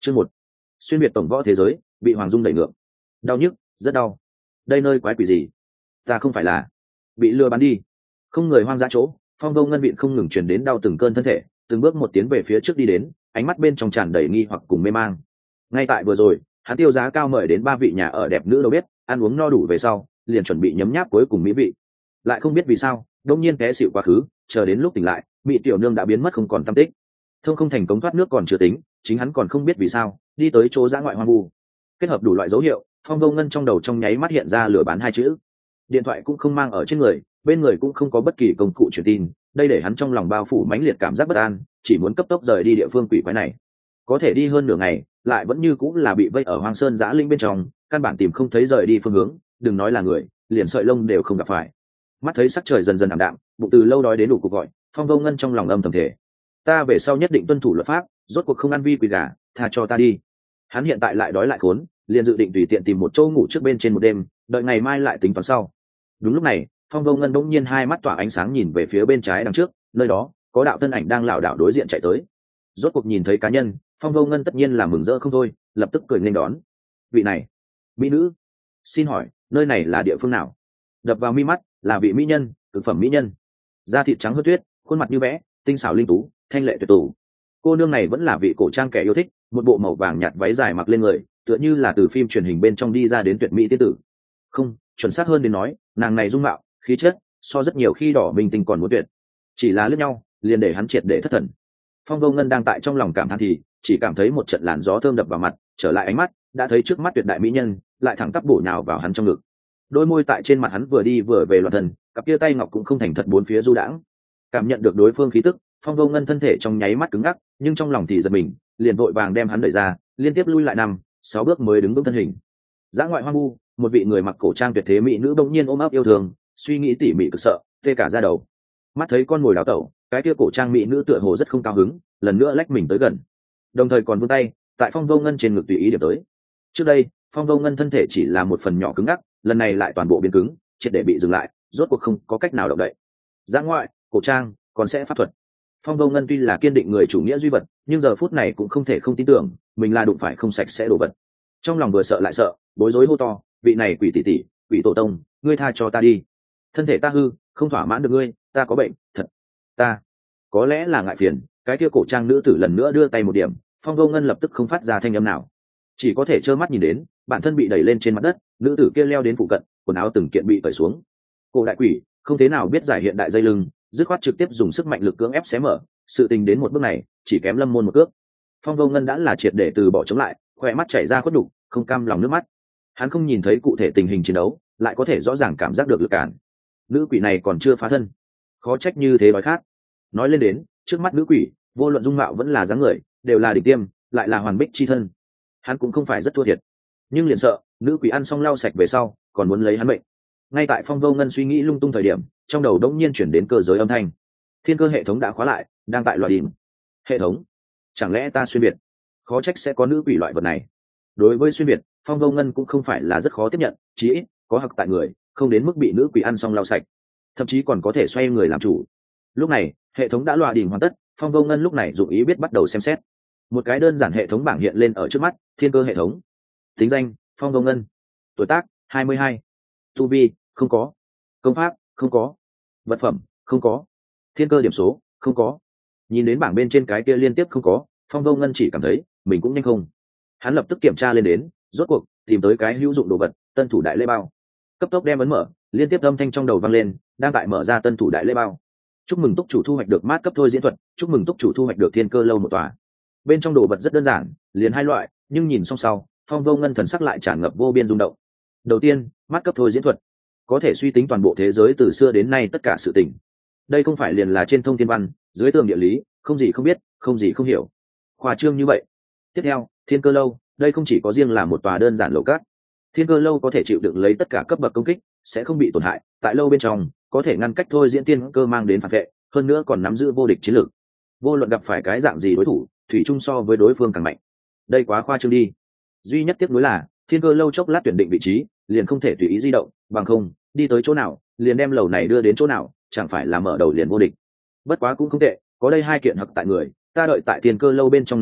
Chương 1. Xuyên việt tổng võ thế giới, bị Hoàng Dung đẩy ngược. Đau nhức, rất đau. Đây nơi quái quỷ gì? Ta không phải là bị lừa bán đi? Không người hoang dã chỗ, Phong Vô Ngân Viện không ngừng truyền đến đau từng cơn thân thể, từng bước một tiến về phía trước đi đến, ánh mắt bên trong tràn đầy nghi hoặc cùng mê mang. Ngay tại vừa rồi, hắn tiêu giá cao mời đến 3 vị nhà ở đẹp nữ đầu bếp, ăn uống no đủ về sau, liền chuẩn bị nhấm nháp cuối cùng mỹ vị. Lại không biết vì sao, đột nhiên té xỉu quá khứ, chờ đến lúc tỉnh lại, mỹ tiểu nương đã biến mất không còn tăm tích. Thông không thành công thoát nước còn chưa tính, chính hắn còn không biết vì sao, đi tới chỗ dã ngoại hoang vu. Kết hợp đủ loại dấu hiệu, Phong Vô Ngân trong đầu trong nháy mắt hiện ra lừa bán 2 chữ. Điện thoại cũng không mang ở trên người, bên người cũng không có bất kỳ công cụ truyền tin, đây để hắn trong lòng bao phủ mãnh liệt cảm giác bất an, chỉ muốn cấp tốc rời đi địa phương quỷ quái này. Có thể đi hơn nửa ngày, lại vẫn như cũng là bị vây ở hoang sơn dã linh bên trong, căn bản tìm không thấy rời đi phương hướng, đừng nói là người, liền sợi lông đều không gặp phải. Mắt thấy sắc trời dần dần ảm đạm, bụng từ lâu đói đến đủ cuộc gọi, Phong Vô Ngân trong lòng âm thầm thể: ta về sau nhất định tuân thủ luật pháp, rốt cuộc không ăn vi quỷ gà, tha cho ta đi. Hắn hiện tại lại đói lại khốn, liền dự định tùy tiện tìm một chỗ ngủ trước bên trên một đêm, đợi ngày mai lại tính toán sau. Đúng lúc này, Phong Vô Ngân bỗng nhiên hai mắt tỏa ánh sáng nhìn về phía bên trái đằng trước, nơi đó có đạo thân ảnh đang lảo đảo đối diện chạy tới. Rốt cuộc nhìn thấy cá nhân, Phong Vô Ngân tất nhiên là mừng rỡ không thôi, lập tức cười nghênh đón. Vị này, mỹ nữ, xin hỏi nơi này là địa phương nào? Đập vào mi mắt là vị mỹ nhân, cực phẩm mỹ nhân, da thịt trắng hớt tuyết, khuôn mặt như vẽ, tinh xảo linh tú, thanh lệ tuyệt tù. Cô nương này vẫn là vị cổ trang kẻ yêu thích, một bộ màu vàng nhạt váy dài mặc lên người, tựa như là từ phim truyền hình bên trong đi ra đến tuyệt mỹ tiên tử. Không, chuẩn xác hơn đến nói, nàng này dung mạo, khí chất, so rất nhiều khi đỏ minh tinh còn muốn tuyệt. Chỉ là lướt nhau, liền để hắn triệt để thất thần. Phong Vô Ngân đang tại trong lòng cảm thán thì chỉ cảm thấy một trận làn gió thơm đập vào mặt, trở lại ánh mắt, đã thấy trước mắt tuyệt đại mỹ nhân, lại thẳng tắp bổ nhào vào hắn trong ngực. Đôi môi tại trên mặt hắn vừa đi vừa về loạn thần, cặp kia tay ngọc cũng không thành thật bốn phía du đãng. Cảm nhận được đối phương khí tức, Phong Vô Ngân thân thể trong nháy mắt cứng ngắc, nhưng trong lòng thì giật mình, liền vội vàng đem hắn đẩy ra, liên tiếp lui lại 5-6 bước mới đứng vững thân hình. Dã ngoại hoang vu, một vị người mặc cổ trang tuyệt thế mỹ nữ bỗng nhiên ôm ấp yêu thương, suy nghĩ tỉ mỉ cực sợ, tê cả da đầu. Mắt thấy con mồi đào tẩu, cái kia cổ trang mỹ nữ tựa hồ rất không cao hứng, lần nữa lách mình tới gần, đồng thời còn vươn tay tại Phong Vô Ngân trên ngực tùy ý điểm tới. Trước đây, Phong Vô Ngân thân thể chỉ là một phần nhỏ cứng ngắc, lần này lại toàn bộ biến cứng, triệt để bị dừng lại, rốt cuộc không có cách nào động đậy. Dã ngoại, cổ trang, còn sẽ pháp thuật. Phong Vô Ngân tuy là kiên định người chủ nghĩa duy vật, nhưng giờ phút này cũng không thể không tin tưởng mình là đụng phải không sạch sẽ đồ vật. Trong lòng vừa sợ lại sợ, bối rối hô to: vị này quỷ tỷ tỷ, quỷ tổ tông, ngươi tha cho ta đi, thân thể ta hư, không thỏa mãn được ngươi, ta có bệnh thật. Ta có lẽ là ngại phiền, cái kia cổ trang nữ tử lần nữa đưa tay một điểm, Phong Vô Ngân lập tức không phát ra thanh âm nào, chỉ có thể trơ mắt nhìn đến bản thân bị đẩy lên trên mặt đất, nữ tử kia leo đến phụ cận, quần áo từng kiện bị cởi xuống. Cổ đại quỷ không thế nào biết giải hiện đại dây lưng, dứt khoát trực tiếp dùng sức mạnh lực cưỡng ép xé mở. Sự tình đến một bước này, chỉ kém Lâm Môn một cước. Phong Vô Ngân đã là triệt để từ bỏ chống lại, khỏe mắt chảy ra khuất đục, không cam lòng nước mắt. Hắn không nhìn thấy cụ thể tình hình chiến đấu, lại có thể rõ ràng cảm giác được lực cản. Nữ quỷ này còn chưa phá thân, khó trách như thế đói khát. Nói lên đến, trước mắt nữ quỷ, vô luận dung mạo vẫn là dáng người, đều là đỉnh tiêm, lại là hoàn bích chi thân. Hắn cũng không phải rất thua thiệt, nhưng liền sợ nữ quỷ ăn xong lau sạch về sau, còn muốn lấy hắn bệnh. Ngay tại Phong Vô Ngân suy nghĩ lung tung thời điểm, trong đầu đống nhiên chuyển đến cơ giới âm thanh. Thiên cơ hệ thống đã khóa lại, đang tại loại đỉnh. Hệ thống, chẳng lẽ ta xuyên việt? Khó trách sẽ có nữ quỷ loại vật này. Đối với xuyên việt, Phong Vô Ngân cũng không phải là rất khó tiếp nhận, chí ít có hặc tại người, không đến mức bị nữ quỷ ăn xong lau sạch, thậm chí còn có thể xoay người làm chủ. Lúc này, hệ thống đã loại đỉnh hoàn tất, Phong Vô Ngân lúc này dụng ý biết bắt đầu xem xét. Một cái đơn giản hệ thống bảng hiện lên ở trước mắt, thiên cơ hệ thống. Tính danh: Phong Vô Ngân. Tuổi tác: 22. Tu vi: không có. Công pháp: không có. Vật phẩm: không có. Thiên cơ điểm số: không có. Nhìn đến bảng bên trên cái kia liên tiếp không có, Phong Vô Ngân chỉ cảm thấy mình cũng nhanh không. Hắn lập tức kiểm tra lên đến, rốt cuộc tìm tới cái hữu dụng đồ vật, tân thủ đại lễ bao. Cấp tốc đem ấn mở, liên tiếp âm thanh trong đầu vang lên, đang tại mở ra tân thủ đại lễ bao. Chúc mừng túc chủ thu hoạch được mát cấp thôi diễn thuật, chúc mừng túc chủ thu hoạch được thiên cơ lâu một tòa. Bên trong đồ vật rất đơn giản, liền 2 loại, nhưng nhìn xong sau, Phong Vô Ngân thần sắc lại tràn ngập vô biên rung động. Đầu tiên, mát cấp thôi diễn thuật, có thể suy tính toàn bộ thế giới từ xưa đến nay tất cả sự tình. Đây không phải liền là trên thông thiên văn, dưới tường địa lý, không gì không biết, không gì không hiểu. Khoa trương như vậy. Tiếp theo, thiên cơ lâu, đây không chỉ có riêng là một tòa đơn giản lầu cát. Thiên cơ lâu có thể chịu đựng lấy tất cả cấp bậc công kích, sẽ không bị tổn hại. Tại lâu bên trong, có thể ngăn cách thôi diễn tiên cơ mang đến phản vệ, hơn nữa còn nắm giữ vô địch chiến lược. Vô luận gặp phải cái dạng gì đối thủ, thủy chung so với đối phương càng mạnh. Đây quá khoa trương đi. Duy nhất tiếc nuối là, thiên cơ lâu chốc lát tuyển định vị trí, liền không thể tùy ý di động, bằng không, đi tới chỗ nào, liền đem lầu này đưa đến chỗ nào, chẳng phải là mở đầu liền vô địch. Bất quá cũng không tệ, có đây 2 kiện hặc tại người, ta đợi tại thiên cơ lâu bên trong nằm ngựa,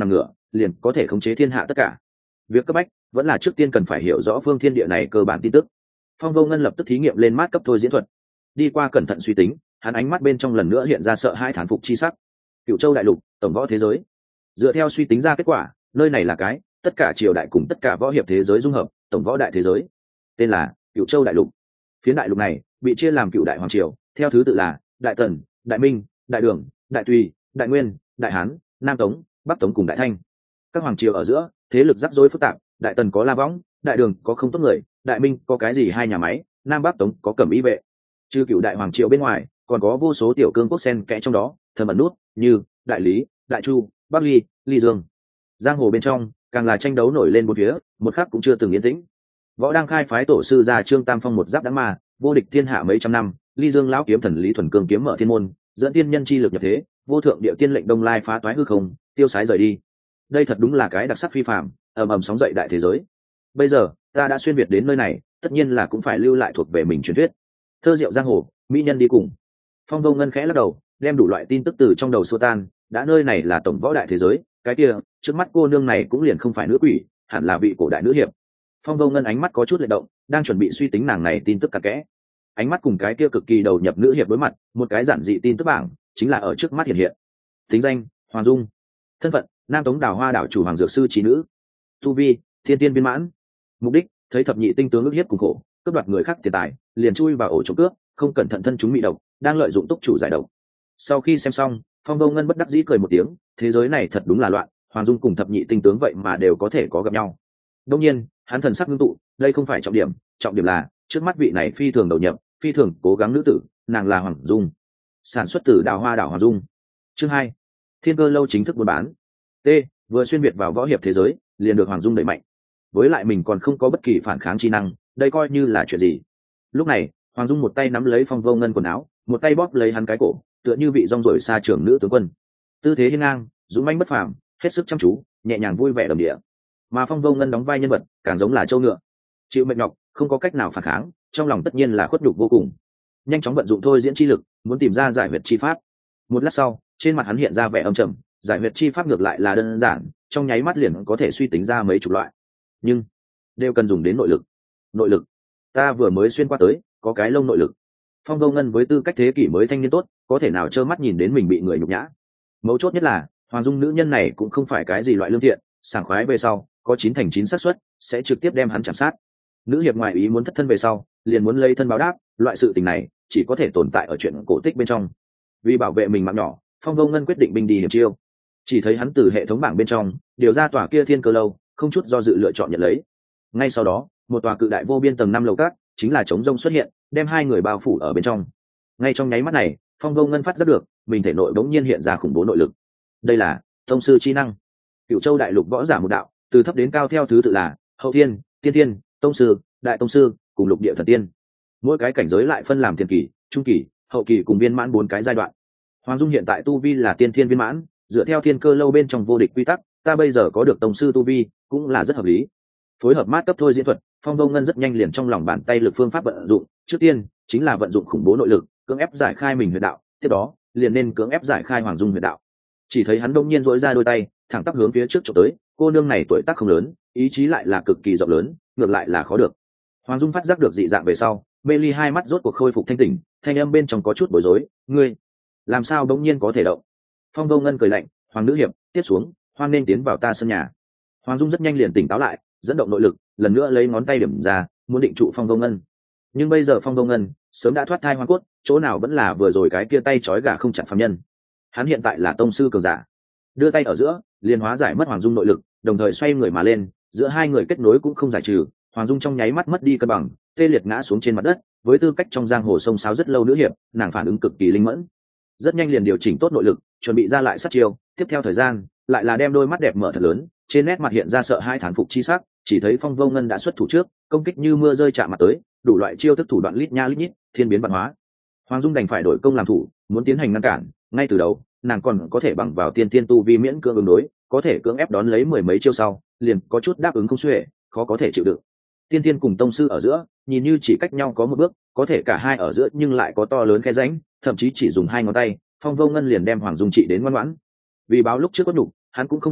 liền có thể khống chế thiên hạ tất cả. Việc cấp bách vẫn là trước tiên cần phải hiểu rõ phương thiên địa này cơ bản tin tức. Phong Vô Ngân lập tức thí nghiệm lên mát cấp thôi diễn thuật, đi qua cẩn thận suy tính, hắn ánh mắt bên trong lần nữa hiện ra sợ hãi thán phục chi sắc. Cựu châu đại lục, tổng võ thế giới. Dựa theo suy tính ra kết quả, nơi này là cái tất cả triều đại cùng tất cả võ hiệp thế giới dung hợp, tổng võ đại thế giới. Tên là Cựu châu đại lục. Phiến đại lục này bị chia làm cựu đại hoàng triều, theo thứ tự là Đại Tần, Đại Minh, Đại Đường, Đại Tùy, Đại Nguyên, Đại Hán, Nam Tống, Bắc Tống cùng Đại Thanh. Các hoàng triều ở giữa thế lực rắc rối phức tạp, Đại Tần có La Võng, Đại Đường có không tốt người, Đại Minh có cái gì hai nhà máy, Nam Bắc Tống có Cẩm Y vệ. Trừ cựu đại hoàng triều bên ngoài, còn có vô số tiểu cương quốc xen kẽ trong đó, thầm ẩn nút như Đại Lý, Đại Chu, Bắc Ly, Ly Dương. Giang hồ bên trong càng là tranh đấu nổi lên bốn phía, một khắc cũng chưa từng yên tĩnh. Võ đang khai phái tổ sư ra Trương Tam Phong một giáp đãng ma, vô địch thiên hạ mấy trăm năm, Ly Dương lão kiếm thần Lý Thuần Cương kiếm mở thiên môn, dẫn tiên nhân chi lực nhập thế, vô thượng địa tiên lệnh Đông Lai phá toái hư không, tiêu sái rời đi. Đây thật đúng là cái đặc sắc phi phàm, ầm ầm sóng dậy đại thế giới. Bây giờ ta đã xuyên việt đến nơi này, tất nhiên là cũng phải lưu lại thuộc về mình truyền thuyết. Thơ diệu giang hồ, mỹ nhân đi cùng. Phong Vô Ngân khẽ lắc đầu, đem đủ loại tin tức từ trong đầu xua tan. Đã nơi này là tổng võ đại thế giới, cái kia trước mắt cô nương này cũng liền không phải nữ quỷ, hẳn là vị cổ đại nữ hiệp. Phong Vô Ngân ánh mắt có chút lệ động, đang chuẩn bị suy tính nàng này tin tức cặn kẽ. Ánh mắt cùng cái kia cực kỳ đầu nhập nữ hiệp đối mặt, một cái giản dị tin tức bảng chính là ở trước mắt hiện hiện. Tính danh: Hoàng Dung. Thân phận: Nam Tống Đào Hoa đảo chủ hoàng dược sư trí nữ. Tu vi: thiên tiên viên mãn. Mục đích: thấy thập nhị tinh tướng ức hiếp cùng khổ, cướp đoạt người khác tiền tài, liền chui vào ổ trộm cướp, không cẩn thận thân chúng bị độc, đang lợi dụng túc chủ giải độc. Sau khi xem xong, Phong Vô Ngân bất đắc dĩ cười một tiếng, thế giới này thật đúng là loạn, Hoàng Dung cùng thập nhị tinh tướng vậy mà đều có thể có gặp nhau. Đương nhiên, hắn thần sắc ngưng tụ, đây không phải trọng điểm, trọng điểm là trước mắt vị này phi thường đầu nhập, phi thường cố gắng nữ tử, nàng là Hoàng Dung, sản xuất từ Đào Hoa đảo Hoàng Dung. Chương 2. Thiên Cơ lâu chính thức buôn bán. T. Vừa xuyên việt vào võ hiệp thế giới, liền được Hoàng Dung đẩy mạnh. Với lại mình còn không có bất kỳ phản kháng chi năng, đây coi như là chuyện gì. Lúc này, Hoàng Dung một tay nắm lấy Phong Vô Ngân quần áo, một tay bóp lấy hắn cái cổ, tựa như vị rong ruổi xa trưởng nữ tướng quân. Tư thế hiên ngang, dũng mãnh bất phàm, hết sức chăm chú, nhẹ nhàng vui vẻ đầm địa. Mà Phong Vô Ngân đóng vai nhân vật, càng giống là châu ngựa, chịu mệnh nhọc, không có cách nào phản kháng, trong lòng tất nhiên là khuất nhục vô cùng. Nhanh chóng vận dụng thôi diễn chi lực, muốn tìm ra giải huyệt chi pháp. Một lát sau, trên mặt hắn hiện ra vẻ âm trầm, giải huyệt chi pháp ngược lại là đơn giản, trong nháy mắt liền có thể suy tính ra mấy chục loại, nhưng đều cần dùng đến nội lực. Nội lực? Ta vừa mới xuyên qua tới, có cái lông nội lực. Phong Vô Ngân với tư cách thế kỷ mới thanh niên tốt, có thể nào trơ mắt nhìn đến mình bị người nhục nhã. Mấu chốt nhất là Hoàng Dung nữ nhân này cũng không phải cái gì loại lương thiện, sảng khoái về sau có 9 thành 9 xác suất sẽ trực tiếp đem hắn chạm sát. Nữ hiệp ngoại ý muốn thất thân về sau, liền muốn lấy thân báo đáp, loại sự tình này chỉ có thể tồn tại ở chuyện cổ tích bên trong. Vì bảo vệ mình mạng nhỏ, Phong Vô Ngân quyết định binh đi hiểm chiêu. Chỉ thấy hắn từ hệ thống bảng bên trong điều ra tòa kia Thiên Cơ lâu, không chút do dự lựa chọn nhận lấy. Ngay sau đó, một tòa cự đại vô biên tầng 5 lầu cát chính là trống rông xuất hiện, đem hai người bao phủ ở bên trong. Ngay trong nháy mắt này, Phong Vô Ngân phát giác được mình thể nội bỗng nhiên hiện ra khủng bố nội lực. Đây là tông sư chi năng. Cựu châu đại lục võ giả một đạo, từ thấp đến cao theo thứ tự là hậu thiên, tiên thiên, tông sư, đại tông sư cùng lục địa thần tiên. Mỗi cái cảnh giới lại phân làm tiền kỳ, trung kỳ, hậu kỳ cùng viên mãn 4 cái giai đoạn. Hoàng Dung hiện tại tu vi là tiên thiên viên mãn, dựa theo Thiên Cơ lâu bên trong vô địch quy tắc, ta bây giờ có được tông sư tu vi cũng là rất hợp lý. Phối hợp mát cấp thôi diễn thuật, Phong Vô Ngân rất nhanh liền trong lòng bàn tay lực phương pháp vận dụng, trước tiên chính là vận dụng khủng bố nội lực, cưỡng ép giải khai mình huyệt đạo, tiếp đó liền nên cưỡng ép giải khai Hoàng Dung huyệt đạo. Chỉ thấy hắn đông nhiên duỗi ra đôi tay, thẳng tắp hướng phía trước chụp tới, cô nương này tuổi tác không lớn, ý chí lại là cực kỳ rộng lớn, ngược lại là khó được. Hoàng Dung phát giác được dị dạng về sau, mê ly hai mắt rốt cuộc khôi phục thanh tỉnh, thanh âm bên trong có chút bối rối, ngươi làm sao đống nhiên có thể động? Phong Vô Ngân cười lạnh, Hoàng nữ hiệp, tiếp xuống, hoan nên tiến vào ta sân nhà. Hoàng Dung rất nhanh liền tỉnh táo lại, dẫn động nội lực, lần nữa lấy ngón tay điểm ra, muốn định trụ Phong Vô Ngân. Nhưng bây giờ Phong Vô Ngân sớm đã thoát thai hoang cốt, chỗ nào vẫn là vừa rồi cái kia tay trói gà không chặt phàm nhân. Hắn hiện tại là tông sư cường giả, đưa tay ở giữa, liền hóa giải mất Hoàng Dung nội lực, đồng thời xoay người mà lên, giữa hai người kết nối cũng không giải trừ, Hoàng Dung trong nháy mắt mất đi cân bằng, tê liệt ngã xuống trên mặt đất. Với tư cách trong giang hồ sông sáo rất lâu nữ hiệp, nàng phản ứng cực kỳ linh mẫn, rất nhanh liền điều chỉnh tốt nội lực, chuẩn bị ra lại sát chiêu. Tiếp theo thời gian, lại là đem đôi mắt đẹp mở thật lớn, trên nét mặt hiện ra sợ hai thán phục chi sắc. Chỉ thấy Phong Vô Ngân đã xuất thủ trước, công kích như mưa rơi chạm mặt tới, đủ loại chiêu thức thủ đoạn lít nha lít nhít, thiên biến vạn hóa. Hoàng Dung đành phải đổi công làm thủ, muốn tiến hành ngăn cản. Ngay từ đầu, nàng còn có thể bằng vào tiên tiên tu vi miễn cưỡng ứng đối, có thể cưỡng ép đón lấy mười mấy chiêu sau, liền có chút đáp ứng không xuể, khó có thể chịu đựng. Tiên tiên cùng tông sư ở giữa, nhìn như chỉ cách nhau có một bước, có thể cả hai ở giữa nhưng lại có to lớn khe rãnh, thậm chí chỉ dùng 2 ngón tay, Phong Vô Ngân liền đem Hoàng Dung trị đến ngoan ngoãn. Vì báo lúc trước có đủ, hắn cũng không dừng lại,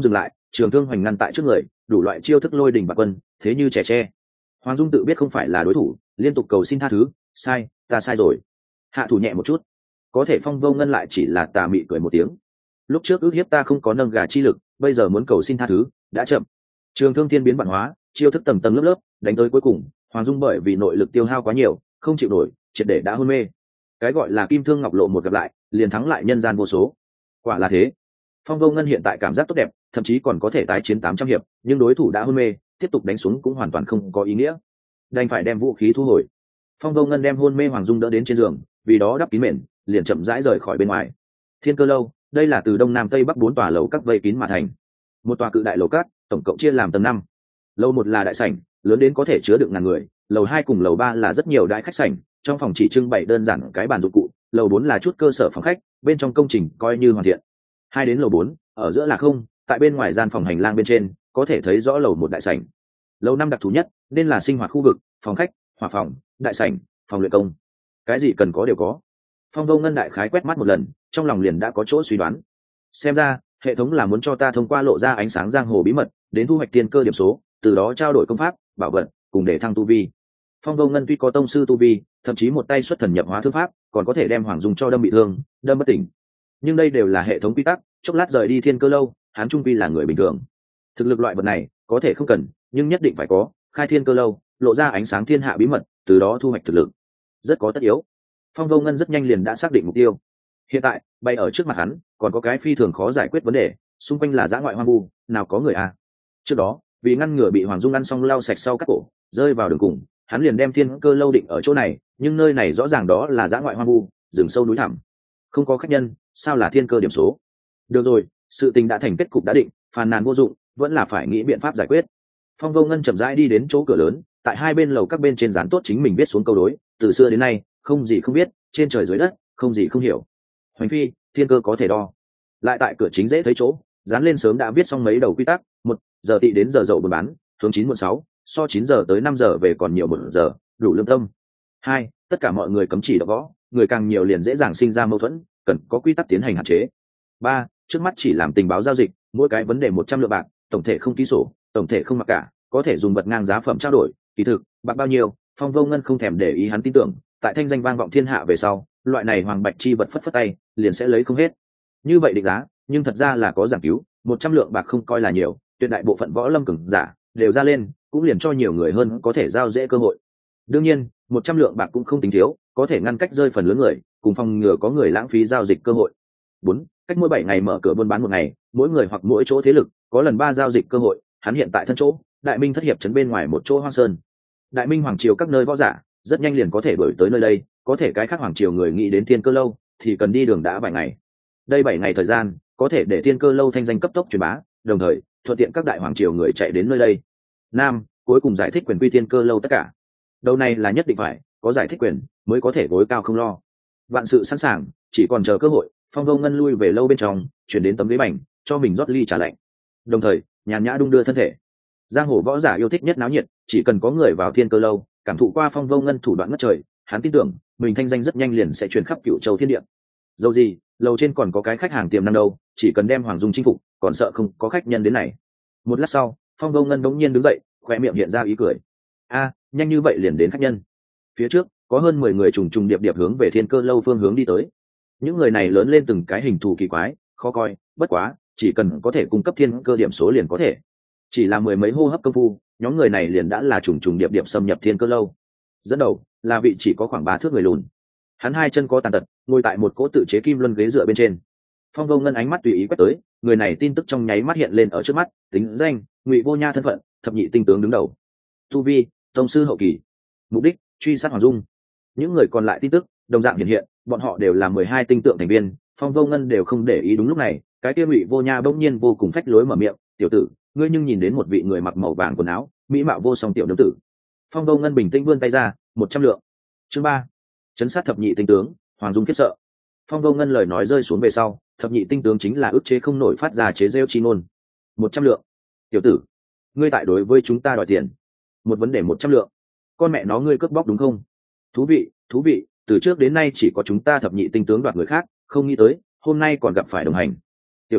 trường thương hoành ngăn tại trước người, đủ loại chiêu thức lôi đình bạc quân, thế như trẻ tre. Hoàng Dung tự biết không phải là đối thủ, liên tục cầu xin tha thứ, sai, ta sai rồi. Hạ thủ nhẹ một chút. Có thể Phong Vô Ngân lại chỉ là tà mị cười một tiếng. Lúc trước ước hiếp ta không có nâng gà chi lực, bây giờ muốn cầu xin tha thứ, đã chậm. Trường thương thiên biến vạn hóa, chiêu thức tầng tầng lớp lớp, đánh tới cuối cùng, Hoàng Dung bởi vì nội lực tiêu hao quá nhiều, không chịu nổi, triệt để đã hôn mê. Cái gọi là kim thương ngọc lộ một gặp lại, liền thắng lại nhân gian vô số. Quả là thế. Phong Vô Ngân hiện tại cảm giác tốt đẹp, thậm chí còn có thể tái chiến 800 hiệp, nhưng đối thủ đã hôn mê, tiếp tục đánh xuống cũng hoàn toàn không có ý nghĩa. Đành phải đem vũ khí thu hồi. Phong Vô Ngân đem hôn mê Hoàng Dung đỡ đến trên giường, vì đó đắp kín mền, liền chậm rãi rời khỏi bên ngoài. Thiên Cơ lâu, đây là từ đông nam tây bắc 4 tòa lầu các vây kín mà thành. Một tòa cự đại lầu các, tổng cộng chia làm tầng 5. Lầu 1 là đại sảnh, lớn đến có thể chứa được ngàn người, lầu 2 cùng lầu 3 là rất nhiều đại khách sảnh, trong phòng chỉ trưng bày đơn giản cái bàn dụng cụ, lầu 4 là chút cơ sở phòng khách, bên trong công trình coi như hoàn thiện. 2 đến lầu 4, ở giữa là không, tại bên ngoài gian phòng hành lang bên trên, có thể thấy rõ lầu 1 đại sảnh. Lầu 5 đặc thù nhất, nên là sinh hoạt khu vực, phòng khách, hỏa phòng, đại sảnh, phòng luyện công. Cái gì cần có đều có. Phong Vô Ngân đại khái quét mắt một lần, trong lòng liền đã có chỗ suy đoán. Xem ra, hệ thống là muốn cho ta thông qua lộ ra ánh sáng giang hồ bí mật, đến thu hoạch tiền cơ điểm số, từ đó trao đổi công pháp, bảo vật, cùng để thăng tu vi. Phong Vô Ngân tuy có tông sư tu vi, thậm chí một tay xuất thần nhập hóa thương pháp, còn có thể đem Hoàng Dung cho đâm bị thương, đâm bất tỉnh. Nhưng đây đều là hệ thống quy tắc, chốc lát rời đi Thiên Cơ lâu, hắn trung quy là người bình thường. Thực lực loại vật này, có thể không cần, nhưng nhất định phải có, khai Thiên Cơ lâu, lộ ra ánh sáng thiên hạ bí mật, từ đó thu hoạch thực lực. Rất có tất yếu. Phong Vô Ngân rất nhanh liền đã xác định mục tiêu. Hiện tại, bay ở trước mặt hắn, còn có cái phi thường khó giải quyết vấn đề, xung quanh là dã ngoại hoang vu, nào có người à. Trước đó, vì ngăn ngừa bị Hoàng Dung ăn xong lau sạch sau các cổ, rơi vào đường cùng, hắn liền đem Thiên Cơ lâu định ở chỗ này, nhưng nơi này rõ ràng đó là dã ngoại hoang vu, rừng sâu núi thẳm. Không có khách nhân, sao là thiên cơ điểm số? Được rồi, sự tình đã thành kết cục đã định, phàn nàn vô dụng, vẫn là phải nghĩ biện pháp giải quyết. Phong Vô Ngân chậm rãi đi đến chỗ cửa lớn, tại hai bên lầu các bên trên dán tốt chính mình viết xuống câu đối, từ xưa đến nay, không gì không biết, trên trời dưới đất, không gì không hiểu. Hoành phi, thiên cơ có thể đo. Lại tại cửa chính dễ thấy chỗ, dán lên sớm đã viết xong mấy đầu quy tắc, 1 giờ tị đến giờ dậu buôn bán, hướng 9 muộn 6, so 9 giờ tới 5 giờ về còn nhiều 1 giờ, đủ lương tâm. 2, tất cả mọi người cấm chỉ đọc võ, người càng nhiều liền dễ dàng sinh ra mâu thuẫn, cần có quy tắc tiến hành hạn chế. 3, trước mắt chỉ làm tình báo giao dịch, mỗi cái vấn đề 100 lượng bạc, tổng thể không ký sổ, tổng thể không mặc cả, có thể dùng vật ngang giá phẩm trao đổi, kỳ thực, bạc bao nhiêu, Phong Vô Ngân không thèm để ý, hắn tin tưởng, tại thanh danh vang vọng thiên hạ về sau, loại này hoàng bạch chi vật phất phất tay, liền sẽ lấy không hết. Như vậy định giá, nhưng thật ra là có giảng cứu, 100 lượng bạc không coi là nhiều, tuyệt đại bộ phận võ lâm cường giả đều ra lên, cũng liền cho nhiều người hơn có thể giao dễ cơ hội. Đương nhiên, 100 lượng bạc cũng không tính thiếu, có thể ngăn cách rơi phần lớn người, cùng phòng ngừa có người lãng phí giao dịch cơ hội. 4, cách mỗi 7 ngày mở cửa buôn bán một ngày, mỗi người hoặc mỗi chỗ thế lực có lần 3 giao dịch cơ hội, hắn hiện tại thân chỗ, Đại Minh thất hiệp trấn bên ngoài một chỗ hoang sơn. Đại Minh hoàng triều các nơi võ giả, rất nhanh liền có thể đuổi tới nơi đây, có thể cái khác hoàng triều người nghĩ đến Thiên Cơ lâu thì cần đi đường đã 7 ngày. Đây 7 ngày thời gian, có thể để Thiên Cơ lâu thanh danh cấp tốc truyền bá, đồng thời thuận tiện các đại hoàng triều người chạy đến nơi đây. Nam, cuối cùng giải thích quyền quy Thiên Cơ lâu tất cả. Đầu này là nhất định phải có giải thích quyền mới có thể gối cao không lo. Vạn sự sẵn sàng, chỉ còn chờ cơ hội. Phong Vô Ngân lui về lâu bên trong, chuyển đến tấm ghế bành, cho mình rót ly trà lạnh, đồng thời nhàn nhã đung đưa thân thể. Giang hồ võ giả yêu thích nhất náo nhiệt, chỉ cần có người vào Thiên Cơ lâu, cảm thụ qua Phong Vô Ngân thủ đoạn ngất trời, hắn tin tưởng mình thanh danh rất nhanh liền sẽ truyền khắp Cửu Châu thiên địa. Dầu gì, lầu trên còn có cái khách hàng tiềm năng đâu, chỉ cần đem Hoàng Dung chinh phục, còn sợ không có khách nhân đến này. Một lát sau, Phong Vô Ngân đống nhiên đứng dậy, khoe miệng hiện ra ý cười. A, nhanh như vậy liền đến khách nhân. Phía trước có hơn 10 người trùng trùng điệp điệp hướng về Thiên Cơ lâu phương hướng đi tới. Những người này lớn lên từng cái hình thù kỳ quái, khó coi, bất quá chỉ cần có thể cung cấp thiên cơ điểm số liền có thể. Chỉ là 10 mấy hô hấp công phu, nhóm người này liền đã là trùng trùng điệp điệp xâm nhập Thiên Cơ lâu. Dẫn đầu là vị chỉ có khoảng 3 thước người lùn, hắn hai chân có tàn tật, ngồi tại một cỗ tự chế kim luân ghế dựa bên trên. Phong Vô Ngân ánh mắt tùy ý quét tới, người này tin tức trong nháy mắt hiện lên ở trước mắt, tính danh, Ngụy Vô Nha thân phận, thập nhị tinh tướng đứng đầu, tu vi, tông sư hậu kỳ, mục đích, truy sát Hoàng Dung. Những người còn lại tin tức đồng dạng hiện, bọn họ đều là 12 tinh tượng thành viên. Phong Vô Ngân đều không để ý. Đúng lúc này, cái kia Ngụy Vô Nha bỗng nhiên vô cùng phách lối mở miệng, "Tiểu tử, ngươi nhưng nhìn đến một vị người mặc màu vàng quần áo, mỹ mạo vô song tiểu nữ tử?" Phong Vô Ngân bình tĩnh vươn tay ra, 100 lượng. Chương 3. Chấn sát thập nhị tinh tướng, Hoàng Dung khiếp sợ. Phong Vô Ngân lời nói rơi xuống về sau, thập nhị tinh tướng chính là ức chế không nổi phát ra chế rêu chi ngôn. 100 lượng. Tiểu tử, ngươi tại đối với chúng ta đòi tiền. Một vấn đề 100 lượng. Con mẹ nó ngươi cướp bóc đúng không? Thú vị, thú vị, từ trước đến nay chỉ có chúng ta thập nhị tinh tướng đoạt người khác, không nghĩ tới hôm nay còn gặp phải đồng hành. Tiểu tử,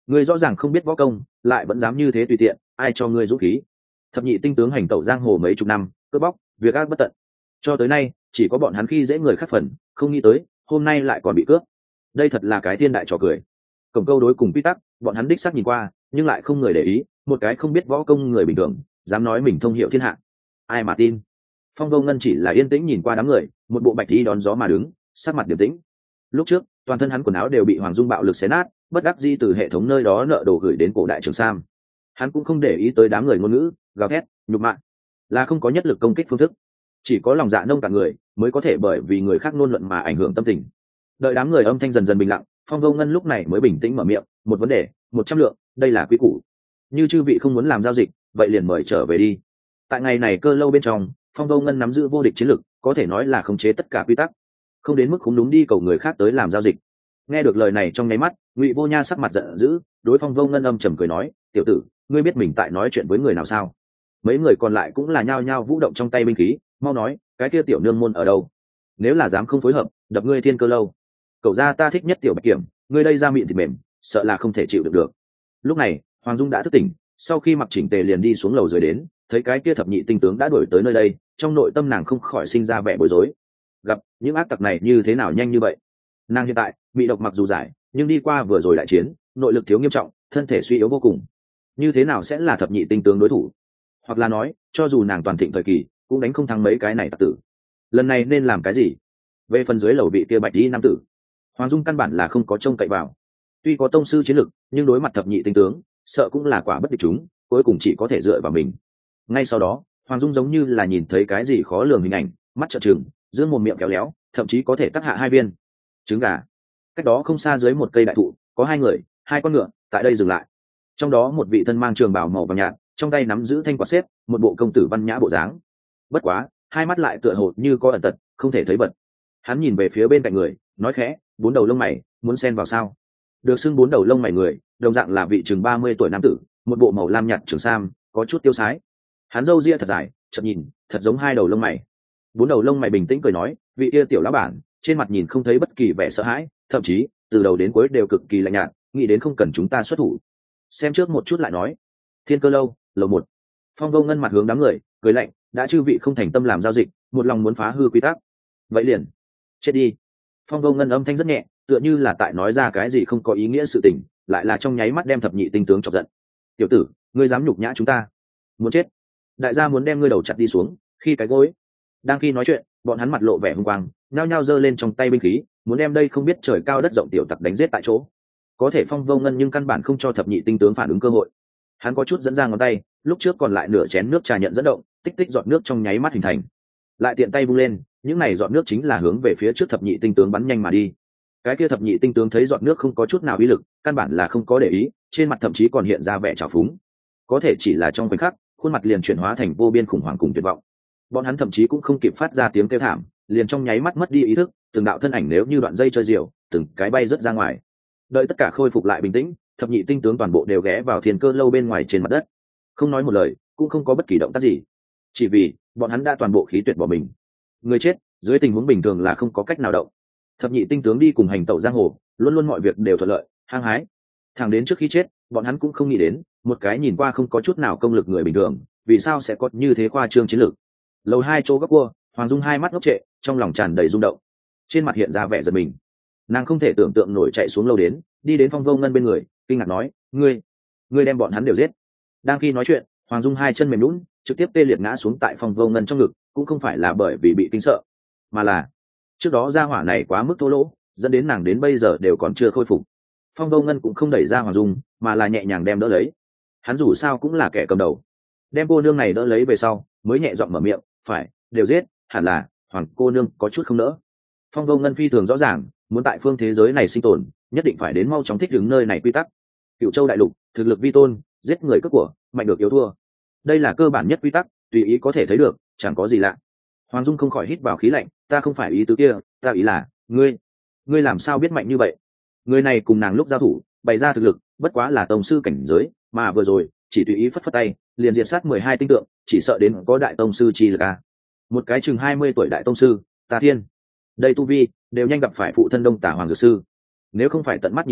Ngươi rõ ràng không biết võ công, lại vẫn dám như thế tùy tiện, ai cho ngươi dũng khí? Thập nhị tinh tướng hành tẩu giang hồ mấy chục năm, cướp bóc, việc ác bất tận. Cho tới nay, chỉ có bọn hắn khi dễ người khác phần, không nghĩ tới, hôm nay lại còn bị cướp. Đây thật là cái thiên đại trò cười. Cổng câu đối cùng quy tắc, bọn hắn đích xác nhìn qua, nhưng lại không người để ý, một cái không biết võ công người bình thường, dám nói mình thông hiểu thiên hạ. Ai mà tin? Phong Vô Ngân chỉ là yên tĩnh nhìn qua đám người, một bộ bạch y đón gió mà đứng, sắc mặt điềm tĩnh. Lúc trước, toàn thân hắn quần áo đều bị Hoàng Dung bạo lực xé nát, bất đắc dĩ từ hệ thống nơi đó nợ đồ gửi đến cổ đại Trường Sam. Hắn cũng không để ý tới đám người ngôn ngữ, gào thét, nhục mạ, là không có nhất lực công kích phương thức. Chỉ có lòng dạ nông cạn người mới có thể bởi vì người khác ngôn luận mà ảnh hưởng tâm tình. Đợi đám người âm thanh dần dần bình lặng, Phong Vô Ngân lúc này mới bình tĩnh mở miệng, một vấn đề, 100 lượng, đây là quy củ. Như chư vị không muốn làm giao dịch, vậy liền mời trở về đi. Tại ngày này cơ lâu bên trong, Phong Vô Ngân nắm giữ vô địch chiến lực, có thể nói là khống chế tất cả quy tắc, không đến mức khúng đúng đi cầu người khác tới làm giao dịch. Nghe được lời này trong nháy mắt, Ngụy Vô Nha sắc mặt giận dữ, đối Phong Vô Ngân âm trầm cười nói, tiểu tử, ngươi biết mình tại nói chuyện với người nào sao? Mấy người còn lại cũng là nhao nhao vũ động trong tay binh khí, mau nói, cái kia tiểu nương môn ở đâu? Nếu là dám không phối hợp, đập ngươi thiên cơ lâu. Cậu gia ta thích nhất tiểu bạch kiểm, ngươi đây ra miệng thịt mềm, sợ là không thể chịu được. Lúc này, Hoàng Dung đã thức tỉnh, sau khi mặc chỉnh tề liền đi xuống lầu dưới đến, thấy cái kia thập nhị tinh tướng đã đuổi tới nơi đây, trong nội tâm nàng không khỏi sinh ra vẻ bối rối. Gặp những ác tặc này như thế nào nhanh như vậy? Nàng hiện tại bị độc mặc dù giải, nhưng đi qua vừa rồi đại chiến, nội lực thiếu nghiêm trọng, thân thể suy yếu vô cùng. Như thế nào sẽ là thập nhị tinh tướng đối thủ? Hoặc là nói, cho dù nàng toàn thịnh thời kỳ, cũng đánh không thắng mấy cái này tặc tử. Lần này nên làm cái gì? Về phần dưới lầu vị kia bạch y nam tử, Hoàng Dung căn bản là không có trông cậy vào. Tuy có tông sư chiến lực, nhưng đối mặt thập nhị tinh tướng, sợ cũng là quả bất địch chúng, cuối cùng chỉ có thể dựa vào mình. Ngay sau đó, Hoàng Dung giống như là nhìn thấy cái gì khó lường hình ảnh, mắt trợn trừng, giữa mồm miệng kéo léo, thậm chí có thể tắc hạ 2 viên trứng gà. Cách đó không xa dưới một cây đại thụ, có 2 người, 2 con ngựa, tại đây dừng lại. Trong đó một vị thân mang trường bào màu vàng nhạt, trong tay nắm giữ thanh quạt xếp, một bộ công tử văn nhã bộ dáng. Bất quá, hai mắt lại tựa hồ như có ẩn tật, không thể thấy bật. Hắn nhìn về phía bên cạnh người, nói khẽ, 4 đầu lông mày, muốn xen vào sao? Được xưng 4 đầu lông mày người, đồng dạng là vị chừng 30 tuổi nam tử, một bộ màu lam nhạt trường sam, có chút tiêu sái. Hắn râu ria thật dài, chợt nhìn, thật giống 2 đầu lông mày. 4 đầu lông mày bình tĩnh cười nói, vị kia tiểu lão bản, trên mặt nhìn không thấy bất kỳ vẻ sợ hãi, thậm chí từ đầu đến cuối đều cực kỳ lạnh nhạt, nghĩ đến không cần chúng ta xuất thủ. Xem trước một chút lại nói. Thiên Cơ lâu, lầu 1. Phong Vô Ngân mặt hướng đám người, cười lạnh, đã chư vị không thành tâm làm giao dịch, một lòng muốn phá hư quy tắc, vậy liền chết đi. Phong Vô Ngân âm thanh rất nhẹ, tựa như là tại nói ra cái gì không có ý nghĩa sự tình, lại là trong nháy mắt đem thập nhị tinh tướng chọc giận. Tiểu tử, ngươi dám nhục nhã chúng ta, muốn chết. Đại gia muốn đem ngươi đầu chặt đi xuống, khi cái gối. Đang khi nói chuyện, bọn hắn mặt lộ vẻ hung quang, nhao nhao giơ lên trong tay binh khí, muốn đem đây không biết trời cao đất rộng tiểu tặc đánh giết tại chỗ. Có thể Phong Vô Ngân nhưng căn bản không cho thập nhị tinh tướng phản ứng cơ hội. Hắn có chút dẫn ra ngón tay, lúc trước còn lại nửa chén nước trà nhận dẫn động, tích tích giọt nước trong nháy mắt hình thành. Lại tiện tay vung lên, những này giọt nước chính là hướng về phía trước thập nhị tinh tướng bắn nhanh mà đi. Cái kia thập nhị tinh tướng thấy giọt nước không có chút nào uy lực, căn bản là không có để ý, trên mặt thậm chí còn hiện ra vẻ trào phúng. Có thể chỉ là trong khoảnh khắc, khuôn mặt liền chuyển hóa thành vô biên khủng hoảng cùng tuyệt vọng. Bọn hắn thậm chí cũng không kịp phát ra tiếng kêu thảm, liền trong nháy mắt mất đi ý thức, từng đạo thân ảnh nếu như đoạn dây chơi diều, từng cái bay rớt ra ngoài. Đợi tất cả khôi phục lại bình tĩnh, thập nhị tinh tướng toàn bộ đều ghé vào Thiên Cơ lâu bên ngoài trên mặt đất, không nói một lời, cũng không có bất kỳ động tác gì, chỉ vì bọn hắn đã toàn bộ khí tuyệt bỏ mình. Người chết dưới tình huống bình thường là không có cách nào động. Thập nhị tinh tướng đi cùng hành tẩu giang hồ, luôn luôn mọi việc đều thuận lợi, hăng hái. Thẳng đến trước khi chết, bọn hắn cũng không nghĩ đến, một cái nhìn qua không có chút nào công lực người bình thường, vì sao sẽ có như thế khoa trương chiến lược. Lầu 2 chỗ góc cua, Hoàng Dung hai mắt ngốc trệ, trong lòng tràn đầy rung động, trên mặt hiện ra vẻ giật mình. Nàng không thể tưởng tượng nổi chạy xuống lầu đến, đi đến Phong Vô Ngân bên người, kinh ngạc nói, ngươi đem bọn hắn đều giết. Đang khi nói chuyện, Hoàng Dung hai chân mềm nhũn, trực tiếp tê liệt ngã xuống tại Phong Vô Ngân trong ngực, cũng không phải là bởi vì bị kinh sợ, mà là trước đó gia hỏa này quá mức thô lỗ, dẫn đến nàng đến bây giờ đều còn chưa khôi phục. Phong Vô Ngân cũng không đẩy ra Hoàng Dung, mà là nhẹ nhàng đem đỡ lấy. Hắn dù sao cũng là kẻ cầm đầu, đem cô nương này đỡ lấy về sau, mới nhẹ giọng mở miệng, phải, đều giết, hẳn là Hoàng cô nương có chút không nỡ. Phong Vô Ngân phi thường rõ ràng, muốn tại phương thế giới này sinh tồn, nhất định phải đến mau chóng thích ứng nơi này quy tắc. Cửu Châu đại lục, thực lực vi tôn, giết người cướp của, mạnh được yếu thua. Đây là cơ bản nhất quy tắc, tùy ý có thể thấy được, chẳng có gì lạ. Hoàng Dung không khỏi hít vào khí lạnh, ta không phải ý tứ kia, ta ý là, ngươi làm sao biết mạnh như vậy? Người này cùng nàng lúc giao thủ, bày ra thực lực, bất quá là tông sư cảnh giới, mà vừa rồi, chỉ tùy ý phất phất tay, liền diệt sát 12 tinh tượng, chỉ sợ đến có đại tông sư chi lực à? Một cái chừng 20 tuổi đại tông sư, ta thiên. Đây tu vi, đều nhanh gặp phải phụ thân Đông Tả Hoàng dược sư. Nếu không phải tận mắt nhìn thấy,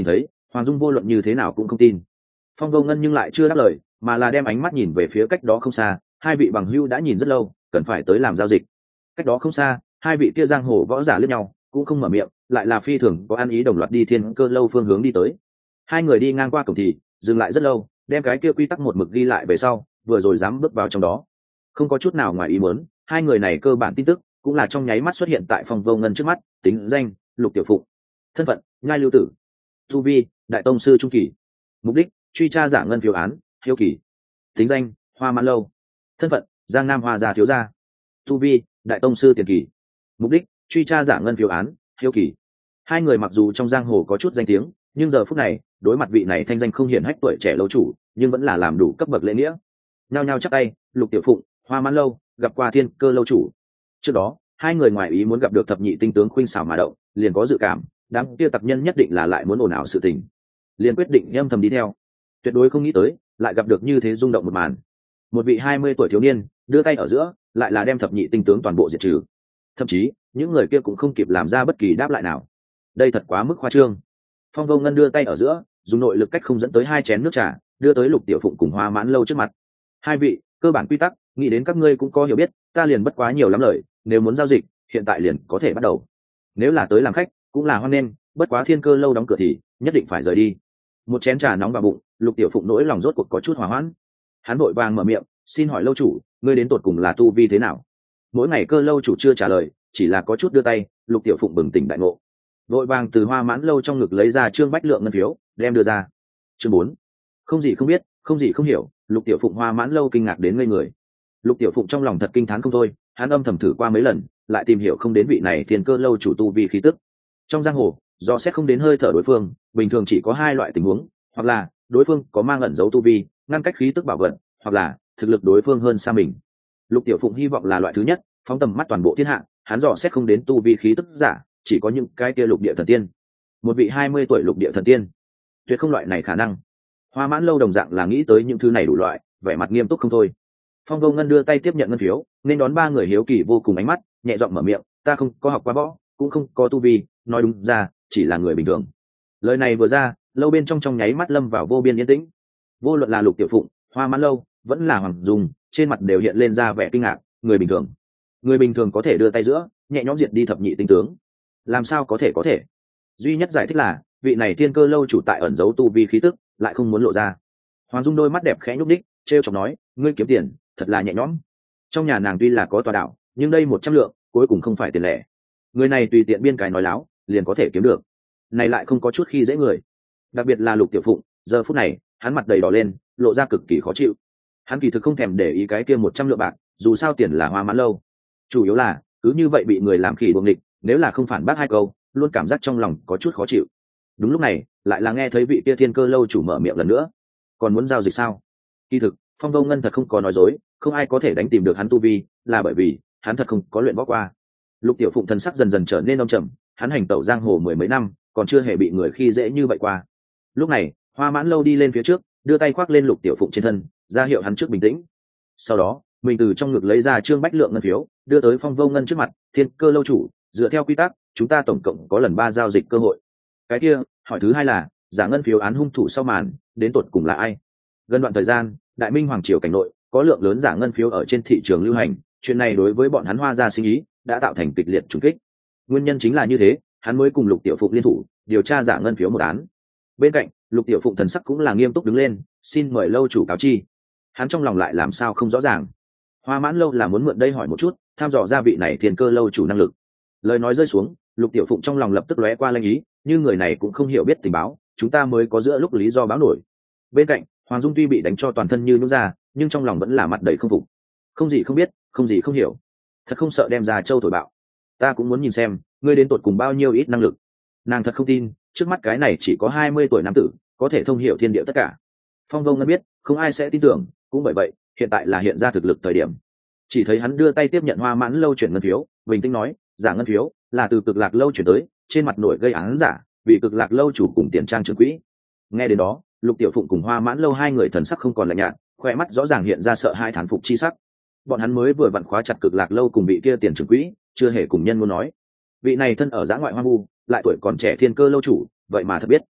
Hoàng Dung vô luận như thế nào cũng không tin. Phong Vô Ngân nhưng lại chưa đáp lời, mà là đem ánh mắt nhìn về phía cách đó không xa, hai vị bằng hữu đã nhìn rất lâu, cần phải tới làm giao dịch. Cách đó không xa, hai vị kia giang hồ võ giả liếc nhau, cũng không mở miệng, lại là phi thường có ăn ý đồng loạt đi Thiên Cơ lâu phương hướng đi tới. Hai người đi ngang qua cổng thì dừng lại rất lâu, đem cái kia quy tắc một mực ghi lại về sau, vừa rồi dám bước vào trong đó. Không có chút nào ngoài ý muốn, hai người này cơ bản tin tức cũng là trong nháy mắt xuất hiện tại Phong Vô Ngân trước mắt. Tính danh: Lục Tiểu Phụng. Thân phận: Nhai Lưu Tử. Tu vi: Đại tông sư trung kỳ. Mục đích: truy tra giả ngân phiếu án, hiếu kỳ. Tính danh: Hoa Mãn Lâu. Thân phận: Giang Nam Hoa gia thiếu gia. Tu vi: Đại tông sư tiền kỳ. Mục đích: truy tra giả ngân phiếu án, hiếu kỳ. Hai người mặc dù trong giang hồ có chút danh tiếng, nhưng giờ phút này đối mặt vị này thanh danh không hiển hách tuổi trẻ lâu chủ, nhưng vẫn là làm đủ cấp bậc lễ nghĩa. Nhao nhao chắp tay: Lục Tiểu Phụng, Hoa Mãn Lâu, gặp qua Thiên Cơ lâu chủ. Trước đó hai người ngoài ý muốn gặp được thập nhị tinh tướng khuynh xảo mà động, liền có dự cảm đám kia tặc nhân nhất định là lại muốn ồn ào sự tình, liền quyết định âm thầm đi theo. Tuyệt đối không nghĩ tới lại gặp được như thế rung động một màn. Một vị 20 tuổi thiếu niên đưa tay ở giữa, lại là đem thập nhị tinh tướng toàn bộ diệt trừ. Thậm chí những người kia cũng không kịp làm ra bất kỳ đáp lại nào. Đây thật quá mức khoa trương. Phong Vô Ngân đưa tay ở giữa, dùng nội lực cách không dẫn tới 2 chén nước trà, đưa tới Lục Tiểu Phụng cùng Hoa Mãn Lâu trước mặt. Hai vị, cơ bản quy tắc nghĩ đến các ngươi cũng có hiểu biết, ta liền bất quá nhiều lắm lời, nếu muốn giao dịch hiện tại liền có thể bắt đầu. Nếu là tới làm khách cũng là hoan nghênh, bất quá Thiên Cơ lâu đóng cửa thì nhất định phải rời đi. Một chén trà nóng vào bụng, Lục Tiểu Phụng nỗi lòng rốt cuộc có chút hòa hoãn. Hắn vội vàng mở miệng: xin hỏi lâu chủ, ngươi đến tột cùng là tu vi thế nào? Mỗi ngày Cơ lâu chủ chưa trả lời, chỉ là có chút đưa tay. Lục Tiểu Phụng bừng tỉnh đại ngộ, vội vàng từ Hoa Mãn Lâu trong ngực lấy ra trương bách lượng ngân phiếu, đem đưa ra. Chương 4. Không gì không biết, không gì không hiểu. Lục Tiểu Phụng Hoa Mãn Lâu kinh ngạc đến ngây người. Lục Tiểu Phụng trong lòng thật kinh thán không thôi, hắn âm thầm thử qua mấy lần, lại tìm hiểu không đến vị này Thiên Cơ lâu chủ tu vi khí tức. Trong giang hồ, do xét không đến hơi thở đối phương, bình thường chỉ có 2 loại tình huống, hoặc là đối phương có mang ẩn giấu tu vi, ngăn cách khí tức bảo vật, hoặc là thực lực đối phương hơn xa mình. Lục Tiểu Phụng hy vọng là loại thứ nhất, phóng tầm mắt toàn bộ thiên hạ, hắn dò xét không đến tu vi khí tức giả, chỉ có những cái kia lục địa thần tiên. Một vị 20 tuổi lục địa thần tiên, tuyệt không loại này khả năng. Hoa Mãn Lâu đồng dạng là nghĩ tới những thứ này đủ loại, vẻ mặt nghiêm túc không thôi. Phong Vô Ngân đưa tay tiếp nhận ngân phiếu, nên đón 3 người hiếu kỳ vô cùng ánh mắt, nhẹ giọng mở miệng: ta không có học quá võ, cũng không có tu vi, nói đúng ra chỉ là người bình thường. Lời này vừa ra, lâu bên trong nháy mắt lâm vào vô biên yên tĩnh. Vô luận là Lục Tiểu Phụng, Hoa Mãn Lâu, vẫn là Hoàng Dung, trên mặt đều hiện lên ra vẻ kinh ngạc. Người bình thường có thể đưa tay giữa, nhẹ nhõm diệt đi thập nhị tinh tướng, làm sao có thể? Duy nhất giải thích là vị này Thiên Cơ lâu chủ tại ẩn giấu tu vi khí tức, lại không muốn lộ ra. Hoàng Dung đôi mắt đẹp khẽ nhúc đích, trêu chọc nói: ngươi kiếm tiền thật là nhẹ nhõm. Trong nhà nàng tuy là có tòa đảo, nhưng đây 100 lượng cuối cùng không phải tiền lẻ. Người này tùy tiện biên cái nói láo liền có thể kiếm được, này lại không có chút khi dễ người. Đặc biệt là Lục Tiểu Phụng, giờ phút này hắn mặt đầy đỏ lên, lộ ra cực kỳ khó chịu. Hắn kỳ thực không thèm để ý cái kia 100 lượng bạc, dù sao tiền là Hoa Mãn Lâu, chủ yếu là cứ như vậy bị người làm khỉ buồng địch, nếu là không phản bác 2 câu, luôn cảm giác trong lòng có chút khó chịu. Đúng lúc này lại là nghe thấy vị kia Thiên Cơ lâu chủ mở miệng lần nữa: còn muốn giao dịch sao? Kỳ thực Phong Vô Ngân thật không có nói dối, không ai có thể đánh tìm được hắn tu vi, là bởi vì hắn thật không có luyện võ qua. Lục Tiểu Phụng thần sắc dần dần trở nên âm trầm, hắn hành tẩu giang hồ 10 mấy năm, còn chưa hề bị người khi dễ như vậy qua. Lúc này Hoa Mãn Lâu đi lên phía trước, đưa tay khoác lên Lục Tiểu Phụng trên thân, ra hiệu hắn trước bình tĩnh. Sau đó mình từ trong ngực lấy ra trương bách lượng ngân phiếu, đưa tới Phong Vô Ngân trước mặt: Thiên Cơ lâu chủ, dựa theo quy tắc chúng ta tổng cộng có lần 3 giao dịch cơ hội. Cái kia hỏi thứ hai là giả ngân phiếu án hung thủ sau màn đến tột cùng là ai? Gần đoạn thời gian Đại Minh hoàng triều cảnh nội có lượng lớn giả ngân phiếu ở trên thị trường lưu hành, chuyện này đối với bọn hắn Hoa gia sinh ý đã tạo thành kịch liệt trùng kích. Nguyên nhân chính là như thế, hắn mới cùng Lục Tiểu Phụng liên thủ điều tra giả ngân phiếu một án. Bên cạnh Lục Tiểu Phụng thần sắc cũng là nghiêm túc đứng lên: xin mời lâu chủ cáo chi. Hắn trong lòng lại làm sao không rõ ràng. Hoa Mãn Lâu là muốn mượn đây hỏi một chút, tham dò ra vị này Thiên Cơ lâu chủ năng lực. Lời nói rơi xuống, Lục Tiểu Phụng trong lòng lập tức lóe qua lanh ý, như người này cũng không hiểu biết tình báo, chúng ta mới có giữa lúc lý do báo nổi. Bên cạnh Hoàng Dung tuy bị đánh cho toàn thân như nhũn ra, nhưng trong lòng vẫn là mặt đầy không phục. Không gì không biết, không gì không hiểu, thật không sợ đem ra châu thổi bạo. Ta cũng muốn nhìn xem ngươi đến tột cùng bao nhiêu ít năng lực. Nàng thật không tin trước mắt cái này chỉ có 20 tuổi nam tử có thể thông hiểu thiên địa tất cả. Phong Vô Ngân biết không ai sẽ tin tưởng, cũng bởi vậy hiện tại là hiện ra thực lực thời điểm. Chỉ thấy hắn đưa tay tiếp nhận Hoa Mãn Lâu chuyển ngân phiếu, bình tĩnh nói: giả ngân phiếu là từ Cực Lạc lâu chuyển tới, trên mặt nổi gây án giả vì Cực Lạc lâu chủ cùng tiền trang trưởng quỹ. Nghe đến đó, Lục Tiểu Phụng cùng Hoa Mãn Lâu 2 người thần sắc không còn lạnh nhạt, khoe mắt rõ ràng hiện ra sợ hãi thán phục chi sắc. Bọn hắn mới vừa vặn khóa chặt Cực Lạc lâu cùng vị kia tiền trưởng quỹ, chưa hề cùng nhân muốn nói. Vị này thân ở dã ngoại hoang vu, lại tuổi còn trẻ Thiên Cơ lâu chủ, vậy mà thật biết.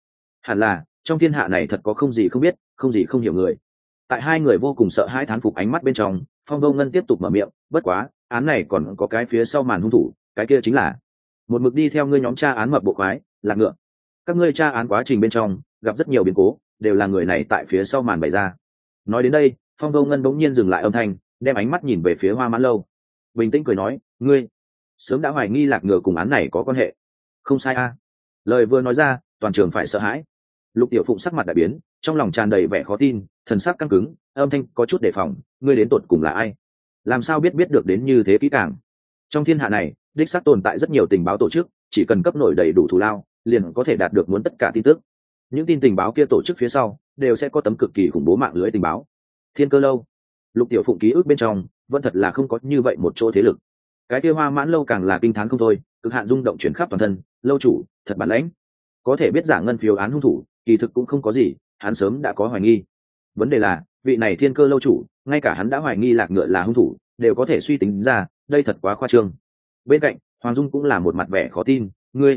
hẳn là trong thiên hạ này thật có không gì không biết, không gì không hiểu người. Tại hai người vô cùng sợ hãi thán phục ánh mắt bên trong, Phong Vô Ngân tiếp tục mở miệng, bất quá án này còn có cái phía sau màn hung thủ, cái kia chính là một mực đi theo ngươi nhóm tra án mập bộ khoái Lạc Ngựa. Các ngươi tra án quá trình bên trong gặp rất nhiều biến cố, đều là người này tại phía sau màn bày ra. Nói đến đây, Phong Vô Ngân bỗng nhiên dừng lại âm thanh, đem ánh mắt nhìn về phía Hoa Mãn Lâu, bình tĩnh cười nói, ngươi sớm đã hoài nghi Lạc Ngựa cùng án này có quan hệ. Không sai a. Lời vừa nói ra, toàn trường phải sợ hãi. Lục Tiểu Phụng sắc mặt đại biến, trong lòng tràn đầy vẻ khó tin, thần sắc căng cứng, âm thanh có chút đề phòng, ngươi đến tột cùng là ai? Làm sao biết được đến như thế kỹ càng? Trong thiên hạ này, đích xác tồn tại rất nhiều tình báo tổ chức, chỉ cần cấp nổi đầy đủ thù lao, liền có thể đạt được muốn tất cả tin tức. Những tin tình báo kia tổ chức phía sau đều sẽ có tấm cực kỳ khủng bố mạng lưới tình báo. Thiên Cơ Lâu, Lục Tiểu Phụng ký ức bên trong vẫn thật là không có như vậy một chỗ thế lực. Cái kia Hoa Mãn Lâu càng là kinh thán không thôi, cực hạn rung động chuyển khắp toàn thân, lâu chủ thật bản lãnh, có thể biết giả ngân phiếu án hung thủ, kỳ thực cũng không có gì, hắn sớm đã có hoài nghi. Vấn đề là vị này Thiên Cơ Lâu chủ, ngay cả hắn đã hoài nghi Lạc Ngựa là hung thủ đều có thể suy tính ra, đây thật quá khoa trương. Bên cạnh Hoàng Dung cũng là một mặt vẻ khó tin,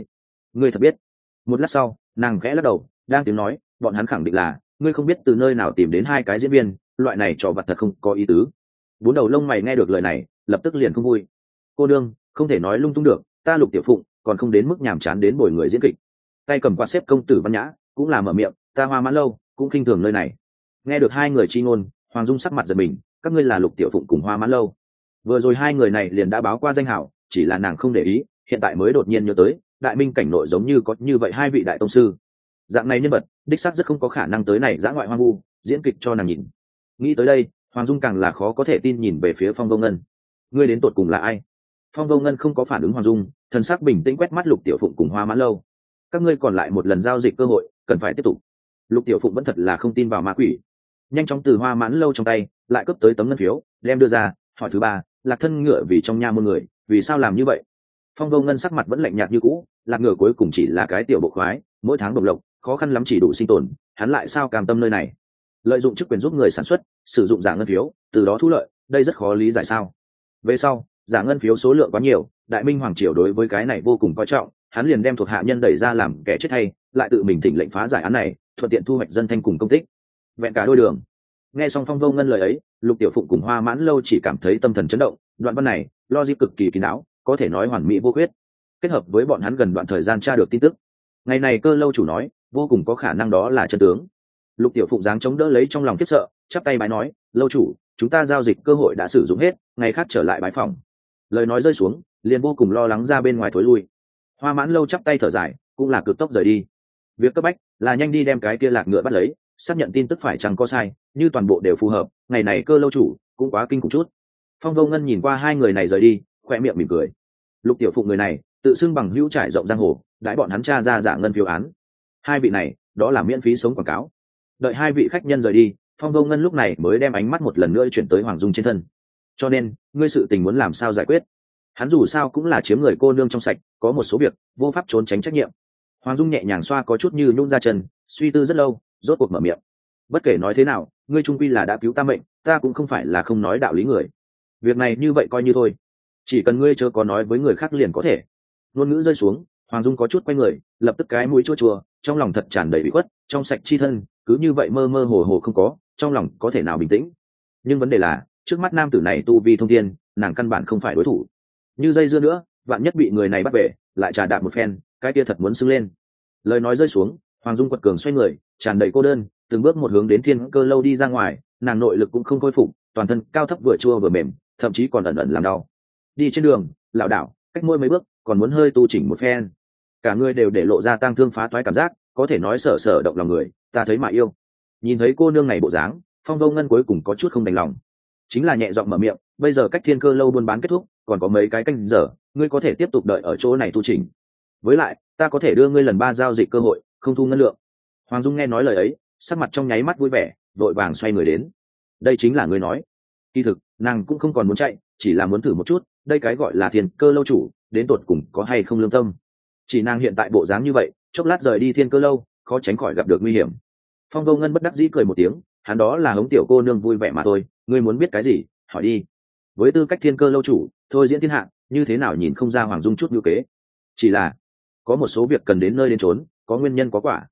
ngươi thật biết? Một lát sau, nàng khẽ lắc đầu, đang tiếng nói, bọn hắn khẳng định là ngươi không biết từ nơi nào tìm đến hai cái diễn viên, loại này trò vặt thật không có ý tứ. Bốn đầu lông mày nghe được lời này, lập tức liền không vui. Cô đương, không thể nói lung tung được, ta Lục Tiểu Phụng còn không đến mức nhàm chán đến bồi người diễn kịch. Tay cầm quạt xếp công tử Văn Nhã cũng là mở miệng, ta Hoa Mãn Lâu cũng khinh thường nơi này. Nghe được hai người chi ngôn, Hoàng Dung sắc mặt giật mình, các ngươi là Lục Tiểu Phụng cùng Hoa Mãn Lâu? Vừa rồi hai người này liền đã báo qua danh hảo, chỉ là nàng không để ý, hiện tại mới đột nhiên nhớ tới, đại minh cảnh nội giống như có như vậy hai vị đại tông sư. Dạng này nhân vật, đích xác rất không có khả năng tới này dã ngoại hoang vu, diễn kịch cho nàng nhìn. Nghĩ tới đây, Hoàng Dung càng là khó có thể tin nhìn về phía Phong Vô Ngân. Ngươi đến tột cùng là ai? Phong Vô Ngân không có phản ứng Hoàng Dung, thần sắc bình tĩnh quét mắt Lục Tiểu Phụng cùng Hoa Mãn Lâu. Các ngươi còn lại một lần giao dịch cơ hội, cần phải tiếp tục. Lục Tiểu Phụng vẫn thật là không tin vào ma quỷ, nhanh chóng từ Hoa Mãn Lâu trong tay lại cướp tới tấm ngân phiếu, đem đưa ra. Hỏi thứ ba, Lạc thân ngựa vì trong nha môn người, vì sao làm như vậy? Phong Vô Ngân sắc mặt vẫn lạnh nhạt như cũ, Lạc ngựa cuối cùng chỉ là cái tiểu bộ khoái, mỗi tháng đồng lộc, khó khăn lắm chỉ đủ sinh tồn, hắn lại sao cam tâm nơi này lợi dụng chức quyền giúp người sản xuất, sử dụng giả ngân phiếu, từ đó thu lợi, đây rất khó lý giải sao? Về sau, giả ngân phiếu số lượng quá nhiều, đại minh hoàng triều đối với cái này vô cùng coi trọng, hắn liền đem thuộc hạ nhân đẩy ra làm kẻ chết hay, lại tự mình thỉnh lệnh phá giải án này, thuận tiện thu hoạch dân thanh cùng công tích, vẹn cả đôi đường. Nghe xong Phong Vô Ngân lời ấy, Lục Tiểu Phụng cùng Hoa Mãn Lâu chỉ cảm thấy tâm thần chấn động, đoạn văn này logic cực kỳ kín đáo, có thể nói hoàn mỹ vô khuyết. Kết hợp với bọn hắn gần đoạn thời gian tra được tin tức, ngày này Cơ Lâu chủ nói vô cùng có khả năng đó là chân tướng. Lục Tiểu Phụng dáng chống đỡ lấy trong lòng khiếp sợ, chắp tay bái nói, lâu chủ, chúng ta giao dịch cơ hội đã sử dụng hết, ngày khác trở lại bái phòng. Lời nói rơi xuống, liền vô cùng lo lắng ra bên ngoài thối lui. Hoa Mãn Lâu chắp tay thở dài, cũng là cực tốc rời đi. Việc cấp bách là nhanh đi đem cái kia Lạc ngựa bắt lấy, xác nhận tin tức phải chăng có sai, như toàn bộ đều phù hợp, ngày này Cơ Lâu chủ cũng quá kinh khủng chút. Phong Vô Ngân nhìn qua hai người này rời đi, khoe miệng mỉm cười. Lục Tiểu Phụng người này tự xưng bằng hữu trải rộng giang hồ, đãi bọn hắn tra ra giả ngân phiếu án. Hai vị này đó là miễn phí sống quảng cáo. Đợi hai vị khách nhân rời đi, Phong Vô Ngân lúc này mới đem ánh mắt một lần nữa chuyển tới Hoàng Dung trên thân. Cho nên ngươi sự tình muốn làm sao giải quyết? Hắn dù sao cũng là chiếm người cô nương trong sạch, có một số việc vô pháp trốn tránh trách nhiệm. Hoàng Dung nhẹ nhàng xoa có chút như nhún ra chân, suy tư rất lâu, rốt cuộc mở miệng. Bất kể nói thế nào, ngươi trung quy là đã cứu ta mệnh, ta cũng không phải là không nói đạo lý người. Việc này như vậy coi như thôi, chỉ cần ngươi chớ có nói với người khác liền có thể. Ngôn ngữ rơi xuống, Hoàng Dung có chút quay người, lập tức cái mũi chua chua, trong lòng thật tràn đầy bị khuất, trong sạch chi thân cứ như vậy mơ mơ hồ hồ không có, trong lòng có thể nào bình tĩnh. Nhưng vấn đề là trước mắt nam tử này tu vi thông thiên, nàng căn bản không phải đối thủ. Như dây dưa nữa, vạn nhất bị người này bắt về, lại trà đạp một phen, cái kia thật muốn sưng lên. Lời nói rơi xuống, Hoàng Dung quật cường xoay người, tràn đầy cô đơn, từng bước một hướng đến Thiên Cơ Lâu đi ra ngoài, nàng nội lực cũng không khôi phục, toàn thân cao thấp vừa chua vừa mềm, thậm chí còn ẩn ẩn làm đau. Đi trên đường, lảo đảo, cách môi mấy bước, còn muốn hơi tu chỉnh một phen. Cả người đều để lộ ra tang thương phá toái cảm giác, có thể nói sở sở động lòng người, ta thấy mà yêu. Nhìn thấy cô nương này bộ dáng, Phong Vô Ngân cuối cùng có chút không đành lòng, chính là nhẹ giọng mở miệng, bây giờ cách Thiên Cơ Lâu buôn bán kết thúc, còn có mấy cái canh giờ, ngươi có thể tiếp tục đợi ở chỗ này tu chỉnh. Với lại, ta có thể đưa ngươi lần 3 giao dịch cơ hội, không thu ngân lượng. Hoàng Dung nghe nói lời ấy, sắc mặt trong nháy mắt vui vẻ, vội vàng xoay người đến. Đây chính là ngươi nói. Kỳ thực, nàng cũng không còn muốn chạy, chỉ là muốn thử một chút, đây cái gọi là Thiên Cơ Lâu chủ, đến tột cùng có hay không lương tâm. Chỉ nàng hiện tại bộ dáng như vậy, chốc lát rời đi Thiên Cơ Lâu, khó tránh khỏi gặp được nguy hiểm. Phong Vô Ngân bất đắc dĩ cười một tiếng, hắn đó là hống tiểu cô nương vui vẻ mà thôi, ngươi muốn biết cái gì, hỏi đi. Với tư cách Thiên Cơ Lâu chủ, thôi diễn thiên hạ, như thế nào nhìn không ra Hoàng Dung chút nhu kế. Chỉ là có một số việc cần đến nơi đến chốn, có nguyên nhân có quả.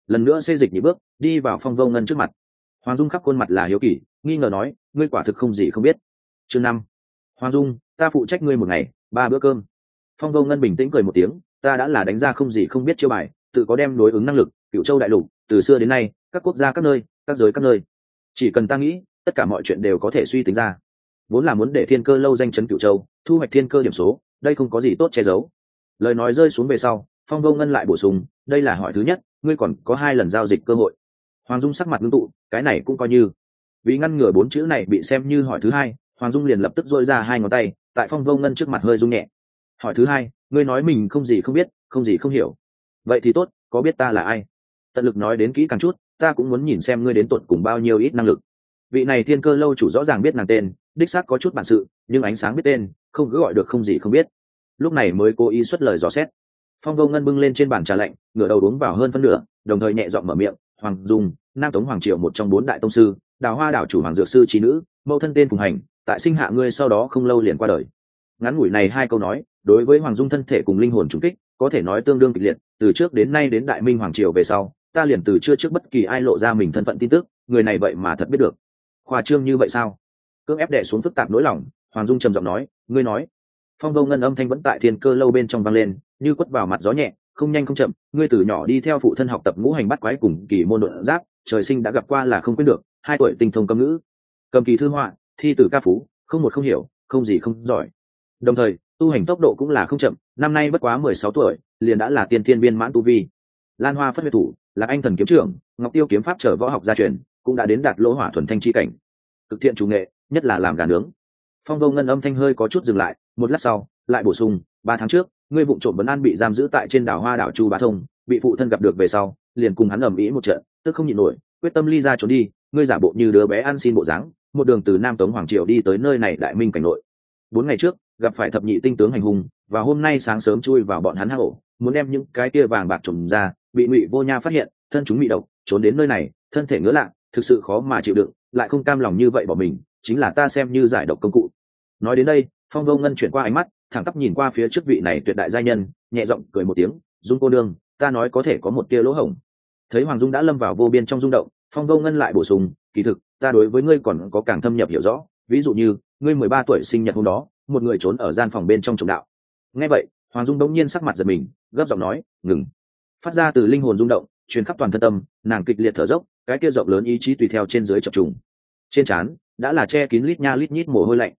lần nữa xê dịch nhị bước đi vào Phong Vô Ngân trước mặt. Hoàng Dung khắp khuôn mặt là hiếu kỳ, nghi ngờ nói, ngươi quả thực không gì không biết. Chương 5. Hoàng Dung, ta phụ trách ngươi một ngày 3 bữa cơm. Phong Vô Ngân bình tĩnh cười một tiếng, ta đã là đánh ra không gì không biết chiêu bài, tự có đem đối ứng năng lực. Cửu Châu đại lục từ xưa đến nay, các quốc gia các nơi, các giới các nơi, chỉ cần ta nghĩ, tất cả mọi chuyện đều có thể suy tính ra. Vốn là muốn để Thiên Cơ lâu danh chấn Cửu Châu, thu hoạch thiên cơ điểm số, đây không có gì tốt che giấu. Lời nói rơi xuống về sau, Phong Vô Ngân lại bổ sung, đây là hỏi thứ nhất, ngươi còn có 2 lần giao dịch cơ hội. Hoàng Dung sắc mặt ngưng tụ, cái này cũng coi như. Vì ngăn ngừa 4 chữ này bị xem như hỏi thứ hai, Hoàng Dung liền lập tức dội ra 2 ngón tay, tại Phong Vô Ngân trước mặt hơi rung nhẹ. Hỏi thứ hai, ngươi nói mình không gì không biết, không gì không hiểu. Vậy thì tốt, có biết ta là ai? Tận lực nói đến kỹ càng chút, ta cũng muốn nhìn xem ngươi đến tuột cùng bao nhiêu ít năng lực. Vị này Thiên Cơ lâu chủ rõ ràng biết nàng tên, đích xác có chút bản sự, nhưng ánh sáng biết tên, không cứ gọi được không gì không biết. Lúc này mới cố ý xuất lời dò xét. Phong Vô Ngân bưng lên trên bàn trà lạnh, ngửa đầu uống vào hơn phân nửa, đồng thời nhẹ giọng mở miệng, Hoàng Dung, Nam Tống Hoàng Triệu một trong 4 đại tông sư, Đào Hoa đảo chủ Hoàng Dược sư trí nữ, mẫu thân tên Phùng Hành, tại sinh hạ ngươi sau đó không lâu liền qua đời. Ngắn ngủi này 2 câu nói, đối với Hoàng Dung thân thể cùng linh hồn trùng kích, có thể nói tương đương kịch liệt, từ trước đến nay đến Đại Minh Hoàng Triều về sau, ta liền từ chưa trước bất kỳ ai lộ ra mình thân phận tin tức, người này vậy mà thật biết được. Khoa trương như vậy sao? Cưỡng ép đè xuống phức tạp nỗi lòng, Hoàng Dung trầm giọng nói, ngươi nói. Phong Vô Ngân âm thanh vẫn tại Thiên Cơ lâu bên trong vang lên, như quất vào mặt gió nhẹ, không nhanh không chậm, ngươi từ nhỏ đi theo phụ thân học tập ngũ hành bắt quái cùng kỳ môn độn giáp, trời sinh đã gặp qua là không quên được, 2 tuổi tinh thông cấm ngữ, cầm kỳ thư họa, thi tử ca phú, không một không hiểu, không gì không giỏi. Đồng thời, tu hành tốc độ cũng là không chậm, năm nay bất quá 16 tuổi, liền đã là tiên thiên viên mãn tu vi. Lan Hoa Phất Huyết Thủ, là anh thần kiếm trưởng, Ngọc Tiêu kiếm pháp trở võ học gia truyền, cũng đã đến đạt lỗ hỏa thuần thanh chi cảnh. Cực thiện chủ nghệ, nhất là làm gà nướng. Phong Vô Ngân âm thanh hơi có chút dừng lại, một lát sau, lại bổ sung, 3 tháng trước, ngươi vụng trộm vấn an bị giam giữ tại trên đảo Hoa đảo Chu Bá Thông, bị phụ thân gặp được về sau, liền cùng hắn ầm ĩ một trận, tức không nhịn nổi, quyết tâm ly ra trốn đi, ngươi giả bộ như đứa bé ăn xin bộ dáng, một đường từ Nam Tống Hoàng Triều đi tới nơi này Đại Minh cảnh nội. 4 ngày trước, gặp phải thập nhị tinh tướng hành hung, và hôm nay sáng sớm chui vào bọn hắn hang ổ, muốn đem những cái kia vàng bạc trộm ra, bị Ngụy Vô Nha phát hiện, thân chúng bị độc, trốn đến nơi này, thân thể ngứa lạ, thực sự khó mà chịu đựng, lại không cam lòng như vậy bỏ mình, chính là ta xem như giải độc công cụ. Nói đến đây, Phong Vô Ngân chuyển qua ánh mắt, thẳng tắp nhìn qua phía trước vị này tuyệt đại gia nhân, nhẹ giọng cười một tiếng, Dung cô nương, ta nói có thể có một tia lỗ hổng. Thấy Hoàng Dung đã lâm vào vô biên trong rung động, Phong Vô Ngân lại bổ sung, kỳ thực, ta đối với ngươi còn có càng thâm nhập hiểu rõ, ví dụ như, ngươi 13 tuổi sinh nhật hôm đó, một người trốn ở gian phòng bên trong trồng đạo. Nghe vậy, Hoàng Dung đống nhiên sắc mặt giật mình, gấp giọng nói, ngừng. Phát ra từ linh hồn rung động, truyền khắp toàn thân tâm, nàng kịch liệt thở dốc, cái kia rộng lớn ý chí tùy theo trên dưới chập trùng. Trên trán đã là che kín lít nha lít nhít mồ hôi lạnh.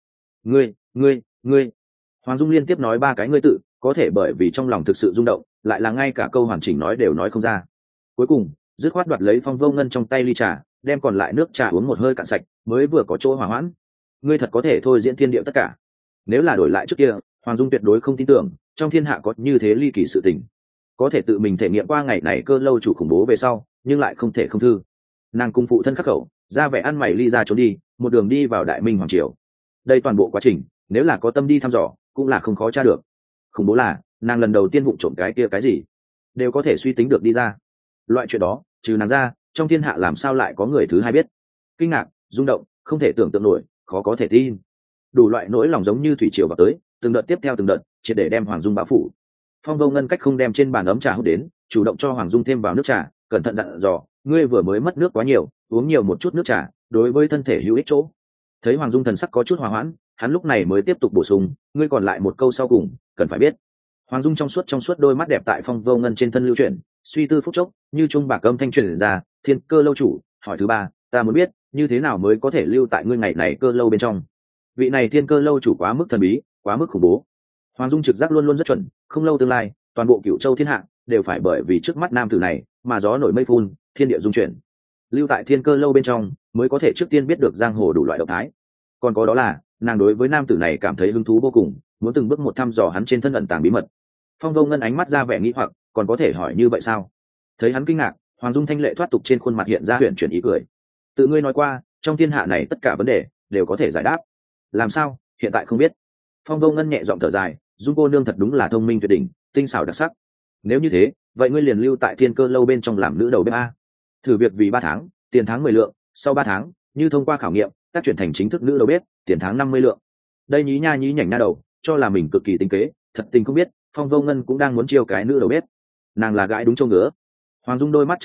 Ngươi. Hoàng Dung liên tiếp nói 3 cái ngươi tự, có thể bởi vì trong lòng thực sự rung động, lại là ngay cả câu hoàn chỉnh nói đều nói không ra. Cuối cùng, dứt khoát đoạt lấy Phong Vô Ngân trong tay ly trà, đem còn lại nước trà uống một hơi cạn sạch, mới vừa có chỗ hòa hoãn. Ngươi thật có thể thôi diễn thiên địa tất cả. Nếu là đổi lại trước kia, Hoàng Dung tuyệt đối không tin tưởng trong thiên hạ có như thế ly kỳ sự tình. Có thể tự mình thể nghiệm qua ngày này Cơ lâu chủ khủng bố về sau, nhưng lại không thể không thư. Nàng cung phụ thân khắc khẩu, ra vẻ ăn mày ly ra trốn đi, một đường đi vào Đại Minh Hoàng Triều. Đây toàn bộ quá trình, nếu là có tâm đi thăm dò, cũng là không khó tra được. Khủng bố là, nàng lần đầu tiên vụng trộm cái kia cái gì, đều có thể suy tính được đi ra. Loại chuyện đó, trừ nàng ra, trong thiên hạ làm sao lại có người thứ hai biết? Kinh ngạc, rung động, không thể tưởng tượng nổi, khó có thể tin. Đủ loại nỗi lòng giống như thủy triều vào tới, từng đợt tiếp theo từng đợt, triệt để đem Hoàng Dung bao phủ. Phong Vô Ngân cách không đem trên bàn ấm trà hút đến, chủ động cho Hoàng Dung thêm vào nước trà, cẩn thận dặn dò, ngươi vừa mới mất nước quá nhiều, uống nhiều một chút nước trà, đối với thân thể hữu ích chỗ. Thấy Hoàng Dung thần sắc có chút hòa hoãn, hắn lúc này mới tiếp tục bổ sung, ngươi còn lại một câu sau cùng, cần phải biết. Hoàng Dung trong suốt đôi mắt đẹp tại Phong Vô Ngân trên thân lưu chuyển, suy tư phút chốc, như trung bạc âm thanh truyền ra, Thiên Cơ lâu chủ, hỏi thứ 3, ta muốn biết, như thế nào mới có thể lưu tại ngươi ngày này Cơ lâu bên trong. Vị này Thiên Cơ lâu chủ quá mức thần bí, quá mức khủng bố. Hoàng Dung trực giác luôn luôn rất chuẩn, không lâu tương lai, toàn bộ Cửu Châu thiên hạ đều phải bởi vì trước mắt nam tử này mà gió nổi mây phun, thiên địa dung chuyển. Lưu tại Thiên Cơ lâu bên trong, mới có thể trước tiên biết được giang hồ đủ loại động thái. Còn có đó là, nàng đối với nam tử này cảm thấy hứng thú vô cùng, muốn từng bước một thăm dò hắn trên thân ẩn tàng bí mật. Phong Vô Ngân ánh mắt ra vẻ nghĩ hoặc, còn có thể hỏi như vậy sao? Thấy hắn kinh ngạc, Hoàng Dung thanh lệ thoát tục trên khuôn mặt hiện ra huyền chuyển ý cười. Tự ngươi nói qua, trong thiên hạ này tất cả vấn đề đều có thể giải đáp. Làm sao, hiện tại không biết? Phong Vô Ngân nhẹ giọng thở dài, Dung cô nương thật đúng là thông minh tuyệt đỉnh, tinh xảo đặc sắc. Nếu như thế, vậy ngươi liền lưu tại Thiên Cơ lâu bên trong làm nữ đầu bếp a. Thử việc vì 3 tháng, tiền tháng 10 lượng, sau 3 tháng, như thông qua khảo nghiệm, tác chuyển thành chính thức nữ đầu bếp, tiền tháng 50 lượng. Đây nhí nhảnh nha đầu, cho là mình cực kỳ tinh kế, thật tình không biết, Phong Vô Ngân cũng đang muốn chiêu cái nữ đầu bếp. Nàng là gái đúng châu ngứa. Hoàng Dung đôi mắt trầm thấp,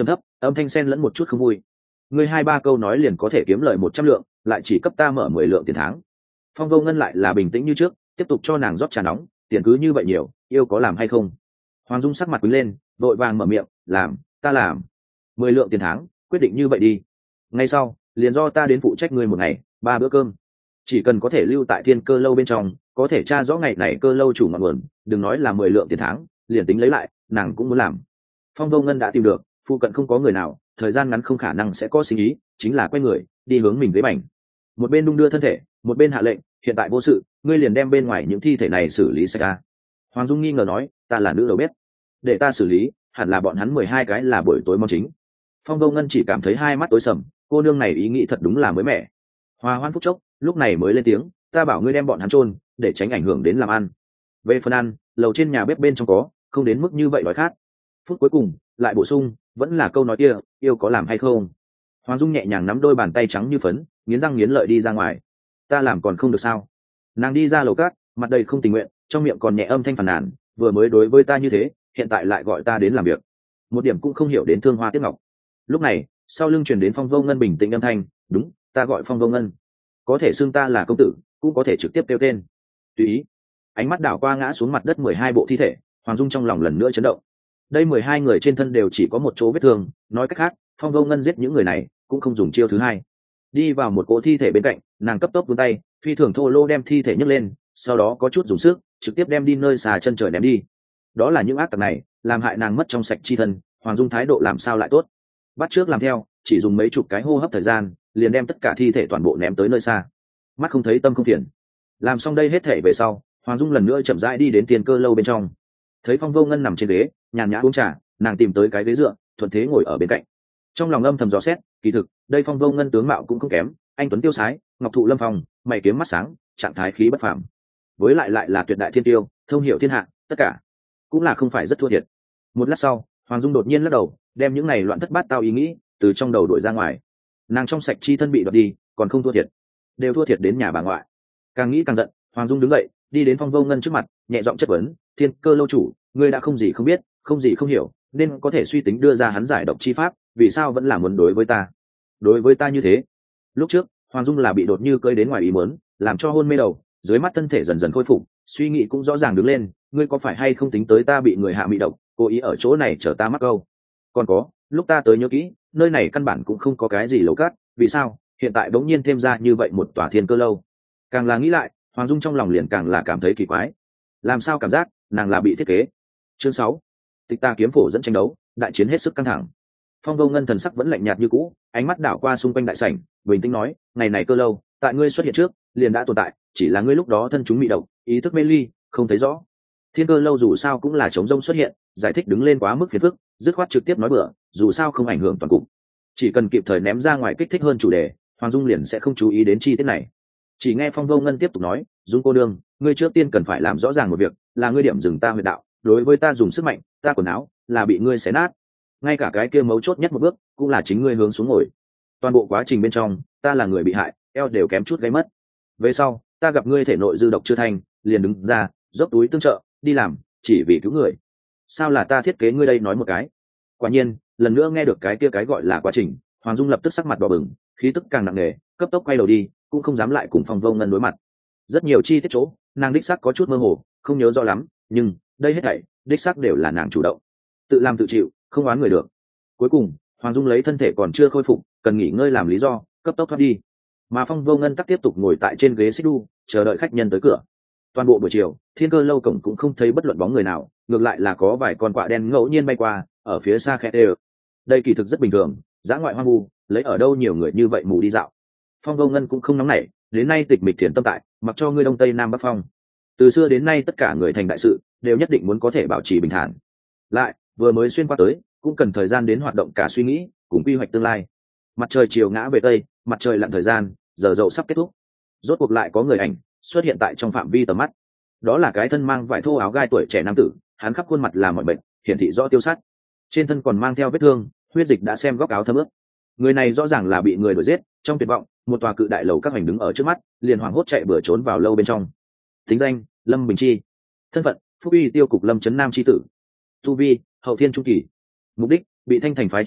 âm thanh sen lẫn một chút không vui. Ngươi 2-3 câu nói liền có thể kiếm lời 100 lượng, lại chỉ cấp ta mở 10 lượng tiền tháng. Phong Vô Ngân lại là bình tĩnh như trước, tiếp tục cho nàng rót trà nóng. Tiền cứ như vậy nhiều, yêu có làm hay không? Hoàng Dung sắc mặt quýnh lên, vội vàng mở miệng, làm, ta làm. 10 lượng tiền tháng, quyết định như vậy đi. Ngay sau, liền do ta đến phụ trách ngươi một ngày, 3 bữa cơm. Chỉ cần có thể lưu tại Thiên Cơ lâu bên trong, có thể tra rõ ngày này cơ lâu chủ ngọn nguồn, đừng nói là 10 lượng tiền tháng, liền tính lấy lại, nàng cũng muốn làm. Phong Vô Ngân đã tìm được, phụ cận không có người nào, thời gian ngắn không khả năng sẽ có sinh ý, chính là quay người đi hướng mình ghế bành. Một bên đung đưa thân thể, một bên hạ lệnh, hiện tại vô sự, ngươi liền đem bên ngoài những thi thể này xử lý sạch ra. Hoàng Dung nghi ngờ nói, ta là nữ đầu bếp, để ta xử lý, hẳn là bọn hắn 12 cái là buổi tối món chính. Phong Vô Ngân chỉ cảm thấy hai mắt tối sầm, cô nương này ý nghĩ thật đúng là mới mẻ. Hòa hoan phúc chốc, lúc này mới lên tiếng, ta bảo ngươi đem bọn hắn chôn, để tránh ảnh hưởng đến làm ăn. Về phần ăn, lầu trên nhà bếp bên trong có, không đến mức như vậy đói khát. Phút cuối cùng lại bổ sung, vẫn là câu nói kia, yêu có làm hay không? Hoàng Dung nhẹ nhàng nắm đôi bàn tay trắng như phấn, nghiến răng nghiến lợi đi ra ngoài. Ta làm còn không được sao? Nàng đi ra lầu cát, mặt đầy không tình nguyện, trong miệng còn nhẹ âm thanh phàn nàn, vừa mới đối với ta như thế, hiện tại lại gọi ta đến làm việc, một điểm cũng không hiểu đến thương hoa tiếp ngọc. Lúc này, sau lưng truyền đến Phong Vô Ngân bình tĩnh âm thanh, đúng, ta gọi Phong Vô Ngân, có thể xưng ta là công tử, cũng có thể trực tiếp kêu tên, tùy ý. Ánh mắt đảo qua ngã xuống mặt đất 12 bộ thi thể, Hoàng Dung trong lòng lần nữa chấn động. Đây 12 người trên thân đều chỉ có một chỗ vết thương, nói cách khác, Phong Vô Ngân giết những người này cũng không dùng chiêu thứ hai. Đi vào một cỗ thi thể bên cạnh, nàng cấp tốc vươn tay, phi thường thô lô đem thi thể nhấc lên, sau đó có chút dùng sức, trực tiếp đem đi nơi xa chân trời ném đi. Đó là những ác tặc này, làm hại nàng mất trong sạch chi thân, Hoàng Dung thái độ làm sao lại tốt? Bắt trước làm theo, chỉ dùng mấy chục cái hô hấp thời gian, liền đem tất cả thi thể toàn bộ ném tới nơi xa. Mắt không thấy tâm không phiền. Làm xong đây hết thể về sau, Hoàng Dung lần nữa chậm rãi đi đến Thiên Cơ lâu bên trong. Thấy Phong Vô Ngân nằm trên ghế, nhàn nhã uống trà, nàng tìm tới cái ghế dựa, thuận thế ngồi ở bên cạnh. Trong lòng âm thầm dò xét, kỳ thực, đây Phong Vô Ngân tướng mạo cũng không kém, anh tuấn tiêu sái, ngọc thụ lâm phong, mày kiếm mắt sáng, trạng thái khí bất phàm. Với lại là tuyệt đại thiên tiêu, thông hiểu thiên hạ, tất cả cũng là không phải rất thua thiệt. Một lát sau, Hoàng Dung đột nhiên lắc đầu, đem những này loạn thất bát tao ý nghĩ từ trong đầu đuổi ra ngoài. Nàng trong sạch chi thân bị đoạt đi, còn không thua thiệt, đều thua thiệt đến nhà bà ngoại. Càng nghĩ càng giận, Hoàng Dung đứng dậy, đi đến Phong Vô Ngân trước mặt, nhẹ giọng chất vấn, Thiên Cơ lâu chủ, ngươi đã không gì không biết, không gì không hiểu, nên có thể suy tính đưa ra hắn giải độc chi pháp, vì sao vẫn làm muốn đối với ta? Đối với ta như thế. Lúc trước, Hoàng Dung là bị đột như cơi đến ngoài ý muốn, làm cho hôn mê đầu, dưới mắt thân thể dần dần khôi phục, suy nghĩ cũng rõ ràng đứng lên, ngươi có phải hay không tính tới ta bị người hạ mị độc, cố ý ở chỗ này chờ ta mắc câu? Còn có, lúc ta tới nhớ kỹ, nơi này căn bản cũng không có cái gì lầu cát, vì sao hiện tại bỗng nhiên thêm ra như vậy một tòa Thiên Cơ lâu? Càng là nghĩ lại, Hoàng Dung trong lòng liền càng là cảm thấy kỳ quái. Làm sao cảm giác nàng là bị thiết kế? Chương 6. Tịch Ta kiếm phổ dẫn tranh đấu, đại chiến hết sức căng thẳng. Phong Vô Ngân thần sắc vẫn lạnh nhạt như cũ, ánh mắt đảo qua xung quanh đại sảnh, bình tĩnh nói, ngày này Cơ lâu, tại ngươi xuất hiện trước, liền đã tồn tại, chỉ là ngươi lúc đó thân chúng bị độc, ý thức mê ly, không thấy rõ. Thiên Cơ lâu dù sao cũng là chống rông xuất hiện, giải thích đứng lên quá mức phiền phức, dứt khoát trực tiếp nói bừa, dù sao không ảnh hưởng toàn cục. Chỉ cần kịp thời ném ra ngoài kích thích hơn chủ đề, Hoàng Dung liền sẽ không chú ý đến chi tiết này. Chỉ nghe Phong Vô Ngân tiếp tục nói, Dung cô đương, ngươi trước tiên cần phải làm rõ ràng một việc, là ngươi điểm dừng ta huyệt đạo, đối với ta dùng sức mạnh, ta quần áo là bị ngươi xé nát, ngay cả cái kia mấu chốt nhất một bước cũng là chính ngươi hướng xuống ngồi. Toàn bộ quá trình bên trong, ta là người bị hại, eo đều kém chút gáy mất. Về sau, ta gặp ngươi thể nội dư độc chưa thành, liền đứng ra, dốc túi tương trợ, đi làm, chỉ vì cứu người. Sao là ta thiết kế ngươi đây nói một cái? Quả nhiên, lần nữa nghe được cái kia cái gọi là quá trình, Hoàng Dung lập tức sắc mặt đỏ bừng, khí tức càng nặng nề, cấp tốc quay đầu đi, cũng không dám lại cùng Phong Vô Ngân đối mặt. Rất nhiều chi tiết chỗ, nàng đích xác có chút mơ hồ, không nhớ rõ lắm, nhưng đây hết thảy đích xác đều là nàng chủ động, tự làm tự chịu, không oán người được. Cuối cùng, Hoàng Dung lấy thân thể còn chưa khôi phục, cần nghỉ ngơi làm lý do, cấp tốc thoát đi. Mà Phong Vô Ngân tắc tiếp tục ngồi tại trên ghế xích đu, chờ đợi khách nhân tới cửa. Toàn bộ buổi chiều, Thiên Cơ lâu cổng cũng không thấy bất luận bóng người nào, ngược lại là có vài con quạ đen ngẫu nhiên bay qua, ở phía xa khẽ đều. Đây kỳ thực rất bình thường, dã ngoại hoang vu, lấy ở đâu nhiều người như vậy mù đi dạo. Phong Vô Ngân cũng không nóng nảy, đến nay tịch mịch thiền tâm tại, mặc cho ngươi đông tây nam bắc phong. Từ xưa đến nay tất cả người thành đại sự đều nhất định muốn có thể bảo trì bình thản. Lại, vừa mới xuyên qua tới, cũng cần thời gian đến hoạt động cả suy nghĩ, cùng quy hoạch tương lai. Mặt trời chiều ngã về tây, mặt trời lặn thời gian, giờ dậu sắp kết thúc. Rốt cuộc lại có người ảnh xuất hiện tại trong phạm vi tầm mắt. Đó là cái thân mang vải thô áo gai tuổi trẻ nam tử, hắn khắp khuôn mặt là mọi bệnh, hiển thị rõ tiêu sát. Trên thân còn mang theo vết thương, huyết dịch đã xem góc áo thấm ướt. Người này rõ ràng là bị người đuổi giết, trong tuyệt vọng, một tòa cự đại lầu các hành đứng ở trước mắt, liền hoảng hốt chạy bừa trốn vào lâu bên trong. Tính danh: Lâm Bình Chi. Thân phận: Phúc Uy tiêu cục Lâm Trấn Nam chi tử. Tu vi: Hậu thiên trung kỳ. Mục đích: bị Thanh Thành phái truy sát,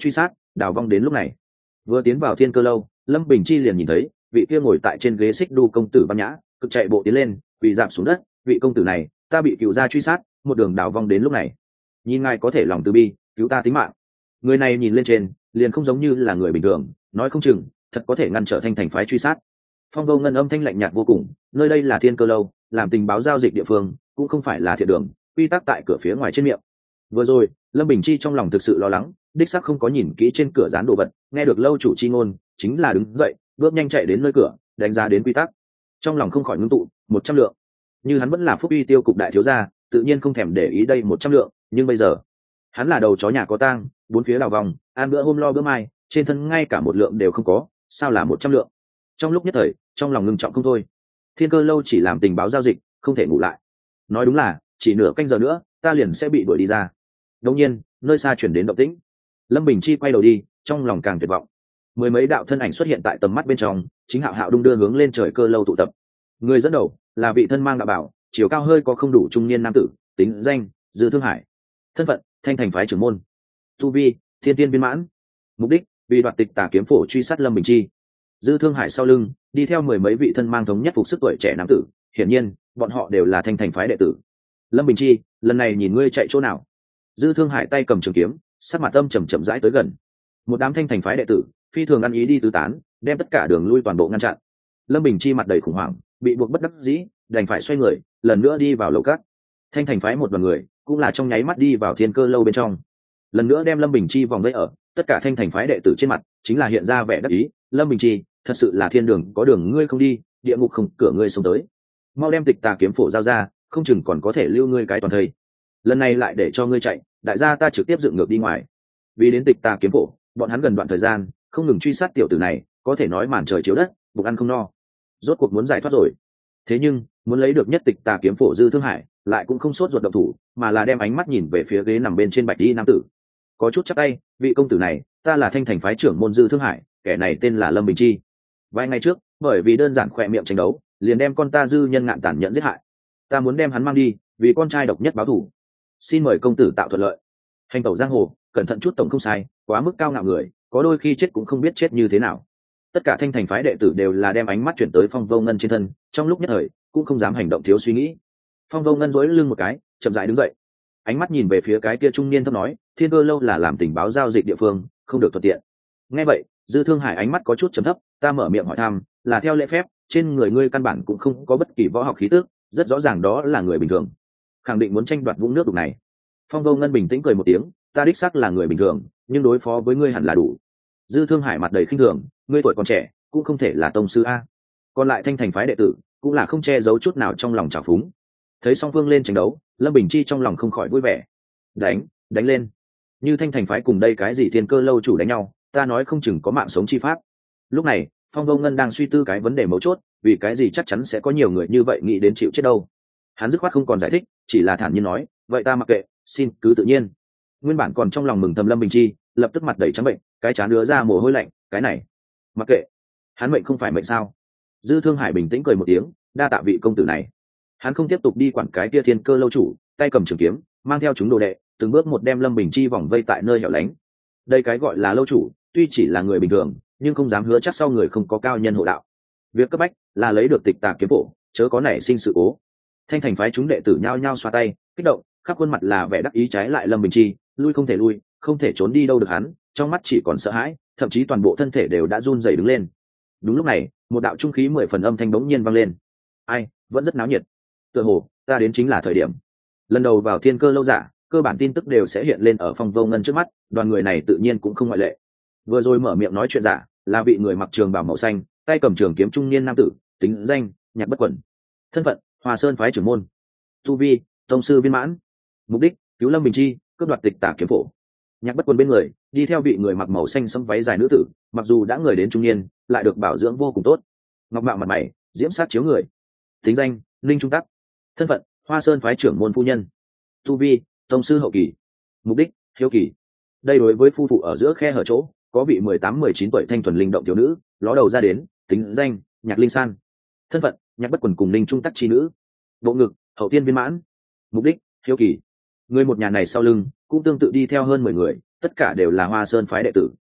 đào vong đến lúc này. Vừa tiến vào Thiên Cơ lâu, Lâm Bình Chi liền nhìn thấy vị kia ngồi tại trên ghế xích đu công tử Văn Nhã cực chạy bộ tiến lên, quỳ rạp xuống đất. Vị công tử này, ta bị cựu gia truy sát, một đường đào vong đến lúc này, nhìn ngài có thể lòng từ bi cứu ta tính mạng. Người này nhìn lên trên liền không giống như là người bình thường, nói không chừng thật có thể ngăn trở Thanh Thành phái truy sát. Phong Vô Ngân âm thanh lạnh nhạt vô cùng, nơi đây là Thiên Cơ lâu, làm tình báo giao dịch địa phương, cũng không phải là thiện đường, quy tắc tại cửa phía ngoài trên miệng. Vừa rồi Lâm Bình Chi trong lòng thực sự lo lắng, đích xác không có nhìn kỹ trên cửa dán đồ vật, nghe được lâu chủ chi ngôn, chính là đứng dậy bước nhanh chạy đến nơi cửa, đánh giá đến quy tắc, trong lòng không khỏi ngưng tụ 100 lượng. Như hắn vẫn là phúc uy tiêu cục đại thiếu gia, tự nhiên không thèm để ý đây 100 lượng, nhưng bây giờ hắn là đầu chó nhà có tang, bốn phía đào vòng, ăn bữa hôm lo bữa mai, trên thân ngay cả một lượng đều không có, sao là 100 lượng? Trong lúc nhất thời trong lòng ngưng trọng không thôi. Thiên Cơ lâu chỉ làm tình báo giao dịch, không thể ngủ lại. Nói đúng là chỉ nửa canh giờ nữa ta liền sẽ bị đuổi đi ra. Đột nhiên nơi xa chuyển đến động tĩnh, Lâm Bình Chi quay đầu đi, trong lòng càng tuyệt vọng. Mười mấy đạo thân ảnh xuất hiện tại tầm mắt bên trong, chính hạo hạo đung đưa hướng lên trời Cơ lâu tụ tập. Người dẫn đầu là vị thân mang đạo bảo, chiều cao hơi có không đủ trung niên nam tử, tính danh Dư Thương Hải, thân phận Thanh Thành phái trưởng môn, tu vi thiên tiên viên mãn, mục đích vì đoạt Tịch Tà kiếm phổ truy sát Lâm Bình Chi. Dư Thương Hải sau lưng đi theo mười mấy vị thân mang thống nhất phục sức tuổi trẻ nam tử, hiển nhiên bọn họ đều là Thanh Thành phái đệ tử. Lâm Bình Chi, lần này nhìn ngươi chạy chỗ nào? Dư Thương Hải tay cầm trường kiếm, sắc mặt âm trầm chậm rãi tới gần. Một đám Thanh Thành phái đệ tử phi thường ăn ý đi tứ tán, đem tất cả đường lui toàn bộ ngăn chặn. Lâm Bình Chi mặt đầy khủng hoảng, bị buộc bất đắc dĩ, đành phải xoay người lần nữa đi vào lầu cát. Thanh Thành phái một đoàn người cũng là trong nháy mắt đi vào Thiên Cơ lâu bên trong, lần nữa đem Lâm Bình Chi vòng vây ở. Tất cả Thanh Thành phái đệ tử trên mặt chính là hiện ra vẻ đắc ý. Lâm Bình Chi, thật sự là thiên đường có đường ngươi không đi, địa ngục không cửa ngươi sống tới. Mau đem Tịch Tà kiếm phổ giao ra, không chừng còn có thể lưu ngươi cái toàn thây. Lần này lại để cho ngươi chạy, đại gia ta trực tiếp dựng ngược đi ngoài. Vì đến Tịch Tà kiếm phổ, bọn hắn gần đoạn thời gian không ngừng truy sát tiểu tử này, có thể nói màn trời chiếu đất, bụng ăn không no. Rốt cuộc muốn giải thoát rồi. Thế nhưng muốn lấy được nhất Tịch Tà kiếm phổ, Dư Thương Hải lại cũng không sốt ruột động thủ, mà là đem ánh mắt nhìn về phía ghế nằm bên trên bạch y nam tử, có chút chắp tay. Vị công tử này, ta là Thanh Thành phái trưởng môn Dư Thương Hải, kẻ này tên là Lâm Bình Chi. Vài ngày trước bởi vì đơn giản khỏe miệng tranh đấu, liền đem con ta Dư Nhân Ngạn tàn nhẫn giết hại. Ta muốn đem hắn mang đi, vì con trai độc nhất báo thù. Xin mời công tử tạo thuận lợi. Hành tẩu giang hồ, cẩn thận chút tổng không sai, quá mức cao ngạo người, có đôi khi chết cũng không biết chết như thế nào. Tất cả Thanh Thành phái đệ tử đều là đem ánh mắt chuyển tới Phong Vô Ngân trên thân, trong lúc nhất thời cũng không dám hành động thiếu suy nghĩ. Phong Vô Ngân duỗi lưng một cái, chậm rãi đứng dậy, ánh mắt nhìn về phía cái kia trung niên thấp nói, Thiên Cơ lâu là làm tình báo giao dịch địa phương, không được thuận tiện. Nghe vậy Dư Thương Hải ánh mắt có chút trầm thấp, ta mở miệng hỏi thăm là theo lễ phép, trên người ngươi căn bản cũng không có bất kỳ võ học khí tức, rất rõ ràng đó là người bình thường, khẳng định muốn tranh đoạt vũng nước đục này. Phong Vô Ngân bình tĩnh cười một tiếng, ta đích xác là người bình thường, nhưng đối phó với ngươi hẳn là đủ. Dư Thương Hải mặt đầy khinh thường, ngươi tuổi còn trẻ, cũng không thể là tông sư a. Còn lại Thanh Thành phái đệ tử cũng là không che giấu chút nào trong lòng trào phúng. Thấy song phương lên tranh đấu, Lâm Bình Chi trong lòng không khỏi vui vẻ. Đánh lên. Như Thanh Thành phái cùng đây cái gì Thiên Cơ lâu chủ đánh nhau, ta nói không chừng có mạng sống chi pháp. Lúc này Phong Vô Ngân đang suy tư cái vấn đề mấu chốt, vì cái gì chắc chắn sẽ có nhiều người như vậy nghĩ đến chịu chết đâu. Hắn dứt khoát không còn giải thích, chỉ là thản nhiên nói, vậy ta mặc kệ, xin cứ tự nhiên. Nguyên bản còn trong lòng mừng thầm Lâm Bình Chi lập tức mặt đầy trắng bệnh, cái trán đứa ra mồ hôi lạnh, cái này mặc kệ, hắn mệnh không phải mệnh sao? Dư Thương Hải bình tĩnh cười một tiếng, đa tạ vị công tử này. Hắn không tiếp tục đi quản cái kia Thiên Cơ lâu chủ, tay cầm trường kiếm mang theo chúng đồ đệ, từng bước một đem Lâm Bình Chi vòng vây tại nơi hẻo lánh. Đây cái gọi là lâu chủ tuy chỉ là người bình thường, nhưng không dám hứa chắc sau người không có cao nhân hộ đạo. Việc cấp bách là lấy được Tịch Tà kiếm phổ, chớ có nảy sinh sự cố. Thanh Thành phái chúng đệ tử nhao nhao xoa tay kích động, khắp khuôn mặt là vẻ đắc ý. Trái lại Lâm Bình Chi lui không thể lui, không thể trốn đi đâu được, hắn trong mắt chỉ còn sợ hãi, thậm chí toàn bộ thân thể đều đã run rẩy đứng lên. Đúng lúc này một đạo trung khí 10 phần âm thanh bỗng nhiên vang lên, ai vẫn rất náo nhiệt, tựa hồ ta đến chính là thời điểm. Lần đầu vào Thiên Cơ lâu giả, cơ bản tin tức đều sẽ hiện lên ở Phong Vô Ngân trước mắt, đoàn người này tự nhiên cũng không ngoại lệ. Vừa rồi mở miệng nói chuyện giả là vị người mặc trường bào màu xanh, tay cầm trường kiếm trung niên nam tử, tính danh Nhạc Bất Quẩn, thân phận Hoa Sơn phái trưởng môn, tu vi tông sư viên mãn, mục đích cứu Lâm Bình Chi, cướp đoạt Tịch Tà kiếm phổ. Nhạc Bất Quẩn bên người đi theo vị người mặc màu xanh sẫm váy dài nữ tử, mặc dù đã người đến trung niên, lại được bảo dưỡng vô cùng tốt, ngọc mạo mặt mày diễm sát chiếu người, tính danh Ninh Trung Tắc, thân phận Hoa Sơn phái trưởng môn phu nhân, tu vi tông sư hậu kỳ, mục đích hiếu kỳ. Đây đối với phu phụ ở giữa khe hở chỗ có vị 18-19 tuổi thanh thuần linh động thiếu nữ ló đầu ra đến, tính danh Nhạc Linh San, thân phận Nhạc Bất Quẩn cùng Ninh Trung Tắc chi nữ, bộ ngực hậu tiên viên mãn, mục đích hiếu kỳ. Người một nhà này sau lưng cũng tương tự đi theo hơn 10 người, tất cả đều là Hoa Sơn phái đệ tử.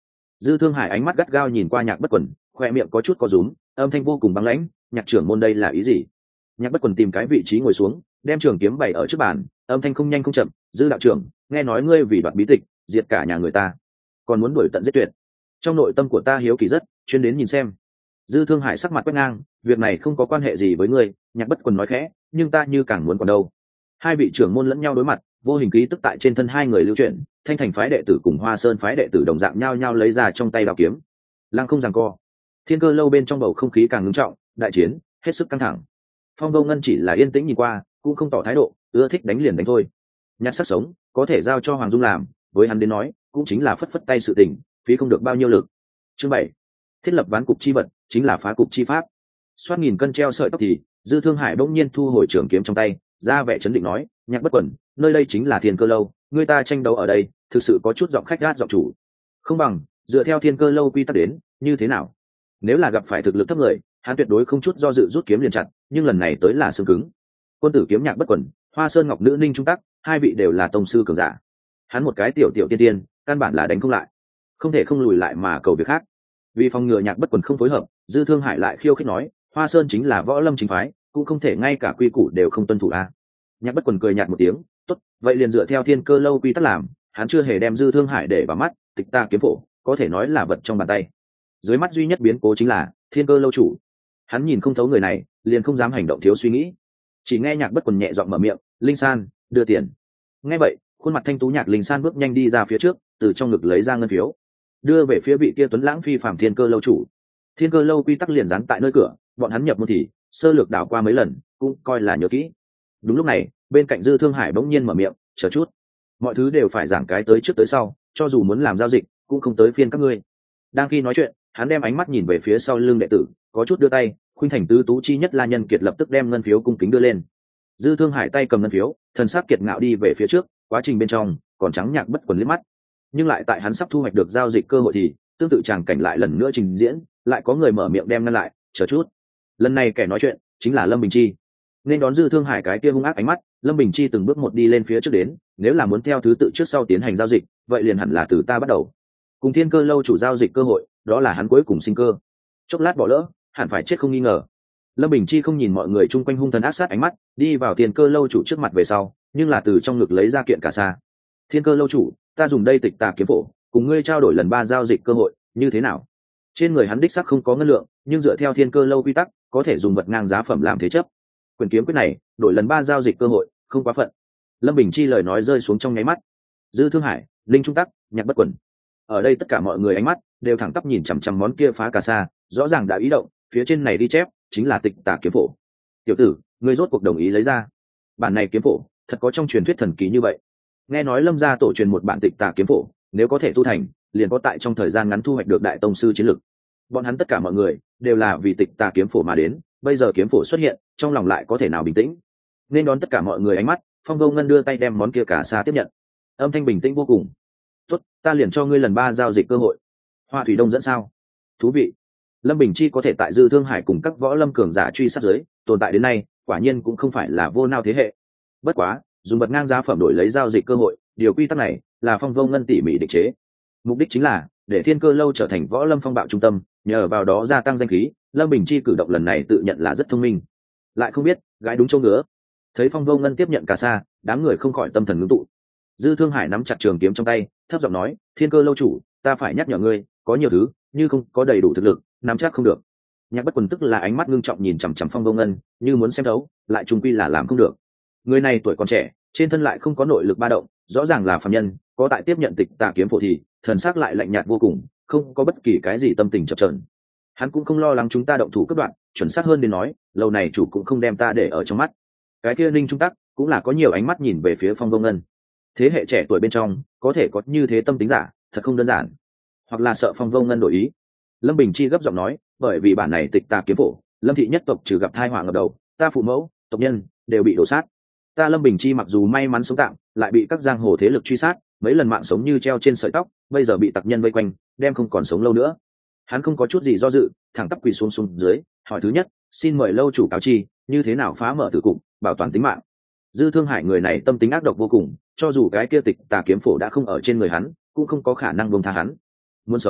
Dư Thương Hải ánh mắt gắt gao nhìn qua Nhạc Bất Quần, khoe miệng có chút có rúm, âm thanh vô cùng băng lãnh. Nhạc trưởng môn đây là ý gì? Nhạc Bất Quần tìm cái vị trí ngồi xuống, đem trường kiếm bày ở trước bàn, âm thanh không nhanh không chậm. Dư đạo trưởng, nghe nói ngươi vì đoạt bí tịch diệt cả nhà người ta, còn muốn đuổi tận giết tuyệt. Trong nội tâm của ta hiếu kỳ rất, chuyên đến nhìn xem. Dư Thương Hải sắc mặt quét ngang, việc này không có quan hệ gì với ngươi. Nhạc Bất Quần nói khẽ, nhưng ta như càng muốn còn đâu. Hai vị trưởng môn lẫn nhau đối mặt, vô hình ký tức tại trên thân hai người lưu chuyển. Thanh Thành phái đệ tử cùng Hoa Sơn phái đệ tử đồng dạng nhau nhau lấy ra trong tay đao kiếm, lăng không giằng co. Thiên Cơ lâu bên trong bầu không khí càng ngưng trọng, đại chiến hết sức căng thẳng. Phong Vô Ngân chỉ là yên tĩnh nhìn qua, cũng không tỏ thái độ, ưa thích đánh liền đánh thôi. Nhặt sắc sống có thể giao cho Hoàng Dung làm, với hắn đến nói cũng chính là phất phất tay sự tình, phí không được bao nhiêu lực. Chương 7. Thiết lập ván cục chi vật chính là phá cục chi pháp. Soát nghìn cân treo sợi tóc thì Dư Thương Hải bỗng nhiên thu hồi trường kiếm trong tay, ra vẻ chấn định nói, Nhạc Bất Quần, nơi đây chính là Thiên Cơ lâu, người ta tranh đấu ở đây thực sự có chút giọng khách gát giọng chủ, không bằng dựa theo Thiên Cơ lâu quy tắc đến, như thế nào? Nếu là gặp phải thực lực thấp người, hắn tuyệt đối không chút do dự rút kiếm liền chặt, nhưng lần này tới là xương cứng. Quân tử kiếm Nhạc Bất Quần, Hoa Sơn Ngọc Nữ Ninh Trung Tắc, hai vị đều là tông sư cường giả, hắn một cái tiểu tiểu tiên tiên, căn bản là đánh không lại, không thể không lùi lại mà cầu việc khác. Vì phòng ngừa Nhạc Bất Quần không phối hợp, Dư Thương Hải lại khiêu khích nói, Hoa Sơn chính là võ lâm chính phái, cũng không thể ngay cả quy củ đều không tuân thủ a. Nhạc Bất Quần cười nhạt một tiếng, tốt, vậy liền dựa theo Thiên Cơ lâu quy tắc làm. Hắn chưa hề đem Dư Thương Hải để vào mắt, tịch ta kiếm phổ có thể nói là vật trong bàn tay. Dưới mắt duy nhất biến cố chính là Thiên Cơ lâu chủ, hắn nhìn không thấu người này, liền không dám hành động thiếu suy nghĩ. Chỉ nghe Nhạc Bất Quần nhẹ giọng mở miệng, Linh San, đưa tiền. Nghe vậy, khuôn mặt thanh tú Nhạc Linh San bước nhanh đi ra phía trước, từ trong ngực lấy ra ngân phiếu, đưa về phía vị kia tuấn lãng phi phàm Thiên Cơ lâu chủ. Thiên Cơ lâu quy tắc liền dán tại nơi cửa, bọn hắn nhập môn thì sơ lược đảo qua mấy lần, cũng coi là nhớ kỹ. Đúng lúc này, bên cạnh Dư Thương Hải bỗng nhiên mở miệng, chờ chút, mọi thứ đều phải giảng cái tới trước tới sau, cho dù muốn làm giao dịch cũng không tới phiên các ngươi. Đang khi nói chuyện, hắn đem ánh mắt nhìn về phía sau lưng đệ tử, có chút đưa tay, khuynh thành tứ tú chi nhất La Nhân Kiệt lập tức đem ngân phiếu cung kính đưa lên. Dư Thương Hải tay cầm ngân phiếu, thần sắc kiệt ngạo đi về phía trước, quá trình bên trong còn Trắng Nhạc Bất Quần liếc mắt, nhưng lại tại hắn sắp thu hoạch được giao dịch cơ hội thì tương tự tràng cảnh lại lần nữa trình diễn, lại có người mở miệng đem ngăn lại, chờ chút. Lần này kẻ nói chuyện chính là Lâm Bình Chi. Nên đón Dư Thương Hải cái kia hung ác ánh mắt, Lâm Bình Chi từng bước một đi lên phía trước đến, nếu là muốn theo thứ tự trước sau tiến hành giao dịch, vậy liền hẳn là từ ta bắt đầu. Cùng Thiên Cơ lâu chủ giao dịch cơ hội, đó là hắn cuối cùng sinh cơ. Chốc lát bỏ lỡ, hẳn phải chết không nghi ngờ. Lâm Bình Chi không nhìn mọi người chung quanh hung thần ác sát ánh mắt, đi vào Thiên Cơ lâu chủ trước mặt về sau, nhưng là từ trong ngực lấy ra kiện cà sa. Thiên Cơ lâu chủ, ta dùng đây tịch tà kiếm phổ, cùng ngươi trao đổi lần 3 giao dịch cơ hội, như thế nào? Trên người hắn đích sắc không có ngân lượng, nhưng dựa theo Thiên Cơ lâu quy tắc, có thể dùng vật ngang giá phẩm làm thế chấp. Quyền kiếm quyết này, đổi lần 3 giao dịch cơ hội, không quá phận. Lâm Bình Chi lời nói rơi xuống trong nháy mắt. Dư Thương Hải, Linh Trung Tắc, Nhạc Bất Quần, ở đây tất cả mọi người ánh mắt đều thẳng tắp nhìn chằm chằm món kia phá cà sa, rõ ràng đã ý động, phía trên này đi chép chính là tịch tà kiếm phổ. Tiểu tử, ngươi rốt cuộc đồng ý lấy ra bản này kiếm phổ, thật có trong truyền thuyết thần kỳ như vậy? Nghe nói Lâm gia tổ truyền một bản tịch tà kiếm phổ, nếu có thể tu thành, liền có tại trong thời gian ngắn thu hoạch được đại tông sư chiến lực. Bọn hắn tất cả mọi người đều là vì tịch tà kiếm phổ mà đến, bây giờ kiếm phổ xuất hiện, trong lòng lại có thể nào bình tĩnh? Nên đón tất cả mọi người ánh mắt, Phong Vô Ngân đưa tay đem món kia cà sa tiếp nhận, âm thanh bình tĩnh vô cùng. Tốt, ta liền cho ngươi lần 3 giao dịch cơ hội. Hoa Thủy Đông dẫn sao? Thú vị. Lâm Bình Chi có thể tại Dư Thương Hải cùng các võ lâm cường giả truy sát giới tồn tại đến nay, quả nhiên cũng không phải là vô nao thế hệ. Bất quá, dùng vật ngang giá phẩm đổi lấy giao dịch cơ hội, điều quy tắc này là Phong Vô Ngân tỉ mỉ định chế. Mục đích chính là để Thiên Cơ lâu trở thành võ lâm phong bạo trung tâm, nhờ vào đó gia tăng danh khí. Lâm Bình Chi cử động lần này tự nhận là rất thông minh, lại không biết gái đúng chỗ ngứa. Thấy Phong Vô Ngân tiếp nhận cà sa, đám người không khỏi tâm thần ngưng tụ. Dư Thương Hải nắm chặt trường kiếm trong tay, thấp giọng nói, Thiên Cơ lâu chủ, ta phải nhắc nhở ngươi, có nhiều thứ như không có đầy đủ thực lực, nắm chắc không được. Nhạc Bất Quần tức là ánh mắt ngưng trọng nhìn chằm chằm Phong Vô Ngân, như muốn xem thấu, lại trung quy là làm không được. Người này tuổi còn trẻ, trên thân lại không có nội lực ba động, rõ ràng là phàm nhân, có tại tiếp nhận tịch tà kiếm phổ thì thần sắc lại lạnh nhạt vô cùng, không có bất kỳ cái gì tâm tình chập chờn. Hắn cũng không lo lắng chúng ta động thủ cấp đoạn, chuẩn xác hơn đến nói, lâu này chủ cũng không đem ta để ở trong mắt. Cái kia Ninh Trung Tắc cũng là có nhiều ánh mắt nhìn về phía Phong Vô Ngân. Thế hệ trẻ tuổi bên trong có thể có như thế tâm tính giả, thật không đơn giản. Hoặc là sợ Phong Vô Ngân đổi ý. Lâm Bình Chi gấp giọng nói, bởi vì bản này tịch tà kiếm phổ, Lâm thị nhất tộc trừ gặp tai họa ngập đầu, ta phụ mẫu, tộc nhân đều bị đổ sát. Ta Lâm Bình Chi mặc dù may mắn sống tạm, lại bị các giang hồ thế lực truy sát, mấy lần mạng sống như treo trên sợi tóc, bây giờ bị tặc nhân vây quanh, đem không còn sống lâu nữa. Hắn không có chút gì do dự, thẳng tắp quỳ xuống dưới, hỏi thứ nhất, xin mời lâu chủ cáo chi, như thế nào phá mở tử cục, bảo toàn tính mạng. Dư Thương Hải người này tâm tính ác độc vô cùng, cho dù cái kia tịch tà kiếm phổ đã không ở trên người hắn, cũng không có khả năng buông tha hắn. Muốn sống,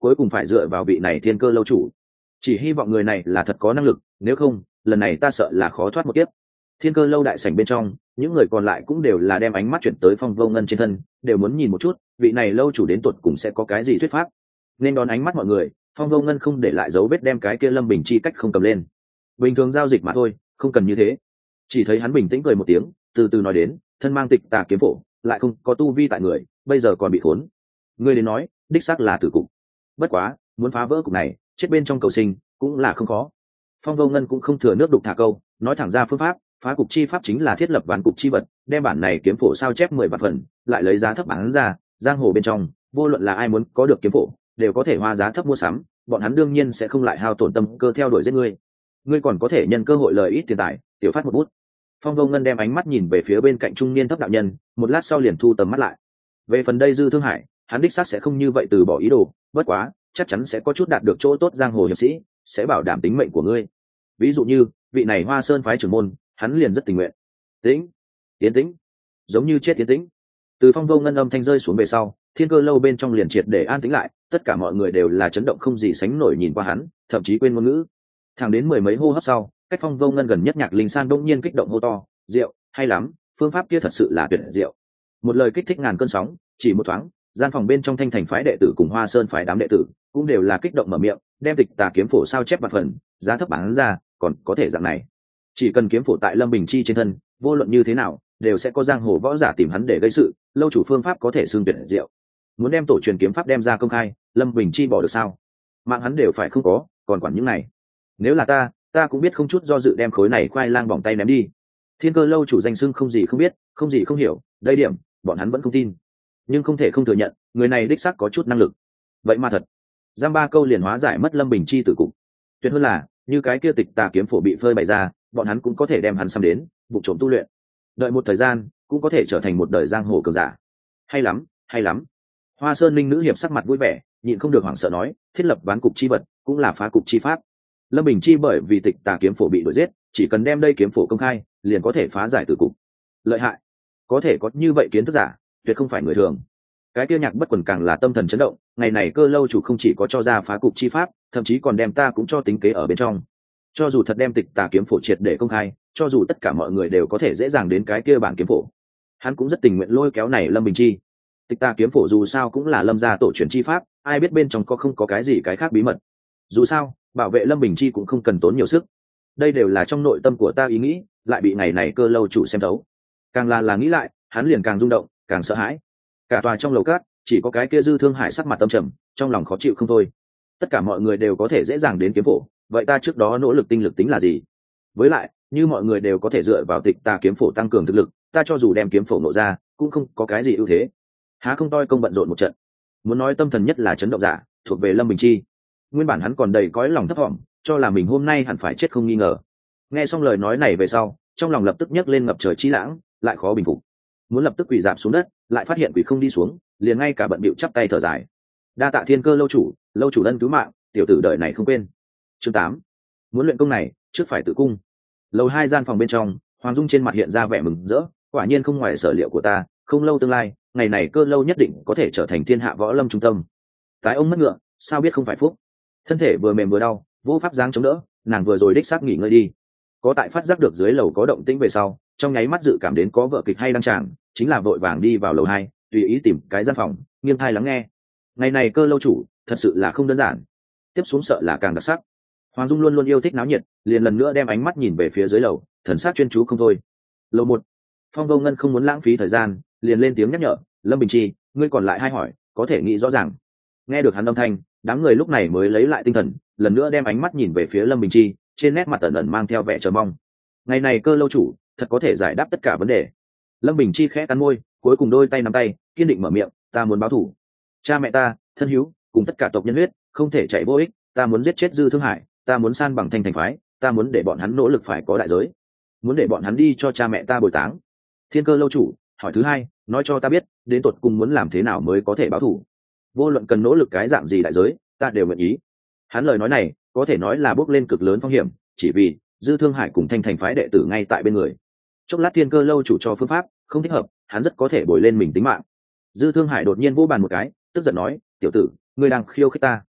cuối cùng phải dựa vào vị này thiên cơ lâu chủ. Chỉ hy vọng người này là thật có năng lực, nếu không lần này ta sợ là khó thoát một kiếp. Thiên cơ lâu đại sảnh bên trong, những người còn lại cũng đều là đem ánh mắt chuyển tới Phong Vô Ngân trên thân, đều muốn nhìn một chút vị này lâu chủ đến tuột cùng sẽ có cái gì thuyết pháp. Nên đón ánh mắt mọi người, Phong Vô Ngân không để lại dấu vết đem cái kia Lâm Bình Chi cách không cầm lên. Bình thường giao dịch mà thôi, không cần như thế. Chỉ thấy hắn bình tĩnh cười một tiếng, từ từ nói đến, thân mang tịch tà kiếm phổ, lại không có tu vi tại người, bây giờ còn bị khốn. Ngươi đến nói, đích xác là tử cục. Bất quá, muốn phá vỡ cục này, chết bên trong cầu sinh cũng là không khó. Phong Vô Ngân cũng không thừa nước đục thả câu, nói thẳng ra phương pháp, phá cục chi pháp chính là thiết lập ván cục chi vật, đem bản này kiếm phổ sao chép 10 vạn phần, lại lấy giá thấp bán ra, giang hồ bên trong, vô luận là ai muốn có được kiếm phổ, đều có thể hoa giá thấp mua sắm, bọn hắn đương nhiên sẽ không lại hao tổn tâm cơ theo đuổi giết ngươi. Ngươi còn có thể nhân cơ hội lời ít tiền tài, tiểu phát một bút. Phong Vô Ngân đem ánh mắt nhìn về phía bên cạnh trung niên thấp đạo nhân, một lát sau liền thu tầm mắt lại. Về phần đây Dư Thương Hải, hắn đích xác sẽ không như vậy từ bỏ ý đồ, bất quá, chắc chắn sẽ có chút đạt được chỗ tốt giang hồ hiệp sĩ, sẽ bảo đảm tính mệnh của ngươi. Ví dụ như, vị này Hoa Sơn phái trưởng môn, hắn liền rất tình nguyện. Tĩnh, tiến tĩnh, giống như chết tiến tĩnh. Từ Phong Vô Ngân âm thanh rơi xuống về sau, thiên cơ lâu bên trong liền triệt để an tĩnh lại, tất cả mọi người đều là chấn động không gì sánh nổi nhìn qua hắn, thậm chí quên ngôn ngữ. Thẳng đến mười mấy hô hấp sau, cách Phong Vô Ngân gần nhất Nhạc Linh San đông nhiên kích động hô to, "Diệu, hay lắm, phương pháp kia thật sự là tuyệt diệu." Một lời kích thích ngàn cơn sóng, chỉ một thoáng, gian phòng bên trong Thanh Thành phái đệ tử cùng Hoa Sơn phái đám đệ tử cũng đều là kích động mở miệng, đem tịch tà kiếm phổ sao chép bạc phần, giá thấp bán ra, còn có thể dạng này. Chỉ cần kiếm phổ tại Lâm Bình Chi trên thân, vô luận như thế nào, đều sẽ có giang hồ võ giả tìm hắn để gây sự, lâu chủ phương pháp có thể xương tuyệt diệu. Muốn đem tổ truyền kiếm pháp đem ra công khai, Lâm Bình Chi bỏ được sao? Mạng hắn đều phải không có, còn quản những này. Nếu là ta cũng biết không chút do dự đem khối này khoai lang bỏng tay ném đi. Thiên cơ lâu chủ danh xưng không gì không biết, không gì không hiểu, đây điểm, bọn hắn vẫn không tin. Nhưng không thể không thừa nhận, người này đích xác có chút năng lực. Vậy mà thật, giam ba câu liền hóa giải mất Lâm Bình Chi tử cục. Tuyệt hơn là, như cái kia tịch tà kiếm phổ bị phơi bày ra, bọn hắn cũng có thể đem hắn xăm đến, vụ trộm tu luyện. Đợi một thời gian, cũng có thể trở thành một đời giang hồ cường giả. Hay lắm, hay lắm. Hoa Sơn Linh nữ hiệp sắc mặt vui vẻ, nhịn không được hoảng sợ nói, thiết lập ván cục chi vật, cũng là phá cục chi pháp. Lâm Bình Chi bởi vì tịch tà kiếm phổ bị đuổi giết, chỉ cần đem đây kiếm phổ công khai, liền có thể phá giải tử cục. Lợi hại, có thể có như vậy kiến thức giả, tuyệt không phải người thường. Cái kia Nhạc Bất Quần càng là tâm thần chấn động, ngày này Cơ lâu chủ không chỉ có cho ra phá cục chi pháp, thậm chí còn đem ta cũng cho tính kế ở bên trong. Cho dù thật đem tịch tà kiếm phổ triệt để công khai, cho dù tất cả mọi người đều có thể dễ dàng đến cái kia bản kiếm phổ, hắn cũng rất tình nguyện lôi kéo này Lâm Bình Chi. Tịch tà kiếm phổ dù sao cũng là Lâm gia tổ truyền chi pháp, ai biết bên trong có không có cái gì cái khác bí mật. Dù sao, bảo vệ Lâm Bình Chi cũng không cần tốn nhiều sức. Đây đều là trong nội tâm của ta ý nghĩ, lại bị ngày này Cơ lâu chủ xem thấu. Càng là nghĩ lại, hắn liền càng rung động, càng sợ hãi. Cả tòa trong lầu cát, chỉ có cái kia Dư Thương Hải sắc mặt tâm trầm, trong lòng khó chịu không thôi. Tất cả mọi người đều có thể dễ dàng đến kiếm phổ, vậy ta trước đó nỗ lực tinh lực tính là gì? Với lại, như mọi người đều có thể dựa vào tịch tà kiếm phổ tăng cường thực lực, ta cho dù đem kiếm phổ nổ ra, cũng không có cái gì ưu thế. Há không toi công bận rộn một trận. Muốn nói tâm thần nhất là chấn động giả, thuộc về Lâm Bình Chi. Nguyên bản hắn còn đầy cõi lòng thấp thỏm, cho là mình hôm nay hẳn phải chết không nghi ngờ. Nghe xong lời nói này về sau, trong lòng lập tức nhấc lên ngập trời chi lãng, lại khó bình phục. Muốn lập tức quỳ rạp xuống đất, lại phát hiện quỳ không đi xuống, liền ngay cả bận bịu chắp tay thở dài. Đa tạ Thiên Cơ lâu chủ ân cứu mạng, tiểu tử đời này không quên. Chương 8. Muốn luyện công này, trước phải tự cung. Lầu 2 gian phòng bên trong, Hoàng Dung trên mặt hiện ra vẻ mừng rỡ, quả nhiên không ngoài sở liệu của ta, không lâu tương lai, ngày này Cơ lâu nhất định có thể trở thành thiên hạ võ lâm trung tâm. Tái ông mất ngựa, sao biết không phải phúc. Thân thể vừa mềm vừa đau, vô pháp dáng chống đỡ, nàng vừa rồi đích xác nghỉ ngơi đi. Có tại phát giác được dưới lầu có động tĩnh về sau, trong nháy mắt dự cảm đến có vợ kịch hay đăng tràng, chính là vội vàng đi vào lầu 2, tùy ý tìm cái gian phòng, nghiêng tai lắng nghe. Ngày này Cơ lâu chủ, thật sự là không đơn giản. Tiếp xuống sợ là càng đặc sắc. Hoàng Dung luôn luôn yêu thích náo nhiệt, liền lần nữa đem ánh mắt nhìn về phía dưới lầu, thần sắc chuyên chú không thôi. Lầu 1. Phong Vô Ngân không muốn lãng phí thời gian, liền lên tiếng nhắc nhở, Lâm Bình Chi, ngươi còn lại hai hỏi, có thể nghĩ rõ ràng. Nghe được hắn âm thanh, đám người lúc này mới lấy lại tinh thần, lần nữa đem ánh mắt nhìn về phía Lâm Bình Chi, trên nét mặt ẩn ẩn mang theo vẻ chờ mong. Ngày này Cơ lâu chủ, thật có thể giải đáp tất cả vấn đề. Lâm Bình Chi khẽ cắn môi, cuối cùng đôi tay nắm tay, kiên định mở miệng, ta muốn báo thù. Cha mẹ ta, thân hữu, cùng tất cả tộc nhân huyết, không thể chạy vô ích, ta muốn giết chết Dư Thương Hải, ta muốn san bằng Thanh Thành phái, ta muốn để bọn hắn nỗ lực phải có đại giới, muốn để bọn hắn đi cho cha mẹ ta bồi táng. Thiên Cơ lâu chủ, hỏi thứ hai, nói cho ta biết, đến tột cùng muốn làm thế nào mới có thể báo thù? Vô luận cần nỗ lực cái dạng gì đại giới, ta đều nguyện ý. Hắn lời nói này, có thể nói là bước lên cực lớn phong hiểm, chỉ vì Dư Thương Hải cùng Thanh Thành phái đệ tử ngay tại bên người. Chốc lát Thiên Cơ lâu chủ cho phương pháp, không thích hợp, hắn rất có thể bồi lên mình tính mạng. Dư Thương Hải đột nhiên vỗ bàn một cái, tức giận nói, tiểu tử, ngươi đang khiêu khích ta.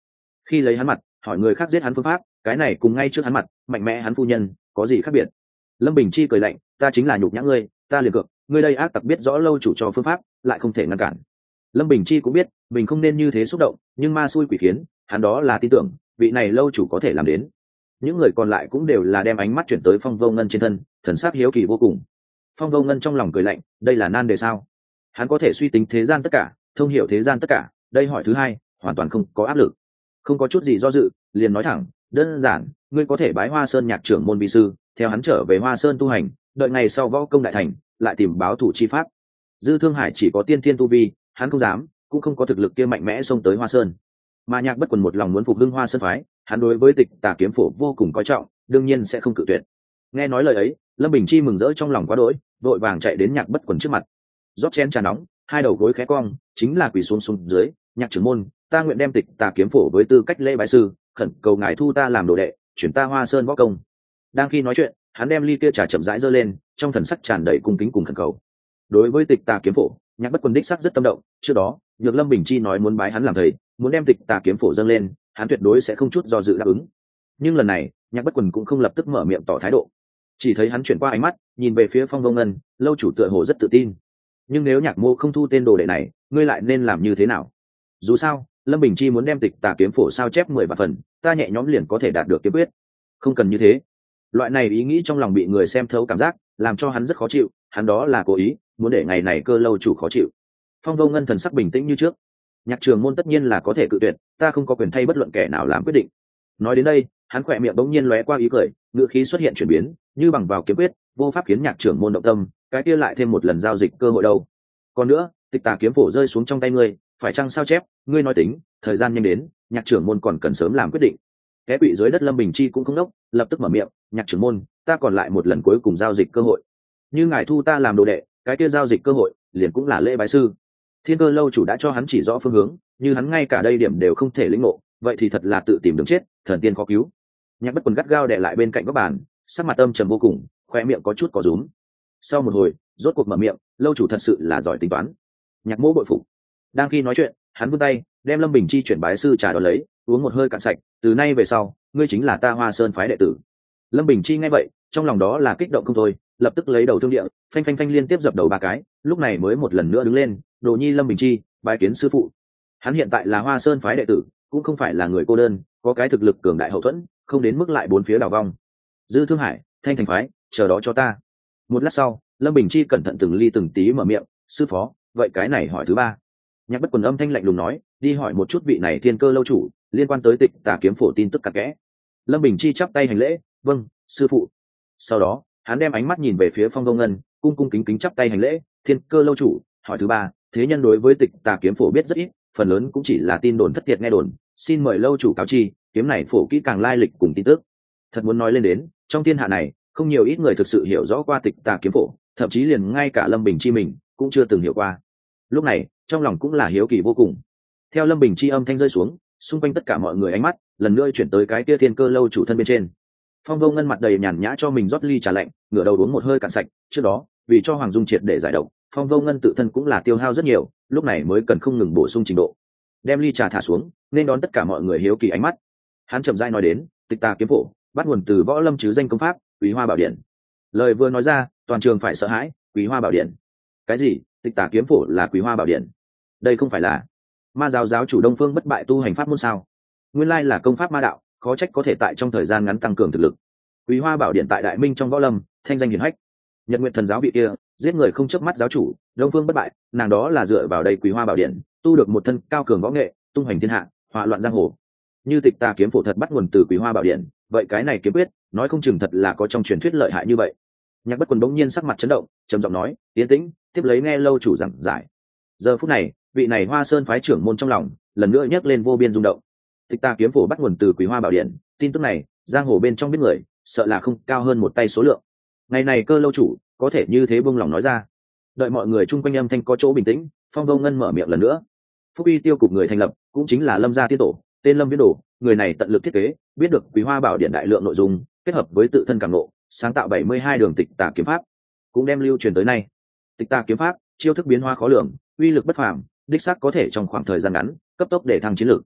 khi lấy hắn mặt hỏi người khác giết hắn phương pháp, cái này cùng ngay trước hắn mặt mạnh mẽ hắn phu nhân có gì khác biệt? Lâm Bình Chi cười lạnh, ta chính là nhục nhã ngươi, ta liền cược ngươi đây ác tặc biết rõ lâu chủ cho phương pháp lại không thể ngăn cản. Lâm Bình Chi cũng biết mình không nên như thế xúc động, nhưng ma xui quỷ khiến hắn đó là tin tưởng vị này lâu chủ có thể làm đến. Những người còn lại cũng đều là đem ánh mắt chuyển tới Phong Vô Ngân trên thân, thần sắc hiếu kỳ vô cùng. Phong Vô Ngân trong lòng cười lạnh, đây là nan đề sao? Hắn có thể suy tính thế gian tất cả, thông hiểu thế gian tất cả, đây hỏi thứ hai hoàn toàn không có áp lực, không có chút gì do dự, liền nói thẳng, đơn giản, ngươi có thể bái Hoa Sơn nhạc trưởng môn vi sư, theo hắn trở về Hoa Sơn tu hành, đợi ngày sau võ công đại thành lại tìm báo thủ chi pháp. Dư Thương Hải chỉ có tiên thiên tu vi, hắn không dám, cũng không có thực lực kia mạnh mẽ xông tới Hoa Sơn. Mà Nhạc Bất Quần một lòng muốn phục hưng Hoa Sơn phái, hắn đối với Tịch Tà kiếm phổ vô cùng coi trọng, đương nhiên sẽ không cự tuyệt. Nghe nói lời ấy, Lâm Bình Chi mừng rỡ trong lòng quá đỗi, vội vàng chạy đến Nhạc Bất Quần trước mặt, rót chén trà nóng, hai đầu gối khẽ cong, chính là quỳ xuống xuống dưới, Nhạc trưởng môn, ta nguyện đem Tịch Tà kiếm phổ với tư cách lễ bái sư, khẩn cầu ngài thu ta làm đồ đệ, chuyển ta Hoa Sơn võ công. Đang khi nói chuyện, hắn đem ly kia trà chậm rãi giơ lên, trong thần sắc tràn đầy cung kính cùng khẩn cầu. Đối với Tịch Tà kiếm phổ, Nhạc Bất Quần đích sắc rất tâm động, trước đó Nhược Lâm Bình Chi nói muốn bái hắn làm thầy, muốn đem Tịch Tà kiếm phổ dâng lên, hắn tuyệt đối sẽ không chút do dự đáp ứng. Nhưng lần này Nhạc Bất Quần cũng không lập tức mở miệng tỏ thái độ, chỉ thấy hắn chuyển qua ánh mắt nhìn về phía Phong Vô Ngân, lâu chủ tựa hồ rất tự tin, nhưng nếu Nhạc mô không thu tên đồ đệ này, ngươi lại nên làm như thế nào? Dù sao Lâm Bình Chi muốn đem Tịch Tà kiếm phổ sao chép 10 vạn phần, ta nhẹ nhõm liền có thể đạt được kiếm quyết. Không cần như thế. Loại này ý nghĩ trong lòng bị người xem thấu cảm giác, làm cho hắn rất khó chịu, hắn đó là cố ý muốn để ngày này Cơ lâu chủ khó chịu. Phong Vô Ngân thần sắc bình tĩnh như trước, Nhạc trường môn tất nhiên là có thể cự tuyệt, ta không có quyền thay bất luận kẻ nào làm quyết định. Nói đến đây, hắn khỏe miệng bỗng nhiên lóe qua ý cười, ngữ khí xuất hiện chuyển biến, như bằng vào kiếm quyết, vô pháp khiến Nhạc trưởng môn động tâm, cái kia lại thêm một lần giao dịch cơ hội đâu. Còn nữa, Tịch Tà kiếm phổ rơi xuống trong tay ngươi, phải chăng sao chép, ngươi nói tính, thời gian nhanh đến, Nhạc trưởng môn còn cần sớm làm quyết định. Cái quỷ dưới đất Lâm Bình Chi cũng không đốc, lập tức mở miệng, Nhạc trưởng môn, ta còn lại một lần cuối cùng giao dịch cơ hội. Như ngài thu ta làm đồ đệ, cái kia giao dịch cơ hội liền cũng là lễ bái sư. Thiên Cơ lâu chủ đã cho hắn chỉ rõ phương hướng, như hắn ngay cả đây điểm đều không thể lĩnh ngộ, vậy thì thật là tự tìm đường chết, thần tiên khó cứu. Nhạc Bất Quần gắt gao đè lại bên cạnh góc bàn, sắc mặt âm trầm vô cùng, khoe miệng có chút có rúm. Sau một hồi, rốt cuộc mở miệng, lâu chủ thật sự là giỏi tính toán. Nhạc Mỗ bội phục. Đang khi nói chuyện, hắn vươn tay đem Lâm Bình Chi chuyển bái sư trà đó lấy, uống một hơi cạn sạch, từ nay về sau ngươi chính là ta Hoa Sơn phái đệ tử. Lâm Bình Chi nghe vậy, trong lòng đó là kích động không thôi, lập tức lấy đầu thương địa, phanh phanh phanh liên tiếp dập đầu 3 cái, lúc này mới một lần nữa đứng lên, đồ nhi Lâm Bình Chi bái kiến sư phụ. Hắn hiện tại là Hoa Sơn phái đệ tử, cũng không phải là người cô đơn, có cái thực lực cường đại hậu thuẫn, không đến mức lại bốn phía đảo vong. Dư Thương Hải, Thanh Thành phái, chờ đó cho ta. Một lát sau, Lâm Bình Chi cẩn thận từng ly từng tí mở miệng, sư phó, vậy cái này hỏi thứ ba. Nhạc Bất Quần âm thanh lạnh lùng nói, đi hỏi một chút vị này Thiên Cơ lâu chủ liên quan tới Tịch Tà kiếm phổ tin tức cặn kẽ. Lâm Bình Chi chắp tay hành lễ, vâng, sư phụ. Sau đó hắn đem ánh mắt nhìn về phía Phong Vô Ngân, cung cung kính kính chắp tay hành lễ, Thiên Cơ lâu chủ, hỏi thứ ba, thế nhân đối với Tịch Tà kiếm phổ biết rất ít, phần lớn cũng chỉ là tin đồn thất thiệt nghe đồn, xin mời lâu chủ cáo chi, kiếm này phổ kỹ càng lai lịch cùng tin tức. Thật muốn nói lên đến, trong thiên hạ này không nhiều ít người thực sự hiểu rõ qua Tịch Tà kiếm phổ, thậm chí liền ngay cả Lâm Bình Chi mình cũng chưa từng hiểu qua. Lúc này trong lòng cũng là hiếu kỳ vô cùng. Theo Lâm Bình Chi âm thanh rơi xuống, xung quanh tất cả mọi người ánh mắt lần nữa chuyển tới cái kia Thiên Cơ lâu chủ thân bên trên. Phong Vô Ngân mặt đầy nhàn nhã cho mình rót ly trà lạnh, ngửa đầu uống một hơi cạn sạch. Trước đó vì cho Hoàng Dung triệt để giải độc, Phong Vô Ngân tự thân cũng là tiêu hao rất nhiều, lúc này mới cần không ngừng bổ sung trình độ. Đem ly trà thả xuống, nên đón tất cả mọi người hiếu kỳ ánh mắt. Hắn chậm rãi nói đến, Tịch Tà kiếm phổ bắt nguồn từ võ lâm chứ danh công pháp Quý Hoa Bảo Điện. Lời vừa nói ra, toàn trường phải sợ hãi. Quý Hoa Bảo Điện? Cái gì? Tịch Tà kiếm phổ là Quý Hoa Bảo Điện? Đây không phải là Ma giáo giáo chủ Đông Phương Bất Bại tu hành pháp môn sao? Nguyên lai là công pháp ma đạo, khó trách có thể tại trong thời gian ngắn tăng cường thực lực. Quý Hoa Bảo Điện tại Đại Minh trong võ lâm thanh danh hiển hách. Nhật Nguyệt Thần giáo vị kia giết người không chớp mắt giáo chủ Đông Phương Bất Bại, nàng đó là dựa vào đây Quý Hoa Bảo Điện tu được một thân cao cường võ nghệ, tung hoành thiên hạ, họa loạn giang hồ. Như Tịch Tà kiếm phổ thật bắt nguồn từ Quý Hoa Bảo Điện, vậy cái này kiếm quyết nói không chừng thật là có trong truyền thuyết lợi hại như vậy. Nhạc Bất Quần bỗng nhiên sắc mặt chấn động, trầm giọng nói, yên tĩnh, tiếp lấy nghe lâu chủ giảng giải. Giờ phút này, vị này Hoa Sơn phái trưởng môn trong lòng lần nữa nhấc lên vô biên rung động. Tịch Tà kiếm phổ bắt nguồn từ Quý Hoa Bảo Điện, tin tức này giang hồ bên trong biết người sợ là không cao hơn một tay số lượng. Ngày này Cơ lâu chủ có thể như thế buông lòng nói ra. Đợi mọi người chung quanh âm thanh có chỗ bình tĩnh, Phong Vô Ngân mở miệng lần nữa. Phúc uy tiêu cục người thành lập cũng chính là Lâm gia tiên tổ, tên Lâm Viễn Đồ, người này tận lực thiết kế, biết được Quý Hoa Bảo Điện đại lượng nội dung, kết hợp với tự thân cảm ngộ, sáng tạo 72 đường Tịch Tà kiếm pháp, cũng đem lưu truyền tới nay. Tịch Tà kiếm pháp chiêu thức biến hóa khó lường, uy lực bất phàm, đích xác có thể trong khoảng thời gian ngắn cấp tốc để thăng chiến lược.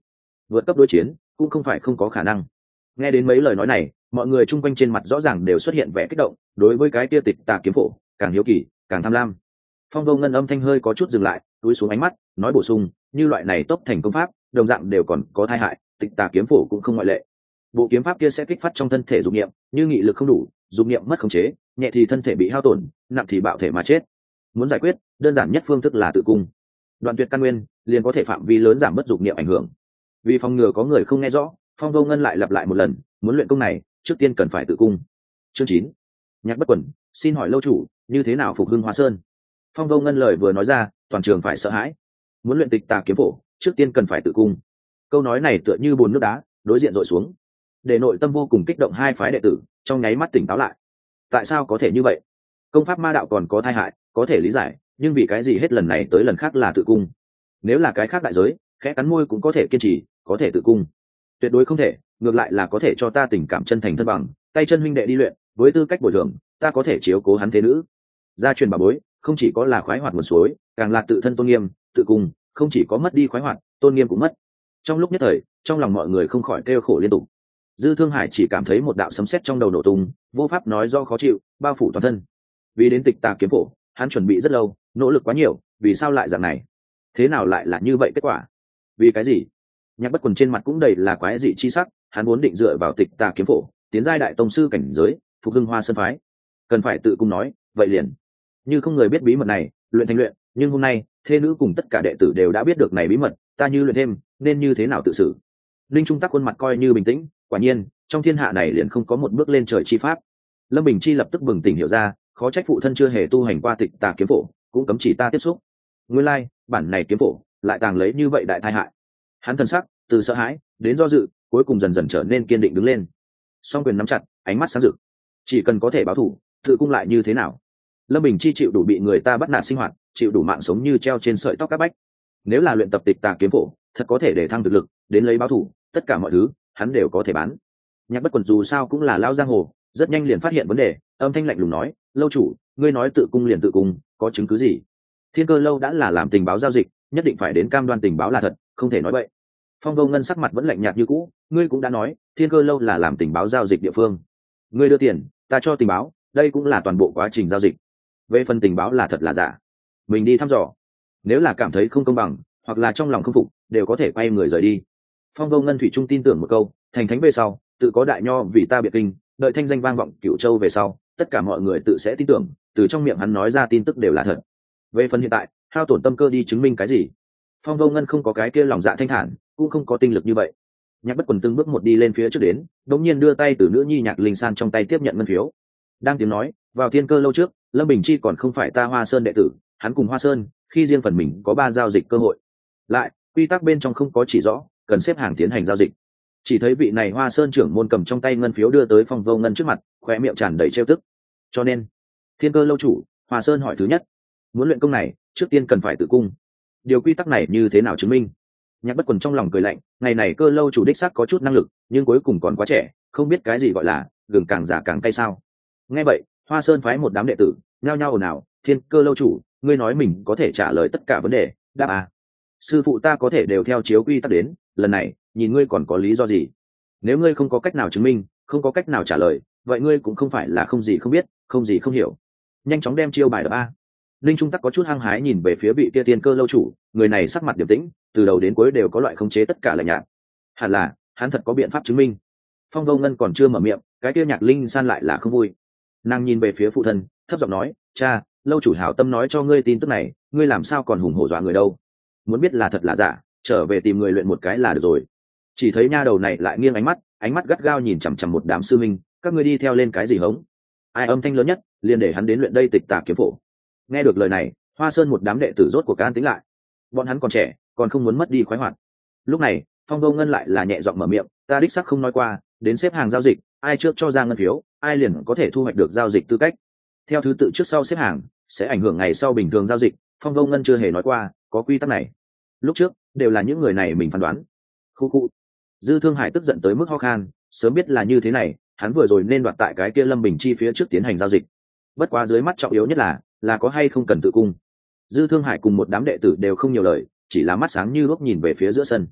vượt cấp đối chiến cũng không phải không có khả năng. Nghe đến mấy lời nói này, mọi người chung quanh trên mặt rõ ràng đều xuất hiện vẻ kích động, đối với cái kia tịch tà kiếm phổ càng hiếu kỳ càng tham lam. Phong Vô Ngân âm thanh hơi có chút dừng lại, cúi xuống ánh mắt nói bổ sung, như loại này tốc thành công pháp đồng dạng đều còn có tai hại, tịch tà kiếm phổ cũng không ngoại lệ. Bộ kiếm pháp kia sẽ kích phát trong thân thể dục niệm, như nghị lực không đủ, dục niệm mất khống chế, nhẹ thì thân thể bị hao tổn, nặng thì bạo thể mà chết. Muốn giải quyết, đơn giản nhất phương thức là tự cung. Đoạn tuyệt căn nguyên, liền có thể phạm vi lớn giảm mất dục niệm ảnh hưởng. Vì phòng ngừa có người không nghe rõ, Phong Vô Ngân lại lặp lại một lần, muốn luyện công này, trước tiên cần phải tự cung. Chương 9. Nhạc Bất Quần, xin hỏi lâu chủ, như thế nào phục hưng Hoa Sơn? Phong Vô Ngân lời vừa nói ra, toàn trường phải sợ hãi. Muốn luyện tịch tà kiếm phổ, trước tiên cần phải tự cung. Câu nói này tựa như bùn nước đá, đối diện dội xuống, để nội tâm vô cùng kích động hai phái đệ tử trong nháy mắt tỉnh táo lại. Tại sao có thể như vậy? Công pháp ma đạo còn có tai hại, có thể lý giải, nhưng vì cái gì hết lần này tới lần khác là tự cung? Nếu là cái khác đại giới, khẽ cắn môi cũng có thể kiên trì, có thể tự cung. Tuyệt đối không thể, ngược lại là có thể cho ta tình cảm chân thành thân bằng, tay chân huynh đệ đi luyện, với tư cách bồi thường, ta có thể chiếu cố hắn thế nữ. Gia truyền bảo bối, không chỉ có là khoái hoạt nguồn suối, càng là tự thân tôn nghiêm, tự cung, không chỉ có mất đi khoái hoạt, tôn nghiêm cũng mất. Trong lúc nhất thời, trong lòng mọi người không khỏi kêu khổ liên tục. Dư Thương Hải chỉ cảm thấy một đạo sấm sét trong đầu nổ tung, vô pháp nói do khó chịu, bao phủ toàn thân. Vì đến tịch tà kiếm phổ, hắn chuẩn bị rất lâu, nỗ lực quá nhiều, vì sao lại dạng này? Thế nào lại là như vậy kết quả? Vì cái gì? Nhạc Bất Quần trên mặt cũng đầy là quái dị chi sắc, hắn muốn định dựa vào tịch tà kiếm phổ, tiến giai đại tông sư cảnh giới, phục hưng Hoa Sơn phái. Cần phải tự cung nói, vậy liền. Như không người biết bí mật này, luyện thành luyện, nhưng hôm nay, thê nữ cùng tất cả đệ tử đều đã biết được này bí mật, ta như luyện thêm, nên như thế nào tự xử? Linh Trung Tắc khuôn mặt coi như bình tĩnh, quả nhiên, trong thiên hạ này liền không có một bước lên trời chi pháp. Lâm Bình Chi lập tức bừng tỉnh hiểu ra, khó trách phụ thân chưa hề tu hành qua tịch tà kiếm phổ, cũng cấm chỉ ta tiếp xúc. Nguyên lai, bản này kiếm phổ lại tàng lấy như vậy đại tai hại. Hắn thân sắc từ sợ hãi đến do dự, cuối cùng dần dần trở nên kiên định đứng lên. Song quyền nắm chặt, ánh mắt sáng rực. Chỉ cần có thể báo thù, tự cung lại như thế nào? Lâm Bình Chi chịu đủ bị người ta bắt nạt sinh hoạt, chịu đủ mạng sống như treo trên sợi tóc các bách. Nếu là luyện tập tịch tà kiếm phổ, thật có thể để thăng thực lực, đến lấy báo thù, tất cả mọi thứ hắn đều có thể bán. Nhạc Bất Quần dù sao cũng là lao giang hồ, rất nhanh liền phát hiện vấn đề, âm thanh lạnh lùng nói, lâu chủ, ngươi nói tự cung liền tự cung, có chứng cứ gì? Thiên Cơ lâu đã là làm tình báo giao dịch, nhất định phải đến cam đoan tình báo là thật, không thể nói bậy. Phong Vô Ngân sắc mặt vẫn lạnh nhạt như cũ, ngươi cũng đã nói, Thiên Cơ lâu là làm tình báo giao dịch địa phương. Ngươi đưa tiền, ta cho tình báo, đây cũng là toàn bộ quá trình giao dịch. Về phần tình báo là thật là giả, mình đi thăm dò. Nếu là cảm thấy không công bằng, hoặc là trong lòng không phục, đều có thể quay người rời đi. Phong Vô Ngân thủy chung tin tưởng một câu, thành thánh về sau, tự có đại nho vì ta biệt kinh, đợi thanh danh vang vọng Cửu Châu về sau, tất cả mọi người tự sẽ tin tưởng, từ trong miệng hắn nói ra tin tức đều là thật. Về phần hiện tại, hao tổn tâm cơ đi chứng minh cái gì? Phong Vô Ngân không có cái kia lòng dạ thanh thản, cũng không có tinh lực như vậy. Nhạc Bất Quần từng bước một đi lên phía trước đến, đột nhiên đưa tay từ nữ nhi Nhạc Linh San trong tay tiếp nhận ngân phiếu. Đang tiếng nói, vào Thiên Cơ lâu trước, Lâm Bình Chi còn không phải ta Hoa Sơn đệ tử, hắn cùng Hoa Sơn, khi riêng phần mình có 3 giao dịch cơ hội. Lại, quy tắc bên trong không có chỉ rõ, cần xếp hàng tiến hành giao dịch. Chỉ thấy vị này Hoa Sơn trưởng môn cầm trong tay ngân phiếu đưa tới Phong Vô Ngân trước mặt, khóe miệng tràn đầy trêu tức. Cho nên, Thiên Cơ lâu chủ, Hoa Sơn hỏi thứ nhất, muốn luyện công này, trước tiên cần phải tự cung. Điều quy tắc này như thế nào chứng minh? Nhạc Bất Quần trong lòng cười lạnh, ngày này Cơ lâu chủ đích xác có chút năng lực, nhưng cuối cùng còn quá trẻ, không biết cái gì gọi là gừng càng già càng cay sao? Nghe vậy, Hoa Sơn phái một đám đệ tử nhao nhao ồn ào, Thiên Cơ lâu chủ, ngươi nói mình có thể trả lời tất cả vấn đề, đáp à? Sư phụ ta có thể đều theo chiếu quy tắc đến, lần này nhìn ngươi còn có lý do gì? Nếu ngươi không có cách nào chứng minh, không có cách nào trả lời, vậy ngươi cũng không phải là không gì không biết, không gì không hiểu. Nhanh chóng đem chiêu bài đập a. Linh Trung Tắc có chút hăng hái nhìn về phía vị kia Thiên Cơ lâu chủ, người này sắc mặt điềm tĩnh, từ đầu đến cuối đều có loại khống chế tất cả lạnh nhạt. Hẳn là hắn thật có biện pháp chứng minh. Phong Vô Ngân còn chưa mở miệng, cái kia Nhạc Linh San lại là không vui. Nàng nhìn về phía phụ thân, thấp giọng nói, cha, lâu chủ hảo tâm nói cho ngươi tin tức này, ngươi làm sao còn hùng hổ dọa người đâu? Muốn biết là thật là giả, trở về tìm người luyện một cái là được rồi. Chỉ thấy nha đầu này lại nghiêng ánh mắt gắt gao nhìn chằm chằm một đám sư minh, các ngươi đi theo lên cái gì hống? Ai âm thanh lớn nhất, liền để hắn đến luyện đây tịch tà kiếm phổ. Nghe được lời này, Hoa Sơn một đám đệ tử rốt cuộc an tĩnh lại. Bọn hắn còn trẻ, còn không muốn mất đi khoái hoạt. Lúc này, Phong Vô Ngân lại là nhẹ giọng mở miệng, ta đích xác không nói qua, đến xếp hàng giao dịch, ai trước cho ra ngân phiếu, ai liền có thể thu hoạch được giao dịch tư cách. Theo thứ tự trước sau xếp hàng, sẽ ảnh hưởng ngày sau bình thường giao dịch, Phong Vô Ngân chưa hề nói qua, có quy tắc này. Lúc trước, đều là những người này mình phán đoán. Khu khu. Dư Thương Hải tức giận tới mức ho khan, sớm biết là như thế này, hắn vừa rồi nên đoạt tại cái kia Lâm Bình Chi phía trước tiến hành giao dịch. Bất quá dưới mắt trọng yếu nhất là có hay không cần tự cung. Dư Thương Hải cùng một đám đệ tử đều không nhiều lời, chỉ là mắt sáng như đuốc nhìn về phía giữa sân.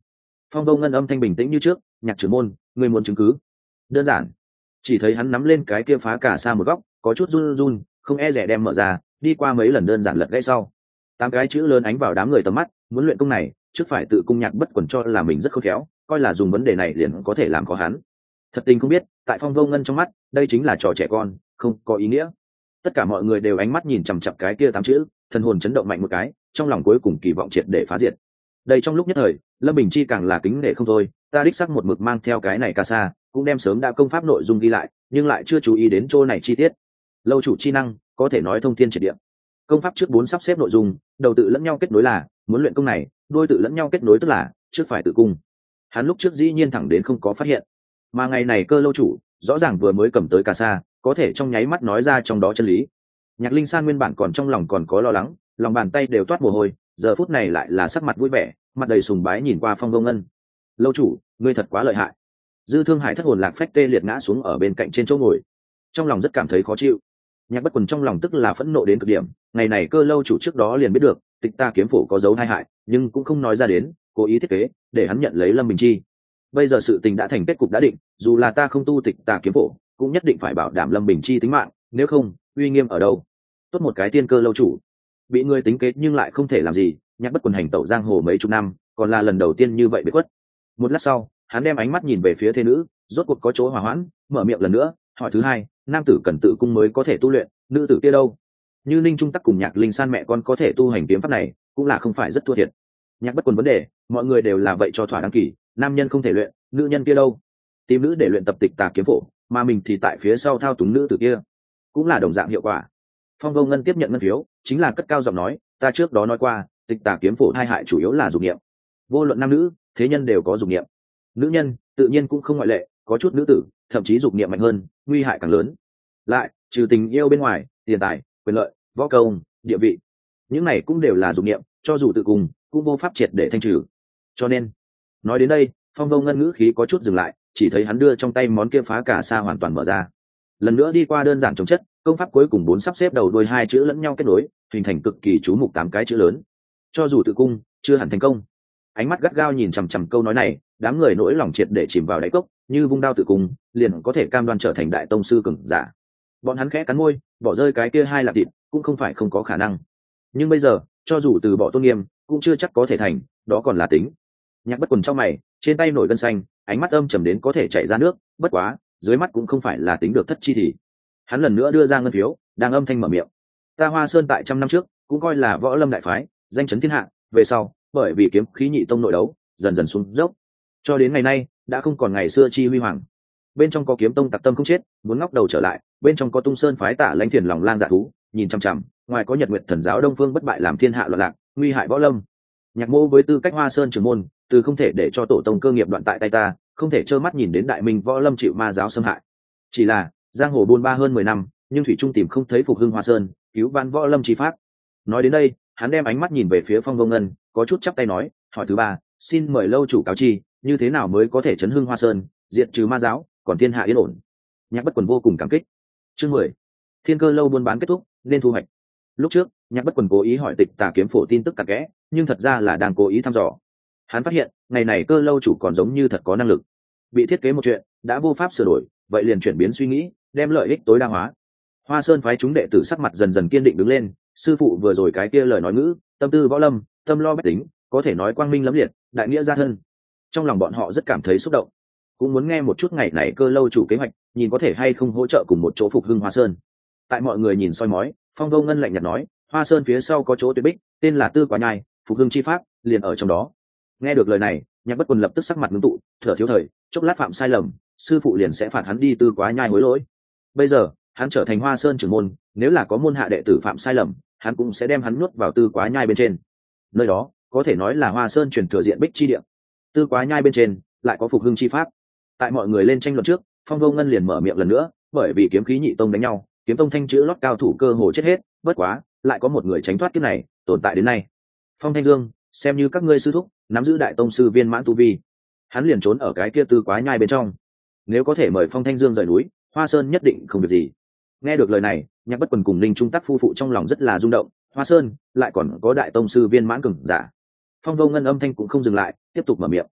Phong vô ngân âm thanh bình tĩnh như trước. Nhạc trưởng môn, ngươi muốn chứng cứ? Đơn giản. Chỉ thấy hắn nắm lên cái kia phá cả xa một góc, có chút run run, không e rẻ đem mở ra, đi qua mấy lần đơn giản lật gãy sau. 8 cái chữ lớn ánh vào đám người tầm mắt, muốn luyện công này trước phải tự cung. Nhạc Bất Quần cho là mình rất khôn khéo, coi là dùng vấn đề này liền có thể làm khó hắn. Thật tình không biết, tại Phong vô ngân trong mắt, đây chính là trò trẻ con, không có ý nghĩa. Tất cả mọi người đều ánh mắt nhìn chằm chặp cái kia 8 chữ, thần hồn chấn động mạnh một cái, trong lòng cuối cùng kỳ vọng triệt để phá diệt. Đây trong lúc nhất thời, Lâm Bình Chi càng là kính nể không thôi, ta đích xác một mực mang theo cái này ca sa, cũng đem sớm đã công pháp nội dung ghi lại, nhưng lại chưa chú ý đến chỗ này chi tiết. Lâu chủ chi năng, có thể nói thông thiên triệt địa. Công pháp trước 4 sắp xếp nội dung, đầu tự lẫn nhau kết nối là, muốn luyện công này, đôi tự lẫn nhau kết nối tức là, trước phải tự cung. Hắn lúc trước dĩ nhiên thẳng đến không có phát hiện, mà ngày này Cơ lâu chủ, rõ ràng vừa mới cầm tới ca sa, có thể trong nháy mắt nói ra trong đó chân lý. Nhạc Linh San nguyên bản còn trong lòng còn có lo lắng, lòng bàn tay đều toát mồ hôi, giờ phút này lại là sắc mặt vui vẻ, mặt đầy sùng bái nhìn qua Phong vô ngân. Lâu chủ, ngươi thật quá lợi hại. Dư Thương Hải thất hồn lạc phách tê liệt ngã xuống ở bên cạnh trên chỗ ngồi, trong lòng rất cảm thấy khó chịu. Nhạc Bất Quần trong lòng tức là phẫn nộ đến cực điểm, ngày này Cơ lâu chủ trước đó liền biết được Tịch Ta kiếm phổ có dấu tai hại, nhưng cũng không nói ra đến, cố ý thiết kế để hắn nhận lấy Lâm Bình Chi. Bây giờ sự tình đã thành kết cục đã định, dù là ta không tu Tịch Ta kiếm phổ, cũng nhất định phải bảo đảm Lâm Bình Chi tính mạng, nếu không, uy nghiêm ở đâu? Tốt một cái tiên Cơ lâu chủ, bị người tính kế nhưng lại không thể làm gì. Nhạc Bất Quần hành tẩu giang hồ mấy chục năm, còn là lần đầu tiên như vậy bị quất. Một lát sau, hắn đem ánh mắt nhìn về phía thê nữ, rốt cuộc có chỗ hòa hoãn, mở miệng lần nữa, hỏi thứ hai, nam tử cần tự cung mới có thể tu luyện, nữ tử kia đâu? Như Ninh Trung Tắc cùng Nhạc Linh San mẹ con có thể tu hành kiếm pháp này, cũng là không phải rất thua thiệt. Nhạc Bất Quần vấn đề, mọi người đều là vậy cho thỏa đáng kỳ, nam nhân không thể luyện, nữ nhân kia đâu? Tìm nữ để luyện tập Tịch Tà kiếm phổ, mà mình thì tại phía sau thao túng nữ tử kia, cũng là đồng dạng hiệu quả. Phong vô ngân tiếp nhận ngân phiếu, chính là cất cao giọng nói, ta trước đó nói qua, Tịch Tà kiếm phổ hai hại chủ yếu là dục niệm. Vô luận nam nữ, thế nhân đều có dục niệm. Nữ nhân tự nhiên cũng không ngoại lệ, có chút nữ tử thậm chí dục niệm mạnh hơn, nguy hại càng lớn. Lại trừ tình yêu bên ngoài, tiền tài, quyền lợi, võ công, địa vị, những này cũng đều là dục niệm, cho dù tự cùng cũng vô pháp triệt để thanh trừ. Cho nên nói đến đây, Phong vô ngân ngữ khí có chút dừng lại, chỉ thấy hắn đưa trong tay món kia phá cả sa hoàn toàn mở ra, lần nữa đi qua đơn giản chống chất công pháp cuối cùng 4 sắp xếp đầu đuôi 2 chữ lẫn nhau kết nối, hình thành cực kỳ chú mục 8 cái chữ lớn. Cho dù tự cung chưa hẳn thành công. Ánh mắt gắt gao nhìn chằm chằm câu nói này, đám người nỗi lòng triệt để chìm vào đáy cốc, như vung đao tự cung liền có thể cam đoan trở thành đại tông sư cường giả. Bọn hắn khẽ cắn môi, bỏ rơi cái kia hai lạp thịt cũng không phải không có khả năng, nhưng bây giờ cho dù từ bỏ tôn nghiêm cũng chưa chắc có thể thành, đó còn là tính. Nhạc Bất Quần trong mày, trên tay nổi gân xanh, ánh mắt âm trầm đến có thể chảy ra nước, bất quá dưới mắt cũng không phải là tính được thất chi thì. Hắn lần nữa đưa ra ngân phiếu, đang âm thanh mở miệng, ta Hoa Sơn tại 100 năm trước cũng coi là võ lâm đại phái, danh chấn thiên hạ, về sau bởi vì kiếm khí nhị tông nội đấu dần dần xuống dốc, cho đến ngày nay đã không còn ngày xưa chi huy hoàng. Bên trong có kiếm tông tặc tâm không chết, muốn ngóc đầu trở lại, bên trong có Tung Sơn phái Tả Lãnh Thiền lòng lang dạ thú, nhìn chằm chằm, ngoài có Nhật Nguyệt Thần giáo Đông Phương bất bại làm thiên hạ loạn lạc, nguy hại võ lâm. Nhạc Mô với tư cách Hoa Sơn trưởng môn, từ không thể để cho tổ tông cơ nghiệp đoạn tại tay ta, không thể trơ mắt nhìn đến đại minh võ lâm chịu ma giáo xâm hại. Chỉ là giang hồ buôn ba hơn 10 năm, nhưng thủy trung tìm không thấy phục hưng Hoa Sơn, cứu vãn võ lâm chi pháp. Nói đến đây, hắn đem ánh mắt nhìn về phía Phong Vô Ngân, có chút chắp tay nói, hỏi thứ ba, xin mời lâu chủ cáo chi, như thế nào mới có thể chấn hưng Hoa Sơn, diệt trừ ma giáo, còn thiên hạ yên ổn. Nhạc Bất Quần vô cùng cảm kích. Chương 10. Thiên Cơ lâu buôn bán kết thúc, nên thu hoạch. Lúc trước, Nhạc Bất Quần cố ý hỏi Tịch Tà kiếm phổ tin tức cặn kẽ, nhưng thật ra là đang cố ý thăm dò. Hắn phát hiện, ngày này Cơ lâu chủ còn giống như thật có năng lực. Bị thiết kế một chuyện, đã vô pháp sửa đổi, vậy liền chuyển biến suy nghĩ, đem lợi ích tối đa hóa. Hoa Sơn phái chúng đệ tử sắc mặt dần dần kiên định đứng lên, sư phụ vừa rồi cái kia lời nói ngữ, tâm tư võ lâm, tâm lo bách tính, có thể nói quang minh lẫm liệt, đại nghĩa gia thân. Trong lòng bọn họ rất cảm thấy xúc động, cũng muốn nghe một chút ngày này Cơ lâu chủ kế hoạch, nhìn có thể hay không hỗ trợ cùng một chỗ phục hưng Hoa Sơn. Tại mọi người nhìn soi mói, Phong Vô Ngân lạnh nhạt nói, Hoa Sơn phía sau có chỗ tuyệt bích, tên là Tư Quá Nhai, phục hưng chi pháp liền ở trong đó. Nghe được lời này, Nhạc Bất Quần lập tức sắc mặt ngưng tụ, thở thiếu thời, chốc lát phạm sai lầm, sư phụ liền sẽ phạt hắn đi Tư Quá Nhai hối lỗi. Bây giờ hắn trở thành Hoa Sơn trưởng môn, nếu là có môn hạ đệ tử phạm sai lầm, hắn cũng sẽ đem hắn nuốt vào Tư Quá Nhai bên trên. Nơi đó có thể nói là Hoa Sơn truyền thừa diện bích chi địa. Tư Quá Nhai bên trên lại có phục hưng chi pháp. Tại mọi người lên tranh luận trước, Phong Vô Ngân liền mở miệng lần nữa, bởi vì kiếm khí nhị tông đánh nhau, kiếm tông thanh chữ lót cao thủ cơ hồ chết hết, bất quá lại có một người tránh thoát kiếp này, tồn tại đến nay. Phong Thanh Dương, xem như các ngươi sư thúc, nắm giữ đại tông sư viên mãn tu vi, hắn liền trốn ở cái kia Tư Quá Nhai bên trong. Nếu có thể mời Phong Thanh Dương rời núi, Hoa Sơn nhất định không việc gì. Nghe được lời này, Nhạc Bất Quần cùng Linh Trung Tắc phu phụ trong lòng rất là rung động, Hoa Sơn lại còn có đại tông sư viên mãn cường giả. Phong Vô Ngân âm thanh cũng không dừng lại, tiếp tục mở miệng,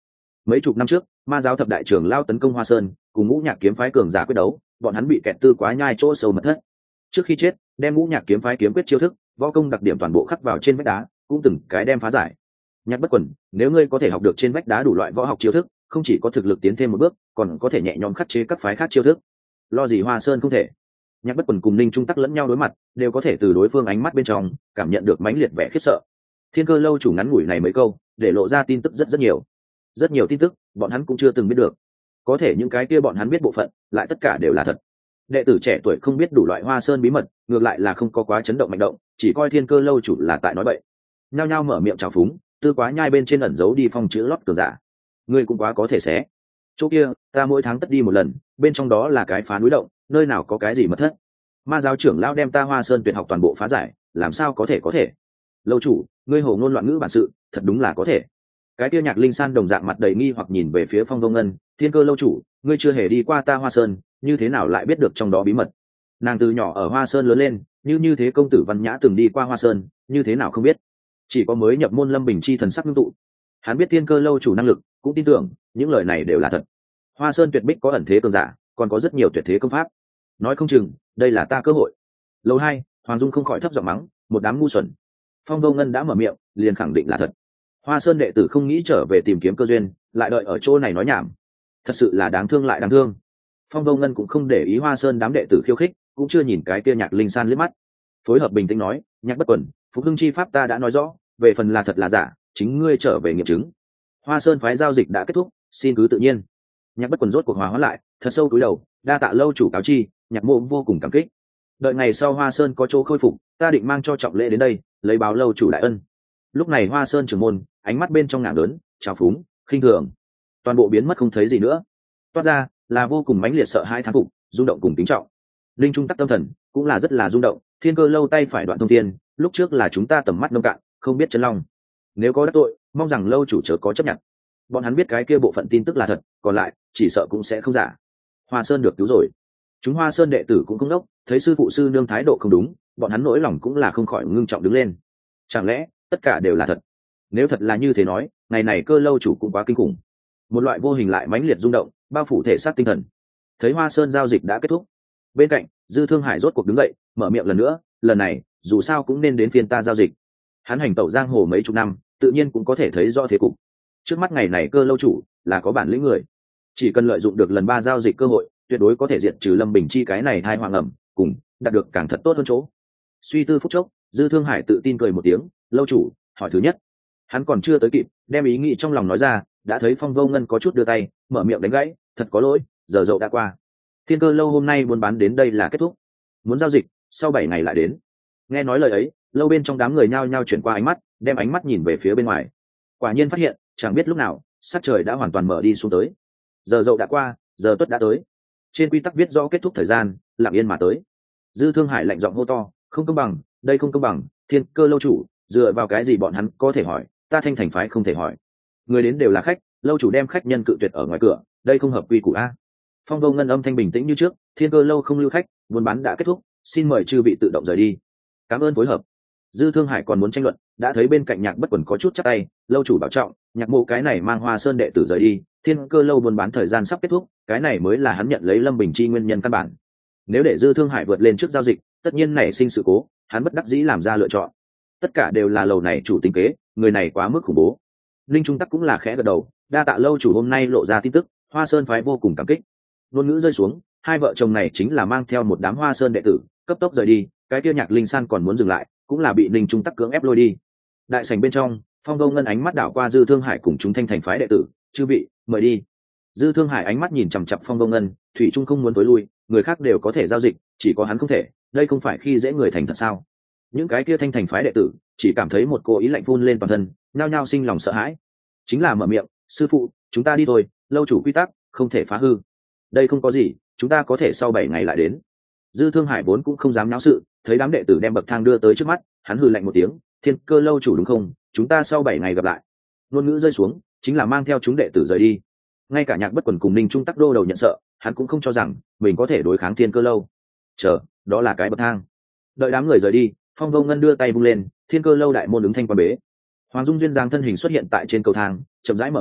Mấy chục năm trước ma giáo thập đại trưởng lao tấn công Hoa Sơn, cùng Ngũ Nhạc kiếm phái cường giả quyết đấu, bọn hắn bị kẹt tư quá nhai chỗ sâu mật thất. Trước khi chết, đem Ngũ Nhạc kiếm phái kiếm quyết chiêu thức, võ công đặc điểm toàn bộ khắc vào trên vách đá, cũng từng cái đem phá giải. Nhạc Bất Quần, nếu ngươi có thể học được trên vách đá đủ loại võ học chiêu thức, không chỉ có thực lực tiến thêm một bước, còn có thể nhẹ nhõm khắc chế các phái khác chiêu thức. Lo gì Hoa Sơn không thể? Nhạc Bất Quần cùng Ninh Trung Tắc lẫn nhau đối mặt, đều có thể từ đối phương ánh mắt bên trong cảm nhận được mãnh liệt vẻ khiếp sợ. Thiên Cơ lâu chủ ngắn ngủi này mấy câu, để lộ ra tin tức rất nhiều tin tức, bọn hắn cũng chưa từng biết được. Có thể những cái kia bọn hắn biết bộ phận, lại tất cả đều là thật. Đệ tử trẻ tuổi không biết đủ loại Hoa Sơn bí mật, ngược lại là không có quá chấn động mạnh động, chỉ coi Thiên Cơ lâu chủ là tại nói bậy. Nhao nhao mở miệng chào phúng, Tư Quá Nhai bên trên ẩn giấu đi phong chữ lót cường giả. Ngươi cũng quá có thể xé. Chỗ kia, ta mỗi tháng tất đi một lần, bên trong đó là cái phá núi động, nơi nào có cái gì mật thất. Ma giáo trưởng lão đem ta Hoa Sơn tuyệt học toàn bộ phá giải, làm sao có thể. Lâu chủ, ngươi hồ ngôn loạn ngữ bản sự, thật đúng là có thể. Cái kia Nhạc Linh San đồng dạng mặt đầy nghi hoặc nhìn về phía Phong Vô Ngân, Thiên Cơ lâu chủ, ngươi chưa hề đi qua ta Hoa Sơn, như thế nào lại biết được trong đó bí mật? Nàng từ nhỏ ở Hoa Sơn lớn lên, như thế công tử Văn Nhã từng đi qua Hoa Sơn, như thế nào không biết? Chỉ có mới nhập môn Lâm Bình Chi thần sắc ngưng tụ. Hắn biết Thiên Cơ lâu chủ năng lực, cũng tin tưởng những lời này đều là thật. Hoa Sơn tuyệt bích có ẩn thế cường giả, còn có rất nhiều tuyệt thế công pháp. Nói không chừng, đây là ta cơ hội. Lầu 2, Hoàng Dung không khỏi thấp giọng mắng, một đám ngu xuẩn. Phong Vô Ngân đã mở miệng, liền khẳng định là thật. Hoa Sơn đệ tử không nghĩ trở về tìm kiếm cơ duyên, lại đợi ở chỗ này nói nhảm. Thật sự là đáng thương lại đáng thương. Phong Vô Ngân cũng không để ý Hoa Sơn đám đệ tử khiêu khích, cũng chưa nhìn cái kia Nhạc Linh San liếc mắt. Phối hợp bình tĩnh nói, Nhạc Bất Quần, Phục Hưng chi pháp ta đã nói rõ, về phần là thật là giả, chính ngươi trở về nghiệm chứng. Hoa Sơn phái giao dịch đã kết thúc, xin cứ tự nhiên. Nhạc Bất Quần rốt cuộc hòa hóa lại, thật sâu cúi đầu, đa tạ lâu chủ cáo chi, Nhạc Mộ vô cùng cảm kích. Đợi ngày sau Hoa Sơn có chỗ khôi phục, ta định mang cho trọng lễ đến đây, lấy báo lâu chủ đại ân. Lúc này Hoa Sơn trưởng môn, ánh mắt bên trong ngảng lớn, trào phúng, khinh thường, toàn bộ biến mất không thấy gì nữa. Toát ra là vô cùng mãnh liệt sợ hãi thán phục, rung động cùng kính trọng. Linh Trung Tắc tâm thần cũng là rất là rung động, Thiên Cơ lâu tay phải đoạn thông thiên, lúc trước là chúng ta tầm mắt nông cạn, không biết chân long. Nếu có đắc tội, mong rằng lâu chủ chớ có chấp nhận. Bọn hắn biết cái kia bộ phận tin tức là thật, còn lại chỉ sợ cũng sẽ không giả. Hoa Sơn được cứu rồi. Chúng Hoa Sơn đệ tử cũng không đốc, thấy sư phụ sư nương thái độ không đúng, bọn hắn nỗi lòng cũng là không khỏi ngưng trọng đứng lên. Chẳng lẽ tất cả đều là thật? Nếu thật là như thế nói, ngày này Cơ lâu chủ cũng quá kinh khủng. Một loại vô hình lại mãnh liệt rung động, bao phủ thể xác tinh thần. Thấy Hoa Sơn giao dịch đã kết thúc, bên cạnh Dư Thương Hải rốt cuộc đứng dậy, mở miệng lần nữa, lần này dù sao cũng nên đến phiên ta giao dịch. Hắn hành tẩu giang hồ mấy chục năm, tự nhiên cũng có thể thấy rõ thế cục. Trước mắt ngày này Cơ lâu chủ là có bản lĩnh người, chỉ cần lợi dụng được lần 3 giao dịch cơ hội, tuyệt đối có thể diệt trừ Lâm Bình Chi cái này thai hoàng ẩm, cùng đạt được càng thật tốt hơn chỗ. Suy tư phút chốc, Dư Thương Hải tự tin cười một tiếng, lâu chủ, hỏi thứ nhất. Hắn còn chưa tới kịp đem ý nghĩ trong lòng nói ra, đã thấy Phong Vô Ngân có chút đưa tay mở miệng đánh gãy, thật có lỗi, giờ dậu đã qua. Thiên Cơ lâu hôm nay buôn bán đến đây là kết thúc, muốn giao dịch sau 7 ngày lại đến. Nghe nói lời ấy, lâu bên trong đám người nhao nhao chuyển qua ánh mắt, đem ánh mắt nhìn về phía bên ngoài. Quả nhiên phát hiện, chẳng biết lúc nào sắc trời đã hoàn toàn mở đi xuống tới. Giờ dậu đã qua, giờ tuất đã tới. Trên quy tắc viết rõ kết thúc thời gian, lặng yên mà tới. Dư Thương Hải lạnh giọng hô to, không công bằng, đây không công bằng. Thiên Cơ lâu chủ, dựa vào cái gì bọn hắn có thể hỏi, ta Thanh Thành phái không thể hỏi? Người đến đều là khách, lâu chủ đem khách nhân cự tuyệt ở ngoài cửa, đây không hợp quy củ a. Phong Vô Ngân âm thanh bình tĩnh như trước, Thiên Cơ lâu không lưu khách, buôn bán đã kết thúc, xin mời chư vị tự động rời đi. Cảm ơn phối hợp. Dư Thương Hải còn muốn tranh luận, đã thấy bên cạnh Nhạc Bất Quần có chút chắp tay, lâu chủ bảo trọng, Nhạc Mộ cái này mang Hoa Sơn đệ tử rời đi, Thiên Cơ lâu buôn bán thời gian sắp kết thúc, cái này mới là hắn nhận lấy Lâm Bình Chi nguyên nhân căn bản. Nếu để Dư Thương Hải vượt lên trước giao dịch, tất nhiên nảy sinh sự cố, hắn bất đắc dĩ làm ra lựa chọn. Tất cả đều là lầu này chủ tính kế, người này quá mức khủng bố. Linh Trung Tắc cũng là khẽ gật đầu, đa tạ lâu chủ hôm nay lộ ra tin tức, Hoa Sơn phái vô cùng cảm kích. Ngôn ngữ rơi xuống, hai vợ chồng này chính là mang theo một đám Hoa Sơn đệ tử, cấp tốc rời đi, cái kia Nhạc Linh San còn muốn dừng lại, cũng là bị Linh Trung Tắc cưỡng ép lôi đi. Đại sảnh bên trong, Phong Vô Ngân ánh mắt đảo qua Dư Thương Hải cùng chúng Thanh Thành phái đệ tử, chư vị, mời đi. Dư Thương Hải ánh mắt nhìn chằm chằm Phong Vô Ngân, thủy chung không muốn tối lui, người khác đều có thể giao dịch, chỉ có hắn không thể, đây không phải khi dễ người thành thật sao? Những cái kia Thanh Thành phái đệ tử chỉ cảm thấy một cô ý lạnh phun lên toàn thân, nhao nhao sinh lòng sợ hãi. Chính là mở miệng, sư phụ, chúng ta đi thôi, lâu chủ quy tắc không thể phá hư. Đây không có gì, chúng ta có thể sau 7 ngày lại đến. Dư Thương Hải vốn cũng không dám náo sự, thấy đám đệ tử đem bậc thang đưa tới trước mắt, hắn hừ lạnh một tiếng, Thiên Cơ lâu chủ đúng không, chúng ta sau 7 ngày gặp lại. Ngôn ngữ rơi xuống, chính là mang theo chúng đệ tử rời đi. Ngay cả Nhạc Bất Quần cùng Ninh Trung Tắc đô đầu nhận sợ, hắn cũng không cho rằng mình có thể đối kháng Thiên Cơ lâu. Chờ, đó là cái bậc thang. Đợi đám người rời đi, Phong Vô Ngân đưa tay vung lên, Thiên Cơ lâu đại môn ứng thanh quan bế. Hoàng Dung duyên dáng thân hình xuất hiện tại trên cầu thang, chậm rãi mở miệng,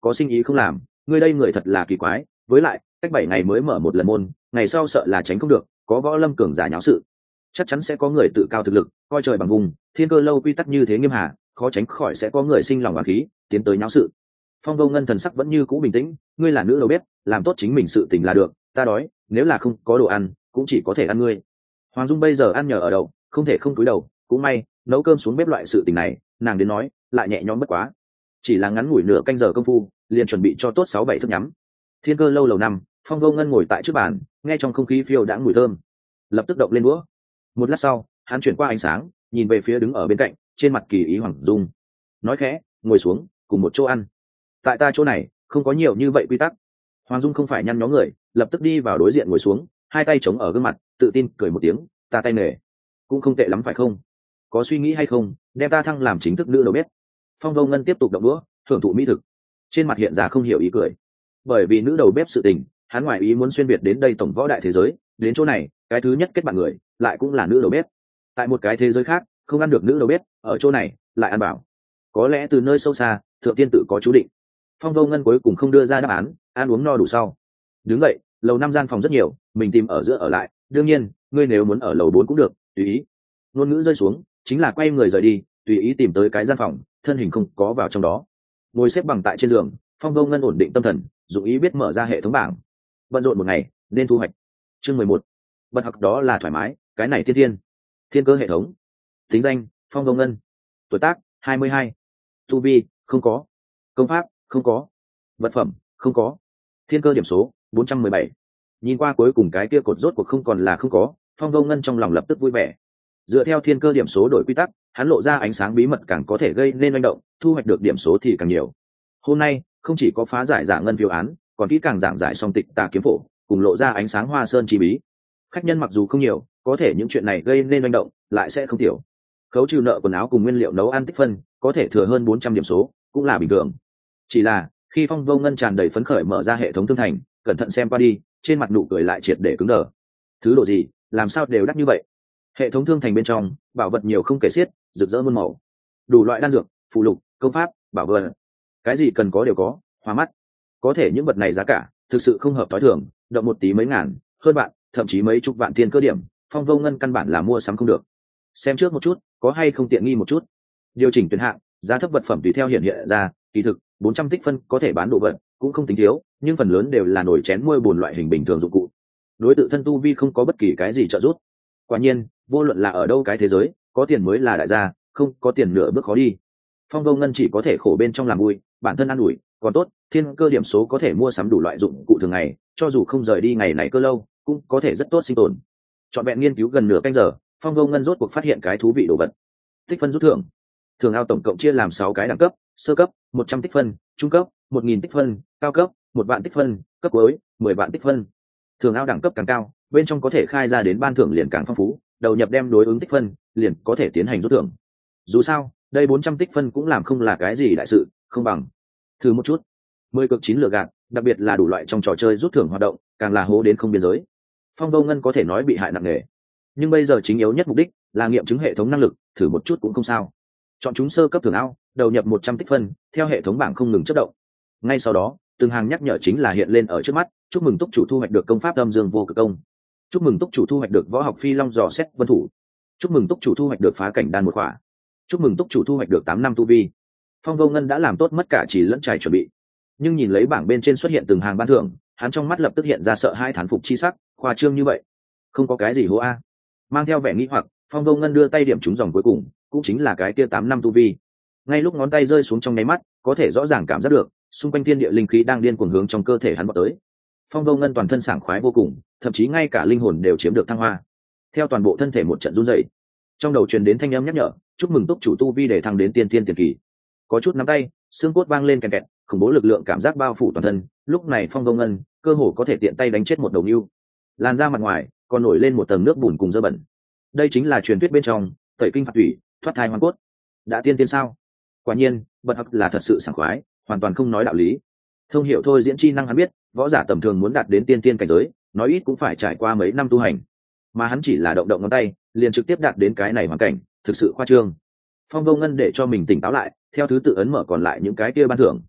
có sinh ý không làm, ngươi đây người thật là kỳ quái, với lại cách 7 ngày mới mở một lần môn, ngày sau sợ là tránh không được, có võ lâm cường giả nháo sự, chắc chắn sẽ có người tự cao thực lực, coi trời bằng vùng, Thiên Cơ lâu quy tắc như thế nghiêm hà, khó tránh khỏi sẽ có người sinh lòng oán khí, tiến tới nháo sự. Phong Vô Ngân thần sắc vẫn như cũ bình tĩnh, ngươi là nữ đầu bếp, làm tốt chính mình sự tình là được, ta đói, nếu là không có đồ ăn, cũng chỉ có thể ăn ngươi. Hoàng Dung bây giờ ăn nhờ ở đậu, không thể không cúi đầu, cũng may, nấu cơm xuống bếp loại sự tình này, nàng đến nói, lại nhẹ nhõm bất quá. Chỉ là ngắn ngủi nửa canh giờ công phu, liền chuẩn bị cho tốt 6-7 thức nhắm. Thiên Cơ lâu lầu năm, Phong Vô Ngân ngồi tại trước bàn, nghe trong không khí phiêu đãng mùi thơm, lập tức động lên đũa. Một lát sau, hắn chuyển qua ánh sáng, nhìn về phía đứng ở bên cạnh, trên mặt kỳ ý Hoàng Dung, nói khẽ, ngồi xuống, cùng một chỗ ăn. Tại ta chỗ này, không có nhiều như vậy quy tắc. Hoàng Dung không phải nhăn nhó người, lập tức đi vào đối diện ngồi xuống, hai tay chống ở gương mặt, tự tin cười một tiếng, ta tay nghề cũng không tệ lắm phải không? Có suy nghĩ hay không, đem ta thăng làm chính thức nữ đầu bếp? Phong Vô Ngân tiếp tục động đũa, thưởng thụ mỹ thực, trên mặt hiện ra không hiểu ý cười. Bởi vì nữ đầu bếp sự tình, hắn ngoài ý muốn xuyên việt đến đây tổng võ đại thế giới, đến chỗ này, cái thứ nhất kết bạn người, lại cũng là nữ đầu bếp. Tại một cái thế giới khác, không ăn được nữ đầu bếp, ở chỗ này, lại ăn bảo. Có lẽ từ nơi sâu xa, thượng tiên tự có chú định. Phong Vô Ngân cuối cùng không đưa ra đáp án, ăn uống no đủ sau, đứng dậy, lầu 5 gian phòng rất nhiều, mình tìm ở giữa ở lại, đương nhiên, ngươi nếu muốn ở lầu 4 cũng được, tùy ý. Ngôn ngữ rơi xuống, chính là quay người rời đi, tùy ý tìm tới cái gian phòng, thân hình không có vào trong đó. Ngồi xếp bằng tại trên giường, Phong Vô Ngân ổn định tâm thần, dụng ý biết mở ra hệ thống bảng. Bận rộn một ngày, nên thu hoạch. Chương 11. Bật học đó là thoải mái, cái này thiên thiên cơ hệ thống. Tính danh: Phong Vô Ngân. Tuổi tác: 22. Tu vi: không có. Công pháp: không có. Vật phẩm: không có. Thiên cơ điểm số: 417. Nhìn qua cuối cùng cái kia cột rốt cuộc không còn là không có, Phong Vô Ngân trong lòng lập tức vui vẻ. Dựa theo thiên cơ điểm số đổi quy tắc, hắn lộ ra ánh sáng bí mật càng có thể gây nên manh động, thu hoạch được điểm số thì càng nhiều. Hôm nay không chỉ có phá giải giả ngân phiếu án, còn kỹ càng giảng giải song tịch tà kiếm phổ, cùng lộ ra ánh sáng hoa sơn chi bí. Khách nhân mặc dù không nhiều, có thể những chuyện này gây nên manh động lại sẽ không tiểu. Khấu trừ nợ quần áo cùng nguyên liệu nấu ăn tích phân, có thể thừa hơn 400 điểm số, cũng là bình thường. Chỉ là khi Phong Vô Ngân tràn đầy phấn khởi mở ra hệ thống thương thành, cẩn thận xem qua đi, trên mặt nụ cười lại triệt để cứng đờ. Thứ độ gì, làm sao đều đắt như vậy? Hệ thống thương thành bên trong, bảo vật nhiều không kể xiết, rực rỡ muôn màu, đủ loại đan dược, phụ lục, công pháp, bảo vật, cái gì cần có đều có, hoa mắt. Có thể những vật này giá cả thực sự không hợp thói thường, động một tí mấy ngàn, hơn vạn, thậm chí mấy chục vạn tiền cơ điểm, Phong Vô Ngân căn bản là mua sắm không được. Xem trước một chút, có hay không tiện nghi một chút. Điều chỉnh tuyển hạng, giá thấp vật phẩm tùy theo hiện ra, kỳ thực 400 tích phân có thể bán đồ vật, cũng không tính thiếu, nhưng phần lớn đều là nồi chén muôi bồn loại hình bình thường dụng cụ. Đối tự thân tu vi không có bất kỳ cái gì trợ giúp. Quả nhiên, vô luận là ở đâu cái thế giới, có tiền mới là đại gia, không có tiền nửa bước khó đi. Phong Vô Ngân chỉ có thể khổ bên trong làm vui, bản thân ăn ủi, còn tốt, thiên cơ điểm số có thể mua sắm đủ loại dụng cụ thường ngày, cho dù không rời đi ngày này cơ lâu, cũng có thể rất tốt sinh tồn. Chọn vẹn nghiên cứu gần nửa canh giờ, Phong Vô Ngân rốt cuộc phát hiện cái thú vị đồ vật. Tích phân rút thưởng. Thưởng ao tổng cộng chia làm 6 cái đẳng cấp: sơ cấp 100 tích phân, trung cấp 1000 tích phân, cao cấp 1 vạn tích phân, cấp cuối 10 vạn tích phân. Thưởng ao đẳng cấp càng cao, bên trong có thể khai ra đến ban thưởng liền càng phong phú, đầu nhập đem đối ứng tích phân, liền có thể tiến hành rút thưởng. Dù sao, đây 400 tích phân cũng làm không là cái gì đại sự, không bằng thử một chút. 10 cực 9 lựa gạt, đặc biệt là đủ loại trong trò chơi rút thưởng hoạt động, càng là hố đến không biên giới. Phong Vô Ngân có thể nói bị hại nặng nề, nhưng bây giờ chính yếu nhất mục đích là nghiệm chứng hệ thống năng lực, thử một chút cũng không sao. Chọn chúng sơ cấp thưởng ao, đầu nhập 100 tích phân, theo hệ thống bảng không ngừng chớp động. Ngay sau đó, từng hàng nhắc nhở chính là hiện lên ở trước mắt: chúc mừng túc chủ thu hoạch được công pháp âm dương vô cực công, chúc mừng túc chủ thu hoạch được võ học phi long dò xét vân thủ, chúc mừng túc chủ thu hoạch được phá cảnh đan một khỏa, chúc mừng túc chủ thu hoạch được 8 năm tu vi. Phong Vô Ngân đã làm tốt mất cả chỉ lẫn trải chuẩn bị, nhưng nhìn lấy bảng bên trên xuất hiện từng hàng ban thưởng, hắn trong mắt lập tức hiện ra sợ hai thán phục chi sắc. Khoa trương như vậy, không có cái gì hố a. Mang theo vẻ nghĩ hoặc, Phong Vô Ngân đưa tay điểm trúng dòng cuối cùng, cũng chính là cái kia 8 năm tu vi. Ngay lúc ngón tay rơi xuống trong nháy mắt, có thể rõ ràng cảm giác được xung quanh thiên địa linh khí đang điên cuồng hướng trong cơ thể hắn vọt tới. Phong Vô Ngân toàn thân sảng khoái vô cùng, thậm chí ngay cả linh hồn đều chiếm được thăng hoa. Theo toàn bộ thân thể một trận run rẩy, trong đầu truyền đến thanh âm nhắc nhở: chúc mừng túc chủ tu vi để thăng đến tiên thiên tiền kỳ. Có chút nắm tay, xương cốt vang lên kèn kẹt, khủng bố lực lượng cảm giác bao phủ toàn thân. Lúc này Phong Vô Ngân cơ hồ có thể tiện tay đánh chết một đầu nưu. Làn da mặt ngoài còn nổi lên một tầng nước bùn cùng dơ bẩn. Đây chính là truyền thuyết bên trong tẩy kinh phạt thủy, thoát thai hoàn cốt. Đã tiên tiên sao? Quả nhiên, bật học là thật sự sảng khoái, hoàn toàn không nói đạo lý. Thông hiểu thôi diễn chi năng hắn biết, võ giả tầm thường muốn đạt đến tiên tiên cảnh giới, nói ít cũng phải trải qua mấy năm tu hành, mà hắn chỉ là động động ngón tay, liền trực tiếp đạt đến cái này hoàn cảnh, thực sự khoa trương. Phong Vô Ngân để cho mình tỉnh táo lại, theo thứ tự ấn mở còn lại những cái kia ban thưởng.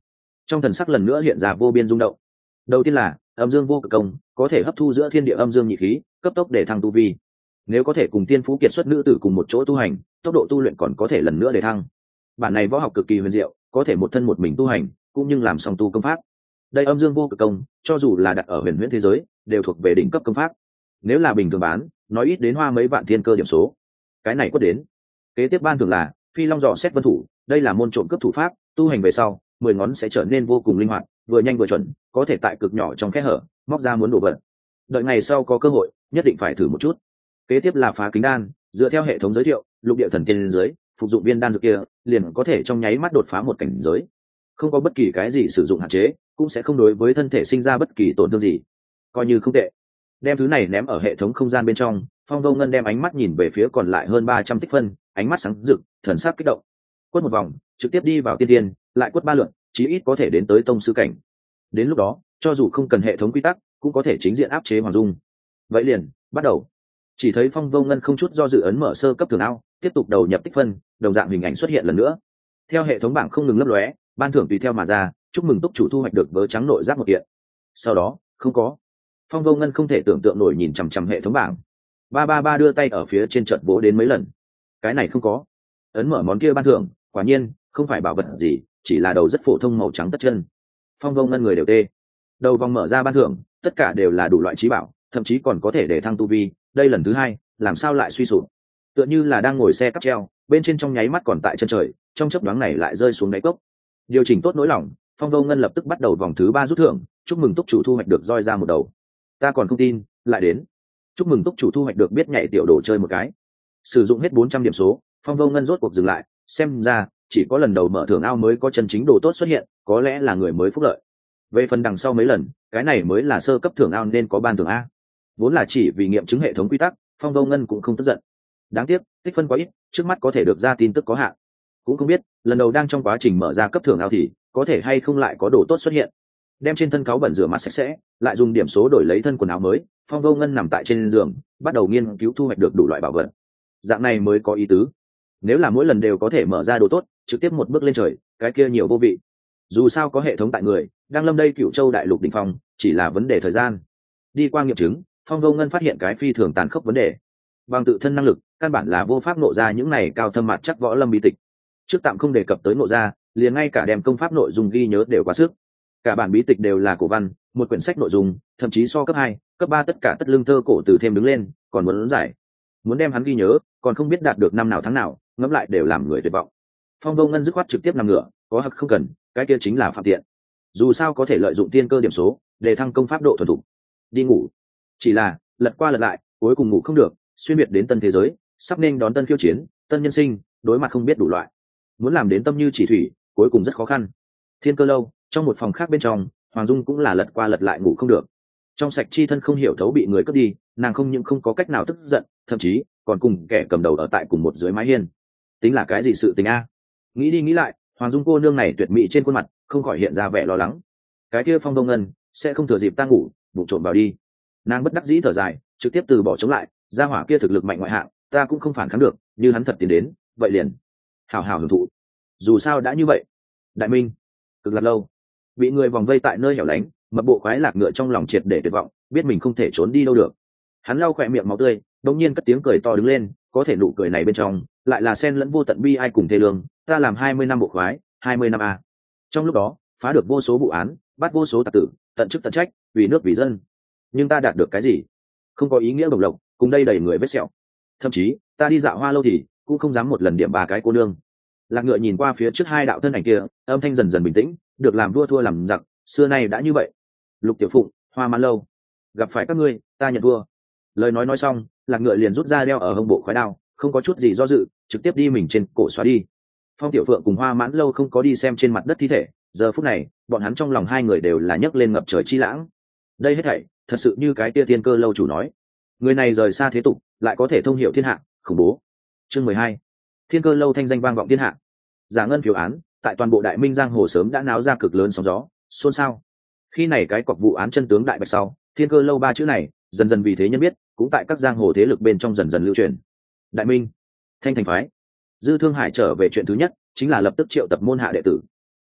trong thần sắc lần nữa hiện ra vô biên rung động. Đầu tiên là âm dương vô cực công, có thể hấp thu giữa thiên địa âm dương nhị khí, cấp tốc để thăng tu vi. Nếu có thể cùng tiên phú kiệt xuất nữ tử cùng một chỗ tu hành, tốc độ tu luyện còn có thể lần nữa để thăng. Bản này võ học cực kỳ huyền diệu, có thể một thân một mình tu hành, cũng như làm song tu công pháp. Đây âm dương vô cực công, cho dù là đặt ở huyền huyễn thế giới, đều thuộc về đỉnh cấp công pháp. Nếu là bình thường bán, nói ít đến hoa mấy vạn thiên cơ điểm số. Cái này quất đến. Kế tiếp ban thường là Phi Long dò xét vân thủ, đây là môn trộm cướp thủ pháp, tu hành về sau, 10 ngón sẽ trở nên vô cùng linh hoạt, vừa nhanh vừa chuẩn, có thể tại cực nhỏ trong kẽ hở móc ra muốn đổ vật. Đợi ngày sau có cơ hội, nhất định phải thử một chút. Kế tiếp là phá kính đan, dựa theo hệ thống giới thiệu, lục địa thần tiên lên dưới, phục dụng viên đan dược kia, liền có thể trong nháy mắt đột phá một cảnh giới. Không có bất kỳ cái gì sử dụng hạn chế, cũng sẽ không đối với thân thể sinh ra bất kỳ tổn thương gì. Coi như không tệ. Đem thứ này ném ở hệ thống không gian bên trong, Phong Vô Ngân đem ánh mắt nhìn về phía còn lại hơn 300 tích phân, ánh mắt sáng rực, thần sắc kích động. Quất một vòng, trực tiếp đi vào tiên tiên, lại quất 3 lượt, chí ít có thể đến tới tông sư cảnh. Đến lúc đó, cho dù không cần hệ thống quy tắc, cũng có thể chính diện áp chế Hoàng Dung. Vậy liền, bắt đầu. Chỉ thấy Phong Vô Ngân không chút do dự ấn mở sơ cấp thường ao, tiếp tục đầu nhập tích phân, đồng dạng hình ảnh xuất hiện lần nữa. Theo hệ thống bảng không ngừng lấp lóe, ban thưởng tùy theo mà ra, chúc mừng túc chủ thu hoạch được vớ trắng nội giáp một kiện. Sau đó, không có. Phong Vô Ngân không thể tưởng tượng nổi nhìn chằm chằm hệ thống bảng. 333 đưa tay ở phía trên trận vỗ đến mấy lần. Cái này không có. Ấn mở món kia ban thưởng, quả nhiên, không phải bảo vật gì, chỉ là đầu rất phổ thông màu trắng tất chân. Phong Vô Ngân người đều tê. Đầu vòng mở ra ban thưởng, tất cả đều là đủ loại trí bảo, thậm chí còn có thể để thăng tu vi, đây lần thứ hai, làm sao lại suy sụp? Tựa như là đang ngồi xe cáp treo, bên trên trong nháy mắt còn tại chân trời, trong chớp nhoáng này lại rơi xuống đáy cốc. Điều chỉnh tốt nỗi lòng, Phong Vô Ngân lập tức bắt đầu vòng thứ 3 rút thưởng, chúc mừng túc chủ thu hoạch được roi ra một đầu. Ta còn không tin, lại đến. Chúc mừng túc chủ thu hoạch được biết nhảy tiểu đồ chơi một cái. Sử dụng hết 400 điểm số, Phong Vô Ngân rốt cuộc dừng lại, xem ra chỉ có lần đầu mở thưởng ao mới có chân chính đồ tốt xuất hiện, có lẽ là người mới phúc lợi. Về phần đằng sau mấy lần, cái này mới là sơ cấp thưởng ao nên có ban thưởng a. Vốn là chỉ vì nghiệm chứng hệ thống quy tắc, Phong Vô Ngân cũng không tức giận. Đáng tiếc, tích phân quá ít, trước mắt có thể được ra tin tức có hạn. Cũng không biết, lần đầu đang trong quá trình mở ra cấp thưởng ao thì có thể hay không lại có đồ tốt xuất hiện. Đem trên thân cáu bẩn rửa mặt sạch sẽ, lại dùng điểm số đổi lấy thân quần áo mới, Phong Vô Ngân nằm tại trên giường, bắt đầu nghiên cứu thu hoạch được đủ loại bảo vật. Dạng này mới có ý tứ. Nếu là mỗi lần đều có thể mở ra đồ tốt, trực tiếp một bước lên trời, cái kia nhiều vô vị. Dù sao có hệ thống tại người, đang lâm đây Cửu Châu đại lục đỉnh phong, chỉ là vấn đề thời gian. Đi qua nghiệm chứng, Phong Vô Ngân phát hiện cái phi thường tàn khốc vấn đề. Bằng tự thân năng lực, căn bản là vô pháp nộ ra những này cao thâm mặt chắc võ lâm bí tịch. Trước tạm không đề cập tới nộ ra, liền ngay cả đem công pháp nội dung ghi nhớ đều quá sức. Cả bản bí tịch đều là cổ văn, một quyển sách nội dung, thậm chí so cấp 2, cấp 3 tất cả tất lưng thơ cổ từ thêm đứng lên, còn muốn giải. Muốn đem hắn ghi nhớ, còn không biết đạt được năm nào tháng nào, ngẫm lại đều làm người tuyệt vọng. Phong Vô Ngân dứt khoát trực tiếp nằm ngửa, có hoặc không cần, cái kia chính là phạm tiện. Dù sao có thể lợi dụng tiên cơ điểm số để thăng công pháp độ thuần thục. Đi ngủ. Chỉ là lật qua lật lại, cuối cùng ngủ không được, xuyên biệt đến tân thế giới, sắp nên đón tân khiêu chiến, tân nhân sinh, đối mặt không biết đủ loại. Muốn làm đến tâm như chỉ thủy, cuối cùng rất khó khăn. Thiên Cơ lâu, trong một phòng khác bên trong, Hoàng Dung cũng là lật qua lật lại ngủ không được. Trong sạch chi thân không hiểu thấu bị người cướp đi, nàng không những không có cách nào tức giận, thậm chí còn cùng kẻ cầm đầu ở tại cùng một dưới mái hiên. Tính là cái gì sự tình a? Nghĩ đi nghĩ lại, Hoàng Dung cô nương này tuyệt mỹ trên khuôn mặt không khỏi hiện ra vẻ lo lắng. Cái kia Phong Vô Ngân sẽ không thừa dịp ta ngủ bụng trộm vào đi. Nàng bất đắc dĩ thở dài, trực tiếp từ bỏ chống lại, gia hỏa kia thực lực mạnh ngoại hạng, ta cũng không phản kháng được, như hắn thật tiến đến, vậy liền hào hào hưởng thụ. Dù sao đã như vậy. Đại Minh, cực lạc lâu, bị người vòng vây tại nơi hẻo lánh, mập bộ khoái lạc ngựa trong lòng triệt để tuyệt vọng, biết mình không thể trốn đi đâu được. Hắn lau khỏe miệng máu tươi, đột nhiên cất tiếng cười to đứng lên, có thể nụ cười này bên trong lại là xen lẫn vô tận bi ai cùng thê lương. Ta làm 20 năm bộ khoái, 20 năm a. Trong lúc đó, phá được vô số vụ án, bắt vô số tặc tử, tận chức tận trách, vì nước vì dân. Nhưng ta đạt được cái gì? Không có ý nghĩa đồng lộc, cùng đây đầy người vết sẹo. Thậm chí, ta đi dạo hoa lâu thì cũng không dám một lần điểm bà cái cô nương. Lạc ngựa nhìn qua phía trước hai đạo thân ảnh kia, âm thanh dần dần bình tĩnh, được làm vua thua làm giặc, xưa nay đã như vậy. Lục Tiểu Phụng, Hoa Mãn Lâu, gặp phải các ngươi, ta nhận thua. Lời nói xong, Lạc ngựa liền rút ra đeo ở hông bộ khoái đao, không có chút gì do dự, trực tiếp đi mình trên cổ xóa đi. Phong Tiểu Phượng cùng Hoa Mãn Lâu không có đi xem trên mặt đất thi thể, giờ phút này, bọn hắn trong lòng hai người đều là nhấc lên ngập trời chi lãng. Đây hết thảy, thật sự như cái tia Thiên Cơ lâu chủ nói, người này rời xa thế tục, lại có thể thông hiểu thiên hạ, khủng bố. Chương 12. Thiên Cơ lâu thanh danh vang vọng thiên hạ. Giả ngân phiếu án, tại toàn bộ Đại Minh giang hồ sớm đã náo ra cực lớn sóng gió, xôn xao. Khi này cái cọc vụ án chân tướng đại bạch sau, Thiên Cơ lâu ba chữ này dần dần vì thế nhân biết, cũng tại các giang hồ thế lực bên trong dần dần lưu truyền. Đại Minh, Thanh Thành phái. Dư Thương Hải trở về chuyện thứ nhất chính là lập tức triệu tập môn hạ đệ tử.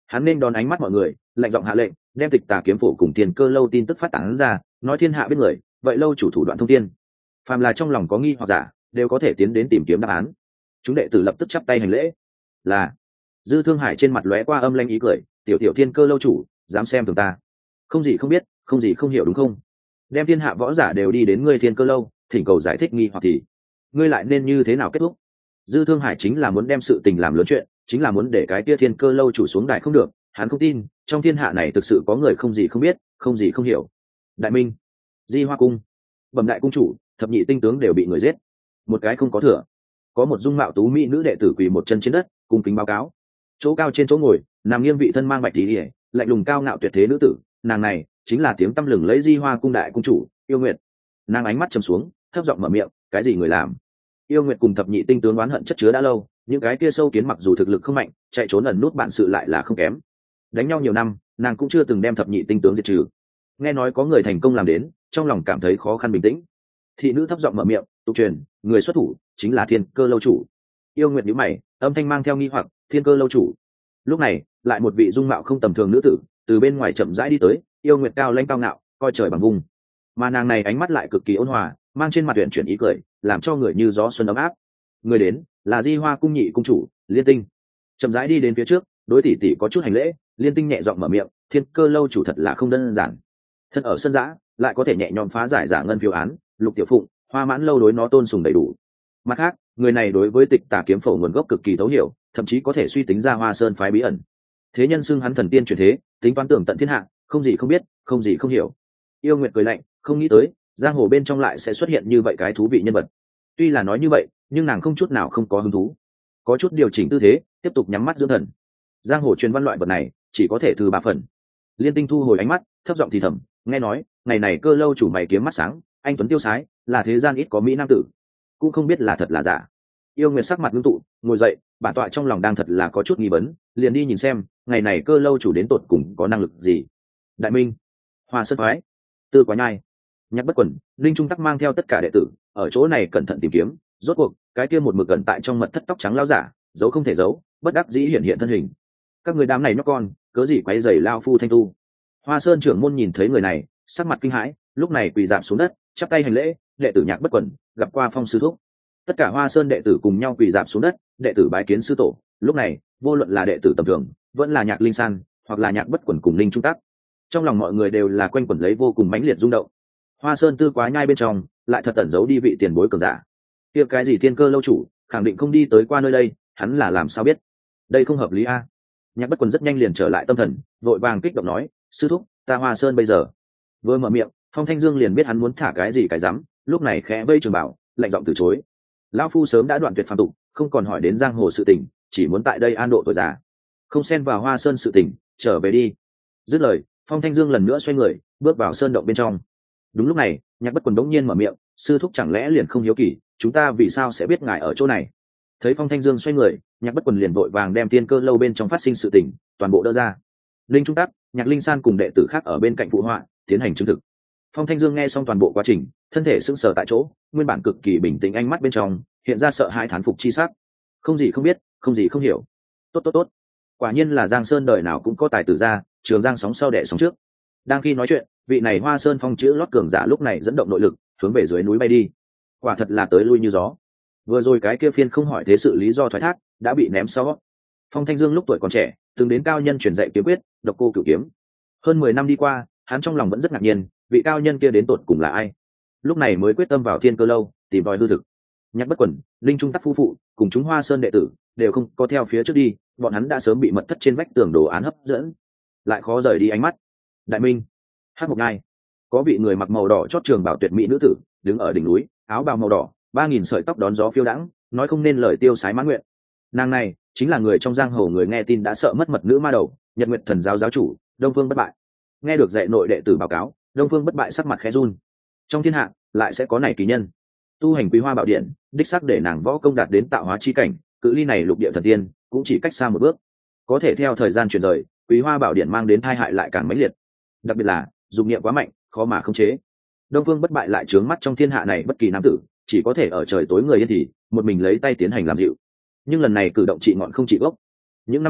Hắn nên đón ánh mắt mọi người, lạnh giọng hạ lệnh, đem Tịch Tà kiếm phổ cùng Thiên Cơ lâu tin tức phát tán ra, nói thiên hạ biết người, vậy lâu chủ thủ đoạn thông thiên, phàm là trong lòng có nghi hoặc giả đều có thể tiến đến tìm kiếm đáp án. Chúng đệ tử lập tức chắp tay hành lễ. Là. Dư Thương Hải trên mặt lóe qua âm lanh ý cười, tiểu tiểu Thiên Cơ lâu chủ dám xem thường ta, không gì không biết, không gì không hiểu đúng không? Đem thiên hạ võ giả đều đi đến ngươi Thiên Cơ lâu thỉnh cầu giải thích nghi hoặc thì ngươi lại nên như thế nào kết thúc? Dư Thương Hải chính là muốn đem sự tình làm lớn chuyện, chính là muốn để cái kia Thiên Cơ lâu chủ xuống đài không được. Hắn không tin trong thiên hạ này thực sự có người không gì không biết, không gì không hiểu. Đại Minh, Di Hoa cung, bẩm đại cung chủ, thập nhị tinh tướng đều bị người giết, một cái không có thừa. Có một dung mạo tú mỹ nữ đệ tử quỳ một chân trên đất cung kính báo cáo. Chỗ cao trên chỗ ngồi nằm nghiêng vị thân mang bạch tí ỉa, lạnh lùng cao ngạo tuyệt thế nữ tử, nàng này chính là tiếng tăm lừng lấy Di Hoa cung đại cung chủ Yêu Nguyệt. Nàng ánh mắt trầm xuống, thấp giọng mở miệng, cái gì người làm? Yêu Nguyệt cùng thập nhị tinh tướng oán hận chất chứa đã lâu, những cái kia sâu kiến mặc dù thực lực không mạnh, chạy trốn ẩn nút bản sự lại là không kém. Đánh nhau nhiều năm, nàng cũng chưa từng đem thập nhị tinh tướng diệt trừ. Nghe nói có người thành công làm đến, trong lòng cảm thấy khó khăn bình tĩnh. Thị nữ thấp giọng mở miệng, tục truyền người xuất thủ chính là Thiên Cơ lâu chủ. Yêu Nguyệt nhíu mày, âm thanh mang theo nghi hoặc, Thiên Cơ lâu chủ? Lúc này lại một vị dung mạo không tầm thường nữ tử từ bên ngoài chậm rãi đi tới. Yêu Nguyệt cao lãnh cao ngạo, coi trời bằng vùng, mà nàng này ánh mắt lại cực kỳ ôn hòa, mang trên mặt tuyển chuyển ý cười, làm cho người như gió xuân ấm áp. Người đến là Di Hoa cung nhị cung chủ Liên Tinh. Chậm rãi đi đến phía trước, đối tỷ tỷ có chút hành lễ. Liên Tinh nhẹ giọng mở miệng, Thiên Cơ lâu chủ thật là không đơn giản, thân ở sân giã lại có thể nhẹ nhõm phá giải giả ngân phiếu án. Lục Tiểu Phụng, Hoa Mãn lâu đối nó tôn sùng đầy đủ. Mặt khác, người này đối với Tịch Tà kiếm phổ nguồn gốc cực kỳ thấu hiểu, thậm chí có thể suy tính ra Hoa Sơn phái bí ẩn. Thế nhân xưng hắn thần tiên chuyển thế, tính toán tưởng tận thiên hạ, không gì không biết, không gì không hiểu. Yêu Nguyệt cười lạnh, không nghĩ tới giang hồ bên trong lại sẽ xuất hiện như vậy cái thú vị nhân vật. Tuy là nói như vậy, nhưng nàng không chút nào không có hứng thú, có chút điều chỉnh tư thế, tiếp tục nhắm mắt dưỡng thần. Giang hồ truyền văn loại vật này chỉ có thể thư 3 phần. Liên Tinh thu hồi ánh mắt, thấp giọng thì thầm, nghe nói ngày này Cơ lâu chủ mày kiếm mắt sáng, anh tuấn tiêu sái, là thế gian ít có mỹ nam tử, cũng không biết là thật là giả. Yêu Nguyệt sắc mặt ngưng tụ, ngồi dậy, bản tọa trong lòng đang thật là có chút nghi vấn, liền đi nhìn xem ngày này Cơ lâu chủ đến tột cùng có năng lực gì. Đại Minh, Hoa Sơn phái, Tư Quá Nhai, Nhạc Bất Quần, Linh Trung Tắc mang theo tất cả đệ tử ở chỗ này cẩn thận tìm kiếm. Rốt cuộc cái kia một mực gần tại trong mật thất tóc trắng lão giả, giấu không thể giấu, bất đắc dĩ hiện hiện thân hình. Các người đám này nhóc con, cớ gì quấy rầy lao phu thanh tu? Hoa Sơn trưởng môn nhìn thấy người này, sắc mặt kinh hãi, lúc này quỳ rạp xuống đất, chắp tay hành lễ, đệ tử Nhạc Bất Quần gặp qua Phong sư thúc. Tất cả Hoa Sơn đệ tử cùng nhau quỳ rạp xuống đất, đệ tử bái kiến sư tổ. Lúc này vô luận là đệ tử tầm thường, vẫn là Nhạc Linh San, hoặc là Nhạc Bất Quần cùng Linh Trung Tắc, trong lòng mọi người đều là quanh quẩn lấy vô cùng mãnh liệt rung động. Hoa Sơn Tư Quá Nhai bên trong lại thật ẩn giấu đi vị tiền bối cường giả. Kia cái gì Thiên Cơ lâu chủ khẳng định không đi tới qua nơi đây, hắn là làm sao biết? Đây không hợp lý a. Nhạc Bất Quần rất nhanh liền trở lại tâm thần, vội vàng kích động nói, sư thúc, ta Hoa Sơn bây giờ. Vừa mở miệng, Phong Thanh Dương liền biết hắn muốn thả cái gì cái rắm, lúc này khẽ vây trường bảo, lạnh giọng từ chối. Lão phu sớm đã đoạn tuyệt phàm tục, không còn hỏi đến giang hồ sự tình, chỉ muốn tại đây an độ tuổi già, không xen vào Hoa Sơn sự tình, trở về đi. Dứt lời, Phong Thanh Dương lần nữa xoay người, bước vào sơn động bên trong. Đúng lúc này, Nhạc Bất Quần đống nhiên mở miệng, sư thúc chẳng lẽ liền không hiếu kỳ, chúng ta vì sao sẽ biết ngài ở chỗ này? Thấy Phong Thanh Dương xoay người, Nhạc Bất Quần liền vội vàng đem Thiên Cơ lâu bên trong phát sinh sự tình toàn bộ đỡ ra. Linh Trung Tắc, Nhạc Linh San cùng đệ tử khác ở bên cạnh phụ họa, tiến hành chứng thực. Phong Thanh Dương nghe xong toàn bộ quá trình, thân thể sững sờ tại chỗ, nguyên bản cực kỳ bình tĩnh ánh mắt bên trong hiện ra sợ hãi thán phục chi sắc. Không gì không biết, không gì không hiểu. Tốt tốt tốt, quả nhiên là Giang Sơn đời nào cũng có tài tử ra, Trường Giang sóng sau đẻ sóng trước. Đang khi nói chuyện, vị này Hoa Sơn phong chữ lót cường giả lúc này dẫn động nội lực hướng về dưới núi bay đi. Quả thật là tới lui như gió. Vừa rồi cái kia phiên không hỏi thế sự lý do thoái thác đã bị ném sau. Phong Thanh Dương lúc tuổi còn trẻ từng đến cao nhân truyền dạy kiếm quyết Độc Cô Cửu Kiếm. Hơn 10 năm đi qua, hắn trong lòng vẫn rất ngạc nhiên, vị cao nhân kia đến tột cùng là ai. Lúc này mới quyết tâm vào Thiên Cơ lâu tìm tòi hư thực. Nhạc Bất Quần, Linh Trung Tắc phu phụ cùng chúng Hoa Sơn đệ tử đều không có theo phía trước đi, bọn hắn đã sớm bị mật thất trên vách tường đồ án hấp dẫn, lại khó rời đi ánh mắt. Đại Minh, Hắc Mộc Ngai, có vị người mặc màu đỏ chót trường bảo tuyệt mỹ nữ tử đứng ở đỉnh núi, áo bào màu đỏ, 3000 sợi tóc đón gió phiêu đãng, nói không nên lời tiêu sái mãn nguyện. Nàng này chính là người trong giang hồ người nghe tin đã sợ mất mật nữ ma đầu, Nhật Nguyệt Thần giáo giáo chủ Đông Phương Bất Bại. Nghe được dạy nội đệ tử báo cáo, Đông Phương Bất Bại sắc mặt khẽ run. Trong thiên hạ lại sẽ có này kỳ nhân, tu hành Quý Hoa Bảo Điện, đích xác để nàng võ công đạt đến tạo hóa chi cảnh, cự ly này lục địa thần tiên cũng chỉ cách xa một bước. Có thể theo thời gian chuyển rời, Quý Hoa Bảo Điện mang đến tai hại lại càng mãnh liệt, đặc biệt là dụng niệm quá mạnh, khó mà khống chế. Đông Phương Bất Bại lại trướng mắt trong thiên hạ này bất kỳ nam tử, chỉ có thể ở trời tối người yên thì một mình lấy tay tiến hành làm dịu. Nhưng lần này cử động trị ngọn không trị gốc. Những năm này,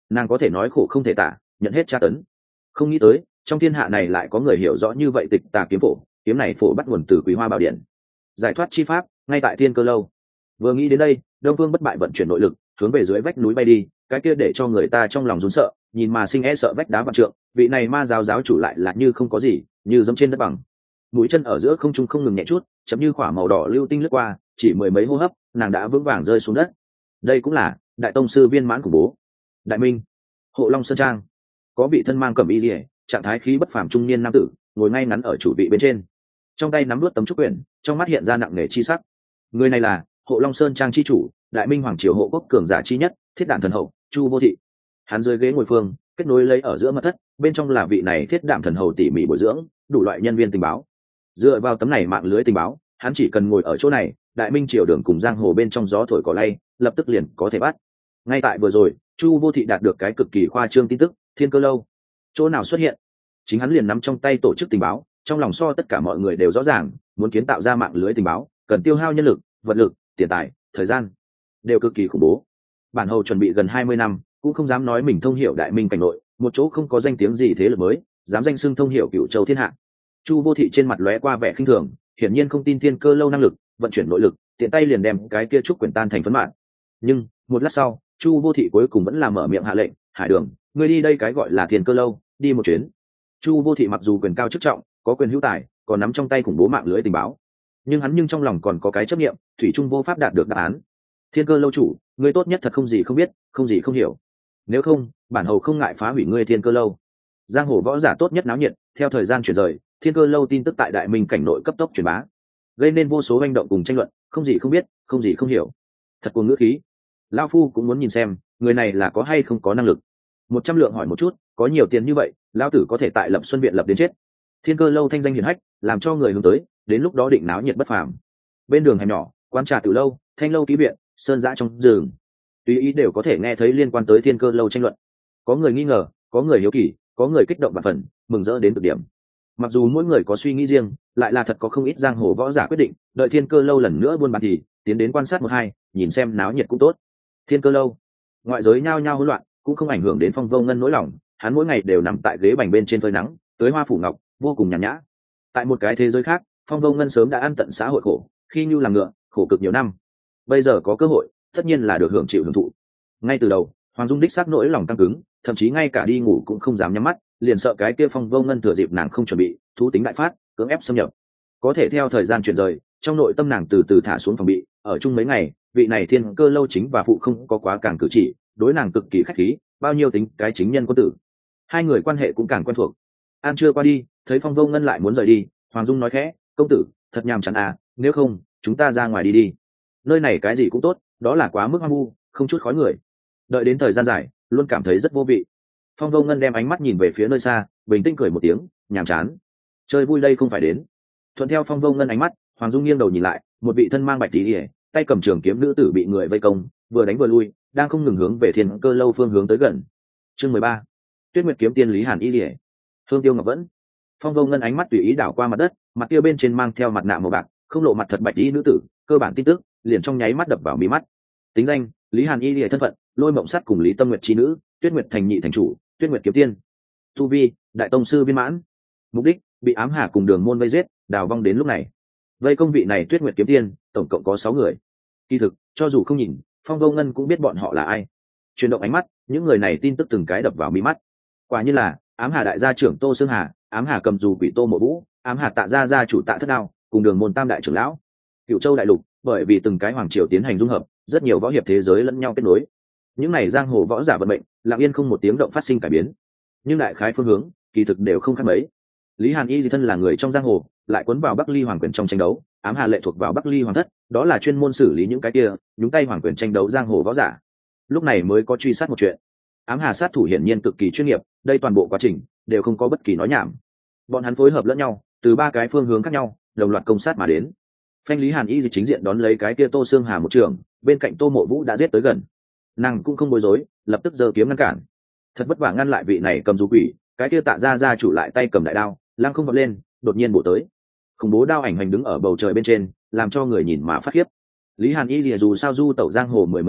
nàng có thể nói khổ không thể tả, nhận hết tra tấn. Không nghĩ tới trong thiên hạ này lại có người hiểu rõ như vậy tịch tà kiếm phổ, kiếm này phổ bắt nguồn từ Quý Hoa Bảo Điện. Giải thoát chi pháp ngay tại Thiên Cơ lâu. Vừa nghĩ đến đây, Đông Phương Bất Bại vận chuyển nội lực hướng về dưới vách núi bay đi, cái kia để cho người ta trong lòng run sợ, nhìn mà sinh e sợ vách đá vạn trượng, vị này ma giáo giáo chủ lại là như không có gì, như dẫm trên đất bằng. Mũi chân ở giữa không trung không ngừng nhẹ chút, chấm như khỏa màu đỏ lưu tinh lướt qua, chỉ mười mấy hô hấp nàng đã vững vàng rơi xuống đất. Đây cũng là đại tông sư viên mãn của bố. Đại Minh, Hộ Long Sơn Trang, có vị thân mang cẩm y liễu, trạng thái khí bất phàm trung niên nam tử ngồi ngay ngắn ở chủ vị bên trên, trong tay nắm nuốt tấm trúc quyển, trong mắt hiện ra nặng nề chi sắc. Người này là Hộ Long Sơn Trang chi chủ, Đại Minh hoàng triều hộ quốc cường giả chi nhất, Thiết Đảm thần hậu Chu Vô Thị. Hắn dưới ghế ngồi phương kết nối lấy ở giữa mật thất, bên trong là vị này Thiết Đảm thần hậu tỉ mỉ bồi dưỡng đủ loại nhân viên tình báo. Dựa vào tấm này mạng lưới tình báo, hắn chỉ cần ngồi ở chỗ này, Đại Minh triều đường cùng giang hồ bên trong gió thổi cỏ lay, lập tức liền có thể bắt. Ngay tại vừa rồi, Chu Vô Thị đạt được cái cực kỳ khoa trương tin tức, Thiên Cơ lâu chỗ nào xuất hiện, chính hắn liền nắm trong tay tổ chức tình báo, trong lòng so tất cả mọi người đều rõ ràng, muốn kiến tạo ra mạng lưới tình báo cần tiêu hao nhân lực, vật lực, tiền tài, thời gian, đều cực kỳ khủng bố. Bản hầu chuẩn bị gần 20 năm cũng không dám nói mình thông hiểu Đại Minh cảnh nội một chỗ không có danh tiếng gì thế lực mới dám danh xưng thông hiểu Cửu Châu thiên hạ. Chu Vô Thị trên mặt lóe qua vẻ khinh thường, hiển nhiên không tin Thiên Cơ lâu năng lực vận chuyển nội lực, tiện tay liền đem cái kia trúc quyển tan thành phấn mạn. Nhưng một lát sau, Chu Vô Thị cuối cùng vẫn là mở miệng hạ lệnh, Hải Đường, ngươi đi đây cái gọi là Thiên Cơ lâu đi một chuyến. Chu Vô Thị mặc dù quyền cao chức trọng, có quyền hữu tài, còn nắm trong tay khủng bố mạng lưới tình báo, nhưng hắn trong lòng còn có cái chấp niệm, thủy chung vô pháp đạt được đáp án. Thiên Cơ lâu chủ, ngươi tốt nhất thật không gì không biết, không gì không hiểu, nếu không bản hầu không ngại phá hủy ngươi Thiên Cơ lâu. Giang hồ võ giả tốt nhất náo nhiệt, theo thời gian chuyển rời, Thiên Cơ lâu tin tức tại Đại Minh cảnh nội cấp tốc truyền bá, gây nên vô số hành động cùng tranh luận, không gì không biết, không gì không hiểu. Thật cuồng ngữ khí, lão phu cũng muốn nhìn xem người này là có hay không có năng lực. 100 lượng hỏi một chút, có nhiều tiền như vậy, lão tử có thể tại Lập Xuân viện lập đến chết. Thiên Cơ lâu thanh danh hiển hách, làm cho người hướng tới, đến lúc đó định náo nhiệt bất phàm. Bên đường hẻm nhỏ, quán trà tiểu lâu, thanh lâu ký viện, sơn dã trong rừng, tùy ý đều có thể nghe thấy liên quan tới Thiên Cơ lâu tranh luận. Có người nghi ngờ, có người hiếu kỳ, có người kích động và phần mừng rỡ đến cực điểm. Mặc dù mỗi người có suy nghĩ riêng, lại là thật có không ít giang hồ võ giả quyết định đợi Thiên Cơ lâu lần nữa buôn bán thì tiến đến quan sát một hai, nhìn xem náo nhiệt cũng tốt. Thiên Cơ lâu ngoại giới nhao nhao hỗn loạn, cũng không ảnh hưởng đến Phong Vô Ngân nỗi lòng, hắn mỗi ngày đều nằm tại ghế bành bên trên phơi nắng, tới hoa phủ ngọc, vô cùng nhàn nhã. Tại một cái thế giới khác, Phong Vô Ngân sớm đã ăn tận xã hội khổ, khi như là ngựa, khổ cực nhiều năm. Bây giờ có cơ hội, tất nhiên là được hưởng chịu hưởng thụ. Ngay từ đầu, Hoàng Dung đích xác nỗi lòng căng cứng, thậm chí ngay cả đi ngủ cũng không dám nhắm mắt, liền sợ cái kia Phong Vô Ngân thừa dịp nàng không chuẩn bị, thú tính đại phát, cưỡng ép xâm nhập. Có thể theo thời gian chuyển rời, trong nội tâm nàng từ từ thả xuống phòng bị, ở chung mấy ngày, vị này Thiên Cơ lâu chính và phụ không có quá càng cử chỉ, đối nàng cực kỳ khách khí, bao nhiêu tính cái chính nhân quân tử. Hai người quan hệ cũng càng quen thuộc. An trưa qua đi, thấy Phong Vô Ngân lại muốn rời đi, Hoàng Dung nói khẽ, công tử thật nhàm chán à, nếu không chúng ta ra ngoài đi đi, nơi này cái gì cũng tốt, đó là quá mức hoang vu, không chút khói người, đợi đến thời gian dài luôn cảm thấy rất vô vị. Phong Vô Ngân đem ánh mắt nhìn về phía nơi xa, bình tĩnh cười một tiếng, nhàm chán, chơi vui đây không phải đến. Thuận theo Phong Vô Ngân ánh mắt, Hoàng Dung nghiêng đầu nhìn lại, một vị thân mang bạch tí ỉa, tay cầm trường kiếm nữ tử bị người vây công, vừa đánh vừa lui, đang không ngừng hướng về Thiên Cơ lâu phương hướng tới gần. Chương 13. Tuyết Nguyệt kiếm tiên Lý Hàn Y Lìa, Hương Tiêu Ngọc Vẫn. Phong Vô Ngân ánh mắt tùy ý đảo qua mặt đất, mặt kia bên trên mang theo mặt nạ màu bạc, không lộ mặt thật bạch y nữ tử, cơ bản tin tức liền trong nháy mắt đập vào mí mắt. Tính danh: Lý Hàn Y Lìa, thân phận: Lôi Mộng Sắt cùng Lý Tâm Nguyệt chi nữ, Tuyết Nguyệt thành nhị thành chủ, Tuyết Nguyệt kiếm tiên. Tu vi: đại tông sư viên mãn. Mục đích: bị ám hà cùng Đường Môn vây giết, đào vong đến lúc này. Vây công vị này Tuyết Nguyệt kiếm tiên, tổng cộng có 6 người. Kỳ thực, cho dù không nhìn, Phong Vô Ngân cũng biết bọn họ là ai. Chuyển động ánh mắt, những người này tin tức từng cái đập vào mí mắt. Quả nhiên là ám hà đại gia trưởng Tô Sương Hà, ám hà cầm dù quỷ Tô Mộ Vũ, ám hà Tạ gia gia chủ Tạ Thất Đao, cùng Đường Môn tam đại trưởng lão. Cửu Châu đại lục, bởi vì từng cái hoàng triều tiến hành dung hợp, rất nhiều võ hiệp thế giới lẫn nhau kết nối. Những này giang hồ võ giả vận mệnh, lặng yên không một tiếng động phát sinh cải biến. Nhưng đại khái phương hướng, kỳ thực đều không khác mấy. Lý Hàn Y thân là người trong giang hồ, lại cuốn vào Bắc Ly hoàng quyền trong tranh đấu, ám hà lệ thuộc vào Bắc Ly hoàng thất, đó là chuyên môn xử lý những cái kia nhúng tay hoàng quyền tranh đấu giang hồ võ giả. Lúc này mới có truy sát một chuyện. Ám hà sát thủ hiển nhiên cực kỳ chuyên nghiệp, đây toàn bộ quá trình đều không có bất kỳ nói nhảm. Bọn hắn phối hợp lẫn nhau, từ 3 cái phương hướng khác nhau, đồng loạt công sát mà đến. Phanh Lý Hàn Y chính diện đón lấy cái kia Tô Sương Hà một trường, bên cạnh Tô Mộ Vũ đã giết tới gần. Nàng cũng không bối rối, lập tức giơ kiếm ngăn cản. Thật vất vả ngăn lại vị này cầm dù quỷ, cái kia Tạ gia gia chủ lại tay cầm đại đao, lăng không vọt lên, đột nhiên bổ tới. Khủng bố đao ảnh hành đứng ở bầu trời bên trên, làm cho người nhìn mà phát khiếp. Lý Hàn Y dù sao du tẩu giang hồ 10 mấy năm,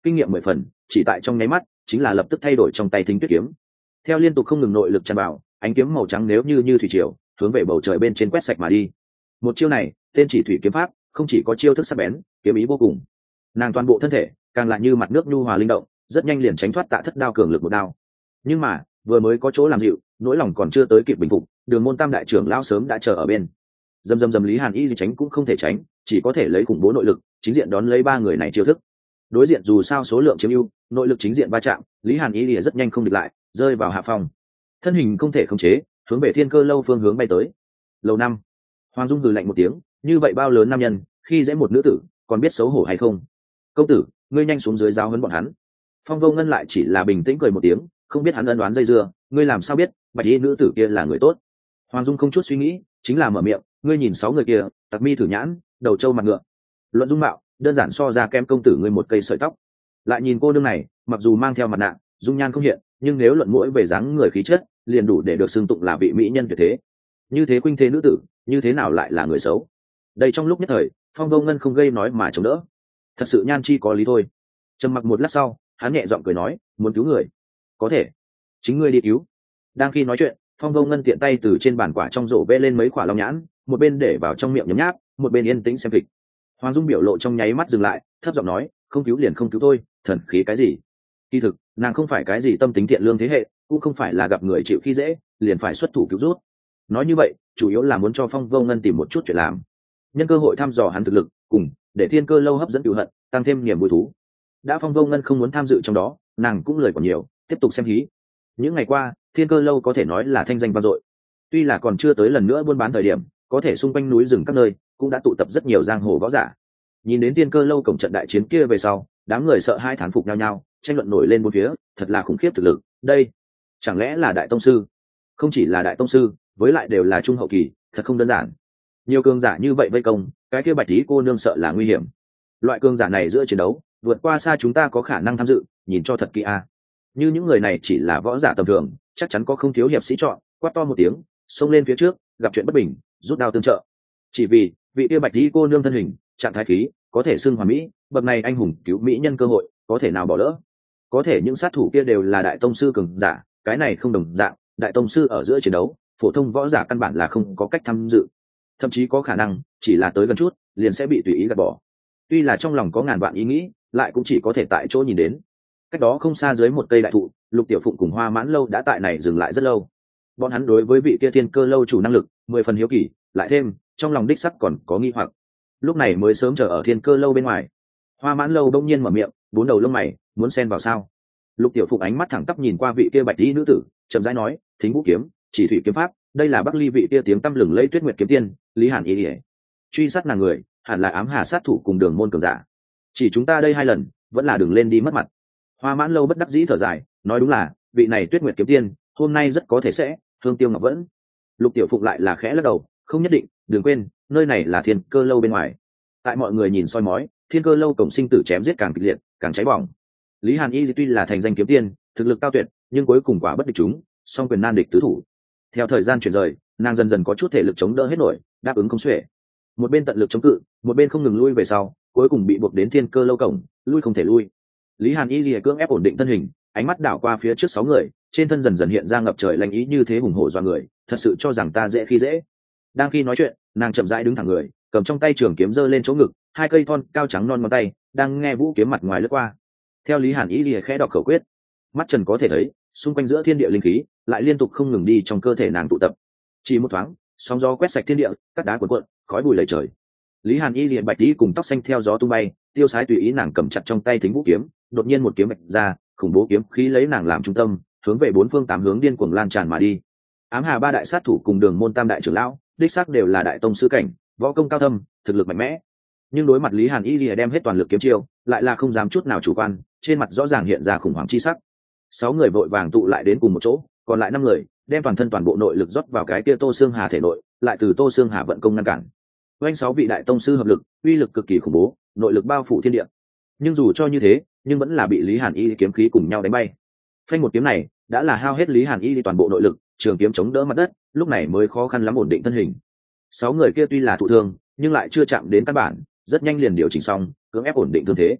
kinh nghiệm 10 phần, chỉ tại trong nháy mắt chính là lập tức thay đổi trong tay thính tuyết kiếm. Theo liên tục không ngừng nội lực tràn vào, ánh kiếm màu trắng nếu như thủy triều hướng về bầu trời bên trên quét sạch mà đi. Một chiêu này tên chỉ thủy kiếm pháp, không chỉ có chiêu thức sắc bén, kiếm ý vô cùng, nàng toàn bộ thân thể càng lại như mặt nước nhu hòa linh động, rất nhanh liền tránh thoát Tạ Thất đao cường lực một đao. Nhưng mà vừa mới có chỗ làm dịu, nỗi lòng còn chưa tới kịp bình phục, Đường môn tam đại trưởng lão sớm đã chờ ở bên. Dầm Lý Hàn Y tránh cũng không thể tránh, chỉ có thể lấy khủng bố nội lực chính diện đón lấy ba người này chiêu thức. Đối diện dù sao số lượng chiếm ưu, nội lực chính diện va chạm, Lý Hàn Y rất nhanh không địch lại, rơi vào hạ phong, thân hình không thể khống chế, hướng về Thiên Cơ lâu phương hướng bay tới. Lầu 5. Hoàng Dung hừ lạnh một tiếng, như vậy bao lớn nam nhân khi dễ một nữ tử, còn biết xấu hổ hay không? Công tử, ngươi nhanh xuống dưới giáo huấn bọn hắn. Phong Vô Ngân lại chỉ là bình tĩnh cười một tiếng, không biết hắn ân đoán dây dưa, ngươi làm sao biết bạch y nữ tử kia là người tốt? Hoàng Dung không chút suy nghĩ, chính là mở miệng, ngươi nhìn 6 người kia, tặc mi thử nhãn, đầu trâu mặt ngựa, luận dung mạo đơn giản so ra kém công tử ngươi một cây sợi tóc. Lại nhìn cô nương này, mặc dù mang theo mặt nạ, dung nhan không hiện, nhưng nếu luận mũi về dáng người khí chất, liền đủ để được xưng tụng là vị mỹ nhân tuyệt thế. Như thế khuynh thế nữ tử, như thế nào lại là người xấu? Đây trong lúc nhất thời, Phong Vô Ngân không gây nói mà chống đỡ. Thật sự nhan chi có lý thôi. Trầm mặc một lát sau, hắn nhẹ giọng cười nói, muốn cứu người, có thể, chính ngươi đi cứu. Đang khi nói chuyện, Phong Vô Ngân tiện tay từ trên bàn quả trong rổ bê lên mấy quả long nhãn, một bên để vào trong miệng nhấm nháp, một bên yên tĩnh xem kịch. Hoàng Dung biểu lộ trong nháy mắt dừng lại, thấp giọng nói, không cứu liền không cứu thôi, thần khí cái gì? Kỳ thực, nàng không phải cái gì tâm tính thiện lương thế hệ, cũng không phải là gặp người chịu khi dễ liền phải xuất thủ cứu rút. Nói như vậy, chủ yếu là muốn cho Phong Vô Ngân tìm một chút chuyện làm, nhân cơ hội thăm dò hắn thực lực, cùng để Thiên Cơ lâu hấp dẫn cửu hận, tăng thêm niềm vui thú. Đã Phong Vô Ngân không muốn tham dự trong đó, nàng cũng lời còn nhiều, tiếp tục xem hí. Những ngày qua, Thiên Cơ lâu có thể nói là thanh danh vang dội. Tuy là còn chưa tới lần nữa buôn bán thời điểm, có thể xung quanh núi rừng các nơi cũng đã tụ tập rất nhiều giang hồ võ giả. Nhìn đến Thiên Cơ lâu cổng trận đại chiến kia về sau, đám người sợ hai thán phục nhau nhau, tranh luận nổi lên bốn phía, thật là khủng khiếp thực lực. Đây, chẳng lẽ là đại tông sư? Không chỉ là đại tông sư, với lại đều là trung hậu kỳ, thật không đơn giản. Nhiều cường giả như vậy vây công, cái kia bạch tí cô nương sợ là nguy hiểm. Loại cường giả này giữa chiến đấu, vượt qua xa chúng ta có khả năng tham dự, nhìn cho thật kỹ a. Như những người này chỉ là võ giả tầm thường, chắc chắn có không thiếu hiệp sĩ chọn, quát to một tiếng, xông lên phía trước, gặp chuyện bất bình, rút đao tương trợ. Chỉ vì vị kia bạch tí cô nương thân hình, trạng thái khí, có thể xưng hoàn mỹ, bậc này anh hùng cứu mỹ nhân cơ hội, có thể nào bỏ lỡ? Có thể những sát thủ kia đều là đại tông sư cường giả, cái này không đồng dạng, đại tông sư ở giữa chiến đấu, phổ thông võ giả căn bản là không có cách tham dự, thậm chí có khả năng chỉ là tới gần chút liền sẽ bị tùy ý gạt bỏ. Tuy là trong lòng có ngàn vạn ý nghĩ, lại cũng chỉ có thể tại chỗ nhìn đến. Cách đó không xa dưới một cây đại thụ, Lục Tiểu Phụng cùng Hoa Mãn lâu đã tại này dừng lại rất lâu. Bọn hắn đối với vị kia Thiên Cơ lâu chủ năng lực 10 phần hiếu kỳ, lại thêm trong lòng đích sắc còn có nghi hoặc, lúc này mới sớm chờ ở Thiên Cơ lâu bên ngoài. Hoa Mãn lâu đông nhiên mở miệng, bốn đầu lông mày, muốn xen vào sao? Lục Tiểu Phụng ánh mắt thẳng tắp nhìn qua vị kia bạch y nữ tử, chậm rãi nói, Thính Vũ kiếm, Chỉ Thủy kiếm pháp, đây là Bắc Ly vị kia tiếng tăm lừng lẫy Tuyết Nguyệt kiếm tiên, Lý Hàn Y. Truy sát nàng người, hẳn là ám hà sát thủ cùng Đường môn cường giả. Chỉ chúng ta đây 2 lần, vẫn là đừng lên đi mất mặt. Hoa Mãn lâu bất đắc dĩ thở dài, nói đúng là, vị này Tuyết Nguyệt kiếm tiên, hôm nay rất có thể sẽ thương tiêu ngọc vẫn. Lục Tiểu Phụng lại là khẽ lắc đầu, không nhất định, đừng quên, nơi này là Thiên Cơ lâu bên ngoài. Tại mọi người nhìn soi mói, Thiên Cơ lâu cổng sinh tử chém giết càng kịch liệt, càng cháy bỏng. Lý Hàn Y tuy là thành danh kiếm tiên, thực lực cao tuyệt, nhưng cuối cùng quả bất địch chúng, song quyền nan địch tứ thủ. Theo thời gian chuyển rời, nàng dần dần có chút thể lực chống đỡ hết nổi, đáp ứng không xuể. Một bên tận lực chống cự, một bên không ngừng lui về sau, cuối cùng bị buộc đến Thiên Cơ lâu cổng, lui không thể lui. Lý Hàn Y lìa cưỡng ép ổn định thân hình, ánh mắt đảo qua phía trước 6 người, trên thân dần dần hiện ra ngập trời lanh ý như thế hùng hổ dọa người, thật sự cho rằng ta dễ khi dễ. Đang khi nói chuyện, nàng chậm rãi đứng thẳng người, cầm trong tay trường kiếm giơ lên chỗ ngực, 2 cây thon cao trắng non ngón tay đang nghe vũ kiếm mặt ngoài lướt qua. Theo Lý Hàn Y lìa khẽ đọc khẩu quyết, mắt trần có thể thấy, xung quanh giữa thiên địa linh khí lại liên tục không ngừng đi trong cơ thể nàng tụ tập. Chỉ một thoáng, sóng gió quét sạch thiên địa, cát đá cuộn cuộn, khói bụi lầy trời. Lý Hàn Y lìa bạch tí cùng tóc xanh theo gió tung bay, tiêu sái tùy ý nàng cầm chặt trong tay Thính Vũ kiếm, đột nhiên một kiếm bạch ra, khủng bố kiếm khí lấy nàng làm trung tâm, hướng về 4 phương 8 hướng điên cuồng lan tràn mà đi. Ám Hà 3 đại sát thủ cùng Đường môn tam đại trưởng lão, đích xác đều là đại tông sư cảnh, võ công cao thâm, thực lực mạnh mẽ. Nhưng đối mặt Lý Hàn Y lìa đem hết toàn lực kiếm chiêu, lại là không dám chút nào chủ quan, trên mặt rõ ràng hiện ra khủng hoảng chi sắc. 6 người vội vàng tụ lại đến cùng một chỗ, còn lại 5 người đem toàn thân toàn bộ nội lực rót vào cái kia Tô Xương Hà thể nội, lại từ Tô Xương Hà vận công ngăn cản. Oanh 6 vị đại tông sư hợp lực, uy lực cực kỳ khủng bố, nội lực bao phủ thiên địa. Nhưng dù cho như thế, nhưng vẫn là bị Lý Hàn Y kiếm khí cùng nhau đánh bay. Phanh một kiếm này, đã là hao hết Lý Hàn Y toàn bộ nội lực, trường kiếm chống đỡ mặt đất, lúc này mới khó khăn lắm ổn định thân hình. 6 người kia tuy là thụ thương, nhưng lại chưa chạm đến căn bản, rất nhanh liền điều chỉnh xong, cưỡng ép ổn định thương thế.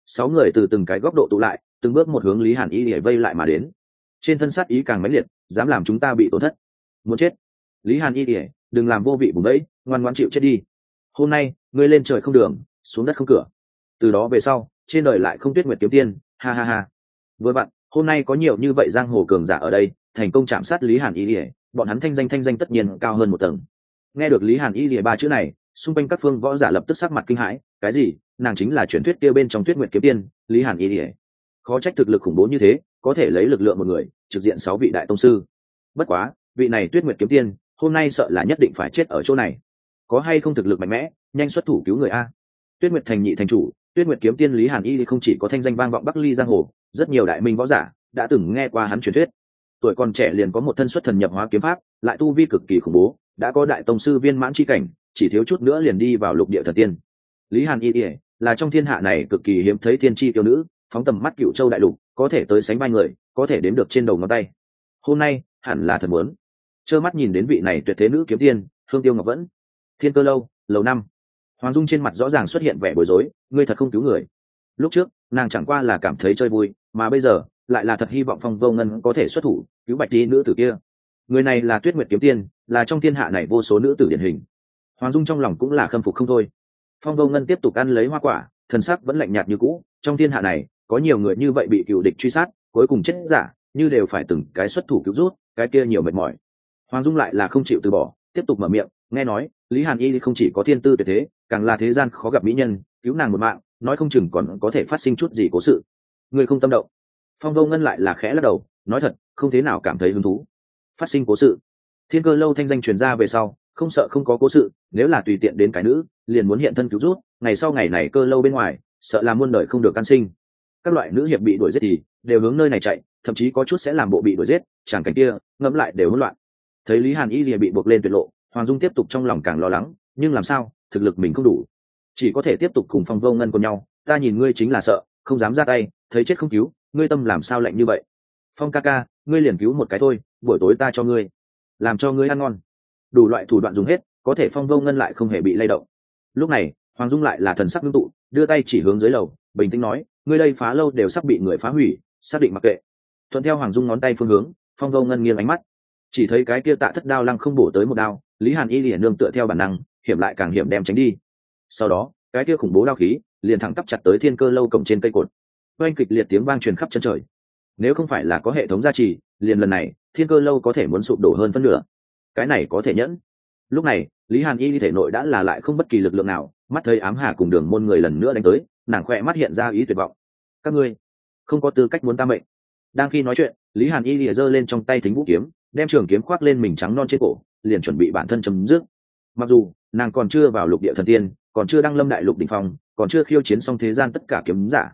6 người từ từng cái góc độ tụ lại, từng bước một hướng Lý Hàn Y để vây lại mà đến. Trên thân sát ý càng mãnh liệt, dám làm chúng ta bị tổn thất, muốn chết. Lý Hàn Y để, đừng làm vô vị vùng đấy, ngoan ngoãn chịu chết đi. Hôm nay ngươi lên trời không đường, xuống đất không cửa, từ đó về sau trên đời lại không Tuyết Nguyệt kiếm tiên, ha ha ha. Với bạn, hôm nay có nhiều như vậy giang hồ cường giả ở đây, thành công chạm sát Lý Hàn Y để, bọn hắn thanh danh tất nhiên cao hơn một tầng. Nghe được Lý Hàn Y để 3 chữ này, xung quanh các phương võ giả lập tức sắc mặt kinh hãi. Cái gì? Nàng chính là truyền thuyết kia bên trong Tuyết Nguyệt kiếm tiên, Lý Hàn Y để. Khó trách thực lực khủng bố như thế, có thể lấy lực lượng một người trực diện 6 vị đại tông sư. Bất quá, vị này Tuyết Nguyệt kiếm tiên hôm nay sợ là nhất định phải chết ở chỗ này. Có hay không thực lực mạnh mẽ, nhanh xuất thủ cứu người a. Tuyết Nguyệt thành nhị thành chủ, Tuyết Nguyệt kiếm tiên Lý Hàn Y không chỉ có thanh danh vang vọng Bắc Ly giang hồ, rất nhiều đại minh võ giả đã từng nghe qua hắn truyền thuyết. Tuổi còn trẻ liền có một thân xuất thần nhập hóa kiếm pháp, lại tu vi cực kỳ khủng bố, đã có đại tông sư viên mãn chi cảnh, chỉ thiếu chút nữa liền đi vào lục địa thần tiên. Lý Hàn Y là trong thiên hạ này cực kỳ hiếm thấy thiên chi tiêu nữ, phóng tầm mắt Cựu Châu đại lục, có thể tới sánh vai người, có thể đếm được trên đầu ngón tay. Hôm nay hẳn là thật muốn trơ mắt nhìn đến vị này tuyệt thế nữ kiếm tiên, Hương Tiêu Ngọc Vẫn. Thiên Cơ lâu, lầu 5. Hoàng Dung trên mặt rõ ràng xuất hiện vẻ bối rối, ngươi thật không cứu người. Lúc trước nàng chẳng qua là cảm thấy chơi vui, mà bây giờ lại là thật hy vọng Phong Vô Ngân có thể xuất thủ cứu bạch tí nữ tử kia. Người này là Tuyết Nguyệt kiếm tiên, là trong thiên hạ này vô số nữ tử điển hình. Hoàng Dung trong lòng cũng là khâm phục không thôi. Phong Vô Ngân tiếp tục ăn lấy hoa quả, thần sắc vẫn lạnh nhạt như cũ. Trong thiên hạ này có nhiều người như vậy bị cựu địch truy sát, cuối cùng chết giả, như đều phải từng cái xuất thủ cứu rút, cái kia nhiều mệt mỏi. Hoàng Dung lại là không chịu từ bỏ, tiếp tục mở miệng, nghe nói Lý Hàn Y không chỉ có thiên tư tuyệt thế, càng là thế gian khó gặp mỹ nhân, cứu nàng một mạng, nói không chừng còn có thể phát sinh chút gì cố sự. Người không tâm động. Phong Vô Ngân lại là khẽ lắc đầu, nói thật, không thế nào cảm thấy hứng thú. Phát sinh cố sự? Thiên Cơ lâu thanh danh truyền ra về sau, không sợ không có cố sự, nếu là tùy tiện đến cái nữ, liền muốn hiện thân cứu rút, ngày sau ngày này Cơ lâu bên ngoài, sợ là muôn đời không được can sinh. Các loại nữ hiệp bị đuổi giết thì đều hướng nơi này chạy, thậm chí có chút sẽ làm bộ bị đuổi giết, chẳng cảnh kia, ngẫm lại đều hỗn loạn. Thấy Lý Hàn Y lìa bị buộc lên tuyệt lộ, Hoàng Dung tiếp tục trong lòng càng lo lắng, nhưng làm sao, thực lực mình không đủ, chỉ có thể tiếp tục cùng Phong Vô Ngân cùng nhau. Ta nhìn ngươi chính là sợ, không dám ra tay, thấy chết không cứu, ngươi tâm làm sao lạnh như vậy? Phong ca ca, ngươi liền cứu một cái thôi, buổi tối ta cho ngươi, làm cho ngươi ăn ngon. Đủ loại thủ đoạn dùng hết, có thể Phong Vô Ngân lại không hề bị lay động. Lúc này Hoàng Dung lại là thần sắc ngưng tụ, đưa tay chỉ hướng dưới lầu, bình tĩnh nói, ngươi đây phá lâu đều sắp bị người phá hủy, xác định mặc kệ. Thuận theo Hoàng Dung ngón tay phương hướng, Phong Vô Ngân nghiêng ánh mắt, chỉ thấy cái kia Tạ Thất đao lăng không bổ tới một đao, Lý Hàn Y liền nương tựa theo bản năng, hiểm lại càng hiểm đem tránh đi. Sau đó cái kia khủng bố đao khí liền thẳng tắp chặt tới Thiên Cơ lâu cổng trên cây cột, oanh kịch liệt tiếng vang truyền khắp chân trời. Nếu không phải là có hệ thống gia trì, liền lần này Thiên Cơ lâu có thể muốn sụp đổ hơn phân nửa. Cái này có thể nhẫn. Lúc này Lý Hàn Y thể nội đã là lại không bất kỳ lực lượng nào, mắt thấy ám hà cùng Đường Môn người lần nữa đánh tới, nàng khỏe mắt hiện ra ý tuyệt vọng. Các ngươi không có tư cách muốn ta mệnh. Đang khi nói chuyện, Lý Hàn Y lìa giơ lên trong tay Thính Vũ kiếm, đem trường kiếm khoác lên mình trắng non trên cổ, liền chuẩn bị bản thân chấm dứt. Mặc dù nàng còn chưa vào lục địa thần tiên, còn chưa đăng lâm đại lục đỉnh phong, còn chưa khiêu chiến xong thế gian tất cả kiếm giả,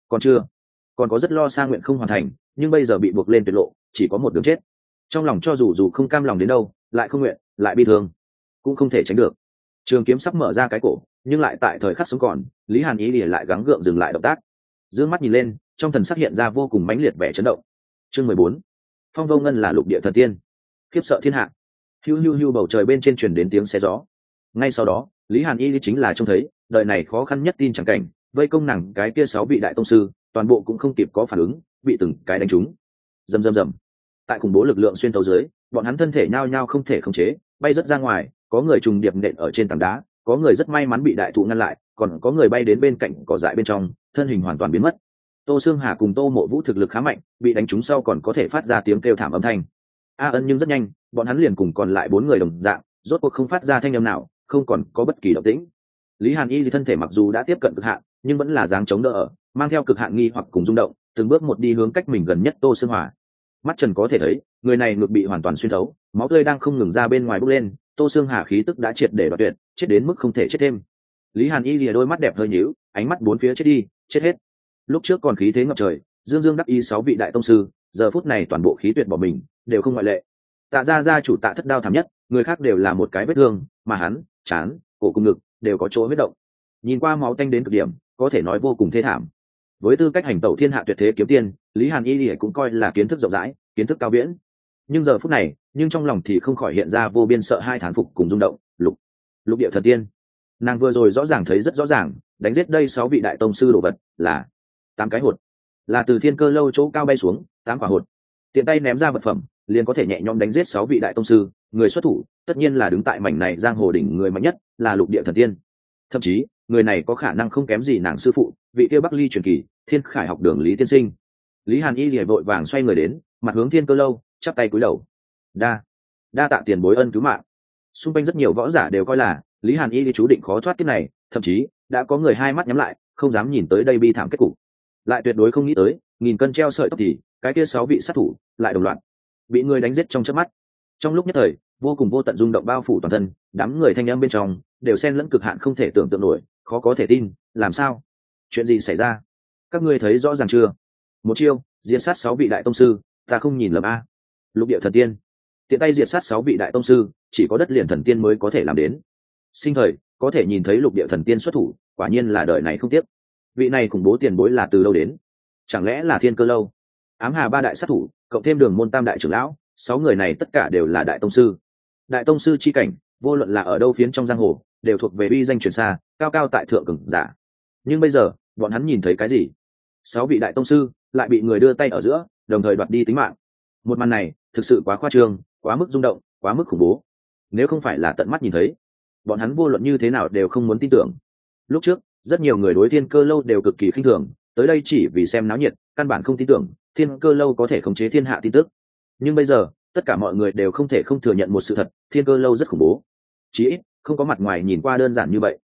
còn có rất lo xa nguyện không hoàn thành, nhưng bây giờ bị buộc lên tuyệt lộ, chỉ có một đường chết. Trong lòng cho dù không cam lòng đến đâu, lại không nguyện, lại bi thương, cũng không thể tránh được. Trường kiếm sắp mở ra cái cổ, nhưng lại tại thời khắc sống còn, Lý Hàn Ý lìa lại gắng gượng dừng lại động tác, dương mắt nhìn lên, trong thần sắc hiện ra vô cùng mãnh liệt vẻ chấn động. Chương 14. Phong Vô Ngân là lục địa thần tiên, khiếp sợ thiên hạ. Hiu hiu hiu, bầu trời bên trên truyền đến tiếng xé gió. Ngay sau đó Lý Hàn Y chính là trông thấy đời này khó khăn nhất tin chẳng cảnh, vây công nàng cái kia 6 vị đại tông sư, toàn bộ cũng không kịp có phản ứng, bị từng cái đánh trúng. Rầm rầm rầm. Tại khủng bố lực lượng xuyên tấu dưới, bọn hắn thân thể nhao nhao không thể khống chế, bay rất ra ngoài, có người trùng điệp nện ở trên tảng đá, có người rất may mắn bị đại thụ ngăn lại, còn có người bay đến bên cạnh cỏ dại bên trong, thân hình hoàn toàn biến mất. Tô Xương Hà cùng Tô Mộ Vũ thực lực khá mạnh, bị đánh trúng sau còn có thể phát ra tiếng kêu thảm âm thanh. Nhưng rất nhanh, bọn hắn liền cùng còn lại 4 người đồng dạng, rốt cuộc không phát ra thanh âm nào, không còn có bất kỳ động tĩnh. Lý Hàn Y thân thể mặc dù đã tiếp cận cực hạn, nhưng vẫn là dáng chống đỡ ở, mang theo cực hạn nghi hoặc cùng rung động, từng bước một đi hướng cách mình gần nhất Tô Xương Hòa. Mắt trần có thể thấy, người này ngực bị hoàn toàn xuyên thấu, máu tươi đang không ngừng ra bên ngoài bốc lên, Tô Xương Hà khí tức đã triệt để đoạt tuyệt, chết đến mức không thể chết thêm. Lý Hàn Y lìa đôi mắt đẹp hơi nhíu, ánh mắt bốn phía chết đi, chết hết. Lúc trước còn khí thế ngập trời, dương dương đắc ý 6 vị đại tông sư, giờ phút này toàn bộ khí tuyệt bỏ mình, đều không ngoại lệ. Tạ gia chủ Tạ Thất đao thảm nhất, người khác đều là một cái vết thương, mà hắn, trán, cổ cùng ngực đều có chỗ huyết động. Nhìn qua máu tanh đến cực điểm, có thể nói vô cùng thê thảm. Với tư cách hành tẩu thiên hạ tuyệt thế kiếm tiên, Lý Hàn Y cũng coi là kiến thức rộng rãi, kiến thức cao viễn. Nhưng giờ phút này, trong lòng thì không khỏi hiện ra vô biên sợ hai thán phục cùng rung động. Lục địa thần tiên, nàng vừa rồi rõ ràng thấy rất rõ ràng, đánh giết đây 6 vị đại tông sư đồ vật là 8 cái hột là từ thiên cơ lâu chỗ cao bay xuống, 8 quả hột tiện tay ném ra vật phẩm liền có thể nhẹ nhõm đánh giết 6 vị đại tông sư. Người xuất thủ tất nhiên là đứng tại mảnh này giang hồ đỉnh người mạnh nhất, là lục địa thần tiên. Thậm chí người này có khả năng không kém gì nàng sư phụ vị kia Bắc Ly truyền kỳ Thiên Khải học đường Lý tiên sinh. Lý Hàn Y lìa vội vàng xoay người đến, mặt hướng thiên cơ lâu, chắp tay cúi đầu. Đa tạ tiền bối ân cứu mạng. Xung quanh rất nhiều võ giả đều coi là Lý Hàn Y chú định khó thoát kiếp này, thậm chí đã có người hai mắt nhắm lại, không dám nhìn tới đây bi thảm kết cục. Lại tuyệt đối không nghĩ tới, nghìn cân treo sợi tóc thì cái kia 6 vị sát thủ lại đồng loạt bị người đánh giết trong chớp mắt. Trong lúc nhất thời, vô cùng vô tận rung động bao phủ toàn thân, đám người thanh âm bên trong đều xen lẫn cực hạn không thể tưởng tượng nổi, khó có thể tin. Làm sao? Chuyện gì xảy ra? Các ngươi thấy rõ ràng chưa? Một chiêu diệt sát 6 vị đại tông sư, ta không nhìn lầm a. Lục địa thần tiên tiện tay diệt sát 6 vị đại tông sư, chỉ có đất liền thần tiên mới có thể làm đến. Sinh thời có thể nhìn thấy lục địa thần tiên xuất thủ, quả nhiên là đời này không tiếc. Vị này khủng bố tiền bối là từ đâu đến? Chẳng lẽ là Thiên Cơ lâu? Ám Hà 3 đại sát thủ cộng thêm Đường Môn Tam đại trưởng lão, 6 người này tất cả đều là đại tông sư. Đại tông sư chi cảnh, vô luận là ở đâu phiến trong giang hồ, đều thuộc về uy danh truyền xa, cao cao tại thượng cường giả. Nhưng bây giờ bọn hắn nhìn thấy cái gì? 6 vị đại tông sư lại bị người đưa tay ở giữa, đồng thời đoạt đi tính mạng. Một màn này thực sự quá khoa trương, quá mức rung động, quá mức khủng bố. Nếu không phải là tận mắt nhìn thấy, bọn hắn vô luận như thế nào đều không muốn tin tưởng. Lúc trước rất nhiều người đối Thiên Cơ lâu đều cực kỳ khinh thường, tới đây chỉ vì xem náo nhiệt, căn bản không tin tưởng Thiên Cơ lâu có thể khống chế thiên hạ tin tức. Nhưng bây giờ tất cả mọi người đều không thể không thừa nhận một sự thật, Thiên Cơ lâu rất khủng bố, chí ít không có mặt ngoài nhìn qua đơn giản như vậy.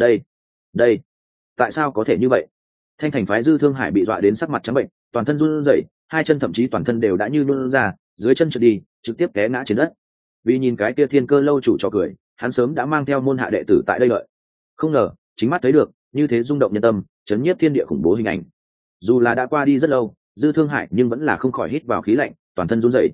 Đây tại sao có thể như vậy? Thanh thành phái Dư Thương Hải bị dọa đến sắc mặt trắng bệnh, toàn thân run rẩy, hai chân thậm chí toàn thân đều đã như nhũn ra, dưới chân trượt đi, trực tiếp té ngã trên đất. Vì nhìn cái kia Thiên Cơ lâu chủ cho cười, hắn sớm đã mang theo môn hạ đệ tử tại đây lợi. Không ngờ chính mắt thấy được như thế rung động nhân tâm, chấn nhiếp thiên địa khủng bố hình ảnh. Dù là đã qua đi rất lâu, Dư Thương Hải nhưng vẫn là không khỏi hít vào khí lạnh, toàn thân run rẩy.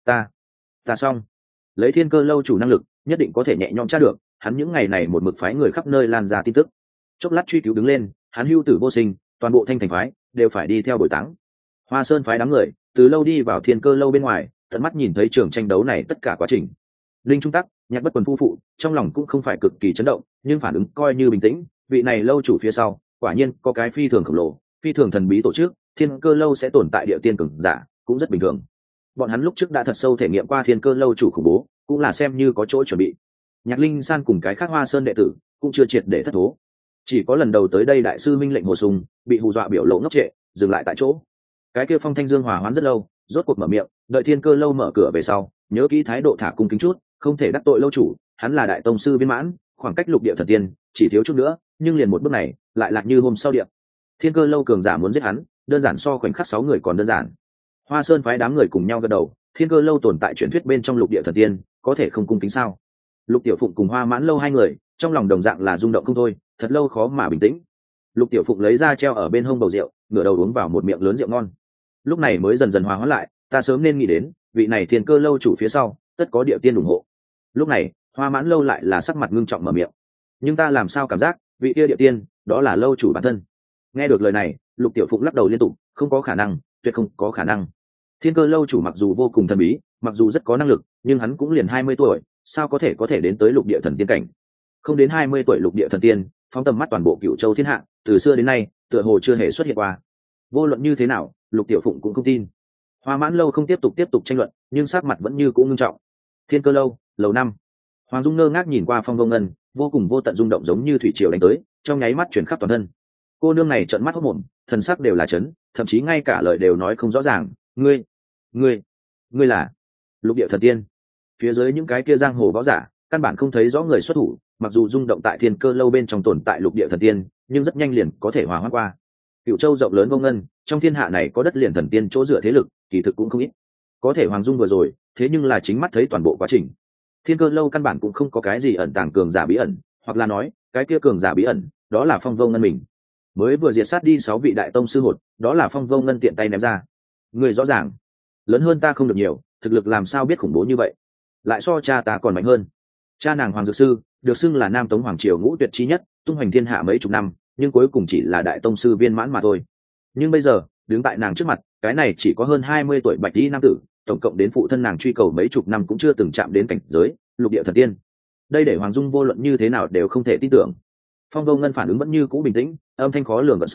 Ta xong. Lấy Thiên Cơ lâu chủ năng lực, nhất định có thể nhẹ nhõm tra được, hắn những ngày này một mực phái người khắp nơi lan ra tin tức. Chốc lát truy cứu đứng lên, hắn hưu tử vô sinh, toàn bộ Thanh thành phái đều phải đi theo bồi táng. Hoa Sơn phái đám người từ lâu đi vào Thiên Cơ lâu bên ngoài, tận mắt nhìn thấy trường tranh đấu này tất cả quá trình. Linh Trung Tắc, Nhạc Bất Quần phu phụ trong lòng cũng không phải cực kỳ chấn động, nhưng phản ứng coi như bình tĩnh. Vị này lâu chủ phía sau quả nhiên có cái phi thường khổng lồ, phi thường thần bí tổ chức. Thiên Cơ lâu sẽ tồn tại địa tiên cường giả cũng rất bình thường. Bọn hắn lúc trước đã thật sâu thể nghiệm qua Thiên Cơ lâu chủ khủng bố, cũng là xem như có chỗ chuẩn bị. Nhạc Linh San cùng cái khác Hoa Sơn đệ tử cũng chưa triệt để thất thố. Chỉ có lần đầu tới đây đại sư Minh Lệnh Hồ Sùng bị hù dọa biểu lộ ngốc trệ, dừng lại tại chỗ. Cái kia Phong Thanh Dương hòa hoãn rất lâu, rốt cuộc mở miệng, đợi Thiên Cơ lâu mở cửa về sau, nhớ kỹ thái độ thả cung kính chút, không thể đắc tội lâu chủ, hắn là đại tông sư viên mãn, khoảng cách lục địa thần tiên chỉ thiếu chút nữa, nhưng liền một bước này lại lạc như hôm sau địa. Thiên Cơ lâu cường giả muốn giết hắn, đơn giản so khoảnh khắc 6 người còn đơn giản. Hoa Sơn phái đám người cùng nhau gật đầu, Thiên Cơ lâu tồn tại truyền thuyết bên trong lục địa thần tiên, có thể không cung kính sao? Lục Tiểu Phụng cùng Hoa Mãn lâu hai người, trong lòng đồng dạng là rung động không thôi, thật lâu khó mà bình tĩnh. Lục Tiểu Phụng lấy ra treo ở bên hông bầu rượu, ngửa đầu uống vào một miệng lớn rượu ngon. Lúc này mới dần dần hòa hóa lại, ta sớm nên nghĩ đến, vị này Thiên Cơ lâu chủ phía sau, tất có địa tiên ủng hộ. Lúc này, Hoa Mãn lâu lại là sắc mặt ngưng trọng mở miệng. Nhưng ta làm sao cảm giác, vị kia địa tiên, đó là lâu chủ bản thân. Nghe được lời này, Lục Tiểu Phụng lắc đầu liên tục, không có khả năng, tuyệt không có khả năng. Thiên Cơ lâu chủ mặc dù vô cùng thần bí, mặc dù rất có năng lực, nhưng hắn cũng liền 20 tuổi, sao có thể đến tới lục địa thần tiên cảnh? Không đến 20 tuổi lục địa thần tiên, phóng tầm mắt toàn bộ Cửu Châu thiên hạ, từ xưa đến nay, tựa hồ chưa hề xuất hiện qua. Vô luận như thế nào, Lục Tiểu Phụng cũng không tin. Hoa Mãn lâu không tiếp tục tranh luận, nhưng sắc mặt vẫn như cũ ngưng trọng. Thiên Cơ lâu, lầu 5. Hoàng Dung ngơ ngác nhìn qua Phong Vô Ngân, vô cùng vô tận rung động giống như thủy triều đánh tới, trong nháy mắt chuyển khắp toàn thân. Cô nương này trợn mắt hốt mồm, thần sắc đều là chấn, thậm chí ngay cả lời đều nói không rõ ràng. Ngươi là lục địa thần tiên? Phía dưới những cái kia giang hồ võ giả căn bản không thấy rõ người xuất thủ, mặc dù rung động tại Thiên Cơ lâu bên trong tồn tại lục địa thần tiên, nhưng rất nhanh liền có thể hòa hoãn qua. Cửu Châu rộng lớn vô ngân, trong thiên hạ này có đất liền thần tiên chỗ dựa thế lực, kỳ thực cũng không ít. Có thể Hoàng Dung vừa rồi, thế nhưng là chính mắt thấy toàn bộ quá trình. Thiên Cơ lâu căn bản cũng không có cái gì ẩn tàng cường giả bí ẩn, hoặc là nói, cái kia cường giả bí ẩn, đó là Phong Vô Ngân mình. Mới vừa diệt sát đi 6 vị đại tông sư hột, đó là Phong Vô Ngân tiện tay ném ra. Người rõ ràng, lớn hơn ta không được nhiều, thực lực làm sao biết khủng bố như vậy? Lại so cha ta còn mạnh hơn. Cha nàng Hoàng Dược Sư, được xưng là Nam Tống Hoàng Triều ngũ tuyệt chi nhất, tung hoành thiên hạ mấy chục năm, nhưng cuối cùng chỉ là đại tông sư viên mãn mà thôi. Nhưng bây giờ, đứng tại nàng trước mặt, cái này chỉ có hơn 20 tuổi bạch y nam tử, tổng cộng đến phụ thân nàng truy cầu mấy chục năm cũng chưa từng chạm đến cảnh giới lục địa thần tiên. Đây để Hoàng Dung vô luận như thế nào đều không thể tin tưởng. Phong Vô Ngân phản ứng vẫn như cũ bình tĩnh, âm thanh khó lường gợn sóng,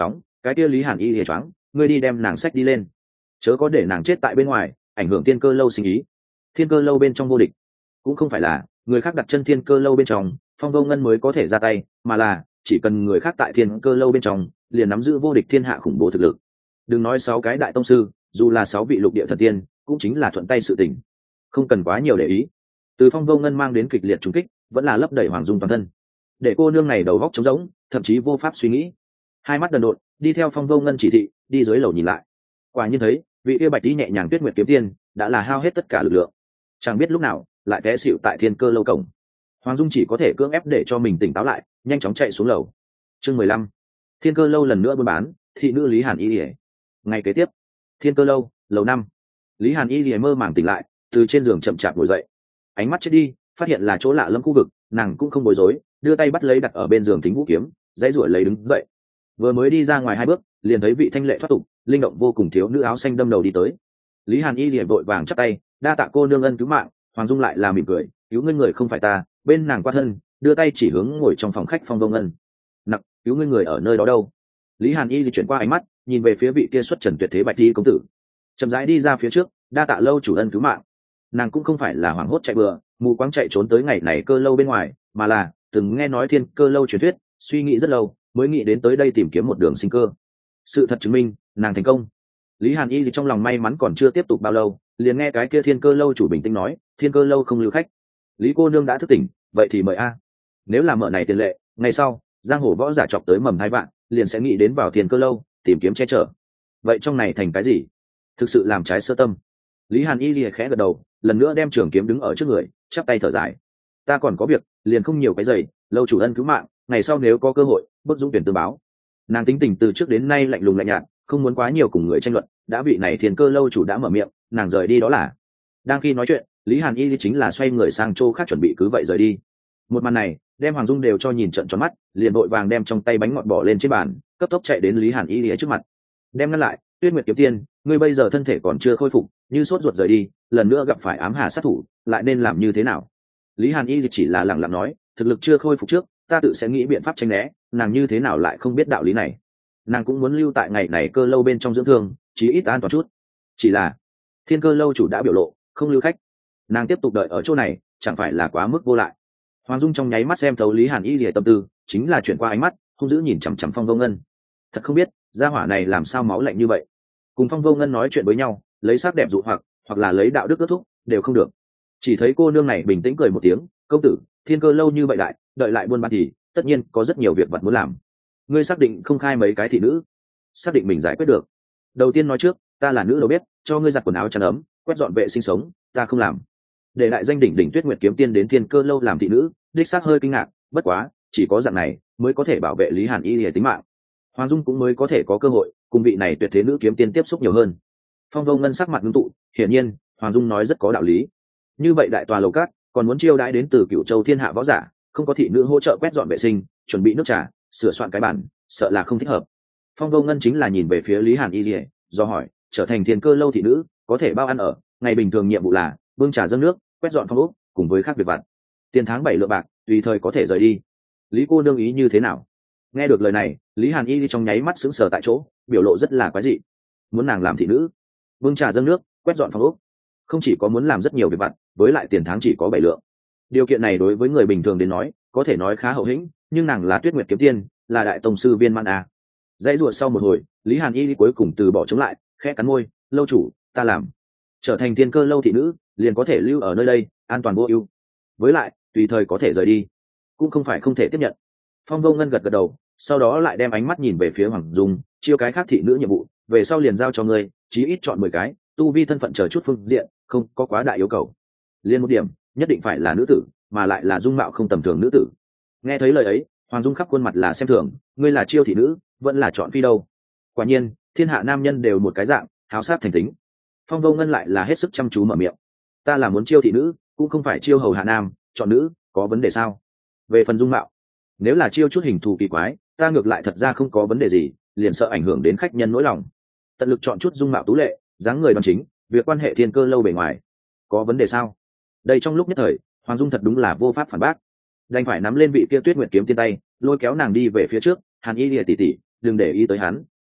cái kia Lý Hàn Y lìa choáng, ngươi đi đem nàng sách đi lên, chớ có để nàng chết tại bên ngoài, ảnh hưởng Thiên Cơ lâu sinh ý. Thiên Cơ lâu bên trong vô địch, cũng không phải là người khác đặt chân Thiên Cơ lâu bên trong Phong Vô Ngân mới có thể ra tay, mà là chỉ cần người khác tại Thiên Cơ lâu bên trong liền nắm giữ vô địch thiên hạ khủng bố thực lực. Đừng nói 6 cái đại tông sư, dù là 6 vị lục địa thần tiên cũng chính là thuận tay sự tình, không cần quá nhiều để ý. Từ Phong Vô Ngân mang đến kịch liệt trùng kích vẫn là lấp đầy Hoàng Dung toàn thân, để cô nương này đầu óc trống rỗng, thậm chí vô pháp suy nghĩ. Hai mắt đần độn đi theo Phong Vô Ngân chỉ thị đi dưới lầu nhìn lại, quả nhiên thấy vị kia bạch tí nhẹ nhàng Tuyết Nguyệt kiếm tiên đã là hao hết tất cả lực lượng, chẳng biết lúc nào lại té xịu tại Thiên Cơ lâu cổng. Hoàng Dung chỉ có thể cưỡng ép để cho mình tỉnh táo lại, nhanh chóng chạy xuống lầu. Chương 15. Thiên Cơ lâu lần nữa buôn bán, thị nữ Lý Hàn Y Lìa. Ngày kế tiếp, Thiên Cơ lâu, lầu 5. Lý Hàn Y Lìa mơ màng tỉnh lại, từ trên giường chậm chạp ngồi dậy, ánh mắt chết đi, phát hiện là chỗ lạ lẫm khu vực, nàng cũng không bối rối, đưa tay bắt lấy đặt ở bên giường Thính Vũ kiếm, dãy ruổi lấy đứng dậy. Vừa mới đi ra ngoài 2 bước, liền thấy vị thanh lệ thoát tục, linh động vô cùng thiếu nữ áo xanh đâm đầu đi tới. Lý Hàn Y Lìa vội vàng chắp tay, đa tạ cô nương ân cứu mạng. Hoàng Dung lại là mỉm cười, cứu ngươi người không phải ta, bên nàng qua thân, đưa tay chỉ hướng ngồi trong phòng khách Phong Vô Ngân. Nặc, cứu ngươi người ở nơi đó đâu? Lý Hàn Y di chuyển qua ánh mắt, nhìn về phía vị kia xuất trần tuyệt thế bạch y công tử, chậm rãi đi ra phía trước, đa tạ lâu chủ ân cứu mạng. Nàng cũng không phải là hoảng hốt chạy bừa, mù quáng chạy trốn tới ngày này Cơ lâu bên ngoài, mà là từng nghe nói Thiên Cơ lâu truyền thuyết, suy nghĩ rất lâu mới nghĩ đến tới đây tìm kiếm một đường sinh cơ. Sự thật chứng minh, nàng thành công. Lý Hàn Y gì trong lòng may mắn còn chưa tiếp tục bao lâu, liền nghe cái kia Thiên Cơ lâu chủ bình tĩnh nói, Thiên Cơ lâu không lưu khách. Lý cô nương đã thức tỉnh, vậy thì mời a. Nếu là mở này tiền lệ, ngày sau giang hồ võ giả chọc tới mầm hai vạn, liền sẽ nghĩ đến vào Thiên Cơ lâu tìm kiếm che chở. Vậy trong này thành cái gì? Thực sự làm trái sơ tâm. Lý Hàn Y lìa khẽ gật đầu, lần nữa đem trường kiếm đứng ở trước người, chắp tay thở dài. Ta còn có việc, liền không nhiều cái giày, lâu chủ ân cứu mạng, ngày sau nếu có cơ hội, bước dũng tuyển tương báo. Nàng tính tình từ trước đến nay lạnh lùng lạnh nhạt, không muốn quá nhiều cùng người tranh luận, đã vị này Thiên Cơ lâu chủ đã mở miệng, nàng rời đi đó là. Đang khi nói chuyện, Lý Hàn Y chính là xoay người sang chỗ khác chuẩn bị cứ vậy rời đi. Một màn này đem Hoàng Dung đều cho nhìn trợn tròn mắt, liền vội vàng đem trong tay bánh ngọt bỏ lên trên bàn, cấp tốc chạy đến Lý Hàn Y ở trước mặt, đem ngăn lại. Tuyết Nguyệt kiếm tiên, ngươi bây giờ thân thể còn chưa khôi phục, như sốt ruột rời đi, lần nữa gặp phải ám hà sát thủ, lại nên làm như thế nào? Lý Hàn Y chỉ là lẳng lặng nói, thực lực chưa khôi phục trước, ta tự sẽ nghĩ biện pháp tránh né. Nàng như thế nào lại không biết đạo lý này? Nàng cũng muốn lưu tại ngày này Cơ lâu bên trong dưỡng thương, chí ít an toàn chút. Chỉ là Thiên Cơ lâu chủ đã biểu lộ không lưu khách, nàng tiếp tục đợi ở chỗ này chẳng phải là quá mức vô lại. Hoàng Dung trong nháy mắt xem thấu Lý Hàn Y lìa tâm tư, chính là chuyển qua ánh mắt hung dữ nhìn chằm chằm Phong Vô Ngân. Thật không biết gia hỏa này làm sao máu lạnh như vậy. Cùng Phong Vô Ngân nói chuyện với nhau, lấy sắc đẹp dụ hoặc là lấy đạo đức ước thúc đều không được. Chỉ thấy cô nương này bình tĩnh cười một tiếng, công tử, Thiên Cơ lâu như vậy đại, đợi lại buôn bán thì tất nhiên có rất nhiều việc vật muốn làm. Ngươi xác định không khai mấy cái thị nữ? Xác định mình giải quyết được. Đầu tiên nói trước, ta là nữ đầu bếp, cho ngươi giặt quần áo chăn ấm, quét dọn vệ sinh sống, ta không làm. Để lại danh đỉnh đỉnh Tuyết Nguyệt kiếm tiên đến Thiên Cơ lâu làm thị nữ, đích xác hơi kinh ngạc, bất quá chỉ có dạng này mới có thể bảo vệ Lý Hàn Y lìa tính mạng. Hoàng Dung cũng mới có thể có cơ hội cùng vị này tuyệt thế nữ kiếm tiên tiếp xúc nhiều hơn. Phong Vô Ngân sắc mặt ngưng tụ, hiển nhiên Hoàng Dung nói rất có đạo lý. Như vậy đại tòa lầu cát còn muốn chiêu đãi đến từ Cửu Châu thiên hạ võ giả, không có thị nữ hỗ trợ quét dọn vệ sinh, chuẩn bị nước trà, sửa soạn cái bản, sợ là không thích hợp. Phong Vô Ngân chính là nhìn về phía Lý Hàn Y lìa, do hỏi, trở thành Thiên Cơ lâu thị nữ có thể bao ăn ở, ngày bình thường nhiệm vụ là bưng trà dâng nước, quét dọn phòng ốc, cùng với các việc vặt. Tiền tháng 7 lượng bạc, tùy thời có thể rời đi. Lý cô nương ý như thế nào? Nghe được lời này, Lý Hàn Y trong nháy mắt sững sờ tại chỗ, biểu lộ rất là quái dị. Muốn nàng làm thị nữ, bưng trà dâng nước, quét dọn phòng ốc, không chỉ có muốn làm rất nhiều việc vặt, với lại tiền tháng chỉ có 7 lượng. Điều kiện này đối với người bình thường đến nói, có thể nói khá hậu hĩnh, nhưng nàng là Tuyết Nguyệt kiếm tiên, là đại tông sư viên mãn a. Dãy rủa sau một hồi, Lý Hàn Y cuối cùng từ bỏ chống lại, khẽ cắn môi, lâu chủ, ta làm. Trở thành Thiên Cơ lâu thị nữ, liền có thể lưu ở nơi đây, an toàn vô ưu. Với lại, tùy thời có thể rời đi, cũng không phải không thể tiếp nhận. Phong Vô Ngân gật gật đầu, sau đó lại đem ánh mắt nhìn về phía Hoàng Dung, chiêu cái khác thị nữ nhiệm vụ, về sau liền giao cho ngươi, chí ít chọn 10 cái, tu vi thân phận chờ chút phương diện, không có quá đại yêu cầu. Liên một điểm, nhất định phải là nữ tử, mà lại là dung mạo không tầm thường nữ tử. Nghe thấy lời ấy, Hoàng Dung khắp khuôn mặt là xem thường, ngươi là chiêu thị nữ, vẫn là chọn phi đâu? Quả nhiên, thiên hạ nam nhân đều một cái dạng, háo sát thành tính. Phong Vô Ngân lại là hết sức chăm chú mở miệng, ta là muốn chiêu thị nữ, cũng không phải chiêu hầu hạ nam, chọn nữ, có vấn đề sao? Về phần dung mạo, nếu là chiêu chút hình thù kỳ quái, ta ngược lại thật ra không có vấn đề gì, liền sợ ảnh hưởng đến khách nhân nỗi lòng. Tận lực chọn chút dung mạo tú lệ, dáng người đoan chính, việc quan hệ Thiên Cơ lâu bề ngoài, có vấn đề sao? Đây trong lúc nhất thời, Hoàng Dung thật đúng là vô pháp phản bác, đành phải nắm lên vị kia Tuyết Nguyệt kiếm tiên tay, lôi kéo nàng đi về phía trước. Hàn Y lìa tỷ tỷ, đừng để ý tới hắn,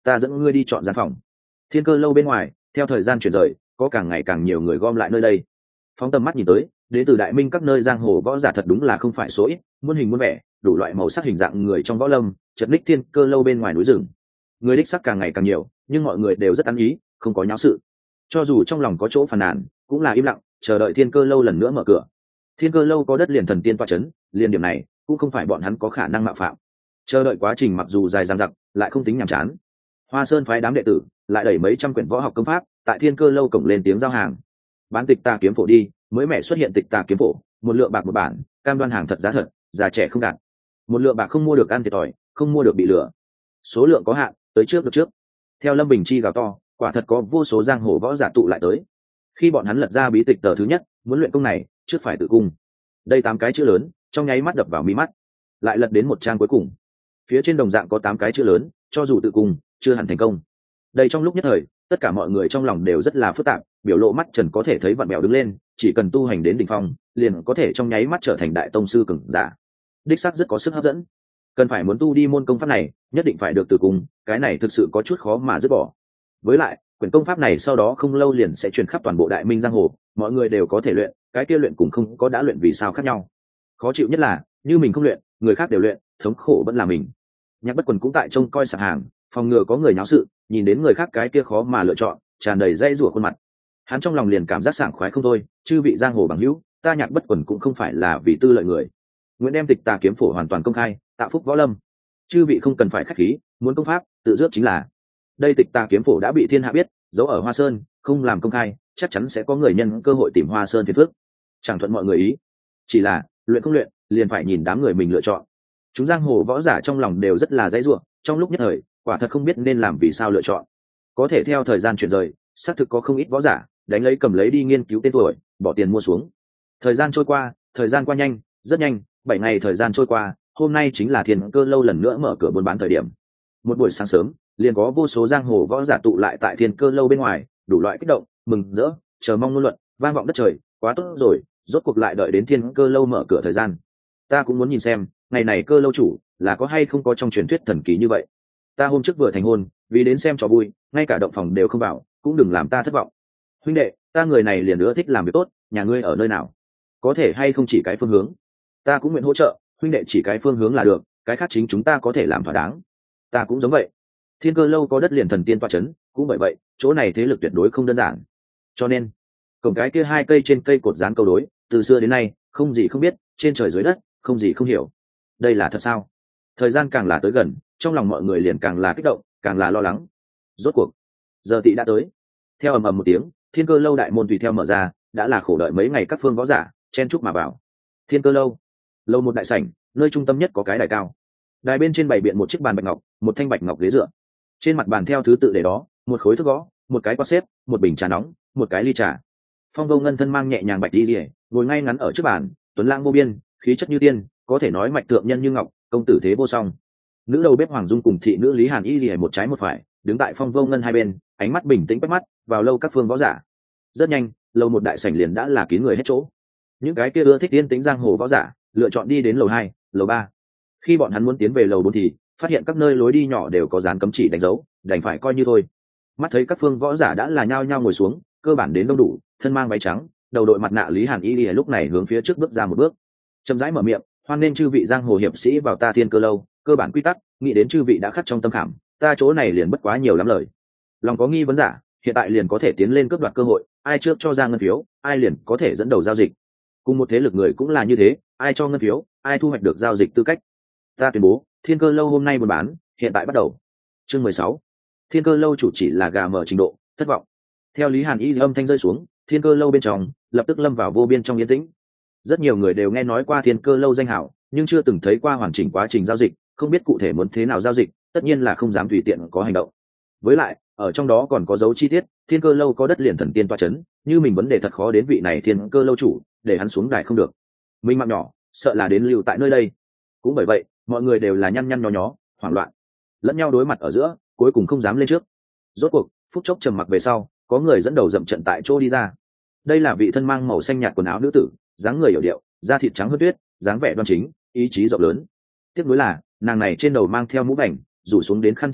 ta dẫn ngươi đi chọn gian phòng. Thiên Cơ lâu bên ngoài, theo thời gian chuyển rời, có càng ngày càng nhiều người gom lại nơi đây. Phóng tầm mắt nhìn tới, đến từ đại minh các nơi giang hồ võ giả thật đúng là không phải số ít, muôn hình muôn vẻ, đủ loại màu sắc hình dạng người trong võ lâm, chật ních Thiên Cơ lâu bên ngoài núi rừng. Người đích sắc càng ngày càng nhiều, nhưng mọi người đều rất ăn ý, không có nháo sự. Cho dù trong lòng có chỗ phàn nàn, cũng là im lặng, chờ đợi Thiên Cơ lâu lần nữa mở cửa. Thiên Cơ lâu có đất liền thần tiên tọa chấn, liền điểm này cũng không phải bọn hắn có khả năng mạo phạm. Chờ đợi quá trình mặc dù dài dằng dặc, lại không tính nhàm chán. Hoa Sơn phái đám đệ tử lại đẩy mấy trăm quyển võ học công pháp tại Thiên Cơ lâu cổng lên tiếng giao hàng. Bán Tịch Tà kiếm phổ đi, mới mẻ xuất hiện Tịch Tà kiếm phổ, 1 lượng bạc một bản, cam đoan hàng thật giá thật, già trẻ không gạt. 1 lượng bạc không mua được ăn thiệt thòi, không mua được bị lừa. Số lượng có hạn, tới trước được trước. Theo Lâm Bình Chi gào to, quả thật có vô số giang hồ võ giả tụ lại tới. Khi bọn hắn lật ra bí tịch tờ thứ nhất, muốn luyện công này, trước phải tự cung. Đây 8 cái chữ lớn, trong nháy mắt đập vào mi mắt. Lại lật đến một trang cuối cùng. Phía trên đồng dạng có 8 cái chữ lớn, cho dù tự cung, chưa hẳn thành công. Đây trong lúc nhất thời, tất cả mọi người trong lòng đều rất là phức tạp, biểu lộ mắt trần có thể thấy vặn bèo đứng lên, chỉ cần tu hành đến đỉnh phong, liền có thể trong nháy mắt trở thành đại tông sư cường giả. Đích xác rất có sức hấp dẫn. Cần phải muốn tu đi môn công pháp này, nhất định phải được tự cung, cái này thực sự có chút khó mà dứt bỏ. Với lại, quyển công pháp này sau đó không lâu liền sẽ truyền khắp toàn bộ đại minh giang hồ, mọi người đều có thể luyện, cái kia luyện cũng không có đã luyện vì sao khác nhau. Khó chịu nhất là, như mình không luyện, người khác đều luyện, thống khổ vẫn là mình. Nhạc Bất Quần cũng tại trông coi sạp hàng, phòng ngừa có người nháo sự, nhìn đến người khác cái kia khó mà lựa chọn, tràn đầy dây rủa khuôn mặt. Hắn trong lòng liền cảm giác sảng khoái không thôi, chư vị giang hồ bằng hữu, ta Nhạc Bất Quần cũng không phải là vì tư lợi người. Nguyện đem Tịch Tà kiếm phổ hoàn toàn công khai, tạo phúc võ lâm. Chư vị không cần phải khách khí, muốn công pháp, tự dước chính là. Đây Tịch Tà kiếm phổ đã bị thiên hạ biết, giấu ở Hoa Sơn, không làm công khai, chắc chắn sẽ có người nhân cơ hội tìm Hoa Sơn phiền phức. Chẳng thuận mọi người ý. Chỉ là, luyện không luyện, liền phải nhìn đám người mình lựa chọn. Chúng giang hồ võ giả trong lòng đều rất là dãy rủa, trong lúc nhất thời, quả thật không biết nên làm vì sao lựa chọn. Có thể theo thời gian chuyển rời, xác thực có không ít võ giả đánh lấy cầm lấy đi nghiên cứu tên tuổi, bỏ tiền mua xuống. Thời gian trôi qua, thời gian qua nhanh, rất nhanh, 7 ngày thời gian trôi qua, hôm nay chính là Thiên Cơ lâu lần nữa mở cửa buôn bán thời điểm. Một buổi sáng sớm, liền có vô số giang hồ võ giả tụ lại tại Thiên Cơ lâu bên ngoài, đủ loại kích động, mừng rỡ, chờ mong ngôn luận, vang vọng đất trời, quá tốt rồi, rốt cuộc lại đợi đến Thiên Cơ lâu mở cửa thời gian. Ta cũng muốn nhìn xem, ngày này Cơ lâu chủ là có hay không có trong truyền thuyết thần kỳ như vậy. Ta hôm trước vừa thành hôn, vì đến xem trò vui, ngay cả động phòng đều không vào, cũng đừng làm ta thất vọng. Huynh đệ, ta người này liền nữa thích làm việc tốt, nhà ngươi ở nơi nào? Có thể hay không chỉ cái phương hướng? Ta cũng nguyện hỗ trợ, huynh đệ chỉ cái phương hướng là được, cái khác chính chúng ta có thể làm thỏa đáng. Ta cũng giống vậy. Thiên Cơ lâu có đất liền thần tiên tọa chấn, cũng bởi vậy, chỗ này thế lực tuyệt đối không đơn giản. Cho nên, cổng cái kia 2 cây trên cây cột dán câu đối, từ xưa đến nay, không gì không biết, trên trời dưới đất, không gì không hiểu. Đây là thật sao? Thời gian càng là tới gần, trong lòng mọi người liền càng là kích động, càng là lo lắng. Rốt cuộc, giờ tị đã tới. Theo ầm ầm một tiếng, Thiên Cơ lâu đại môn tùy theo mở ra, đã là khổ đợi mấy ngày các phương võ giả chen chúc mà vào. Thiên Cơ lâu, lâu một đại sảnh, nơi trung tâm nhất có cái đài cao. Đài bên trên bày biện một chiếc bàn bạch ngọc, một thanh bạch ngọc ghế dựa. Trên mặt bàn theo thứ tự để đó, một khối thước gõ, một cái quạt xếp, một bình trà nóng, một cái ly trà. Phong Vô Ngân thân mang nhẹ nhàng bạch đi liễu, ngồi ngay ngắn ở trước bàn, tuấn lãng vô biên, khí chất như tiên, có thể nói mạch tượng nhân như ngọc, công tử thế vô song. Nữ đầu bếp Hoàng Dung cùng thị nữ Lý Hàn Y liễu một trái một phải, đứng tại Phong Vô Ngân hai bên, ánh mắt bình tĩnh quét mắt vào lâu các phương võ giả. Rất nhanh, lâu một đại sảnh liền đã là kín người hết chỗ. Những cái kia ưa thích yên tĩnh giang hồ võ giả lựa chọn đi đến lầu 2, lầu 3. Khi bọn hắn muốn tiến về lầu 4 thì phát hiện các nơi lối đi nhỏ đều có dán cấm chỉ đánh dấu, đành phải coi như thôi. Mắt thấy các phương võ giả đã là nhao nhao ngồi xuống, cơ bản đến đông đủ, thân mang váy trắng, đầu đội mặt nạ Lý Hàn Y lúc này hướng phía trước bước ra một bước, chậm rãi mở miệng, hoan nên chư vị giang hồ hiệp sĩ vào ta Thiên Cơ lâu, cơ bản quy tắc, nghĩ đến chư vị đã khắc trong tâm khảm, ta chỗ này liền bất quá nhiều lắm lời. Lòng có nghi vấn giả, hiện tại liền có thể tiến lên cướp đoạt cơ hội, ai trước cho ra ngân phiếu, ai liền có thể dẫn đầu giao dịch. Cùng một thế lực người cũng là như thế, ai cho ngân phiếu, ai thu hoạch được giao dịch tư cách. Ta tuyên bố, Thiên Cơ lâu hôm nay buôn bán, hiện tại bắt đầu. Chương 16. Thiên Cơ lâu chủ chỉ là gà mở trình độ, thất vọng. Theo Lý Hàn Y âm thanh rơi xuống, Thiên Cơ lâu bên trong lập tức lâm vào vô biên trong yên tĩnh. Rất nhiều người đều nghe nói qua Thiên Cơ lâu danh hảo, nhưng chưa từng thấy qua hoàn chỉnh quá trình giao dịch, không biết cụ thể muốn thế nào giao dịch, tất nhiên là không dám tùy tiện có hành động. Với lại, ở trong đó còn có dấu chi tiết, Thiên Cơ lâu có đất liền thần tiên tọa chấn, như mình vấn đề thật khó đến vị này Thiên Cơ lâu chủ, để hắn xuống đài không được. Mình mạng nhỏ, sợ là đến lưu tại nơi đây. Cũng bởi vậy, mọi người đều là nhăn nhăn nhó nhó, hoảng loạn, lẫn nhau đối mặt ở giữa, cuối cùng không dám lên trước. Rốt cuộc, phút chốc trầm mặc về sau, có người dẫn đầu dậm trận tại chỗ đi ra. Đây là vị thân mang màu xanh nhạt quần áo nữ tử, dáng người hiểu điệu, da thịt trắng hơn tuyết, dáng vẻ đoan chính, ý chí rộng lớn. Tiếc nuối là, nàng này trên đầu mang theo mũ bành, rủ xuống đến khăn che mặt,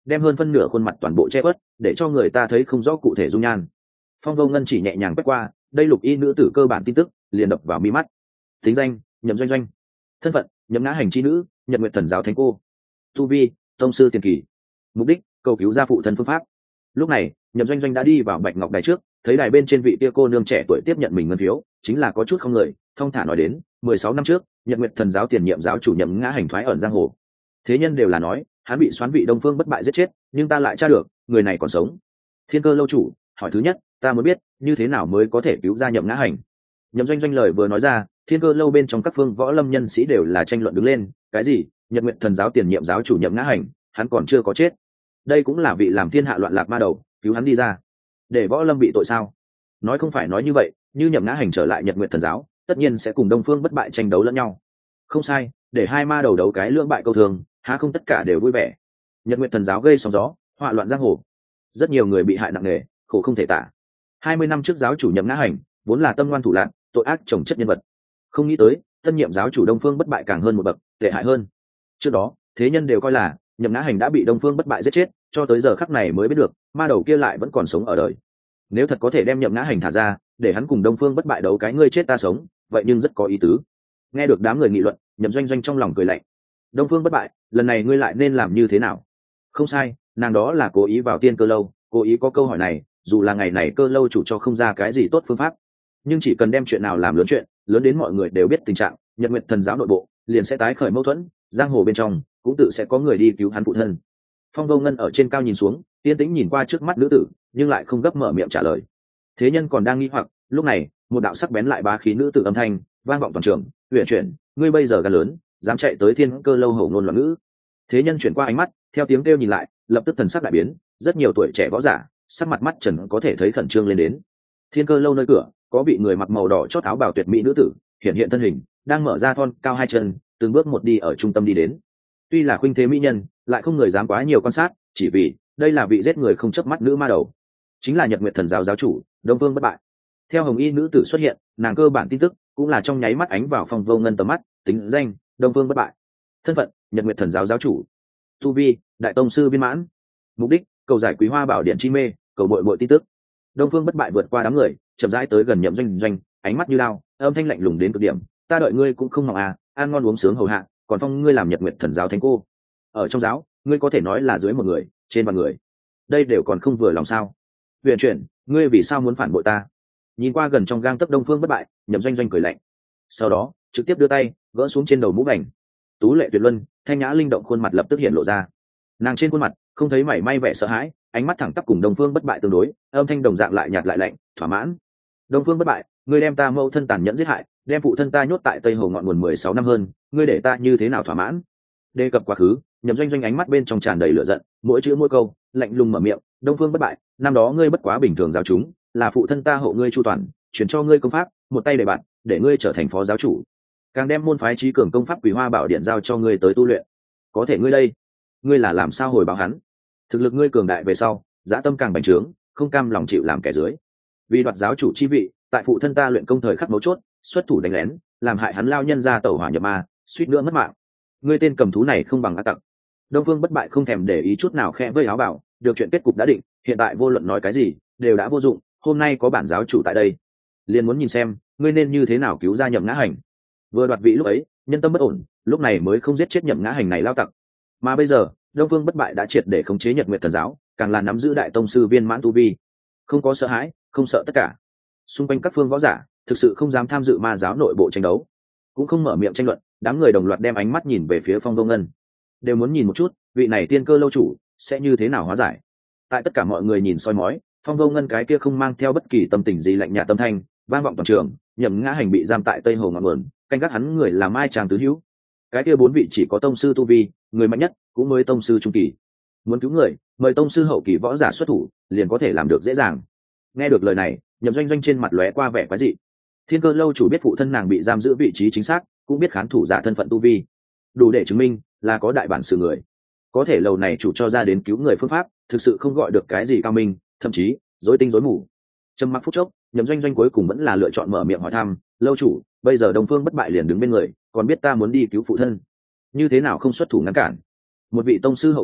đem hơn phân nửa khuôn mặt toàn bộ che khuất để cho người ta thấy không rõ cụ thể dung nhan. Phong vô ngân chỉ nhẹ nhàng quét qua đây lục y nữ tử cơ bản tin tức liền đập vào mi mắt. Tính danh: Nhậm Doanh Doanh. Thân phận: Nhậm Ngã Hành chi nữ, Nhật Nguyệt Thần giáo thánh cô. Tu vi: tông sư tiền kỳ. Mục đích: cầu cứu gia phụ thân phương pháp. Lúc này Nhậm Doanh Doanh đã đi vào bạch ngọc đài trước, thấy đài bên trên vị tia cô nương trẻ tuổi tiếp nhận mình ngân phiếu, chính là có chút không người, thong thả nói đến 16 năm trước Nhật Nguyệt Thần giáo tiền nhiệm giáo chủ Nhậm Ngã Hành thoái ẩn giang hồ. Thế nhân đều là nói hắn bị xoán vị Đông Phương Bất Bại giết chết, nhưng ta lại tra được người này còn sống. Thiên Cơ lâu chủ, hỏi thứ nhất, ta muốn biết như thế nào mới có thể cứu ra Nhậm Ngã Hành. Nhậm Doanh Doanh lời vừa nói ra, Thiên Cơ lâu bên trong các phương võ lâm nhân sĩ đều là tranh luận đứng lên. Cái gì? Nhật Nguyệt Thần giáo tiền nhiệm giáo chủ Nhậm Ngã Hành, hắn còn chưa có chết? Đây cũng là vị làm thiên hạ loạn lạc ma đầu, cứu hắn đi ra để võ lâm bị tội sao? Nói không phải nói như vậy, như Nhậm Ngã Hành trở lại Nhật Nguyệt Thần giáo, tất nhiên sẽ cùng Đông Phương Bất Bại tranh đấu lẫn nhau. Không sai, để hai ma đầu đấu cái lưỡng bại câu thường, há không tất cả đều vui vẻ. Nhật Nguyệt Thần giáo gây sóng gió, họa loạn giang hồ, rất nhiều người bị hại nặng nề, khổ không thể tả. 20 năm trước giáo chủ Nhậm Ngã Hành vốn là tâm ngoan thủ lạn, tội ác chồng chất nhân vật, không nghĩ tới tân nhiệm giáo chủ Đông Phương Bất Bại càng hơn một bậc, tệ hại hơn. Trước đó thế nhân đều coi là Nhậm Ngã Hành đã bị Đông Phương Bất Bại giết chết, cho tới giờ khắc này mới biết được ma đầu kia lại vẫn còn sống ở đời. Nếu thật có thể đem Nhậm Ngã Hành thả ra để hắn cùng Đông Phương Bất Bại đấu cái ngươi chết ta sống, vậy nhưng rất có ý tứ. Nghe được đám người nghị luận, Nhậm Doanh Doanh trong lòng cười lạnh. Đông Phương Bất Bại, lần này ngươi lại nên làm như thế nào? Không sai, nàng đó là cố ý vào Tiên Cơ lâu, cố ý có câu hỏi này, dù là ngày này Cơ lâu chủ cho không ra cái gì tốt phương pháp, nhưng chỉ cần đem chuyện nào làm lớn chuyện, lớn đến mọi người đều biết tình trạng, Nhật Nguyệt Thần giáo nội bộ liền sẽ tái khởi mâu thuẫn, giang hồ bên trong cũng tự sẽ có người đi cứu hắn phụ thân. Phong Vô Ngân ở trên cao nhìn xuống, yên tĩnh nhìn qua trước mắt nữ tử, nhưng lại không gấp mở miệng trả lời. Thế nhân còn đang nghi hoặc, lúc này một đạo sắc bén lại bá khí nữ tử âm thanh vang vọng toàn trường. Huyền chuyển, ngươi bây giờ gan lớn, dám chạy tới Thiên Cơ lâu hổ ngôn loạn ngữ. Thế nhân chuyển qua ánh mắt, theo tiếng kêu nhìn lại, lập tức thần sắc đại biến, rất nhiều tuổi trẻ võ giả sắc mặt mắt trần có thể thấy khẩn trương lên đến. Thiên Cơ lâu nơi cửa có vị người mặc màu đỏ chót áo bào tuyệt mỹ nữ tử hiện hiện thân hình, đang mở ra thon cao hai chân, từng bước một đi ở trung tâm đi đến. Tuy là khuynh thế mỹ nhân, lại không người dám quá nhiều quan sát, chỉ vì đây là vị giết người không chớp mắt nữ ma đầu, chính là Nhật Nguyệt Thần giáo giáo chủ Đông Phương Bất Bại. Theo hồng y nữ tử xuất hiện, nàng cơ bản tin tức cũng là trong nháy mắt ánh vào Phong Vô Ngân tầm mắt. Tính danh: Đông Phương Bất Bại. Thân phận: Nhật Nguyệt Thần giáo giáo chủ. Tu vi: đại tông sư viên mãn. Mục đích: cầu giải Quý Hoa Bảo Điện chi mê, cầu bội bội tin tức. Đông Phương Bất Bại vượt qua đám người, chậm rãi tới gần Nhậm Doanh Doanh, ánh mắt như lao, âm thanh lạnh lùng đến cực điểm. Ta đợi ngươi cũng không mong à, ăn ngon uống sướng hầu hạ, còn phong ngươi làm Nhật Nguyệt Thần giáo thánh cô. Ở trong giáo, ngươi có thể nói là dưới một người, trên vạn người, đây đều còn không vừa lòng sao? Huyền chuyển, ngươi vì sao muốn phản bội ta? Nhìn qua gần trong gang tấc Đông Phương Bất Bại, Nhậm Doanh Doanh cười lạnh, sau đó trực tiếp đưa tay gỡ xuống trên đầu mũ bành. Tú lệ tuyệt luân, thanh nhã linh động khuôn mặt lập tức hiện lộ ra. Nàng trên khuôn mặt không thấy mảy may vẻ sợ hãi, ánh mắt thẳng tắp cùng Đông Phương Bất Bại tương đối, âm thanh đồng dạng lại nhạt lại lạnh, thỏa mãn. Đông Phương Bất Bại, ngươi đem ta mâu thân tàn nhẫn giết hại, đem phụ thân ta nhốt tại Tây Hồ ngọn nguồn 16 năm hơn, ngươi để ta như thế nào thỏa mãn? Đề cập quá khứ, Nhậm Doanh Doanh ánh mắt bên trong tràn đầy lửa giận, mỗi chữ mỗi câu lạnh lùng mở miệng. Đông Phương Bất Bại, năm đó ngươi bất quá bình thường giáo chúng, là phụ thân ta hộ ngươi chu toàn, truyền cho ngươi công pháp, một tay đầy bạn, để ngươi trở thành phó giáo chủ, càng đem môn phái trí cường công pháp Quý Hoa Bảo Điện giao cho ngươi tới tu luyện. Có thể ngươi đây, ngươi là làm sao hồi báo hắn? Thực lực ngươi cường đại về sau, dã tâm càng bành trướng, không cam lòng chịu làm kẻ dưới, vì đoạt giáo chủ chi vị, tại phụ thân ta luyện công thời khắc mấu chốt, xuất thủ đánh lén, làm hại hắn lao nhân ra tẩu hỏa nhập ma, suýt nữa mất mạng. Ngươi tên cầm thú này không bằng ác tặc. Đông Phương Bất Bại không thèm để ý chút nào khẽ vây áo bảo, được chuyện kết cục đã định, hiện tại vô luận nói cái gì đều đã vô dụng, hôm nay có bản giáo chủ tại đây, liền muốn nhìn xem ngươi nên như thế nào cứu ra Nhậm Ngã Hành. Vừa đoạt vị lúc ấy nhân tâm bất ổn, lúc này mới không giết chết Nhậm Ngã Hành này lao tặc, mà bây giờ Đông Phương Bất Bại đã triệt để khống chế Nhật Nguyệt Thần giáo, càng là nắm giữ đại tông sư viên mãn tu vi, không có sợ hãi, không sợ tất cả. Xung quanh các phương võ giả thực sự không dám tham dự ma giáo nội bộ tranh đấu, cũng không mở miệng tranh luận, đám người đồng loạt đem ánh mắt nhìn về phía Phong Vô Ngân, đều muốn nhìn một chút vị này Tiên Cơ lâu chủ sẽ như thế nào hóa giải. Tại tất cả mọi người nhìn soi mói, Phong Vô Ngân cái kia không mang theo bất kỳ tâm tình gì lạnh nhạt tâm thanh vang vọng toàn trường. Nhậm Ngã Hành bị giam tại Tây Hồ ngọn nguồn, canh gác hắn người là Mai Tràng tứ hữu, cái kia 4 vị chỉ có tông sư tu vi, người mạnh nhất cũng mới tông sư trung kỳ, muốn cứu người mời tông sư hậu kỳ võ giả xuất thủ liền có thể làm được dễ dàng. Nghe được lời này, Nhậm Doanh Doanh trên mặt lóe qua vẻ quái dị. Thiên Cơ lâu chủ biết phụ thân nàng bị giam giữ vị trí chính xác, cũng biết khán thủ giả thân phận tu vi, đủ để chứng minh là có đại bản sự người. Có thể lầu này chủ cho ra đến cứu người phương pháp, thực sự không gọi được cái gì cao minh, thậm chí rối tinh rối mù. Trầm mặc phút chốc, Nhậm Doanh Doanh cuối cùng vẫn là lựa chọn mở miệng hỏi thăm, lâu chủ, bây giờ Đông Phương Bất Bại liền đứng bên người, còn biết ta muốn đi cứu phụ thân, như thế nào không xuất thủ ngăn cản? Một vị tông sư hậu kỳ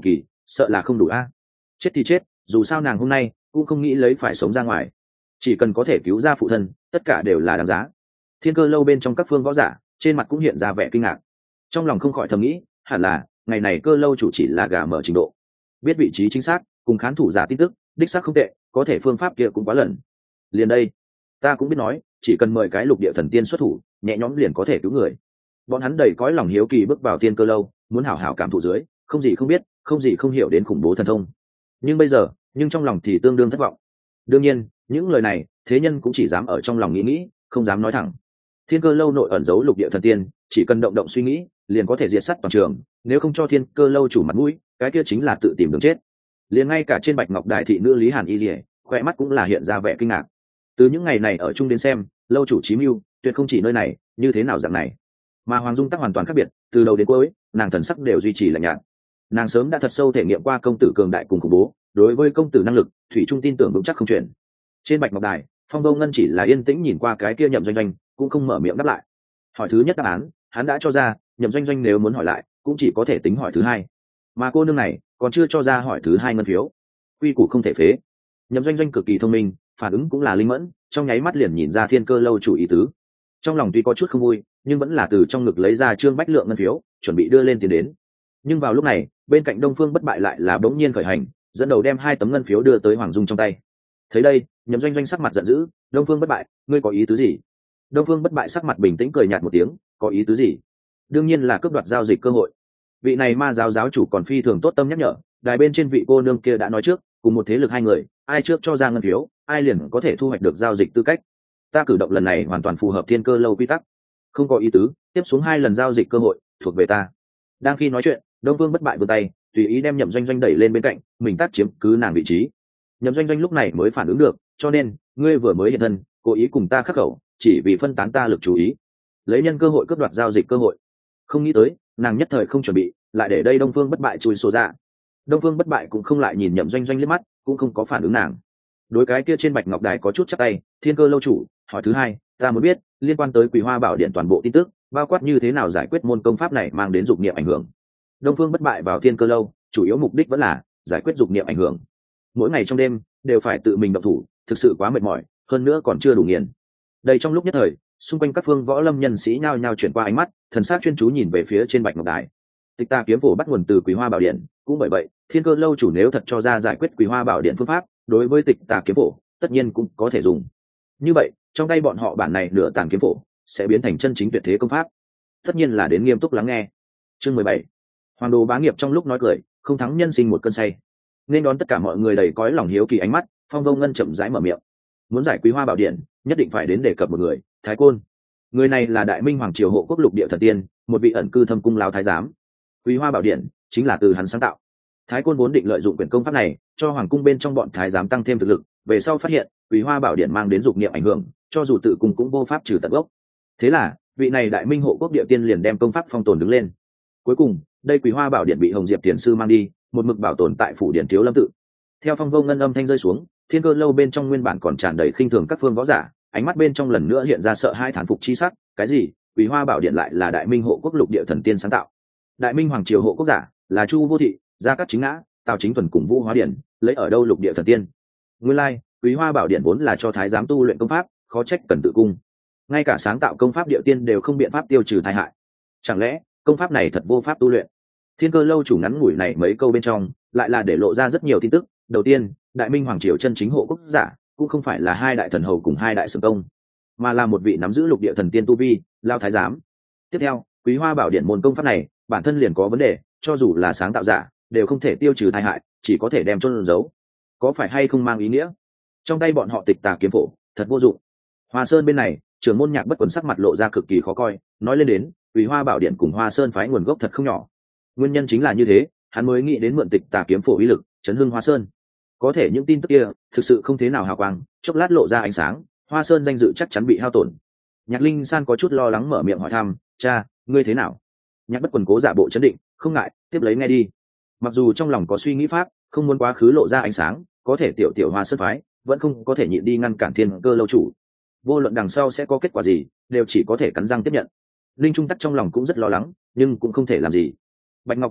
sợ là không đủ a. Chết thì chết, dù sao nàng hôm nay cũng không nghĩ lấy phải sống ra ngoài, chỉ cần có thể cứu ra phụ thân tất cả đều là đáng giá. Thiên Cơ lâu bên trong các phương võ giả trên mặt cũng hiện ra vẻ kinh ngạc, trong lòng không khỏi thầm nghĩ hẳn là ngày này Cơ lâu chủ chỉ là gà mở trình độ, biết vị trí chính xác cùng khán thủ giả tin tức đích xác không tệ, có thể phương pháp kia cũng quá lần. Liền đây ta cũng biết nói, chỉ cần mời cái lục địa thần tiên xuất thủ nhẹ nhõm liền có thể cứu người. Bọn hắn đầy cõi lòng hiếu kỳ bước vào Thiên Cơ lâu, muốn hảo hảo cảm thụ dưới không gì không biết không gì không hiểu đến khủng bố thần thông. Nhưng bây giờ trong lòng thì tương đương thất vọng. Đương nhiên những lời này thế nhân cũng chỉ dám ở trong lòng nghĩ, không dám nói thẳng. Thiên Cơ lâu nội ẩn giấu lục địa thần tiên, chỉ cần động động suy nghĩ liền có thể diệt sát toàn trường, nếu không cho Thiên Cơ lâu chủ mặt mũi cái kia chính là tự tìm đường chết. Liền ngay cả trên bạch ngọc đài thị nữ Lý Hàn Y Lìa khỏe mắt cũng là hiện ra vẻ kinh ngạc. Từ những ngày này ở chung đến xem, lâu chủ chí mưu tuyệt không chỉ nơi này, như thế nào dạng này. Mà Hoàng Dung tắc hoàn toàn khác biệt, từ đầu đến cuối nàng thần sắc đều duy trì lạnh nhạt. Nàng sớm đã thật sâu thể nghiệm qua công tử cường đại cùng khủng bố, đối với công tử năng lực thủy trung tin tưởng vững chắc không chuyển. Trên bạch ngọc đài, Phong Vô Ngân chỉ là yên tĩnh nhìn qua cái kia Nhậm Doanh Doanh, cũng không mở miệng đáp lại. Hỏi thứ nhất đáp án hắn đã cho ra, Nhậm Doanh Doanh nếu muốn hỏi lại cũng chỉ có thể tính hỏi thứ hai, mà cô nương này còn chưa cho ra hỏi thứ hai ngân phiếu. Quy củ không thể phế. Nhậm Doanh Doanh cực kỳ thông minh, phản ứng cũng là linh mẫn, trong nháy mắt liền nhìn ra Thiên Cơ lâu chủ ý tứ. Trong lòng tuy có chút không vui, nhưng vẫn là từ trong ngực lấy ra trương bách lượng ngân phiếu, chuẩn bị đưa lên tiền đến. Nhưng vào lúc này bên cạnh Đông Phương Bất Bại lại là bỗng nhiên khởi hành, dẫn đầu đem 2 tấm ngân phiếu đưa tới Hoàng Dung trong tay. Thấy đây, Nhậm Doanh Doanh sắc mặt giận dữ, Đông Phương Bất Bại ngươi có ý tứ gì? Đông Phương Bất Bại sắc mặt bình tĩnh cười nhạt một tiếng, có ý tứ gì? Đương nhiên là cướp đoạt giao dịch cơ hội. Vị này ma giáo giáo chủ còn phi thường tốt tâm nhắc nhở, đài bên trên vị cô nương kia đã nói trước, cùng một thế lực 2 người, ai trước cho ra ngân phiếu ai liền có thể thu hoạch được giao dịch tư cách. Ta cử động lần này hoàn toàn phù hợp Thiên Cơ lâu quy tắc, không có ý tứ tiếp xuống 2 lần giao dịch cơ hội thuộc về ta. Đang khi nói chuyện, Đông Phương Bất Bại vươn tay tùy ý đem Nhậm Doanh Doanh đẩy lên bên cạnh mình, tác chiếm cứ nàng vị trí. Nhậm Doanh Doanh lúc này mới phản ứng được, cho nên ngươi vừa mới hiện thân cố ý cùng ta khắc khẩu, chỉ vì phân tán ta lực chú ý, lấy nhân cơ hội cướp đoạt giao dịch cơ hội. Không nghĩ tới nàng nhất thời không chuẩn bị, lại để đây Đông Phương Bất Bại chui số ra. Đông Phương Bất Bại cũng không lại nhìn Nhậm Doanh Doanh liếc mắt, cũng không có phản ứng nàng. Đối cái kia trên bạch ngọc đài có chút chắp tay, Thiên Cơ lâu chủ, hỏi thứ hai ta muốn biết liên quan tới Quỳ Hoa Bảo Điện toàn bộ tin tức, bao quát như thế nào giải quyết môn công pháp này mang đến dục niệm ảnh hưởng. Đông Phương Bất Bại vào Thiên Cơ lâu chủ yếu mục đích vẫn là giải quyết dục niệm ảnh hưởng. Mỗi ngày trong đêm đều phải tự mình động thủ, thực sự quá mệt mỏi, hơn nữa còn chưa đủ nghiền. Đây trong lúc nhất thời, xung quanh các phương võ lâm nhân sĩ nhao nhao chuyển qua ánh mắt, thần sắc chuyên chú nhìn về phía trên bạch ngọc đài. Tịch Ta kiếm phổ bắt nguồn từ Quỳ Hoa Bảo Điện, cũng bởi vậy Thiên Cơ lâu chủ nếu thật cho ra giải quyết Quỳ Hoa Bảo Điện phương pháp, đối với Tịch Ta kiếm phổ tất nhiên cũng có thể dùng. Như vậy trong tay bọn họ bản này nửa tàn kiếm phổ sẽ biến thành chân chính tuyệt thế công pháp, tất nhiên là đến nghiêm túc lắng nghe. Chương 17. Hoàng Đồ Bá Nghiệp trong lúc nói cười không thắng nhân sinh một cơn say. Nên đón tất cả mọi người đầy cõi lòng hiếu kỳ ánh mắt, Phong Vô Ngân chậm rãi mở miệng. Muốn giải Quý Hoa Bảo Điện nhất định phải đến đề cập một người, Thái Côn. Người này là Đại Minh Hoàng triều hộ quốc lục địa thần tiên, một vị ẩn cư thâm cung lão thái giám. Quý Hoa Bảo Điện chính là từ hắn sáng tạo. Thái Côn vốn định lợi dụng quyền công pháp này cho hoàng cung bên trong bọn thái giám tăng thêm thực lực, về sau phát hiện Quý Hoa Bảo Điện mang đến dục niệm ảnh hưởng, cho dù tự cung cũng vô pháp trừ tận gốc. Thế là vị này Đại Minh hộ quốc địa tiên liền đem công pháp phong tồn đứng lên. Cuối cùng đây Quý Hoa Bảo Điện bị Hồng Diệp tiền sư mang đi, một mực bảo tồn tại phủ điện Thiếu Lâm tự. Theo Phong Vô Ngân âm thanh rơi xuống, Thiên Cơ lâu bên trong nguyên bản còn tràn đầy khinh thường các phương võ giả, ánh mắt bên trong lần nữa hiện ra sợ hãi thán phục chi sắc. Cái gì? Quý Hoa Bảo Điện lại là Đại Minh hộ quốc lục địa thần tiên sáng tạo? Đại Minh hoàng triều hộ quốc giả là Chu Vô Thị, Gia Cát Chính Ngã, Tào Chính Thuần cùng Vũ Hóa Điển, lấy ở đâu lục địa thần tiên? Nguyên lai, Quý Hoa Bảo Điện vốn là cho thái giám tu luyện công pháp, khó trách cần tự cung. Ngay cả sáng tạo công pháp địa tiên đều không biện pháp tiêu trừ tai hại. Chẳng lẽ công pháp này thật vô pháp tu luyện? Thiên Cơ lâu chủ ngắn ngủi này mấy câu bên trong, lại là để lộ ra rất nhiều tin tức. Đầu tiên, Đại Minh hoàng triều chân chính hộ quốc giả cũng không phải là 2 đại thần hầu cùng 2 đại sử công, mà là một vị nắm giữ lục địa thần tiên tu vi, Lao thái giám. Tiếp theo, Quý Hoa Bảo Điện môn công pháp này bản thân liền có vấn đề, cho dù là sáng tạo giả đều không thể tiêu trừ tai hại, chỉ có thể đem chôn giấu. Có phải hay không mang ý nghĩa trong tay bọn họ Tịch Tà kiếm phổ thật vô dụng? Hoa Sơn bên này, trưởng môn Nhạc Bất Quần sắc mặt lộ ra cực kỳ khó coi, nói lên đến Quý Hoa Bảo Điện cùng Hoa Sơn phái nguồn gốc thật không nhỏ. Nguyên nhân chính là như thế, hắn mới nghĩ đến mượn Tịch Tà kiếm phổ uy lực chấn hưng Hoa Sơn. Có thể những tin tức kia thực sự không thế nào hào quang, chốc lát lộ ra ánh sáng, Hoa Sơn danh dự chắc chắn bị hao tổn. Nhạc Linh San có chút lo lắng mở miệng hỏi thăm, cha, ngươi thế nào? Nhạc Bất Quần cố giả bộ chấn định, không ngại, tiếp lấy nghe đi. Mặc dù trong lòng có suy nghĩ pháp, không muốn quá khứ lộ ra ánh sáng, có thể tiểu Hoa Sơn phái vẫn không có thể nhịn đi ngăn cản Thiên Cơ lâu chủ. Vô luận đằng sau sẽ có kết quả gì, đều chỉ có thể cắn răng tiếp nhận. Linh Trung Tắc trong lòng cũng rất lo lắng, nhưng cũng không thể làm gì. Bạch Ngọc Đài trước,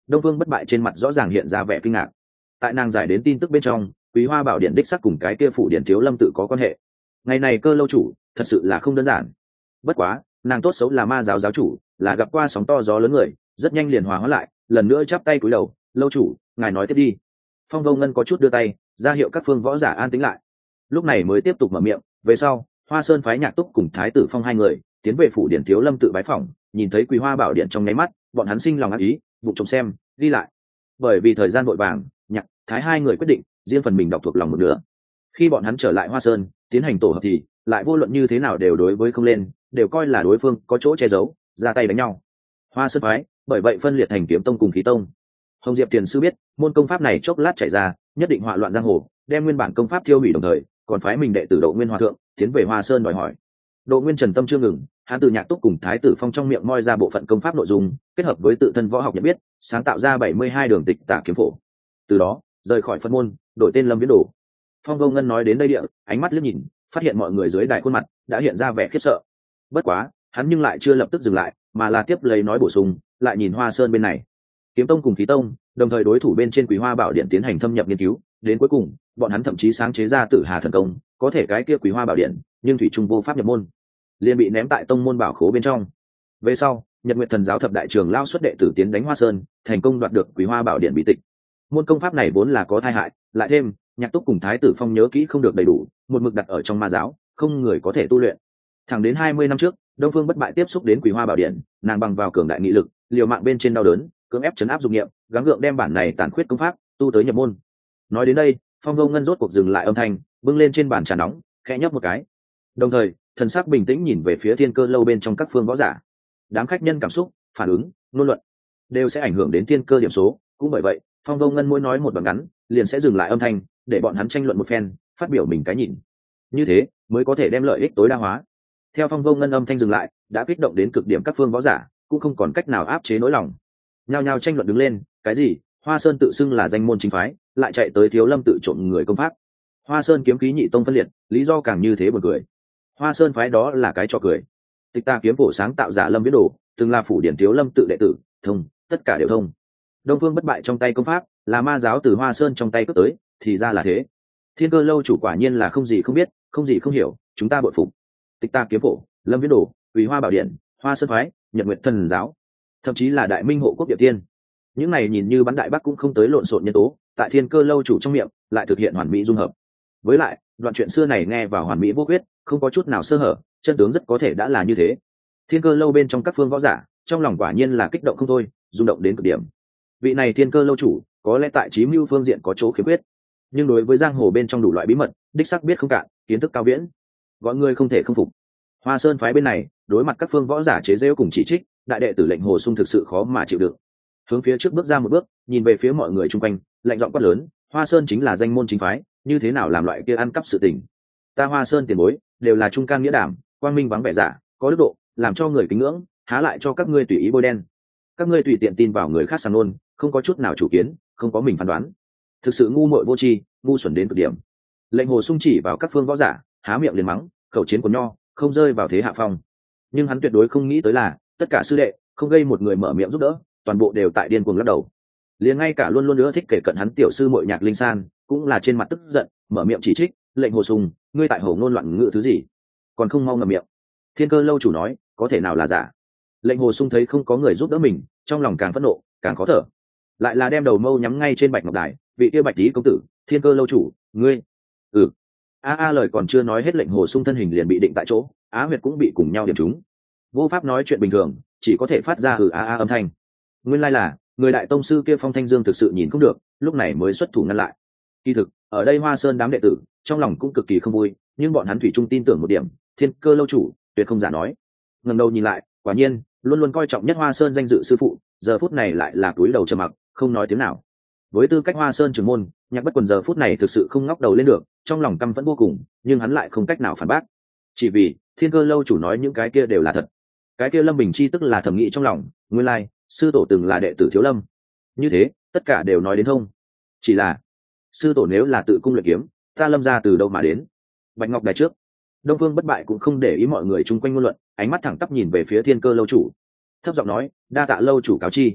Đông Phương Bất Bại trên mặt rõ ràng hiện ra vẻ kinh ngạc. Tại nàng giải đến tin tức bên trong, Quý Hoa Bảo Điện đích xác cùng cái kia phủ điện thiếu lâm tự có quan hệ. Ngày này Cơ lâu chủ thật sự là không đơn giản. Bất quá nàng tốt xấu là ma giáo giáo chủ, là gặp qua sóng to gió lớn người, rất nhanh liền hòa hóa lại, lần nữa chắp tay cúi đầu. Lâu chủ, ngài nói tiếp đi. Phong Vô Ngân có chút đưa tay ra hiệu các phương võ giả an tĩnh lại, lúc này mới tiếp tục mở miệng. Về sau Hoa Sơn phái Nhạc Túc cùng Thái tử Phong hai người tiến về phủ điện thiếu lâm tự bái phỏng, nhìn thấy Quý Hoa Bảo Điện trong nháy mắt, bọn hắn sinh lòng ác ý, bụng trông xem đi lại. Bởi vì thời gian vội vàng, Nhạc Thái hai người quyết định riêng phần mình đọc thuộc lòng một nửa. Khi bọn hắn trở lại Hoa Sơn tiến hành tổ hợp thì lại vô luận như thế nào đều đối với không lên, đều coi là đối phương có chỗ che giấu, ra tay đánh nhau. Hoa Sơn phái bởi vậy phân liệt thành Kiếm tông cùng Khí tông. Hồng Diệp tiền sư biết môn công pháp này chốc lát chạy ra nhất định họa loạn giang hồ, đem nguyên bản công pháp tiêu hủy, đồng thời còn phái mình đệ tử Độ Nguyên Hòa thượng tiến về Hoa Sơn đòi hỏi. Độ Nguyên trần tâm chưa ngừng, hắn từ Nhạc Túc cùng Thái tử Phong trong miệng moi ra bộ phận công pháp nội dung, kết hợp với tự thân võ học nhận biết, sáng tạo ra 72 đường tịch tả kiếm phổ. Từ đó rời khỏi phân môn, đổi tên Lâm Viễn Đồ. Phong Vô Ngân nói đến đây địa, ánh mắt liếc nhìn, phát hiện mọi người dưới đài khuôn mặt đã hiện ra vẻ khiếp sợ. Bất quá hắn nhưng lại chưa lập tức dừng lại, mà là tiếp lấy nói bổ sung, lại nhìn Hoa Sơn bên này, Kiếm tông cùng Khí tông đồng thời đối thủ bên trên Quý Hoa Bảo Điện tiến hành thâm nhập nghiên cứu, đến cuối cùng bọn hắn thậm chí sáng chế ra Tử Hà thần công, có thể cái kia Quý Hoa Bảo Điện nhưng thủy trung vô pháp nhập môn, liền bị ném tại tông môn bảo khố bên trong. Về sau Nhật Nguyệt Thần giáo thập đại trưởng lao xuất đệ tử tiến đánh Hoa Sơn, thành công đoạt được Quý Hoa Bảo Điện bí tịch. Môn công pháp này vốn là có tai hại, lại thêm Nhạc Túc cùng Thái tử Phong nhớ kỹ không được đầy đủ, một mực đặt ở trong ma giáo, không người có thể tu luyện. Thẳng đến 20 năm trước, Đông Phương Bất Bại tiếp xúc đến Quý Hoa Bảo Điện, nàng bằng vào cường đại nghị lực, liều mạng bên trên đau đớn, cưỡng ép chấn áp dục niệm, gắng gượng đem bản này tàn khuyết công pháp tu tới nhập môn. Nói đến đây, Phong Vô Ngân rốt cuộc dừng lại âm thanh, bưng lên trên bàn trà nóng, khẽ nhấp một cái. Đồng thời thần sắc bình tĩnh nhìn về phía Thiên Cơ lâu bên trong các phương võ giả. Đám khách nhân cảm xúc, phản ứng, ngôn luận đều sẽ ảnh hưởng đến Thiên Cơ điểm số, cũng bởi vậy Phong Vô Ngân mỗi nói một đoạn ngắn liền sẽ dừng lại âm thanh, để bọn hắn tranh luận một phen, phát biểu mình cái nhìn, như thế mới có thể đem lợi ích tối đa hóa. Theo Phong Vô Ngân âm thanh dừng lại, đã kích động đến cực điểm các phương võ giả cũng không còn cách nào áp chế nỗi lòng, nhao nhao tranh luận đứng lên. Cái gì Hoa Sơn tự xưng là danh môn chính phái, lại chạy tới Thiếu Lâm tự trộm người công pháp? Hoa Sơn kiếm khí nhị tông phân liệt, lý do càng như thế buồn cười. Hoa Sơn phái đó là cái trò cười. Tịch ta kiếm phổ sáng tạo giả Lâm Viễn Đồ, từng là phủ điển Thiếu Lâm tự đệ tử, thông tất cả đều thông. Đông Phương Bất Bại trong tay công pháp là ma giáo từ Hoa Sơn trong tay cướp tới, thì ra là thế. Thiên Cơ lâu chủ quả nhiên là không gì không biết, không gì không hiểu, chúng ta bội phục. Tịch ta kiếm phổ, Lâm Viễn Đồ, Quý Hoa Bảo Điện, Hoa Sơn phái, Nhật Nguyệt Thần giáo, thậm chí là Đại Minh hộ quốc địa tiên, những này nhìn như bắn đại bắc cũng không tới lộn xộn nhân tố, tại Thiên Cơ lâu chủ trong miệng lại thực hiện hoàn mỹ dung hợp. Với lại đoạn chuyện xưa này nghe vào hoàn mỹ vô khuyết, không có chút nào sơ hở, chân tướng rất có thể đã là như thế. Thiên Cơ lâu bên trong các phương võ giả trong lòng quả nhiên là kích động không thôi, rung động đến cực điểm. Vị này Thiên Cơ lâu chủ có lẽ tại trí mưu phương diện có chỗ khiếm khuyết, nhưng đối với giang hồ bên trong đủ loại bí mật đích xác biết không cạn, kiến thức cao viễn, gọi người không thể không phục. Hoa Sơn phái bên này đối mặt các phương võ giả chế giễu cùng chỉ trích, đại đệ tử Lệnh Hồ Sung thực sự khó mà chịu đựng, hướng phía trước bước ra một bước, nhìn về phía mọi người chung quanh, lạnh giọng quát lớn: Hoa Sơn chính là danh môn chính phái, như thế nào làm loại kia ăn cắp sự tình? Ta Hoa Sơn tiền bối đều là trung can nghĩa đảm, quang minh vắng vẻ giả, có đức độ, làm cho người kính ngưỡng, há lại cho các ngươi tùy ý bôi đen? Các ngươi tùy tiện tin vào người khác sàng nôn, không có chút nào chủ kiến, không có mình phán đoán, thực sự ngu muội vô tri, ngu xuẩn đến cực điểm. Lệnh Hồ Sung chỉ vào các phương võ giả, há miệng liền mắng, khẩu chiến của nho, không rơi vào thế hạ phong. Nhưng hắn tuyệt đối không nghĩ tới là tất cả sư đệ không gây một người mở miệng giúp đỡ, toàn bộ đều tại điên cuồng lắc đầu. Liền ngay cả luôn luôn nữa thích kể cận hắn tiểu sư muội Nhạc Linh San cũng là trên mặt tức giận, mở miệng chỉ trích: Lệnh Hồ Sung, ngươi tại hồ ngôn loạn ngữ thứ gì, còn không mau ngậm miệng. Thiên Cơ lâu chủ nói, có thể nào là giả? Lệnh Hồ Sung thấy không có người giúp đỡ mình, trong lòng càng phẫn nộ, càng khó thở, lại là đem đầu mâu nhắm ngay trên Bạch Ngọc Đài. Vị kia Bạch Tý công tử, Thiên Cơ lâu chủ, ngươi lời còn chưa nói hết, Lệnh Hồ Sung thân hình liền bị định tại chỗ, Á Huyệt cũng bị cùng nhau điểm trúng, vô pháp nói chuyện bình thường, chỉ có thể phát ra âm thanh. Nguyên lai là người đại tông sư kia Phong Thanh Dương thực sự nhìn không được, lúc này mới xuất thủ ngăn lại. Kỳ thực ở đây Hoa Sơn đám đệ tử trong lòng cũng cực kỳ không vui, nhưng bọn hắn thủy chung tin tưởng một điểm, Thiên Cơ lâu chủ tuyệt không giả nói. Ngẩng đầu nhìn lại, quả nhiên luôn luôn coi trọng nhất Hoa Sơn danh dự sư phụ giờ phút này lại là cúi đầu trầm mặc, không nói tiếng nào. Với tư cách Hoa Sơn trưởng môn, Nhạc Bất Quần giờ phút này thực sự không ngóc đầu lên được, trong lòng căm phẫn vô cùng, nhưng hắn lại không cách nào phản bác, chỉ vì Thiên Cơ lâu chủ nói những cái kia đều là thật. Cái kia Lâm Bình Chi tức là thẩm nghĩ trong lòng, nguyên lai sư tổ từng là đệ tử Thiếu Lâm, như thế tất cả đều nói đến thông. Chỉ là sư tổ nếu là tự cung luyện kiếm, ta Lâm ra từ đâu mà đến? Bạch Ngọc Đài trước, Đông Phương Bất Bại cũng không để ý mọi người chung quanh ngôn luận, ánh mắt thẳng tắp nhìn về phía Thiên Cơ lâu chủ, thấp giọng nói: đa tạ lâu chủ cáo chi.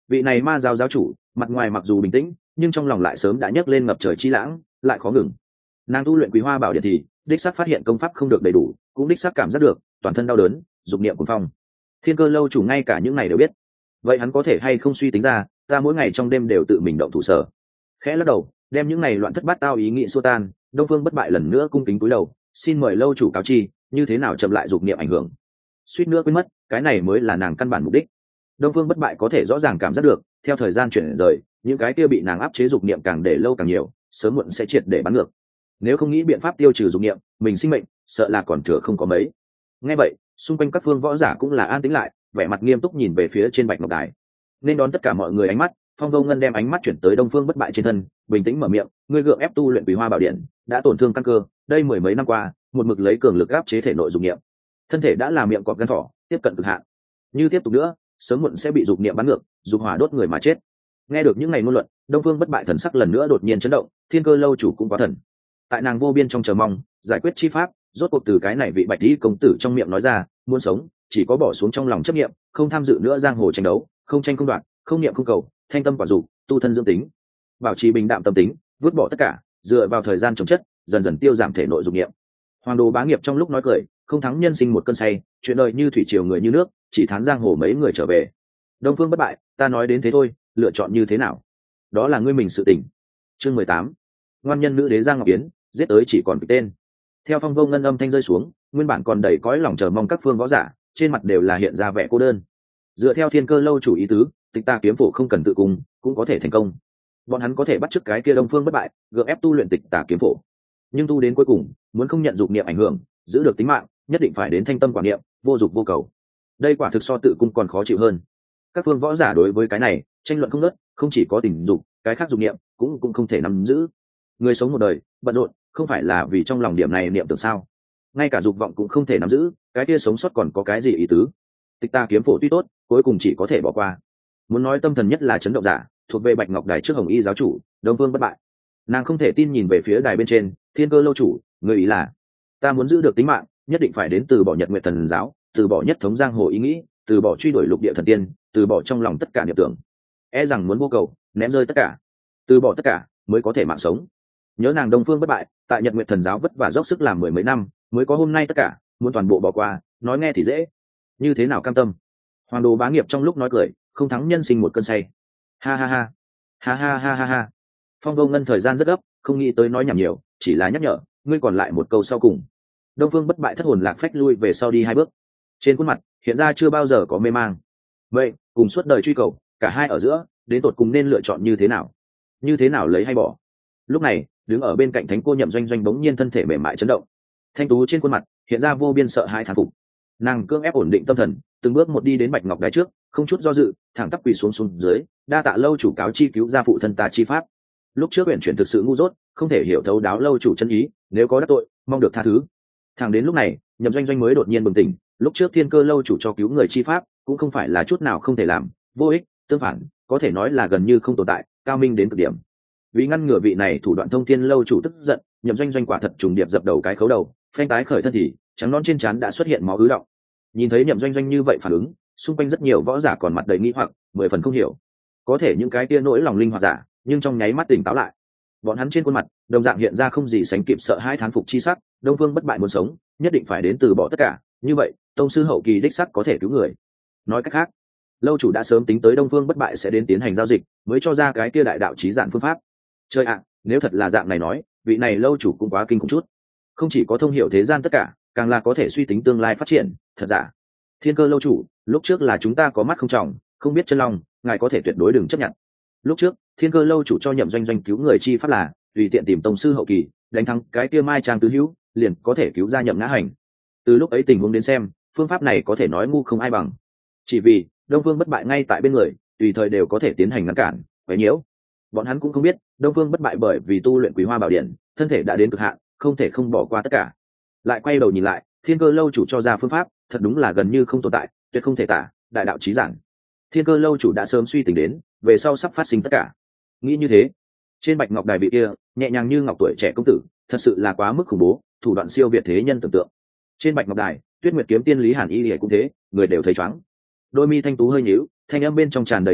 Vị này ma giáo giáo chủ mặt ngoài mặc dù bình tĩnh nhưng trong lòng lại sớm đã nhấc lên ngập trời chi lãng, lại khó ngừng. Nàng tu luyện Quý Hoa Bảo Điện thì đích xác phát hiện công pháp không được đầy đủ, cũng đích xác cảm giác được toàn thân đau đớn, dục niệm cuồng phong. Thiên Cơ lâu chủ ngay cả những này đều biết. Vậy hắn có thể hay không suy tính ra, ta mỗi ngày trong đêm đều tự mình động thủ sở. Khẽ lắc đầu, đem những này loạn thất bát tao ý nghĩ xua tan, Đông Phương Bất Bại lần nữa cung kính cúi đầu, xin mời lâu chủ cáo chi, như thế nào chậm lại dục niệm ảnh hưởng. Suýt nữa quên mất, cái này mới là nàng căn bản mục đích. Đông Phương Bất Bại có thể rõ ràng cảm giác được, theo thời gian chuyển rời, những cái kia bị nàng áp chế dục niệm càng để lâu càng nhiều, sớm muộn sẽ triệt để bắn ngược. Nếu không nghĩ biện pháp tiêu trừ dục niệm, mình sinh mệnh sợ là còn thừa không có mấy. Nghe vậy, xung quanh các phương võ giả cũng là an tĩnh lại, vẻ mặt nghiêm túc nhìn về phía trên bạch ngọc đài. Nên đón tất cả mọi người ánh mắt, Phong Vô Ngân đem ánh mắt chuyển tới Đông Phương Bất Bại trên thân, bình tĩnh mở miệng, ngươi gượng ép tu luyện Quý Hoa Bảo Điện, đã tổn thương căn cơ, đây mười mấy năm qua, một mực lấy cường lực áp chế thể nội dục niệm. Thân thể đã là miệng cọp gan thỏ, tiếp cận cực hạn. Như tiếp tục nữa, sớm muộn sẽ bị dục niệm bắn ngược, dục hỏa đốt người mà chết. Nghe được những ngày ngôn luận, Đông Phương Bất Bại thần sắc lần nữa đột nhiên chấn động, Thiên Cơ lâu chủ cũng quá thần. Tại nàng vô biên trong chờ mong, giải quyết chi pháp, rốt cuộc từ cái này vị Bạch Y công tử trong miệng nói ra, muốn sống, chỉ có bỏ xuống trong lòng chấp niệm, không tham dự nữa giang hồ tranh đấu, không tranh không đoạt, không niệm không cầu, thanh tâm quả dục, tu thân dưỡng tính, bảo trì bình đạm tâm tính, vứt bỏ tất cả, dựa vào thời gian trồng chất, dần dần tiêu giảm thể nội dục niệm. Hoàng Đồ Bá Nghiệp trong lúc nói cười, không thắng nhân sinh một cơn say, chuyện đời như thủy triều người như nước, chỉ thán giang hồ mấy người trở về. Đông Phương Bất Bại, ta nói đến thế thôi, lựa chọn như thế nào, đó là ngươi mình sự tình. Chương 18. Ngoan nhân nữ đế Giang Ngọc Yến, giết tới chỉ còn cái tên. Theo Phong Vô Ngân âm thanh rơi xuống, nguyên bản còn đầy cõi lòng chờ mong các phương võ giả, trên mặt đều là hiện ra vẻ cô đơn. Dựa theo Thiên Cơ lâu chủ ý tứ, Tịch Ta kiếm phổ không cần tự cung, cũng có thể thành công. Bọn hắn có thể bắt chước cái kia Đông Phương Bất Bại, gượng ép tu luyện Tịch Ta kiếm phổ. Nhưng tu đến cuối cùng, muốn không nhận dục niệm ảnh hưởng, giữ được tính mạng, nhất định phải đến thanh tâm quả niệm, vô dục vô cầu. Đây quả thực so tự cung còn khó chịu hơn. Các phương võ giả đối với cái này tranh luận không ngớt, không chỉ có tình dục, cái khác dục niệm cũng không thể nắm giữ. Người sống một đời bận rộn, không phải là vì trong lòng điểm này niệm tưởng sao? Ngay cả dục vọng cũng không thể nắm giữ, cái kia sống sót còn có cái gì ý tứ? Tịch Ta kiếm phổ tuy tốt, cuối cùng chỉ có thể bỏ qua. Muốn nói tâm thần nhất là chấn động giả, thuộc về Bạch Ngọc Đài trước Hồng Y giáo chủ Đông Phương Bất Bại. Nàng không thể tin nhìn về phía đài bên trên, Thiên Cơ lâu chủ, người ý là ta muốn giữ được tính mạng, nhất định phải đến từ bỏ Nhật Nguyệt thần giáo, từ bỏ nhất thống giang hồ ý nghĩ, từ bỏ truy đuổi lục địa thần tiên, từ bỏ trong lòng tất cả niệm tưởng, e rằng muốn vô cầu, ném rơi tất cả, từ bỏ tất cả mới có thể mạng sống. Nhớ nàng Đông Phương Bất Bại tại Nhật Nguyệt thần giáo vất vả dốc sức làm mười mấy năm, mới có hôm nay tất cả, muốn toàn bộ bỏ qua, nói nghe thì dễ, như thế nào cam tâm? Hoàng Đồ Bá Nghiệp trong lúc nói cười, không thắng nhân sinh một cơn say. Ha ha ha, ha ha ha ha ha. Phong Vô Ngân thời gian rất gấp, không nghĩ tới nói nhảm nhiều, chỉ là nhắc nhở, ngươi còn lại một câu sau cùng. Đông Phương Bất Bại thất hồn lạc phách lui về sau đi hai bước, trên khuôn mặt hiện ra chưa bao giờ có mê mang. Vậy, cùng suốt đời truy cầu, cả hai ở giữa, đến tột cùng nên lựa chọn như thế nào? Như thế nào lấy hay bỏ? Lúc này, đứng ở bên cạnh Thánh Cô Nhậm Doanh Doanh bỗng nhiên thân thể mềm mại chấn động, thanh tú trên khuôn mặt hiện ra vô biên sợ hãi thán phục. Nàng cưỡng ép ổn định tâm thần, từng bước một đi đến Bạch Ngọc Đài trước, không chút do dự, thẳng tắp quỳ xuống dưới, đa tạ lâu chủ cáo chi cứu ra phụ thân ta chi pháp. Lúc trước uyển chuyển thực sự ngu dốt, không thể hiểu thấu đáo lâu chủ chân ý, nếu có đắc tội, mong được tha thứ. Thẳng đến lúc này, Nhậm Doanh Doanh mới đột nhiên bừng tỉnh, lúc trước Thiên Cơ lâu chủ cho cứu người chi pháp, cũng không phải là chút nào không thể làm, vô ích, tương phản, có thể nói là gần như không tồn tại, cao minh đến cực điểm. Vì ngăn ngừa vị này thủ đoạn thông thiên lâu chủ tức giận, Nhậm Doanh Doanh quả thật trùng điệp dập đầu cái khấu đầu, phanh tái khởi thân thì trắng non trên trán đã xuất hiện máu ứ động. Nhìn thấy Nhậm Doanh Doanh như vậy phản ứng, xung quanh rất nhiều võ giả còn mặt đầy nghi hoặc, mười phần không hiểu. Có thể những cái kia nỗi lòng linh hoạt giả, nhưng trong nháy mắt tỉnh táo lại. Bọn hắn trên khuôn mặt đồng dạng hiện ra không gì sánh kịp sợ hãi thán phục chi sắc. Đông Phương Bất Bại muốn sống, nhất định phải đến từ bỏ tất cả, như vậy tông sư hậu kỳ đích sắc có thể cứu người. Nói cách khác, lâu chủ đã sớm tính tới Đông Phương Bất Bại sẽ đến tiến hành giao dịch, mới cho ra cái kia đại đạo chí giản phương pháp. Chơi ạ, nếu thật là dạng này nói, vị này lâu chủ cũng quá kinh khủng chút. Không chỉ có thông hiểu thế gian tất cả, càng là có thể suy tính tương lai phát triển. Thật giả, Thiên Cơ lâu chủ, lúc trước là chúng ta có mắt không tròng, không biết chân lòng, ngài có thể tuyệt đối đừng chấp nhận. Lúc trước Thiên Cơ lâu chủ cho Nhậm Doanh Doanh cứu người chi pháp là tùy tiện tìm tông sư hậu kỳ, đánh thắng cái kia Mai Trang tứ hữu, liền có thể cứu ra Nhậm Ngã Hành. Từ lúc ấy tình huống đến xem, phương pháp này có thể nói ngu không ai bằng. Chỉ vì Đông Phương Bất Bại ngay tại bên người, tùy thời đều có thể tiến hành ngăn cản, quấy nhiễu. Bọn hắn cũng không biết, Đông Phương Bất Bại bởi vì tu luyện Quý Hoa Bảo Điện, thân thể đã đến cực hạn, không thể không bỏ qua tất cả. Lại quay đầu nhìn lại, Thiên Cơ lâu chủ cho ra phương pháp, thật đúng là gần như không tồn tại, tuyệt không thể tả, đại đạo chí giản. Thiên Cơ lâu chủ đã sớm suy tính đến, về sau sắp phát sinh tất cả. Nghĩ như thế, trên Bạch Ngọc Đài vị kia, nhẹ nhàng như ngọc tuổi trẻ công tử, thật sự là quá mức khủng bố, thủ đoạn siêu việt thế nhân tưởng tượng. Trên Bạch Ngọc Đài, Tuyết Nguyệt kiếm tiên Lý Hàn Y Lìa cũng thế, người đều thấy choáng. Đôi mi thanh tú hơi nhíu, thanh âm bên trong tràn đầy rung động,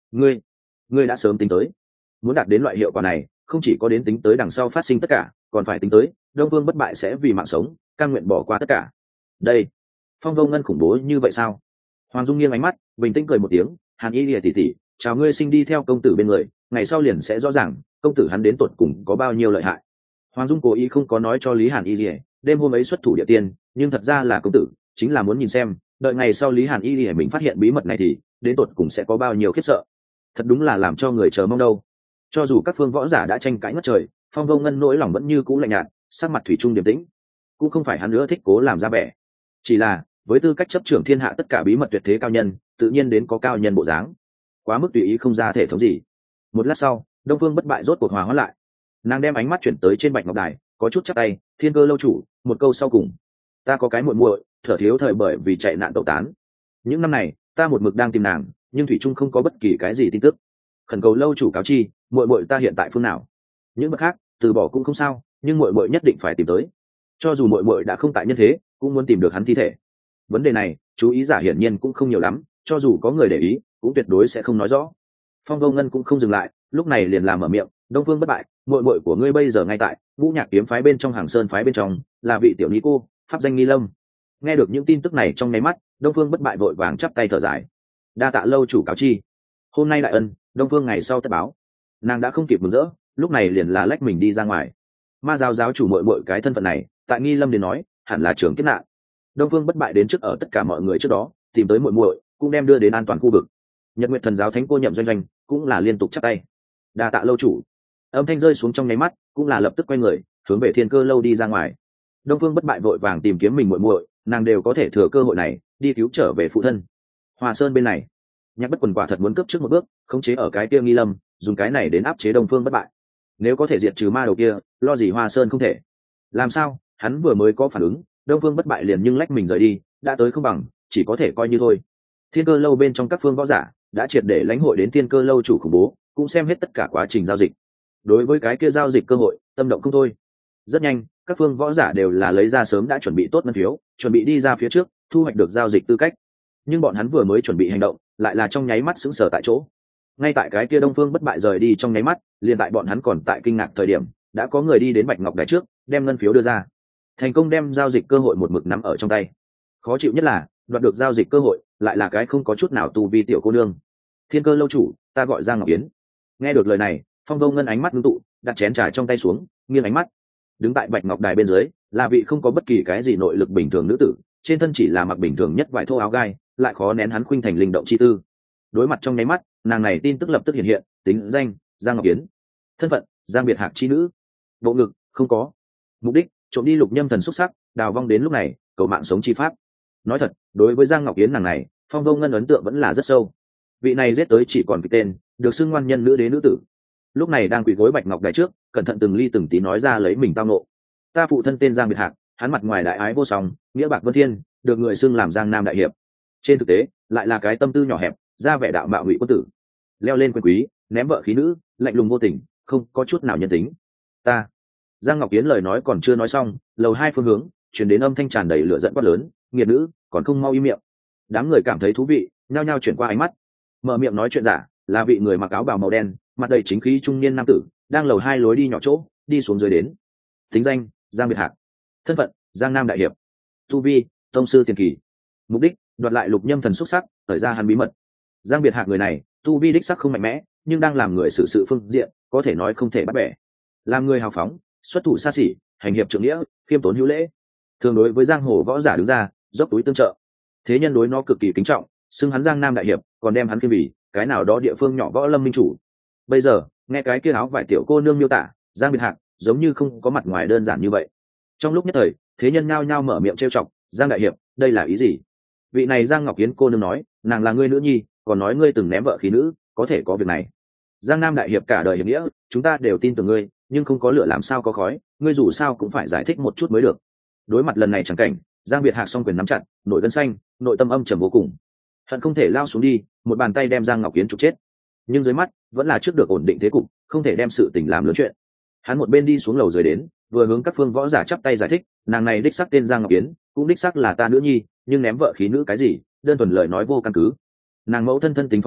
Ngươi đã sớm tính tới. Muốn đạt đến loại hiệu quả này, không chỉ có đến tính tới đằng sau phát sinh tất cả, còn phải tính tới Đông Vương Bất Bại sẽ vì mạng sống cam nguyện bỏ qua tất cả. Đây, Phong Vô Ngân khủng bố như vậy sao? Hoàng Dung nghiêng ánh mắt, bình tĩnh cười một tiếng, Hàn Y Lìa tỷ tỷ, chào ngươi sinh đi theo công tử bên người, ngày sau liền sẽ rõ ràng công tử hắn đến tột cùng có bao nhiêu lợi hại. Hoàng Dung cố ý không có nói cho Lý Hàn Y Lìa đêm hôm ấy xuất thủ địa tiên, nhưng thật ra là công tử chính là muốn nhìn xem đợi ngày sau Lý Hàn Y Lìa mình phát hiện bí mật này thì đến tột cùng sẽ có bao nhiêu khiếp sợ. Thật đúng là làm cho người chờ mong đâu. Cho dù các phương võ giả đã tranh cãi ngất trời, Phong Vô Ngân nỗi lòng vẫn như cũ lạnh nhạt, sắc mặt thủy chung điềm tĩnh. Cũng không phải hắn nữa thích cố làm ra vẻ, chỉ là với tư cách chấp trưởng thiên hạ tất cả bí mật tuyệt thế cao nhân, tự nhiên đến có cao nhân bộ dáng, quá mức tùy ý không ra thể thống gì. Một lát sau, Đông Phương Bất Bại rốt cuộc hòa hóa lại, nàng đem ánh mắt chuyển tới trên bạch ngọc đài, có chút chắp tay, Thiên Cơ lâu chủ, một câu sau cùng, ta có cái muội muội, thở thiếu thời bởi vì chạy nạn tẩu tán. Những năm này, ta một mực đang tìm nàng, nhưng thủy trung không có bất kỳ cái gì tin tức. Khẩn cầu lâu chủ cáo chi, muội muội ta hiện tại phương nào? Những bậc khác, từ bỏ cũng không sao, nhưng muội muội nhất định phải tìm tới. Cho dù muội muội đã không tại nhân thế, cũng muốn tìm được hắn thi thể. Vấn đề này, chú ý giả hiển nhiên cũng không nhiều lắm, cho dù có người để ý, cũng tuyệt đối sẽ không nói rõ. Phong Vô Ngân cũng không dừng lại, lúc này liền làm mở miệng, Đông Phương Bất Bại, muội muội của ngươi bây giờ ngay tại Vũ Nhạc kiếm phái bên trong Hàng Sơn phái bên trong, là vị tiểu ni cô, pháp danh Nghi Lâm. Nghe được những tin tức này trong nháy mắt, Đông Phương Bất Bại vội vàng chắp tay thở dài, đa tạ lâu chủ cáo chi, hôm nay đại ân, Đông Phương ngày sau tất báo. Nàng đã không kịp mừng rỡ, lúc này liền là lách mình đi ra ngoài. Ma giáo giáo chủ muội muội cái thân phận này, tại Nghi Lâm đến nói, hẳn là trưởng kiếp nạn. Đông Phương Bất Bại đến trước ở tất cả mọi người trước đó, tìm tới muội muội, cũng đem đưa đến an toàn khu vực. Nhật Nguyệt Thần giáo thánh cô Nhậm Doanh Doanh cũng là liên tục chắp tay, đa tạ lâu chủ. Âm thanh rơi xuống trong nháy mắt, cũng là lập tức quay người hướng về Thiên Cơ lâu đi ra ngoài. Đông Phương Bất Bại vội vàng tìm kiếm mình muội muội, nàng đều có thể thừa cơ hội này đi cứu trở về phụ thân. Hòa Sơn bên này, Nhạc Bất Quần quả thật muốn cướp trước một bước, khống chế ở cái kia Nghi Lâm, dùng cái này đến áp chế Đông Phương Bất Bại. Nếu có thể diệt trừ ma đầu kia, lo gì Hòa Sơn không thể. Làm sao? Hắn vừa mới có phản ứng, Đông Phương Bất Bại liền nhưng lách mình rời đi, đã tới không bằng, chỉ có thể coi như thôi. Thiên Cơ lâu bên trong các phương võ giả đã triệt để lãnh hội đến Thiên Cơ lâu chủ khủng bố, cũng xem hết tất cả quá trình giao dịch. Đối với cái kia giao dịch cơ hội, tâm động không thôi. Rất nhanh, các phương võ giả đều là lấy ra sớm đã chuẩn bị tốt ngân phiếu, chuẩn bị đi ra phía trước, thu hoạch được giao dịch tư cách. Nhưng bọn hắn vừa mới chuẩn bị hành động, lại là trong nháy mắt sững sờ tại chỗ. Ngay tại cái kia Đông Phương Bất Bại rời đi trong nháy mắt, liền tại bọn hắn còn tại kinh ngạc thời điểm, đã có người đi đến Bạch Ngọc Đài trước, đem ngân phiếu đưa ra, thành công đem giao dịch cơ hội một mực nắm ở trong tay. Khó chịu nhất là đoạt được giao dịch cơ hội lại là cái không có chút nào tu vi tiểu cô nương. Thiên Cơ lâu chủ, ta gọi Giang Ngọc Yến. Nghe được lời này, Phong Vô Ngân ánh mắt ngưng tụ, đặt chén trà trong tay xuống, nghiêng ánh mắt. Đứng tại Bạch Ngọc Đài bên dưới là vị không có bất kỳ cái gì nội lực bình thường nữ tử, trên thân chỉ là mặc bình thường nhất vải thô áo gai, lại khó nén hắn khuynh thành linh động chi tư. Đối mặt trong nháy mắt, nàng này tin tức lập tức hiện hiện, tính danh Giang Ngọc Yến, thân phận Giang Biệt Hạc chi nữ, bộ ngực không có, mục đích trộm đi lục nhâm thần xúc sắc, đào vong đến lúc này cầu mạng sống chi pháp. Nói thật, đối với Giang Ngọc Yến nàng này, Phong Vô Ngân ấn tượng vẫn là rất sâu. Vị này giết tới chỉ còn cái tên, được xưng ngoan nhân nữ đế nữ tử, lúc này đang quỳ gối Bạch Ngọc Đài trước, cẩn thận từng ly từng tí nói ra lấy mình tao nộ. Ta phụ thân tên Giang Biệt Hạc, hắn mặt ngoài đại ái vô song, nghĩa bạc vân thiên, được người xưng làm Giang Nam đại hiệp, trên thực tế lại là cái tâm tư nhỏ hẹp, ra vẻ đạo mạo ngụy quân tử, leo lên quyền quý, ném vợ khí nữ, lạnh lùng vô tình, không có chút nào nhân tính. Ta. Giang Ngọc Yến lời nói còn chưa nói xong, lầu hai phương hướng truyền đến âm thanh tràn đầy lửa giận quát lớn, nghiệt nữ, còn không mau im miệng. Đám người cảm thấy thú vị, nhao nhao chuyển qua ánh mắt. Mở miệng nói chuyện giả là vị người mặc áo bào màu đen, mặt đầy chính khí trung niên nam tử, đang lầu hai lối đi nhỏ chỗ đi xuống dưới đến. Tính danh Giang Biệt Hạc, thân phận Giang Nam đại hiệp, tu vi tông sư tiền kỳ, mục đích đoạt lại lục nhâm thần xúc sắc, thời ra hắn bí mật. Giang Biệt Hạc người này tu vi đích sắc không mạnh mẽ, nhưng đang làm người xử sự phương diện có thể nói không thể bắt bẻ. Làm người hào phóng, xuất thủ xa xỉ, hành hiệp trượng nghĩa, khiêm tốn hữu lễ, thường đối với giang hồ võ giả đứng ra dốc túi tương trợ. Thế nhân đối nó cực kỳ kính trọng, xưng hắn Giang Nam đại hiệp, còn đem hắn kiêm vì cái nào đó địa phương nhỏ võ lâm minh chủ. Bây giờ nghe cái kia áo vải tiểu cô nương miêu tả Giang Biệt Hạc giống như không có mặt ngoài đơn giản như vậy. Trong lúc nhất thời, thế nhân nhao nhao mở miệng trêu chọc, Giang đại hiệp, đây là ý gì? Vị này Giang Ngọc Yến cô nương nói, nàng là ngươi nữ nhi, còn nói ngươi từng ném vợ khí nữ, có thể có việc này. Giang Nam đại hiệp cả đời hiệp nghĩa, chúng ta đều tin tưởng ngươi, nhưng không có lửa làm sao có khói, ngươi dù sao cũng phải giải thích một chút mới được. Đối mặt lần này chẳng cảnh, Giang Biệt Hạc song quyền nắm chặt, nổi gân xanh, nội tâm âm trầm vô cùng, hận không thể lao xuống đi, một bàn tay đem Giang Ngọc Yến trục chết. Nhưng dưới mắt vẫn là trước được ổn định thế cục, không thể đem sự tình làm lớn chuyện. Hắn một bên đi xuống lầu dưới đến, vừa hướng các phương võ giả chắp tay giải thích, nàng này đích xác tên Giang Ngọc Yến, cũng đích xác là ta nữ nhi, nhưng ném vợ khí nữ cái gì, đơn thuần lời nói vô căn cứ. Nàng mẫu thân thân tính phóng đãng,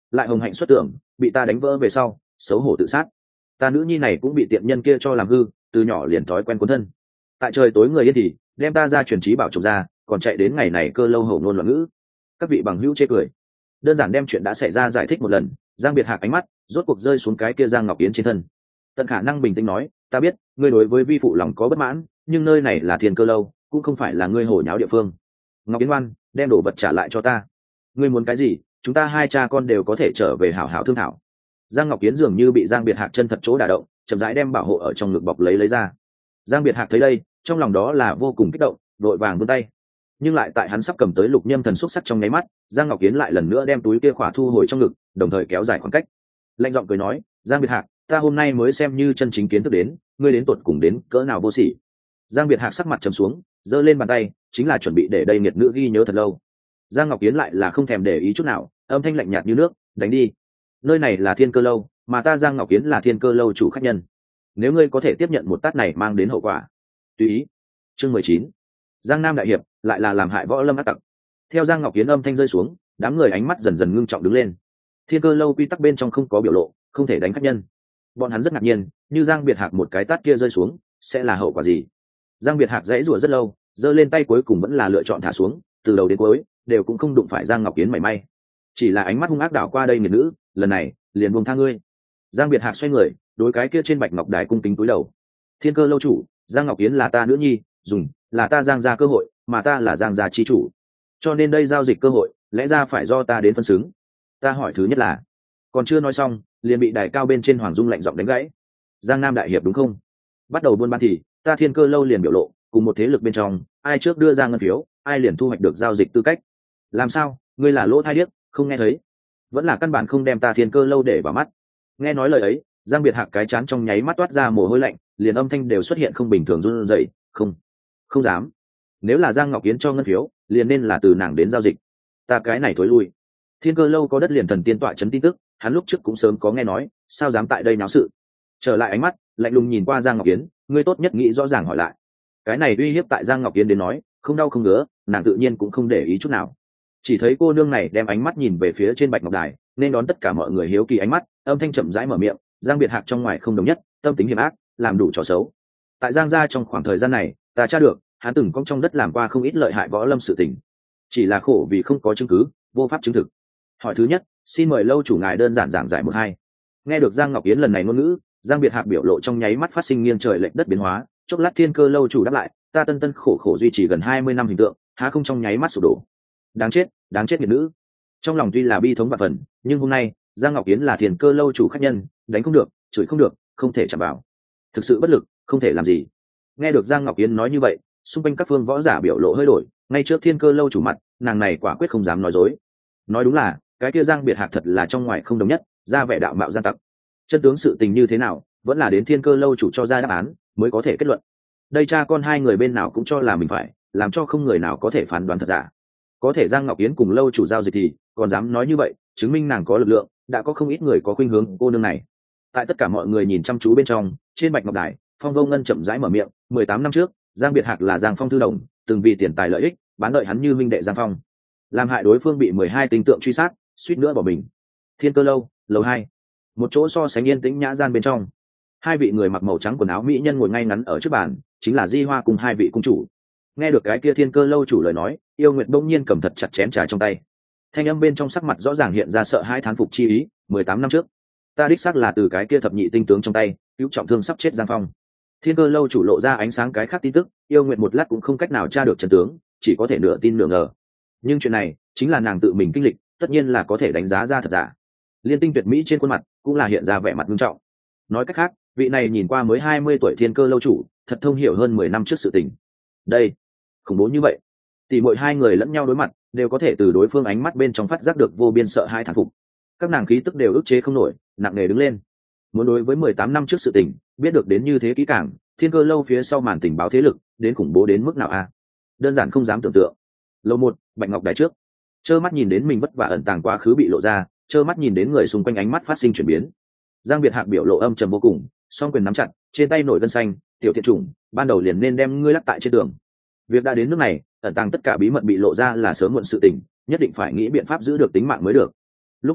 lại hồng hạnh xuất tưởng bị ta đánh vỡ về sau xấu hổ tự sát. Ta nữ nhi này cũng bị tiện nhân kia cho làm hư, từ nhỏ liền thói quen cuốn thân. Tại trời tối người yên thì đem ta ra truyền trí bảo chồng ra, còn chạy đến ngày này cơ lâu hổ ngôn loạn ngữ. Các vị bằng hữu chê cười. Đơn giản đem chuyện đã xảy ra giải thích một lần, Giang Biệt Hạc ánh mắt rốt cuộc rơi xuống cái kia Giang Ngọc Yến trên thân. Tận khả năng bình tĩnh nói, ta biết ngươi đối với vi phụ lòng có bất mãn, nhưng nơi này là Thiên Cơ lâu, cũng không phải là ngươi hổ nháo địa phương. Ngọc Yến ngoan, đem đồ vật trả lại cho ta. Ngươi muốn cái gì, chúng ta hai cha con đều có thể trở về hảo hảo thương thảo. Giang Ngọc Yến dường như bị Giang Biệt Hạc chân thật chỗ đả động, chậm rãi đem bảo hộ ở trong ngực bọc lấy ra. Giang Biệt Hạc thấy đây, trong lòng đó là vô cùng kích động, vội vàng vươn tay. Nhưng lại tại hắn sắp cầm tới Lục Nhâm Thần xúc sắc trong nháy mắt, Giang Ngọc Yến lại lần nữa đem túi kia khỏa thu hồi trong ngực, đồng thời kéo dài khoảng cách. Lạnh giọng cười nói, Giang Biệt Hạc, ta hôm nay mới xem như chân chính kiến thức đến, ngươi đến tuột cùng đến cỡ nào vô sỉ. Giang Biệt Hạc sắc mặt trầm xuống, giơ lên bàn tay, chính là chuẩn bị để đây nghiệt nữ ghi nhớ thật lâu. Giang Ngọc Yến lại là không thèm để ý chút nào, âm thanh lạnh nhạt như nước, đánh đi. Nơi này là Thiên Cơ lâu, mà ta Giang Ngọc Yến là Thiên Cơ lâu chủ khách nhân. Nếu ngươi có thể tiếp nhận một tát này mang đến hậu quả, tùy ý. Chương 19. Giang Nam đại hiệp lại là làm hại võ lâm ác tặc. Theo Giang Ngọc Yến âm thanh rơi xuống, đám người ánh mắt dần dần ngưng trọng đứng lên. Thiên Cơ lâu quy tắc bên trong không có biểu lộ, không thể đánh khách nhân. Bọn hắn rất ngạc nhiên, như Giang Biệt Hạc một cái tát kia rơi xuống, sẽ là hậu quả gì? Giang Biệt Hạc dãy rủa rất lâu, giơ lên tay cuối cùng vẫn là lựa chọn thả xuống, từ đầu đến cuối đều cũng không đụng phải Giang Ngọc Yến mảy may. Chỉ là ánh mắt hung ác đảo qua đây nghiệt nữ, lần này liền buông tha ngươi. Giang Biệt Hạc xoay người, đối cái kia trên bạch ngọc đài cung kính cúi đầu. Thiên Cơ lâu chủ, Giang Ngọc Yến là ta nữ nhi, dùng là ta Giang gia cơ hội, mà ta là Giang gia chi chủ, cho nên đây giao dịch cơ hội lẽ ra phải do ta đến phân xứng. Ta hỏi thứ nhất là, còn chưa nói xong liền bị đài cao bên trên Hoàng Dung lạnh giọng đánh gãy. Giang Nam đại hiệp đúng không? Bắt đầu buôn bán thì ta Thiên Cơ lâu liền biểu lộ, cùng một thế lực bên trong ai trước đưa ra ngân phiếu ai liền thu hoạch được giao dịch tư cách. Làm sao, ngươi là lỗ thai điếc không nghe thấy, vẫn là căn bản không đem ta Thiên Cơ lâu để vào mắt? Nghe nói lời ấy, Giang Biệt Hạc cái chán trong nháy mắt toát ra mồ hôi lạnh, liền âm thanh đều xuất hiện không bình thường run rẩy. Không dám. Nếu là Giang Ngọc Yến cho ngân phiếu liền nên là từ nàng đến giao dịch, ta cái này thối lui. Thiên Cơ lâu có đất liền thần tiên tọa chấn tin tức, hắn lúc trước cũng sớm có nghe nói, sao dám tại đây náo sự. Trở lại ánh mắt lạnh lùng nhìn qua Giang Ngọc Yến, ngươi tốt nhất nghĩ rõ ràng hỏi lại. Cái này uy hiếp tại Giang Ngọc Yến đến nói không đau không ngứa, nàng tự nhiên cũng không để ý chút nào. Chỉ thấy cô nương này đem ánh mắt nhìn về phía trên bạch ngọc đài, nên đón tất cả mọi người hiếu kỳ ánh mắt, âm thanh chậm rãi mở miệng, Giang Biệt Hạc trong ngoài không đồng nhất, tâm tính hiểm ác, làm đủ trò xấu. Tại Giang gia trong khoảng thời gian này ta tra được hắn từng cong trong đất làm qua không ít lợi hại võ lâm sự tình, chỉ là khổ vì không có chứng cứ, vô pháp chứng thực. Hỏi thứ nhất, xin mời lâu chủ ngài đơn giản giảng giải một hai. Nghe được Giang Ngọc Yến lần này ngôn ngữ, Giang Biệt Hạc biểu lộ trong nháy mắt phát sinh nghiêng trời lệch đất biến hóa. Chốc lát Thiên Cơ lâu chủ đáp lại, ta tân tân khổ khổ duy trì gần 20 năm hình tượng, há không trong nháy mắt sụp đổ. Đáng chết nghiệt nữ. Trong lòng tuy là bi thống vạn phần, nhưng hôm nay Giang Ngọc Yến là Thiên Cơ lâu chủ khách nhân, đánh không được, chửi không được, không thể chạm vào, thực sự bất lực, không thể làm gì. Nghe được Giang Ngọc Yến nói như vậy, xung quanh các phương võ giả biểu lộ hơi đổi, ngay trước Thiên Cơ lâu chủ mặt, nàng này quả quyết không dám nói dối. Nói đúng là cái kia Giang Biệt Hạc thật là trong ngoài không đồng nhất, ra vẻ đạo mạo gian tặc. Chân tướng sự tình như thế nào vẫn là đến Thiên Cơ lâu chủ cho ra đáp án mới có thể kết luận. Đây cha con hai người bên nào cũng cho là mình phải, làm cho không người nào có thể phán đoán thật giả. Có thể Giang Ngọc Yến cùng lâu chủ giao dịch thì còn dám nói như vậy, chứng minh nàng có lực lượng, đã có không ít người có khuynh hướng cô nương này. Tại tất cả mọi người nhìn chăm chú bên trong, trên bạch ngọc đài, Phong Vô Ngân chậm rãi mở miệng, 18 năm trước, Giang Biệt Hạc là Giang Phong thư đồng, từng vì tiền tài lợi ích, bán đợi hắn như huynh đệ Giang Phong, làm hại đối phương bị 12 tinh tượng truy sát, suýt nữa bỏ mình. Thiên Cơ lâu, lầu 2, một chỗ so sánh yên tĩnh nhã gian bên trong, hai vị người mặc màu trắng quần áo mỹ nhân ngồi ngay ngắn ở trước bàn, chính là Di Hoa cùng hai vị cung chủ. Nghe được cái kia Thiên Cơ lâu chủ lời nói, Yêu Nguyệt bỗng nhiên cầm thật chặt chén trà trong tay, thanh âm bên trong sắc mặt rõ ràng hiện ra sợ hãi thán phục chi ý. 18 năm trước, ta đích xác là từ cái kia thập nhị tinh tướng trong tay cứu trọng thương sắp chết Giang Phong. Thiên Cơ lâu chủ lộ ra ánh sáng cái khác tin tức, Yêu Nguyệt một lát cũng không cách nào tra được chân tướng, chỉ có thể nửa tin nửa ngờ. Nhưng chuyện này chính là nàng tự mình kinh lịch, tất nhiên là có thể đánh giá ra thật giả. Liên tinh tuyệt mỹ trên khuôn mặt cũng là hiện ra vẻ mặt nghiêm trọng. Nói cách khác, vị này nhìn qua mới 20 tuổi Thiên Cơ lâu chủ, thật thông hiểu hơn 10 năm trước sự tình. Đây, khủng bố như vậy. Tỷ muội hai người lẫn nhau đối mặt, đều có thể từ đối phương ánh mắt bên trong phát giác được vô biên sợ hãi thán phục. Các nàng khí tức đều ức chế không nổi, nặng nề đứng lên. Muốn đối với 18 năm trước sự tình biết được đến như thế kỹ càng, Thiên Cơ lâu phía sau màn tình báo thế lực đến khủng bố đến mức nào a? Đơn giản không dám tưởng tượng. Lầu 1, Bạch Ngọc đài trước, trơ mắt nhìn đến mình vất vả ẩn tàng quá khứ bị lộ ra, trơ mắt nhìn đến người xung quanh ánh mắt phát sinh chuyển biến. Giang Biệt Hạc biểu lộ âm trầm vô cùng, song quyền nắm chặt, trên tay nổi gân xanh, tiểu thiện chủng, ban đầu liền nên đem ngươi lắc tại trên tường. Việc đã đến nước này, ẩn tàng tất cả bí mật bị lộ ra là sớm muộn sự tình, nhất định phải nghĩ biện pháp giữ được tính mạng mới được. Lúc này,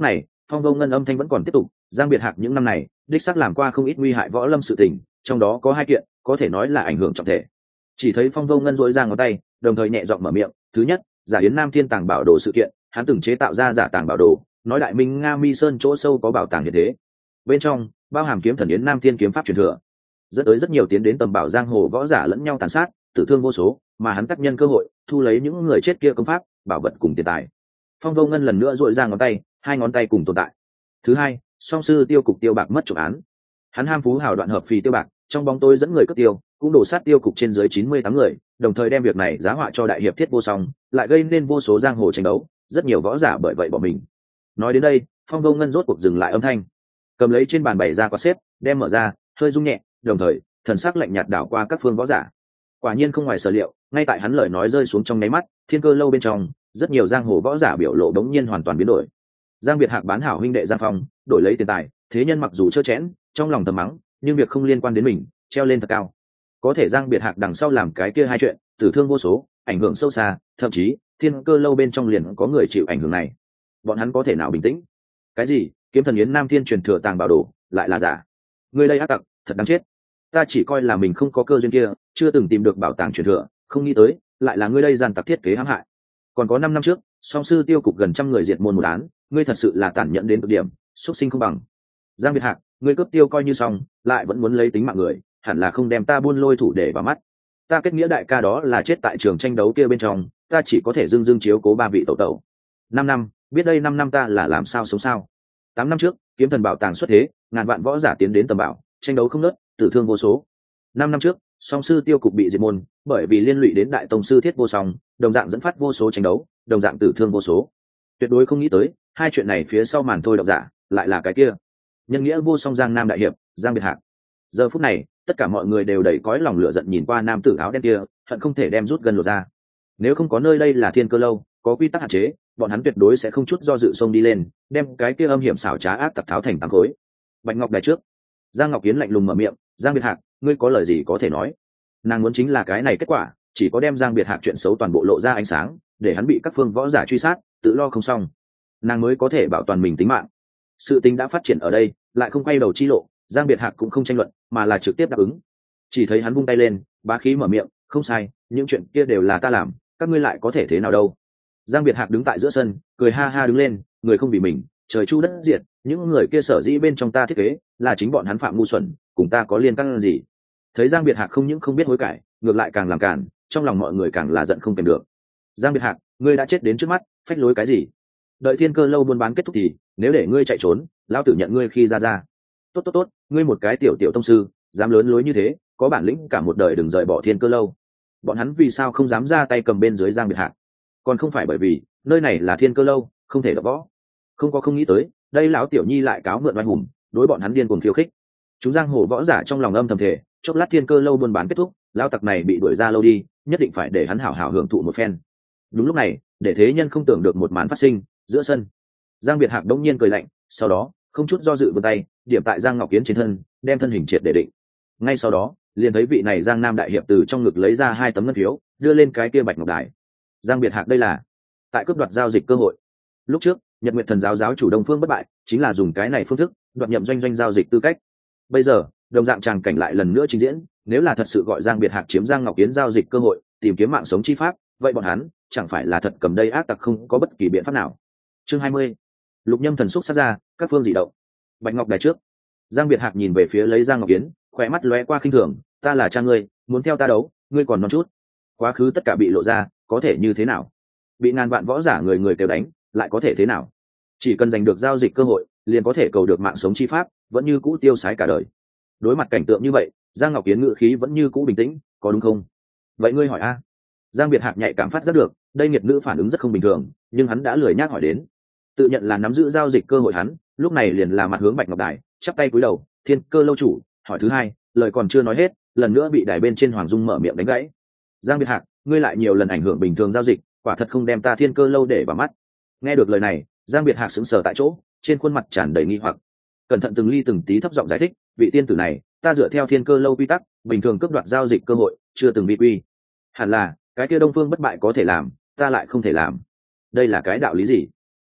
Phong vô ngân âm thanh vẫn còn tiếp tục. Giang Biệt Hạc những năm này đích xác làm qua không ít nguy hại võ lâm sự tình, trong đó có 2 kiện có thể nói là ảnh hưởng trọng thể. Chỉ thấy Phong vô ngân dội ra ngón tay, đồng thời nhẹ giọng mở miệng. Thứ nhất, giả Yến Nam Thiên tàng bảo đồ sự kiện, hắn từng chế tạo ra giả tàng bảo đồ, nói đại minh Nga Mi Sơn chỗ sâu có bảo tàng như thế, bên trong bao hàm kiếm thần Yến Nam Thiên kiếm pháp truyền thừa, dẫn tới rất nhiều tiến đến tầm bảo giang hồ võ giả lẫn nhau tàn sát, tử thương vô số, mà hắn tác nhân cơ hội thu lấy những người chết kia công pháp, bảo vật cùng tiền tài. Phong vô ngân lần nữa dội ra ngón tay, 2 ngón tay cùng tồn tại. Thứ hai, song sư tiêu cục tiêu bạc mất trộm án, hắn ham phú hào đoạn hợp phì tiêu bạc, trong bóng tối dẫn người cướp tiêu, cũng đổ sát tiêu cục trên dưới 98 người, đồng thời đem việc này giá họa cho đại hiệp Thiết Vô Song, lại gây nên vô số giang hồ tranh đấu, rất nhiều võ giả bởi vậy bỏ mình. Nói đến đây, Phong vô ngân rốt cuộc dừng lại âm thanh, cầm lấy trên bàn bày ra quạt xếp, đem mở ra, hơi rung nhẹ, đồng thời thần sắc lạnh nhạt đảo qua các phương võ giả. Quả nhiên không ngoài sở liệu, ngay tại hắn lời nói rơi xuống trong nháy mắt, Thiên Cơ lâu bên trong rất nhiều giang hồ võ giả biểu lộ đống nhiên hoàn toàn biến đổi. Giang Biệt Hạc bán hảo huynh đệ Giang Phong, đổi lấy tiền tài, thế nhân mặc dù trơ chẽn, trong lòng thầm mắng, nhưng việc không liên quan đến mình, treo lên thật cao. Có thể Giang Biệt Hạc đằng sau làm cái kia 2 chuyện, tử thương vô số, ảnh hưởng sâu xa, thậm chí Thiên Cơ lâu bên trong liền có người chịu ảnh hưởng này. Bọn hắn có thể nào bình tĩnh? Cái gì? Kiếm thần Yến Nam Thiên truyền thừa tàng bảo đồ, lại là giả? Ngươi đây ác tặc, thật đáng chết. Ta chỉ coi là mình không có cơ duyên kia, chưa từng tìm được bảo tàng truyền thừa, không nghĩ tới lại là ngươi đây gian tặc thiết kế hãm hại. Còn có 5 năm trước, song sư tiêu cục gần trăm người diệt môn một án, ngươi thật sự là tàn nhẫn đến cực điểm, xuất sinh không bằng. Giang Biệt Hạc, ngươi cướp tiêu coi như xong, lại vẫn muốn lấy tính mạng người, hẳn là không đem ta buôn lôi thủ để vào mắt. Ta kết nghĩa đại ca đó là chết tại trường tranh đấu kia bên trong, ta chỉ có thể dưng dưng chiếu cố 3 vị tẩu tẩu. 5 năm, biết đây 5 năm ta là làm sao sống sao? 8 năm trước, kiếm thần bảo tàng xuất thế, ngàn vạn võ giả tiến đến tầm bảo, tranh đấu không ngớt, tử thương vô số. 5 năm trước, song sư tiêu cục bị diệt môn, bởi vì liên lụy đến đại tông sư Thiết Vô Song, đồng dạng dẫn phát vô số tranh đấu, đồng dạng tử thương vô số. Tuyệt đối không nghĩ tới, 2 chuyện này phía sau màn thôi độc giả, lại là cái kia. Nhân nghĩa vô song Giang Nam đại hiệp, Giang Biệt Hạc. Giờ phút này, tất cả mọi người đều đầy cõi lòng lửa giận nhìn qua nam tử áo đen kia, hận không thể đem rút gần lột ra. Nếu không có nơi đây là Thiên Cơ lâu, có quy tắc hạn chế, bọn hắn tuyệt đối sẽ không chút do dự xông đi lên, đem cái kia âm hiểm xảo trá ác tặc tháo thành 8 khối. Bạch Ngọc đài trước, Giang Ngọc Yến lạnh lùng mở miệng, Giang Biệt Hạc, ngươi có lời gì có thể nói? Nàng muốn chính là cái này kết quả, chỉ có đem Giang Biệt Hạc chuyện xấu toàn bộ lộ ra ánh sáng, để hắn bị các phương võ giả truy sát, tự lo không xong, nàng mới có thể bảo toàn mình tính mạng. Sự tình đã phát triển ở đây, lại không quay đầu chi lộ, Giang Biệt Hạc cũng không tranh luận, mà là trực tiếp đáp ứng. Chỉ thấy hắn vung tay lên, bá khí mở miệng, không sai, những chuyện kia đều là ta làm, các ngươi lại có thể thế nào đâu? Giang Biệt Hạc đứng tại giữa sân, cười ha ha đứng lên, người không vì mình, trời chu đất diệt, những người kia sở dĩ bên trong ta thiết kế, là chính bọn hắn phạm ngu xuẩn, cùng ta có liên can gì? Thấy Giang Biệt Hạc không những không biết hối cải, ngược lại càng làm cản, trong lòng mọi người càng là giận không kèm được. Giang Biệt Hạc, ngươi đã chết đến trước mắt, phách lối cái gì? Đợi Thiên Cơ lâu buôn bán kết thúc thì, nếu để ngươi chạy trốn, lão tử nhận ngươi khi ra. Tốt, ngươi một cái tiểu tông sư, dám lớn lối như thế, có bản lĩnh cả một đời đừng rời bỏ Thiên Cơ lâu. Bọn hắn vì sao không dám ra tay cầm bên dưới Giang Biệt Hạc? Còn không phải bởi vì nơi này là Thiên Cơ lâu, không thể đập võ. Không nghĩ tới, đây lão tiểu nhi lại cáo mượn oai hùng, đối bọn hắn điên cuồng khiêu khích. Chúng giang hồ võ giả trong lòng âm thầm thể, chốc lát Thiên Cơ lâu buôn bán kết thúc, lão tặc này bị đuổi ra lâu đi, nhất định phải để hắn hảo hảo hưởng thụ một phen. Đúng lúc này, để thế nhân không tưởng được một màn phát sinh, giữa sân, Giang Biệt Hạc đông nhiên cười lạnh, sau đó không chút do dự vươn tay, điểm tại Giang Ngọc Yến trên thân, đem thân hình triệt để định. Ngay sau đó, liền thấy vị này Giang Nam đại hiệp từ trong ngực lấy ra 2 tấm ngân phiếu, đưa lên cái kia bạch ngọc đài. Giang Biệt Hạc đây là tại cướp đoạt giao dịch cơ hội. Lúc trước, Nhật Nguyệt Thần giáo giáo chủ Đông Phương Bất Bại chính là dùng cái này phương thức đoạt nhậm doanh giao dịch tư cách. Bây giờ, đồng dạng tràng cảnh lại lần nữa trình diễn, nếu là thật sự gọi Giang Biệt Hạc chiếm Giang Ngọc Yến giao dịch cơ hội, tìm kiếm mạng sống chi pháp, vậy bọn hắn chẳng phải là thật cầm đây ác tặc không có bất kỳ biện pháp nào. Chương 20. Lục Nhâm thần xúc sát ra, các phương dị động. Bạch Ngọc đài trước, Giang Biệt Hạc nhìn về phía lấy Giang Ngọc Yến, khỏe mắt lóe qua khinh thường, ta là cha ngươi, muốn theo ta đấu, ngươi còn non chút. Quá khứ tất cả bị lộ ra, có thể như thế nào? Bị ngàn vạn võ giả người người kêu đánh, lại có thể thế nào? Chỉ cần giành được giao dịch cơ hội, liền có thể cầu được mạng sống chi pháp, vẫn như cũ tiêu sái cả đời. Đối mặt cảnh tượng như vậy, Giang Ngọc Yến ngữ khí vẫn như cũ bình tĩnh, có đúng không? Vậy ngươi hỏi a? Giang Biệt Hạc nhạy cảm phát giác được, đây nghiệt nữ phản ứng rất không bình thường, nhưng hắn đã lười nhác hỏi đến. Tự nhận là nắm giữ giao dịch cơ hội hắn, lúc này liền là mặt hướng Bạch Ngọc đài, chắp tay cúi đầu, Thiên Cơ lâu chủ, hỏi thứ hai, lời còn chưa nói hết, lần nữa bị đài bên trên Hoàng Dung mở miệng đánh gãy. Giang Biệt Hạc, ngươi lại nhiều lần ảnh hưởng bình thường giao dịch, quả thật không đem ta Thiên Cơ lâu để vào mắt. Nghe được lời này, Giang Biệt Hạc sững sờ tại chỗ, trên khuôn mặt tràn đầy nghi hoặc. Cẩn thận từng ly từng tí thấp giọng giải thích, vị tiên tử này, ta dựa theo Thiên Cơ lâu quy tắc, bình thường cướp đoạt giao dịch cơ hội, chưa từng vi quy. Hẳn là cái kia Đông Phương Bất Bại có thể làm, ta lại không thể làm. Đây là cái đạo lý gì?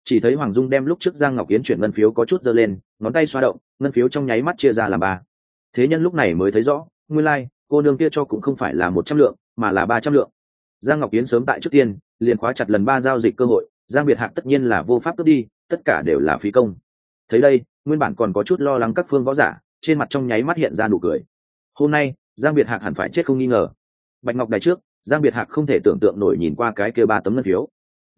Chỉ thấy Hoàng Dung đem lúc trước Giang Ngọc Yến chuyển ngân phiếu có chút giơ lên, ngón tay xoa động, ngân phiếu trong nháy mắt chia ra làm ba. Thế nhân lúc này mới thấy rõ, nguyên lai cô nương kia cho cũng không phải là 100 lượng, mà là 300 lượng. Giang Ngọc Yến sớm tại trước tiên liền khóa chặt lần 3 giao dịch cơ hội, Giang Biệt Hạc tất nhiên là vô pháp cướp đi, tất cả đều là phí công. Thấy đây, nguyên bản còn có chút lo lắng các phương võ giả, trên mặt trong nháy mắt hiện ra nụ cười. Hôm nay, Giang Biệt Hạc hẳn phải chết không nghi ngờ. Bạch Ngọc Đài trước, Giang Biệt Hạc không thể tưởng tượng nổi nhìn qua cái kia 3 tấm ngân phiếu.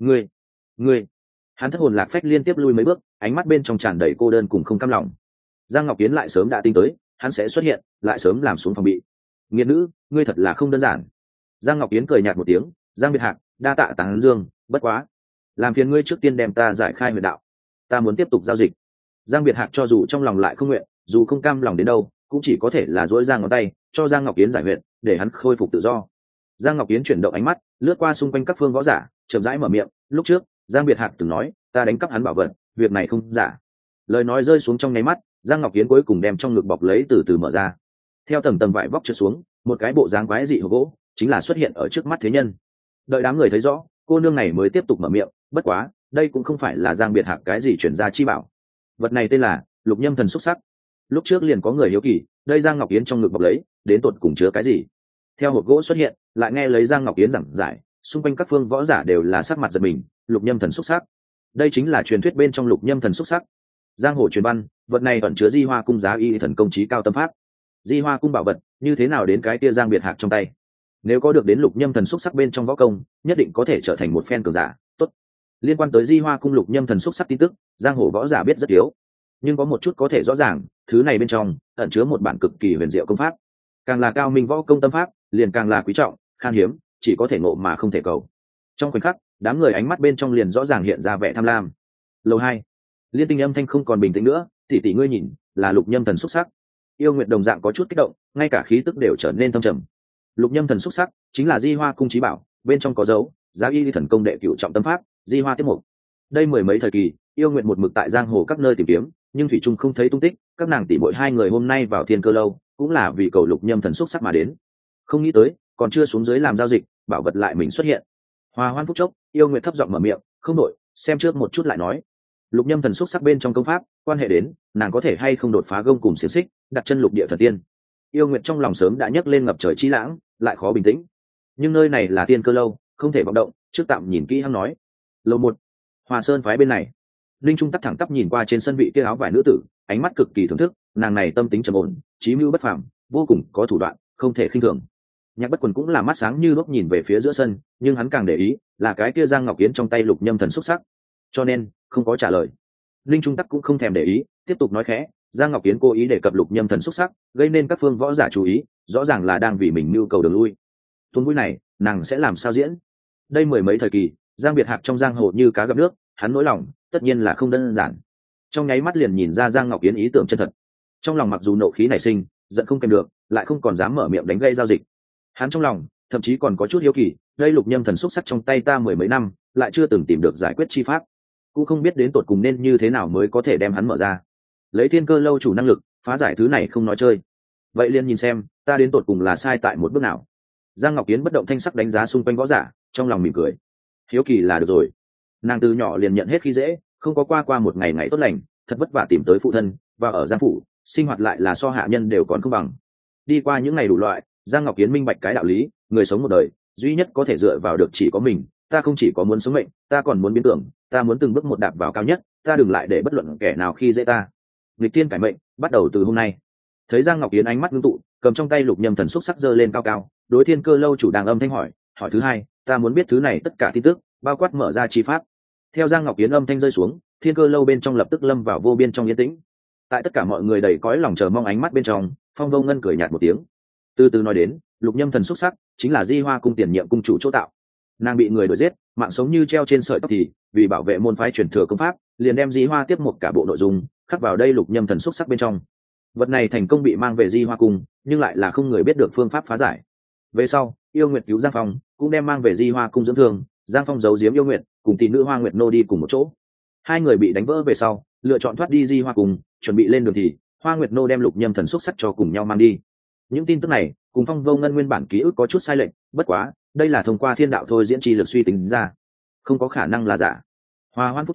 Ngươi, hắn thất hồn lạc phách liên tiếp lui mấy bước, ánh mắt bên trong tràn đầy cô đơn cùng không cam lòng. Giang Ngọc Yến lại sớm đã tính tới, hắn sẽ xuất hiện, lại sớm làm xuống phòng bị. Nghiệt nữ, ngươi thật là không đơn giản. Giang Ngọc Yến cười nhạt một tiếng, Giang Biệt Hạc, đa tạ Táng Dương, bất quá, làm phiền ngươi trước tiên đem ta giải khai huyệt đạo, ta muốn tiếp tục giao dịch. Giang Biệt Hạc cho dù trong lòng lại không nguyện, dù không cam lòng đến đâu, cũng chỉ có thể là duỗi ra ngón tay cho Giang Ngọc Yến giải huyệt, để hắn khôi phục tự do. Giang Ngọc Yến chuyển động ánh mắt, lướt qua xung quanh các phương võ giả, chậm rãi mở miệng, lúc trước, Giang Biệt Hạc từng nói, ta đánh cắp hắn bảo vật, việc này không giả. Lời nói rơi xuống trong nháy mắt, Giang Ngọc Yến cuối cùng đem trong ngực bọc lấy từ từ mở ra. Theo tầng tầng vải vóc trượt xuống, một cái bộ dáng quái dị hộp gỗ chính là xuất hiện ở trước mắt thế nhân. Đợi đám người thấy rõ, cô nương này mới tiếp tục mở miệng, bất quá, đây cũng không phải là Giang Biệt Hạc cái gì chuyển ra chi bảo. Vật này tên là Lục Nhâm Thần Xúc Sắc. Lúc trước liền có người hiếu kỳ, đây Giang Ngọc Yến trong ngực bọc lấy, đến tột cùng chứa cái gì? Theo hộp gỗ xuất hiện, lại nghe lấy Giang Ngọc Yến giảng giải, xung quanh các phương võ giả đều là sắc mặt giật mình. Lục Nhâm Thần Xúc Sắc, đây chính là truyền thuyết bên trong Lục Nhâm Thần Xúc Sắc. Giang hồ truyền văn, vật này ẩn chứa Di Hoa cung giá y thần công chí cao tâm pháp. Di Hoa cung bảo vật, như thế nào đến cái kia Giang Biệt Hạc trong tay? Nếu có được đến Lục Nhâm Thần Xúc Sắc bên trong võ công, nhất định có thể trở thành một phen cường giả. Tốt. Liên quan tới Di Hoa cung Lục Nhâm Thần Xúc Sắc tin tức, giang hồ võ giả biết rất yếu, nhưng có một chút có thể rõ ràng, thứ này bên trong ẩn chứa một bản cực kỳ huyền diệu công pháp. Càng là cao minh võ công tâm pháp, liền càng là quý trọng, khan hiếm, chỉ có thể ngộ mà không thể cầu. Trong khoảnh khắc, đám người ánh mắt bên trong liền rõ ràng hiện ra vẻ tham lam. Lầu 2, Liên Tinh âm thanh không còn bình tĩnh nữa, tỷ tỷ ngươi nhìn, là Lục Nhâm Thần Xúc Sắc. Yêu Nguyệt đồng dạng có chút kích động, ngay cả khí tức đều trở nên thâm trầm. Lục Nhâm Thần Xúc Sắc chính là Di Hoa cung chí bảo, bên trong có dấu giá y thần công đệ cửu trọng tâm pháp, Di Hoa tiếp mục. Đây mười mấy thời kỳ, Yêu Nguyệt một mực tại giang hồ các nơi tìm kiếm, nhưng thủy trung không thấy tung tích. Các nàng tỷ muội hai người hôm nay vào Thiên Cơ lâu, cũng là vì cầu Lục Nhâm Thần Xúc Sắc mà đến. Không nghĩ tới, còn chưa xuống dưới làm giao dịch, bảo vật lại mình xuất hiện. Hòa hoan phúc chốc, Yêu Nguyệt thấp giọng mở miệng, không đổi, xem trước một chút lại nói. Lục Nhâm Thần Xúc Sắc bên trong công pháp, quan hệ đến nàng có thể hay không đột phá gông cùng xiềng xích, đặt chân lục địa thần tiên. Yêu Nguyệt trong lòng sớm đã nhấc lên ngập trời chi lãng, lại khó bình tĩnh. Nhưng nơi này là Thiên Cơ lâu, không thể vọng động, trước tạm nhìn kỹ hắn nói. Lầu 1, Hòa Sơn phái bên này. Linh Trung tắc thẳng tắp nhìn qua trên sân vị kia áo vải nữ tử, ánh mắt cực kỳ thưởng thức, nàng này tâm tính trầm ổn, trí mưu bất phàm, vô cùng có thủ đoạn, không thể khinh thường. Nhạc Bất Quần cũng là mắt sáng như đuốc nhìn về phía giữa sân, nhưng hắn càng để ý là cái kia Giang Ngọc Yến trong tay Lục Nhâm Thần Xúc Sắc, cho nên không có trả lời. Linh Trung tắc cũng không thèm để ý, tiếp tục nói khẽ, Giang Ngọc Yến cố ý đề cập Lục Nhâm Thần Xúc Sắc, gây nên các phương võ giả chú ý, rõ ràng là đang vì mình nhu cầu đường lui. Tuần vui này, nàng sẽ làm sao diễn? Đây mười mấy thời kỳ, Giang Biệt Hạc trong giang hồ như cá gặp nước, hắn nỗi lòng tất nhiên là không đơn giản. Trong nháy mắt liền nhìn ra Giang Ngọc Yến ý tưởng chân thật. Trong lòng mặc dù nộ khí nảy sinh, giận không kèm được, lại không còn dám mở miệng đánh gây giao dịch. Hắn trong lòng thậm chí còn có chút hiếu kỳ, đây Lục Nhâm Thần Xúc Sắc trong tay ta mười mấy năm, lại chưa từng tìm được giải quyết chi pháp, cũng không biết đến tột cùng nên như thế nào mới có thể đem hắn mở ra. Lấy Thiên Cơ lâu chủ năng lực phá giải thứ này không nói chơi, vậy liền nhìn xem ta đến tột cùng là sai tại một bước nào. Giang Ngọc Yến bất động thanh sắc đánh giá xung quanh võ giả, trong lòng mỉm cười, hiếu kỳ là được rồi. Nàng từ nhỏ liền nhận hết khi dễ, không có qua một ngày ngày tốt lành, thật vất vả tìm tới phụ thân, và ở giang phủ sinh hoạt lại là so hạ nhân đều còn không bằng. Đi qua những ngày đủ loại, Giang Ngọc Yến minh bạch cái đạo lý, người sống một đời duy nhất có thể dựa vào được chỉ có mình. Ta không chỉ có muốn sống mệnh, ta còn muốn biến tưởng, ta muốn từng bước một đạp vào cao nhất, ta đừng lại để bất luận kẻ nào khi dễ ta. Nghịch tiên cải mệnh, bắt đầu từ hôm nay. Thấy Giang Ngọc Yến ánh mắt ngưng tụ, cầm trong tay Lục Nhâm Thần Xúc Sắc giơ lên cao cao, đối Thiên Cơ lâu chủ đang âm thanh hỏi thứ hai, ta muốn biết thứ này tất cả tin tức, bao quát mở ra chi pháp. Theo Giang Ngọc Yến âm thanh rơi xuống, Thiên Cơ lâu bên trong lập tức lâm vào vô biên trong yên tĩnh. Tại tất cả mọi người đầy cõi lòng chờ mong ánh mắt bên trong, Phong Vô Ngân cười nhạt một tiếng, từ từ nói đến, Lục Nhâm Thần Xúc Sắc chính là Di Hoa cung tiền nhiệm cung chủ chỗ tạo. Nàng bị người đuổi giết, mạng sống như treo trên sợi tóc, thì vì bảo vệ môn phái truyền thừa công pháp, liền đem Di Hoa tiếp một cả bộ nội dung khắc vào đây Lục Nhâm Thần Xúc Sắc bên trong. Vật này thành công bị mang về Di Hoa cung, nhưng lại là không người biết được phương pháp phá giải. Về sau, Yêu Nguyệt cứu Giang Phong, cũng đem mang về Di Hoa cung dưỡng thương. Giang Phong giấu giếm Yêu Nguyệt, cùng tỷ nữ Hoa Nguyệt nô đi cùng một chỗ. Hai người bị đánh vỡ về sau, lựa chọn thoát đi Di Hoa cung, chuẩn bị lên đường thì Hoa Nguyệt nô đem Lục Nhâm Thần Xúc Sắc cho cùng nhau mang đi. Những tin tức này cùng Phong Vô Ngân nguyên bản ký ức có chút sai lệch, bất quá đây là thông qua thiên đạo thôi diễn chi lực suy tính ra, không có khả năng là giả. Hoa hoan phúc chốc,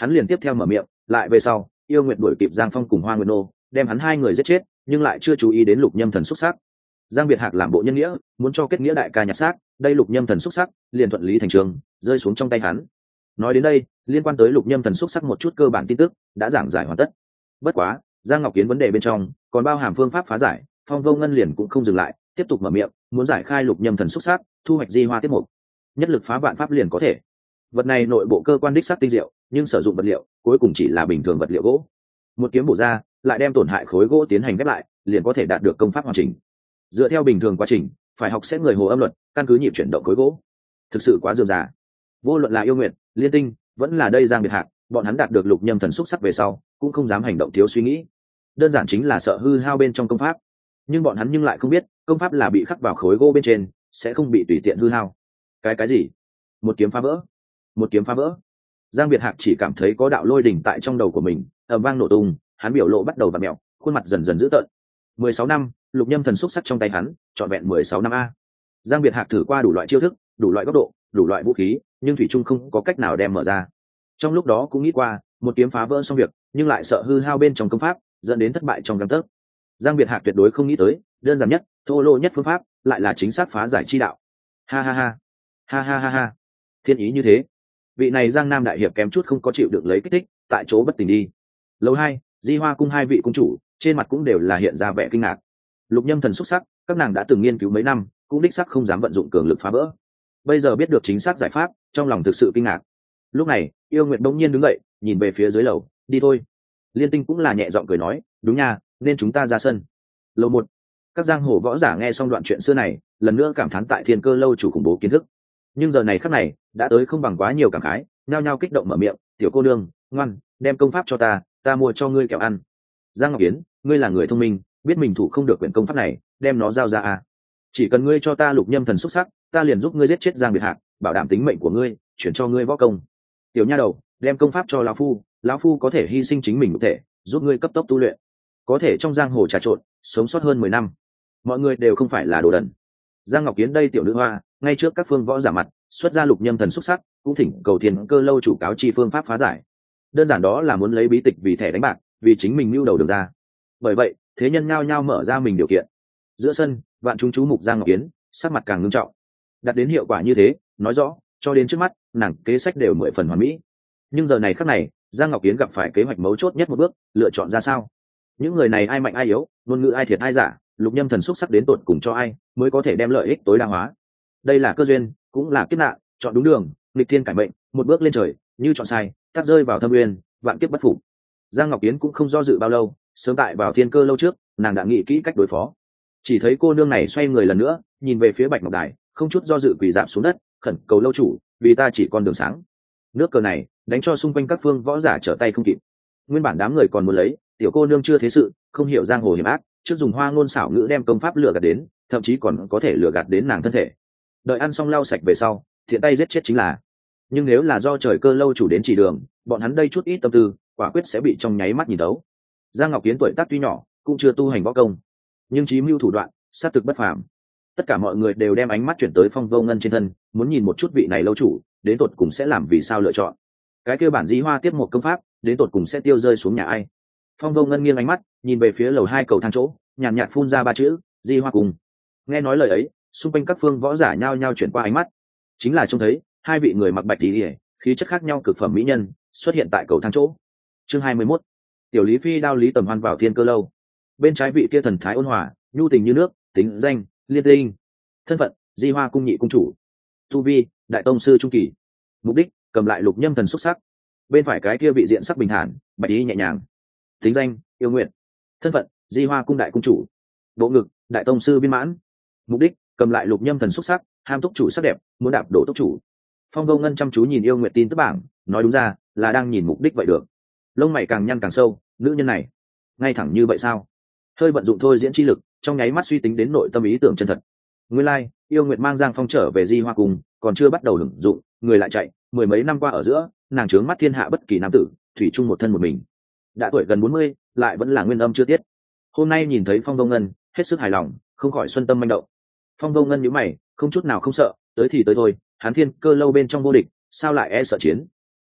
hắn liền tiếp theo mở miệng, lại về sau yêu nguyệt đuổi kịp Giang Phong cùng Hoa Nguyệt Nô, đem hắn hai người giết chết, nhưng lại chưa chú ý đến Lục Nhâm Thần xúc sắc. Giang Biệt Hạc làm bộ nhân nghĩa, muốn cho kết nghĩa đại ca nhặt xác, đây Lục Nhâm Thần xúc sắc liền thuận lý thành trường rơi xuống trong tay hắn. Nói đến đây, liên quan tới Lục Nhâm Thần xúc sắc một chút cơ bản tin tức đã giảng giải hoàn tất. Bất quá, Giang Ngọc Kiến vấn đề bên trong còn bao hàm phương pháp phá giải, Phong Vô Ngân liền cũng không dừng lại, tiếp tục mở miệng, muốn giải khai Lục Nhâm Thần xúc sắc, thu hoạch di hoa tiết mục, nhất lực phá vạn pháp liền có thể. Vật này nội bộ cơ quan đích sắc tinh diệu, nhưng sử dụng vật liệu cuối cùng chỉ là bình thường vật liệu gỗ. Một kiếm bổ ra, lại đem tổn hại khối gỗ tiến hành ghép lại, liền có thể đạt được công pháp hoàn chỉnh. Dựa theo bình thường quá trình, phải học sẽ người hồ âm luật, căn cứ nhịp chuyển động khối gỗ. Thực sự quá dườm già. Vô luận là yêu nguyệt, liên tinh, vẫn là đây Giang Biệt Hạc, bọn hắn đạt được Lục Nhâm Thần xúc sắc về sau, cũng không dám hành động thiếu suy nghĩ. Đơn giản chính là sợ hư hao bên trong công pháp. Nhưng bọn hắn nhưng lại không biết, công pháp là bị khắc vào khối gỗ bên trên, sẽ không bị tùy tiện hư hao. Cái gì? Một kiếm phá vỡ. Một kiếm phá vỡ. Giang Biệt Hạc chỉ cảm thấy có đạo lôi đỉnh tại trong đầu của mình, ầm vang nổ tung, hắn biểu lộ bắt đầu vặn mèo, khuôn mặt dần dần dữ tợn. 16 năm, Lục Nhâm Thần xúc sắc trong tay hắn, trọn vẹn 16 năm a. Giang Biệt Hạc thử qua đủ loại chiêu thức, đủ loại góc độ, đủ loại vũ khí, nhưng thủy chung không có cách nào đem mở ra. Trong lúc đó cũng nghĩ qua, một kiếm phá vỡ xong việc, nhưng lại sợ hư hao bên trong công pháp, dẫn đến thất bại trong gang tấc. Giang Biệt Hạc tuyệt đối không nghĩ tới, đơn giản nhất, thô lỗ nhất phương pháp, lại là chính xác phá giải chi đạo. Ha ha ha, ha ha ha ha. Thiên ý như thế, vị này Giang Nam đại hiệp kém chút không có chịu được lấy kích thích, tại chỗ bất tỉnh đi. Lầu 2, Di Hoa cung hai vị cung chủ, trên mặt cũng đều là hiện ra vẻ kinh ngạc. Lục Nhâm Thần xúc sắc, các nàng đã từng nghiên cứu mấy năm, cũng đích xác không dám vận dụng cường lực phá vỡ. Bây giờ biết được chính xác giải pháp, trong lòng thực sự kinh ngạc. Lúc này, Yêu Nguyệt bỗng nhiên đứng dậy, nhìn về phía dưới lầu, đi thôi. Liên Tinh cũng là nhẹ giọng cười nói, đúng nha, nên chúng ta ra sân. Lầu 1. Các giang hồ võ giả nghe xong đoạn chuyện xưa này, lần nữa cảm thán tại Thiên Cơ lâu chủ khủng bố kiến thức. Nhưng giờ này khắc này, đã tới không bằng quá nhiều cảm khái, nhao nhao kích động mở miệng, tiểu cô nương, ngoan, đem công pháp cho ta mua cho ngươi kẹo ăn. Giang Ngọc Yến, ngươi là người thông minh, biết mình thủ không được quyển công pháp này, đem nó giao ra à. Chỉ cần ngươi cho ta Lục Nhâm Thần xúc sắc, ta liền giúp ngươi giết chết Giang Biệt Hạc, bảo đảm tính mệnh của ngươi, chuyển cho ngươi võ công. Tiểu nha đầu, đem công pháp cho lão phu có thể hy sinh chính mình một thể, giúp ngươi cấp tốc tu luyện, có thể trong giang hồ trà trộn, sống sót hơn 10 năm. Mọi người đều không phải là đồ đần. Giang Ngọc Yến đây tiểu nữ hoa, ngay trước các phương võ giả mặt, xuất ra Lục Nhâm Thần xúc sắc, cũng thỉnh cầu Thiên Cơ lâu chủ cáo chi phương pháp phá giải. Đơn giản đó là muốn lấy bí tịch vì thẻ đánh bạc, vì chính mình mưu đầu được ra. Bởi vậy, thế nhân nhao nhao mở ra mình điều kiện. Giữa sân, vạn chúng chú mục Giang Ngọc Yến, sắc mặt càng ngưng trọng. Đạt đến hiệu quả như thế, nói rõ, cho đến trước mắt, nàng kế sách đều 10 phần hoàn mỹ. Nhưng giờ này khắc này, Giang Ngọc Yến gặp phải kế hoạch mấu chốt nhất một bước, lựa chọn ra sao? Những người này ai mạnh ai yếu, ngôn ngữ ai thiệt ai giả, Lục Nhâm Thần xúc sắc đến tột cùng cho ai, mới có thể đem lợi ích tối đa hóa. Đây là cơ duyên, cũng là kiếp nạn, chọn đúng đường, nghịch thiên cải mệnh, một bước lên trời, như chọn sai, tác rơi vào thâm uyên, vạn kiếp bất phục. Giang Ngọc Yến cũng không do dự bao lâu, sớm tại vào Thiên Cơ lâu trước, nàng đã nghĩ kỹ cách đối phó. Chỉ thấy cô nương này xoay người lần nữa, nhìn về phía Bạch Ngọc Đài, không chút do dự quỳ rạp xuống đất, khẩn cầu lâu chủ, vì ta chỉ con đường sáng. Nước cờ này, đánh cho xung quanh các phương võ giả trở tay không kịp. Nguyên bản đám người còn muốn lấy, tiểu cô nương chưa thế sự, không hiểu giang hồ hiểm ác, trước dùng hoa ngôn xảo ngữ đem công pháp lừa gạt đến, thậm chí còn có thể lừa gạt đến nàng thân thể. Đợi ăn xong lau sạch về sau, thiện tay giết chết chính là. Nhưng nếu là do trời cơ lâu chủ đến chỉ đường, bọn hắn đây chút ít tâm tư, quả quyết sẽ bị trong nháy mắt nhìn đấu. Giang Ngọc Kiến tuổi tác tuy nhỏ, cũng chưa tu hành võ công, nhưng trí mưu thủ đoạn, sát thực bất phàm. Tất cả mọi người đều đem ánh mắt chuyển tới Phong Vô Ngân trên thân, muốn nhìn một chút vị này lâu chủ, đến tột cùng sẽ làm vì sao lựa chọn. Cái kia bản Di Hoa tiếp một công pháp, đến tột cùng sẽ tiêu rơi xuống nhà ai. Phong Vô Ngân nghiêng ánh mắt, nhìn về phía lầu 2 cầu thang chỗ, nhàn nhạt phun ra 3 chữ, Di Hoa cùng. Nghe nói lời ấy, xung quanh các phương võ giả nhao nhao chuyển qua ánh mắt, chính là trông thấy hai vị người mặc bạch y, khí chất khác nhau cực phẩm mỹ nhân xuất hiện tại cầu thang chỗ. Chương 21. Tiểu Lý Phi đao Lý Tầm Hoan vào Thiên Cơ lâu. Bên trái vị kia thần thái ôn hòa, nhu tình như nước, tính danh Liên Tinh, thân phận Di Hoa cung nhị cung chủ, tu vi đại tông sư trung kỳ, mục đích cầm lại Lục Nhâm Thần xuất sắc. Bên phải cái kia vị diện sắc bình thản, bạch y nhẹ nhàng, tính danh Yêu Nguyện, thân phận Di Hoa cung đại cung chủ, bộ ngực đại tông sư viên mãn, mục đích cầm lại Lục Nhâm Thần xuất sắc, ham túc chủ sắc đẹp, muốn đạp đổ túc chủ. Phong Vô Ngân chăm chú nhìn Yêu Nguyệt tin tức bảng, nói đúng ra là đang nhìn mục đích vậy được. Lông mày càng nhăn càng sâu, nữ nhân này ngay thẳng như vậy sao? Hơi vận dụng thôi diễn chi lực, trong nháy mắt suy tính đến nội tâm ý tưởng chân thật. Nguyên lai, Yêu Nguyệt mang Giang Phong trở về Di Hoa cung, còn chưa bắt đầu hưởng dụng, người lại chạy, 10 mấy năm qua ở giữa, nàng trướng mắt thiên hạ bất kỳ nam tử, thủy chung một thân một mình. Đã tuổi gần 40, lại vẫn là nguyên âm chưa tiết. Hôm nay nhìn thấy Phong Vô Ngân, hết sức hài lòng, không khỏi xuân tâm manh động. Phong Vô Ngân nhíu mày, không chút nào không sợ, tới thì tới thôi, hắn Thiên Cơ lâu bên trong vô địch, sao lại e sợ chiến?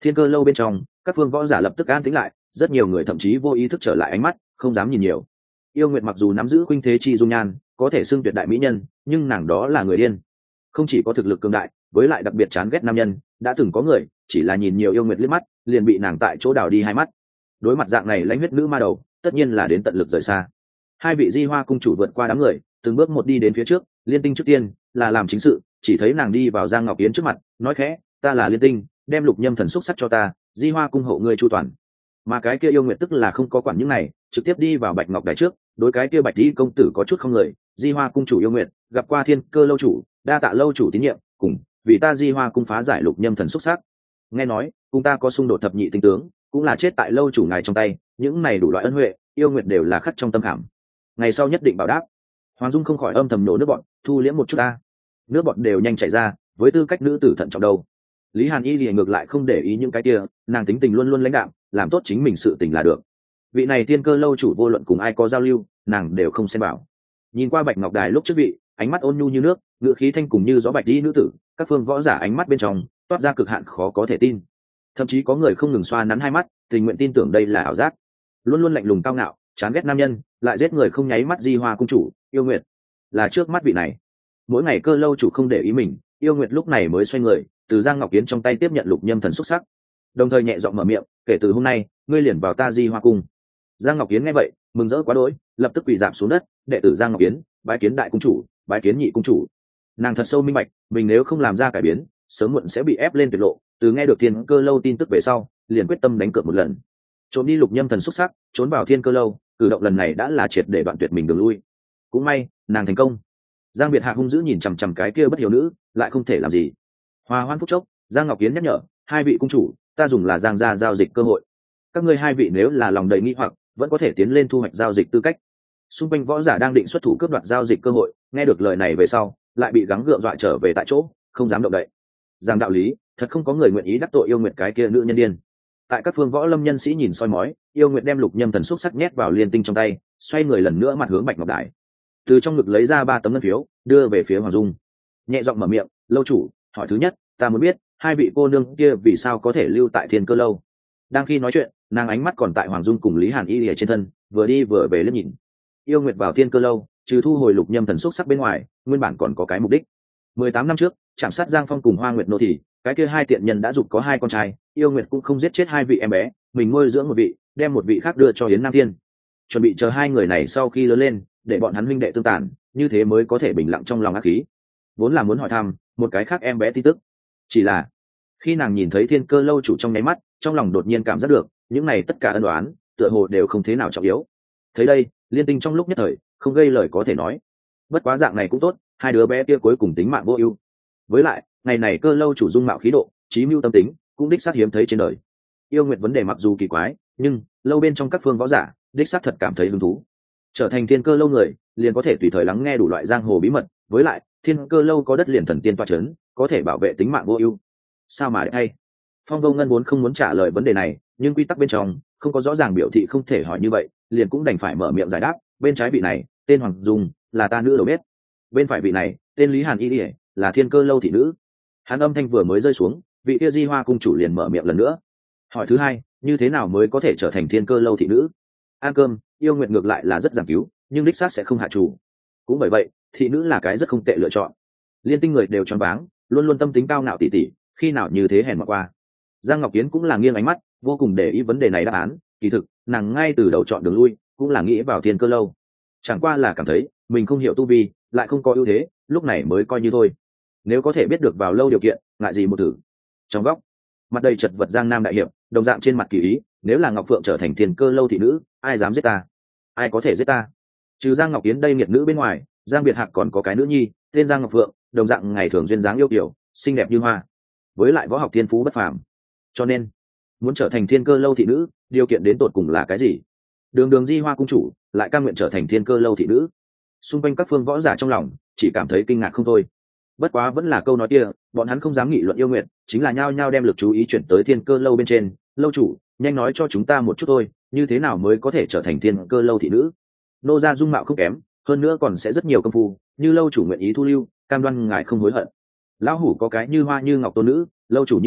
Thiên Cơ lâu bên trong, các phương võ giả lập tức an tĩnh lại, rất nhiều người thậm chí vô ý thức trở lại ánh mắt, không dám nhìn nhiều. Yêu Nguyệt mặc dù nắm giữ khuynh thế chi dung nhan, có thể xưng tuyệt đại mỹ nhân, nhưng nàng đó là người điên. Không chỉ có thực lực cường đại, với lại đặc biệt chán ghét nam nhân, đã từng có người chỉ là nhìn nhiều Yêu Nguyệt liếc mắt, liền bị nàng tại chỗ đào đi hai mắt. Đối mặt dạng này lãnh huyết nữ ma đầu, tất nhiên là đến tận lực rời xa. Hai vị Di Hoa cung chủ vượt qua đám người, từng bước một đi đến phía trước. Liên Tinh trước tiên là làm chính sự, chỉ thấy nàng đi vào Giang Ngọc Yến trước mặt, nói khẽ, ta là Liên Tinh, đem Lục Nhâm thần xúc sắc cho ta, Di Hoa cung hộ ngươi chu toàn. Mà cái kia Yêu Nguyệt tức là không có quản những này, trực tiếp đi vào Bạch Ngọc đài trước, đối cái kia Bạch Di công tử có chút không người, Di Hoa cung chủ Yêu Nguyệt, gặp qua Thiên Cơ lâu chủ, đa tạ lâu chủ tín nhiệm, cùng vì ta Di Hoa cung phá giải Lục Nhâm thần xúc sắc. Nghe nói cùng ta có xung đột thập nhị tinh tướng, cũng là chết tại lâu chủ ngài trong tay, những này đủ loại ân huệ, Yêu Nguyệt đều là khắc trong tâm khảm. Ngày sau nhất định bảo đáp. Hoàng Dung không khỏi âm thầm nổ nước bọn, thu liễm một chút ta, nước bọn đều nhanh chảy ra, với tư cách nữ tử thận trọng đâu. Lý Hàn Y thì ngược lại không để ý những cái kia, nàng tính tình luôn luôn lãnh đạm, làm tốt chính mình sự tình là được. Vị này Thiên Cơ lâu chủ vô luận cùng ai có giao lưu, nàng đều không xem bảo. Nhìn qua Bạch Ngọc đài lúc trước vị, ánh mắt ôn nhu như nước, ngữ khí thanh cùng như gió bạch đi nữ tử, các phương võ giả ánh mắt bên trong toát ra cực hạn khó có thể tin. Thậm chí có người không ngừng xoa nắn hai mắt, tình nguyện tin tưởng đây là ảo giác. Luôn luôn lạnh lùng cao ngạo, chán ghét nam nhân, lại giết người không nháy mắt Di Hoa cung chủ Yêu Nguyệt, là trước mắt vị này. Mỗi ngày Cơ lâu chủ không để ý mình, Yêu Nguyệt lúc này mới xoay người, từ Giang Ngọc Yến trong tay tiếp nhận Lục Nhâm thần xúc sắc, đồng thời nhẹ giọng mở miệng, kể từ hôm nay ngươi liền vào ta Di Hoa cung. Giang Ngọc Yến nghe vậy mừng rỡ quá đỗi, lập tức quỳ rạp xuống đất, đệ tử Giang Ngọc Yến bái kiến đại cung chủ, bái kiến nhị cung chủ. Nàng thật sâu minh bạch, mình nếu không làm ra cải biến, sớm muộn sẽ bị ép lên tuyệt lộ. Từ nghe được Thiên Cơ lâu tin tức về sau, liền quyết tâm đánh cược một lần, trốn đi Lục Nhâm thần xúc sắc, trốn vào Thiên Cơ lâu. Cử động lần này đã là triệt để đoạn tuyệt mình đường lui. Cũng may nàng thành công. Giang Biệt Hạc hung dữ nhìn chằm chằm cái kia bất hiếu nữ, lại không thể làm gì. Hòa hoan phút chốc, Giang Ngọc Yến nhắc nhở, hai vị cung chủ, ta dùng là Giang gia giao dịch cơ hội, các ngươi hai vị nếu là lòng đầy nghi hoặc, vẫn có thể tiến lên thu hoạch giao dịch tư cách. Xung quanh võ giả đang định xuất thủ cướp đoạt giao dịch cơ hội, nghe được lời này về sau, lại bị gắng gượng dọa trở về tại chỗ, không dám động đậy. Giang đạo lý, thật không có người nguyện ý đắc tội Yêu Nguyệt cái kia nữ nhân điên. Tại các phương võ lâm nhân sĩ nhìn soi mói, Yêu Nguyệt đem Lục Nhâm thần xúc sắc nhét vào Liên Tinh trong tay, xoay người lần nữa mặt hướng Bạch Ngọc đài, từ trong ngực lấy ra 3 tấm ngân phiếu, đưa về phía Hoàng Dung, nhẹ giọng mở miệng, lâu chủ, hỏi thứ nhất, ta muốn biết hai vị cô nương kia vì sao có thể lưu tại Thiên Cơ lâu. Đang khi nói chuyện, nàng ánh mắt còn tại Hoàng Dung cùng Lý Hàn Y ở trên thân, vừa đi vừa về liếc nhìn. Yêu Nguyệt vào Thiên Cơ lâu, trừ thu hồi Lục Nhâm thần xúc sắc bên ngoài, nguyên bản còn có cái mục đích. 18 năm trước, chạm sát Giang Phong cùng Hoa Nguyệt nô thì, cái kia hai tiện nhân đã giục có 2 con trai, Yêu Nguyệt cũng không giết chết 2 vị em bé, mình nuôi dưỡng một vị, đem một vị khác đưa cho Yến Nam Thiên, chuẩn bị chờ 2 người này sau khi lớn lên, để bọn hắn huynh đệ tương tàn, như thế mới có thể bình lặng trong lòng ác khí. Vốn là muốn hỏi thăm một cái khác em bé tin tức, chỉ là khi nàng nhìn thấy Thiên Cơ lâu chủ trong nháy mắt, trong lòng đột nhiên cảm giác được, những này tất cả ân oán, tựa hồ đều không thế nào trọng yếu. Thấy đây, Liên Tinh trong lúc nhất thời không gây lời có thể nói. Bất quá dạng này cũng tốt, 2 đứa bé kia cuối cùng tính mạng vô ưu. Với lại, ngày này Cơ lâu chủ dung mạo khí độ, trí mưu tâm tính, cũng đích xác hiếm thấy trên đời. Yêu Nguyệt vấn đề mặc dù kỳ quái, nhưng lâu bên trong các phương võ giả, đích xác thật cảm thấy hứng thú. Trở thành Thiên Cơ lâu người, liền có thể tùy thời lắng nghe đủ loại giang hồ bí mật, với lại, Thiên Cơ lâu có đất liền thần tiên toa chấn, có thể bảo vệ tính mạng vô ưu. Sao mà hay? Phong Vô Ngân vốn không muốn trả lời vấn đề này, nhưng quy tắc bên trong không có rõ ràng biểu thị không thể hỏi như vậy, liền cũng đành phải mở miệng giải đáp. Bên trái vị này tên Hoàng Dung, là ta nữ đầu bếp. Bên phải vị này tên Lý Hàn Y, là Thiên Cơ lâu thị nữ. Hắn âm thanh vừa mới rơi xuống, vị kia Di Hoa cung chủ liền mở miệng lần nữa. Hỏi thứ hai, như thế nào mới có thể trở thành Thiên Cơ lâu thị nữ? Ăn cơm, Yêu Nguyệt ngược lại là rất giảng cứu, nhưng đích xác sẽ không hạ chủ. Cũng bởi vậy, thị nữ là cái rất không tệ lựa chọn. Liên Tinh người đều choáng váng, luôn luôn tâm tính cao ngạo tỉ tỉ, khi nào như thế hèn mọt qua. Giang Ngọc Yến cũng là nghiêng ánh mắt, vô cùng để ý vấn đề này đáp án. Kỳ thực, nàng ngay từ đầu chọn đường lui, cũng là nghĩ vào Thiên Cơ lâu. Chẳng qua là cảm thấy mình không hiểu tu vi, lại không có ưu thế, lúc này mới coi như thôi. Nếu có thể biết được vào lâu điều kiện, ngại gì một thử. Trong góc, mặt đầy chật vật Giang Nam đại hiệp, đồng dạng trên mặt kỳ ý, nếu là Ngọc Phượng trở thành Thiên Cơ lâu thị nữ, ai dám giết ta? Ai có thể giết ta? Trừ Giang Ngọc Yến đây nghiệt nữ bên ngoài, Giang Biệt Hạc còn có cái nữ nhi, tên Giang Ngọc Phượng, đồng dạng ngày thường duyên dáng yêu kiều, xinh đẹp như hoa, với lại võ học thiên phú bất phàm. Cho nên, muốn trở thành Thiên Cơ lâu thị nữ, điều kiện đến tột cùng là cái gì? Đường Di Hoa cung chủ lại cam nguyện trở thành Thiên Cơ lâu thị nữ. Xung quanh các phương võ giả trong lòng chỉ cảm thấy kinh ngạc không thôi. Bất quá vẫn là câu nói kia, bọn hắn không dám nghị luận yêu nguyện, chính là nhao nhao đem lực chú ý chuyển tới Thiên Cơ lâu bên trên. Lâu chủ, nhanh nói cho chúng ta một chút thôi, như thế nào mới có thể trở thành Thiên Cơ lâu thị nữ? Nô gia dung mạo không kém, hơn nữa còn sẽ rất nhiều công phu, như lâu chủ nguyện ý thu lưu, cam đoan ngài không hối hận. Lão hủ có cái như hoa như ngọc tôn nữ, lâu chủ như ý,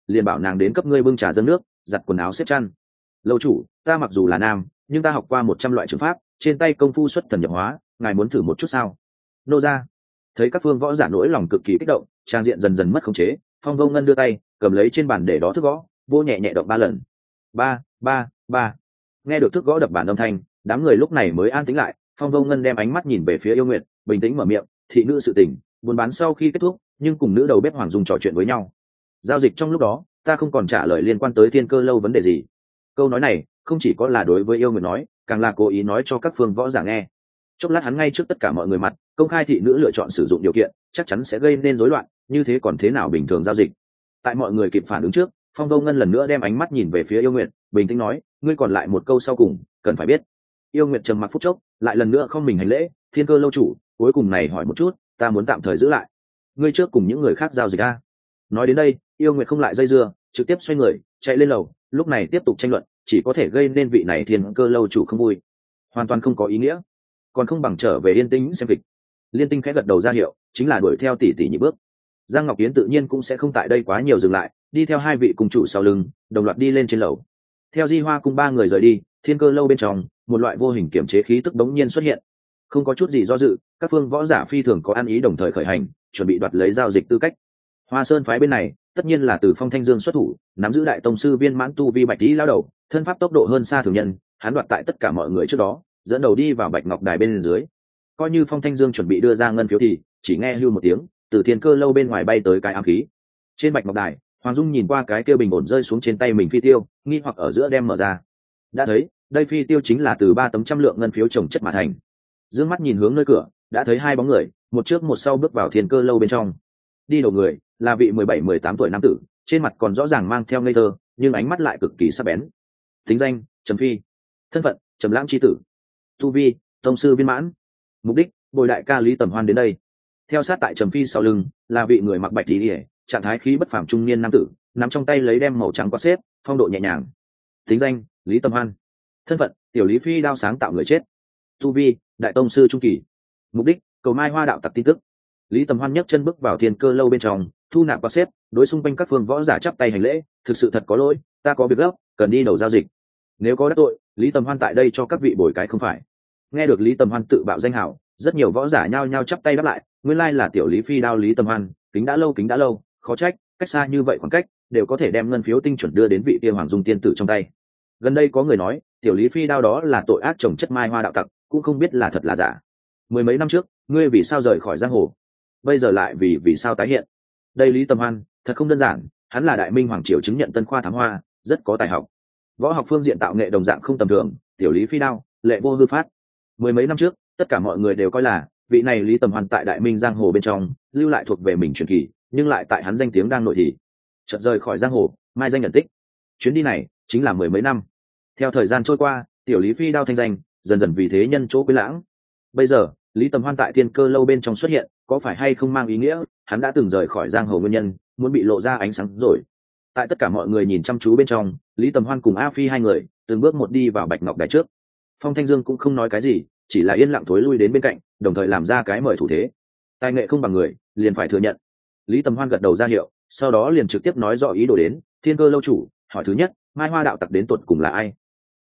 liền bảo nàng đến cấp ngươi bưng trà dâng nước, giặt quần áo xếp chăn. Lâu chủ, ta mặc dù là nam nhưng ta học qua 100 loại trường pháp, trên tay công phu xuất thần nhập hóa, ngài muốn thử một chút sao? Nô ra. Thấy các phương võ giả nỗi lòng cực kỳ kích động, trang diện dần dần mất khống chế. Phong Vô Ngân đưa tay cầm lấy trên bàn để đó thức gõ, vô nhẹ nhẹ động 3 lần. Ba ba ba. Nghe được thức gõ đập bàn âm thanh, đám người lúc này mới an tĩnh lại. Phong Vô Ngân đem ánh mắt nhìn về phía Yêu Nguyệt, bình tĩnh mở miệng, thị nữ sự tình buôn bán sau khi kết thúc, nhưng cùng nữ đầu bếp Hoàng Dung trò chuyện với nhau. Giao dịch trong lúc đó, ta không còn trả lời liên quan tới Thiên Cơ lâu vấn đề gì. Câu nói này không chỉ có là đối với Yêu Nguyệt nói, càng là cố ý nói cho các phương võ giả nghe. Chốc lát hắn ngay trước tất cả mọi người mặt công khai thị nữ lựa chọn sử dụng điều kiện, chắc chắn sẽ gây nên rối loạn, như thế còn thế nào bình thường giao dịch. Tại mọi người kịp phản ứng trước, Phong Vô Ngân lần nữa đem ánh mắt nhìn về phía Yêu Nguyệt, bình tĩnh nói, ngươi còn lại một câu sau cùng cần phải biết. Yêu Nguyệt trầm mặc phút chốc, lại lần nữa không mình hành lễ, Thiên Cơ lâu chủ, cuối cùng này hỏi một chút, ta muốn tạm thời giữ lại ngươi trước cùng những người khác giao dịch a. Nói đến đây, Yêu Nguyệt không lại dây dưa, trực tiếp xoay người chạy lên lầu. Lúc này tiếp tục tranh luận chỉ có thể gây nên vị này Thiên Cơ lâu chủ không vui, hoàn toàn không có ý nghĩa, còn không bằng trở về yên tĩnh xem kịch. Liên Tinh khẽ gật đầu ra hiệu, chính là đuổi theo tỷ tỷ nhị bước. Giang Ngọc Yến tự nhiên cũng sẽ không tại đây quá nhiều dừng lại, đi theo hai vị cung chủ sau lưng, đồng loạt đi lên trên lầu. Theo Di Hoa cung ba người rời đi, Thiên Cơ lâu bên trong một loại vô hình kiểm chế khí tức đống nhiên xuất hiện. Không có chút gì do dự, các phương võ giả phi thường có ăn ý đồng thời khởi hành, chuẩn bị đoạt lấy giao dịch tư cách. Hoa Sơn phái bên này tất nhiên là từ Phong Thanh Dương xuất thủ, nắm giữ đại tông sư viên mãn tu vi Bạch Tỷ lao đầu, thân pháp tốc độ hơn xa thường nhân, hắn đoạt tại tất cả mọi người trước đó, dẫn đầu đi vào Bạch Ngọc Đài bên dưới. Coi như Phong Thanh Dương chuẩn bị đưa ra ngân phiếu thì chỉ nghe hưu một tiếng, từ Thiên Cơ lâu bên ngoài bay tới cái ám khí. Trên Bạch Ngọc Đài, Hoàng Dung nhìn qua cái kia bình ổn rơi xuống trên tay mình phi tiêu, nghi hoặc ở giữa đem mở ra. Đã thấy, đây phi tiêu chính là từ 3 tấm trăm lượng ngân phiếu chồng chất mà thành. Dương mắt nhìn hướng nơi cửa, đã thấy hai bóng người, một trước một sau bước vào Thiên Cơ lâu bên trong. Đi đầu người là vị 17-18 tuổi nam tử, trên mặt còn rõ ràng mang theo ngây thơ, nhưng ánh mắt lại cực kỳ sắc bén. Tính danh: Trầm Phi. Thân phận: Trầm Lãng chi tử. Tu vi: tông sư viên mãn. Mục đích: bồi đại ca Lý Tầm Hoan đến đây. Theo sát tại Trầm Phi sau lưng là vị người mặc bạch y, trạng thái khí bất phàm trung niên nam tử, nắm trong tay lấy đem màu trắng quạt xếp, phong độ nhẹ nhàng. Tính danh: Lý Tầm Hoan. Thân phận: tiểu Lý Phi đao sáng tạo người chết. Tu vi: đại tông sư trung kỳ. Mục đích: cầu mai hoa đạo tặc tin tức. Lý Tầm Hoan nhấc chân bước vào Thiên Cơ lâu bên trong, thu nạp quạt xếp, đối xung quanh các phương võ giả chắp tay hành lễ, thực sự thật có lỗi, ta có việc gấp, cần đi đầu giao dịch. Nếu có đắc tội, Lý Tầm Hoan tại đây cho các vị bồi cái không phải. Nghe được Lý Tầm Hoan tự bạo danh hào, rất nhiều võ giả nhao nhao chắp tay đáp lại, nguyên lai là tiểu Lý Phi đao Lý Tầm Hoan, kính đã lâu, khó trách, cách xa như vậy khoảng cách, đều có thể đem ngân phiếu tinh chuẩn đưa đến vị kia Hoàng Dung tiên tử trong tay. Gần đây có người nói, tiểu Lý Phi đao đó là tội ác trồng chất mai hoa đạo tặc, cũng không biết là thật là giả. Mười mấy năm trước, ngươi vì sao rời khỏi giang hồ? Bây giờ lại vì sao tái hiện? Đây Lý Tầm Hoan, thật không đơn giản, hắn là Đại Minh hoàng triều chứng nhận tân khoa thám hoa, rất có tài học. Võ học phương diện tạo nghệ đồng dạng không tầm thường, tiểu Lý Phi đao, lệ vô hư phát. Mười mấy năm trước, tất cả mọi người đều coi là vị này Lý Tầm Hoan tại Đại Minh giang hồ bên trong lưu lại thuộc về mình truyền kỳ, nhưng lại tại hắn danh tiếng đang nổi thì chợt rời khỏi giang hồ, mai danh nhận tích. Chuyến đi này chính là mười mấy năm. Theo thời gian trôi qua, tiểu Lý Phi đao thanh danh dần dần vì thế nhân chỗ quý lãng. Bây giờ Lý Tầm Hoan tại Thiên Cơ lâu bên trong xuất hiện, có phải hay không mang ý nghĩa hắn đã từng rời khỏi giang hồ nguyên nhân muốn bị lộ ra ánh sáng rồi? Tại tất cả mọi người nhìn chăm chú bên trong, Lý Tầm Hoan cùng A Phi hai người từng bước một đi vào Bạch Ngọc Đài trước. Phong Thanh Dương cũng không nói cái gì, chỉ là yên lặng thối lui đến bên cạnh, đồng thời làm ra cái mời thủ thế. Tài nghệ không bằng người, liền phải thừa nhận. Lý Tầm Hoan gật đầu ra hiệu, sau đó liền trực tiếp nói rõ ý đồ đến. Thiên Cơ lâu chủ, hỏi thứ nhất, mai hoa đạo tặc đến tuột cùng là ai?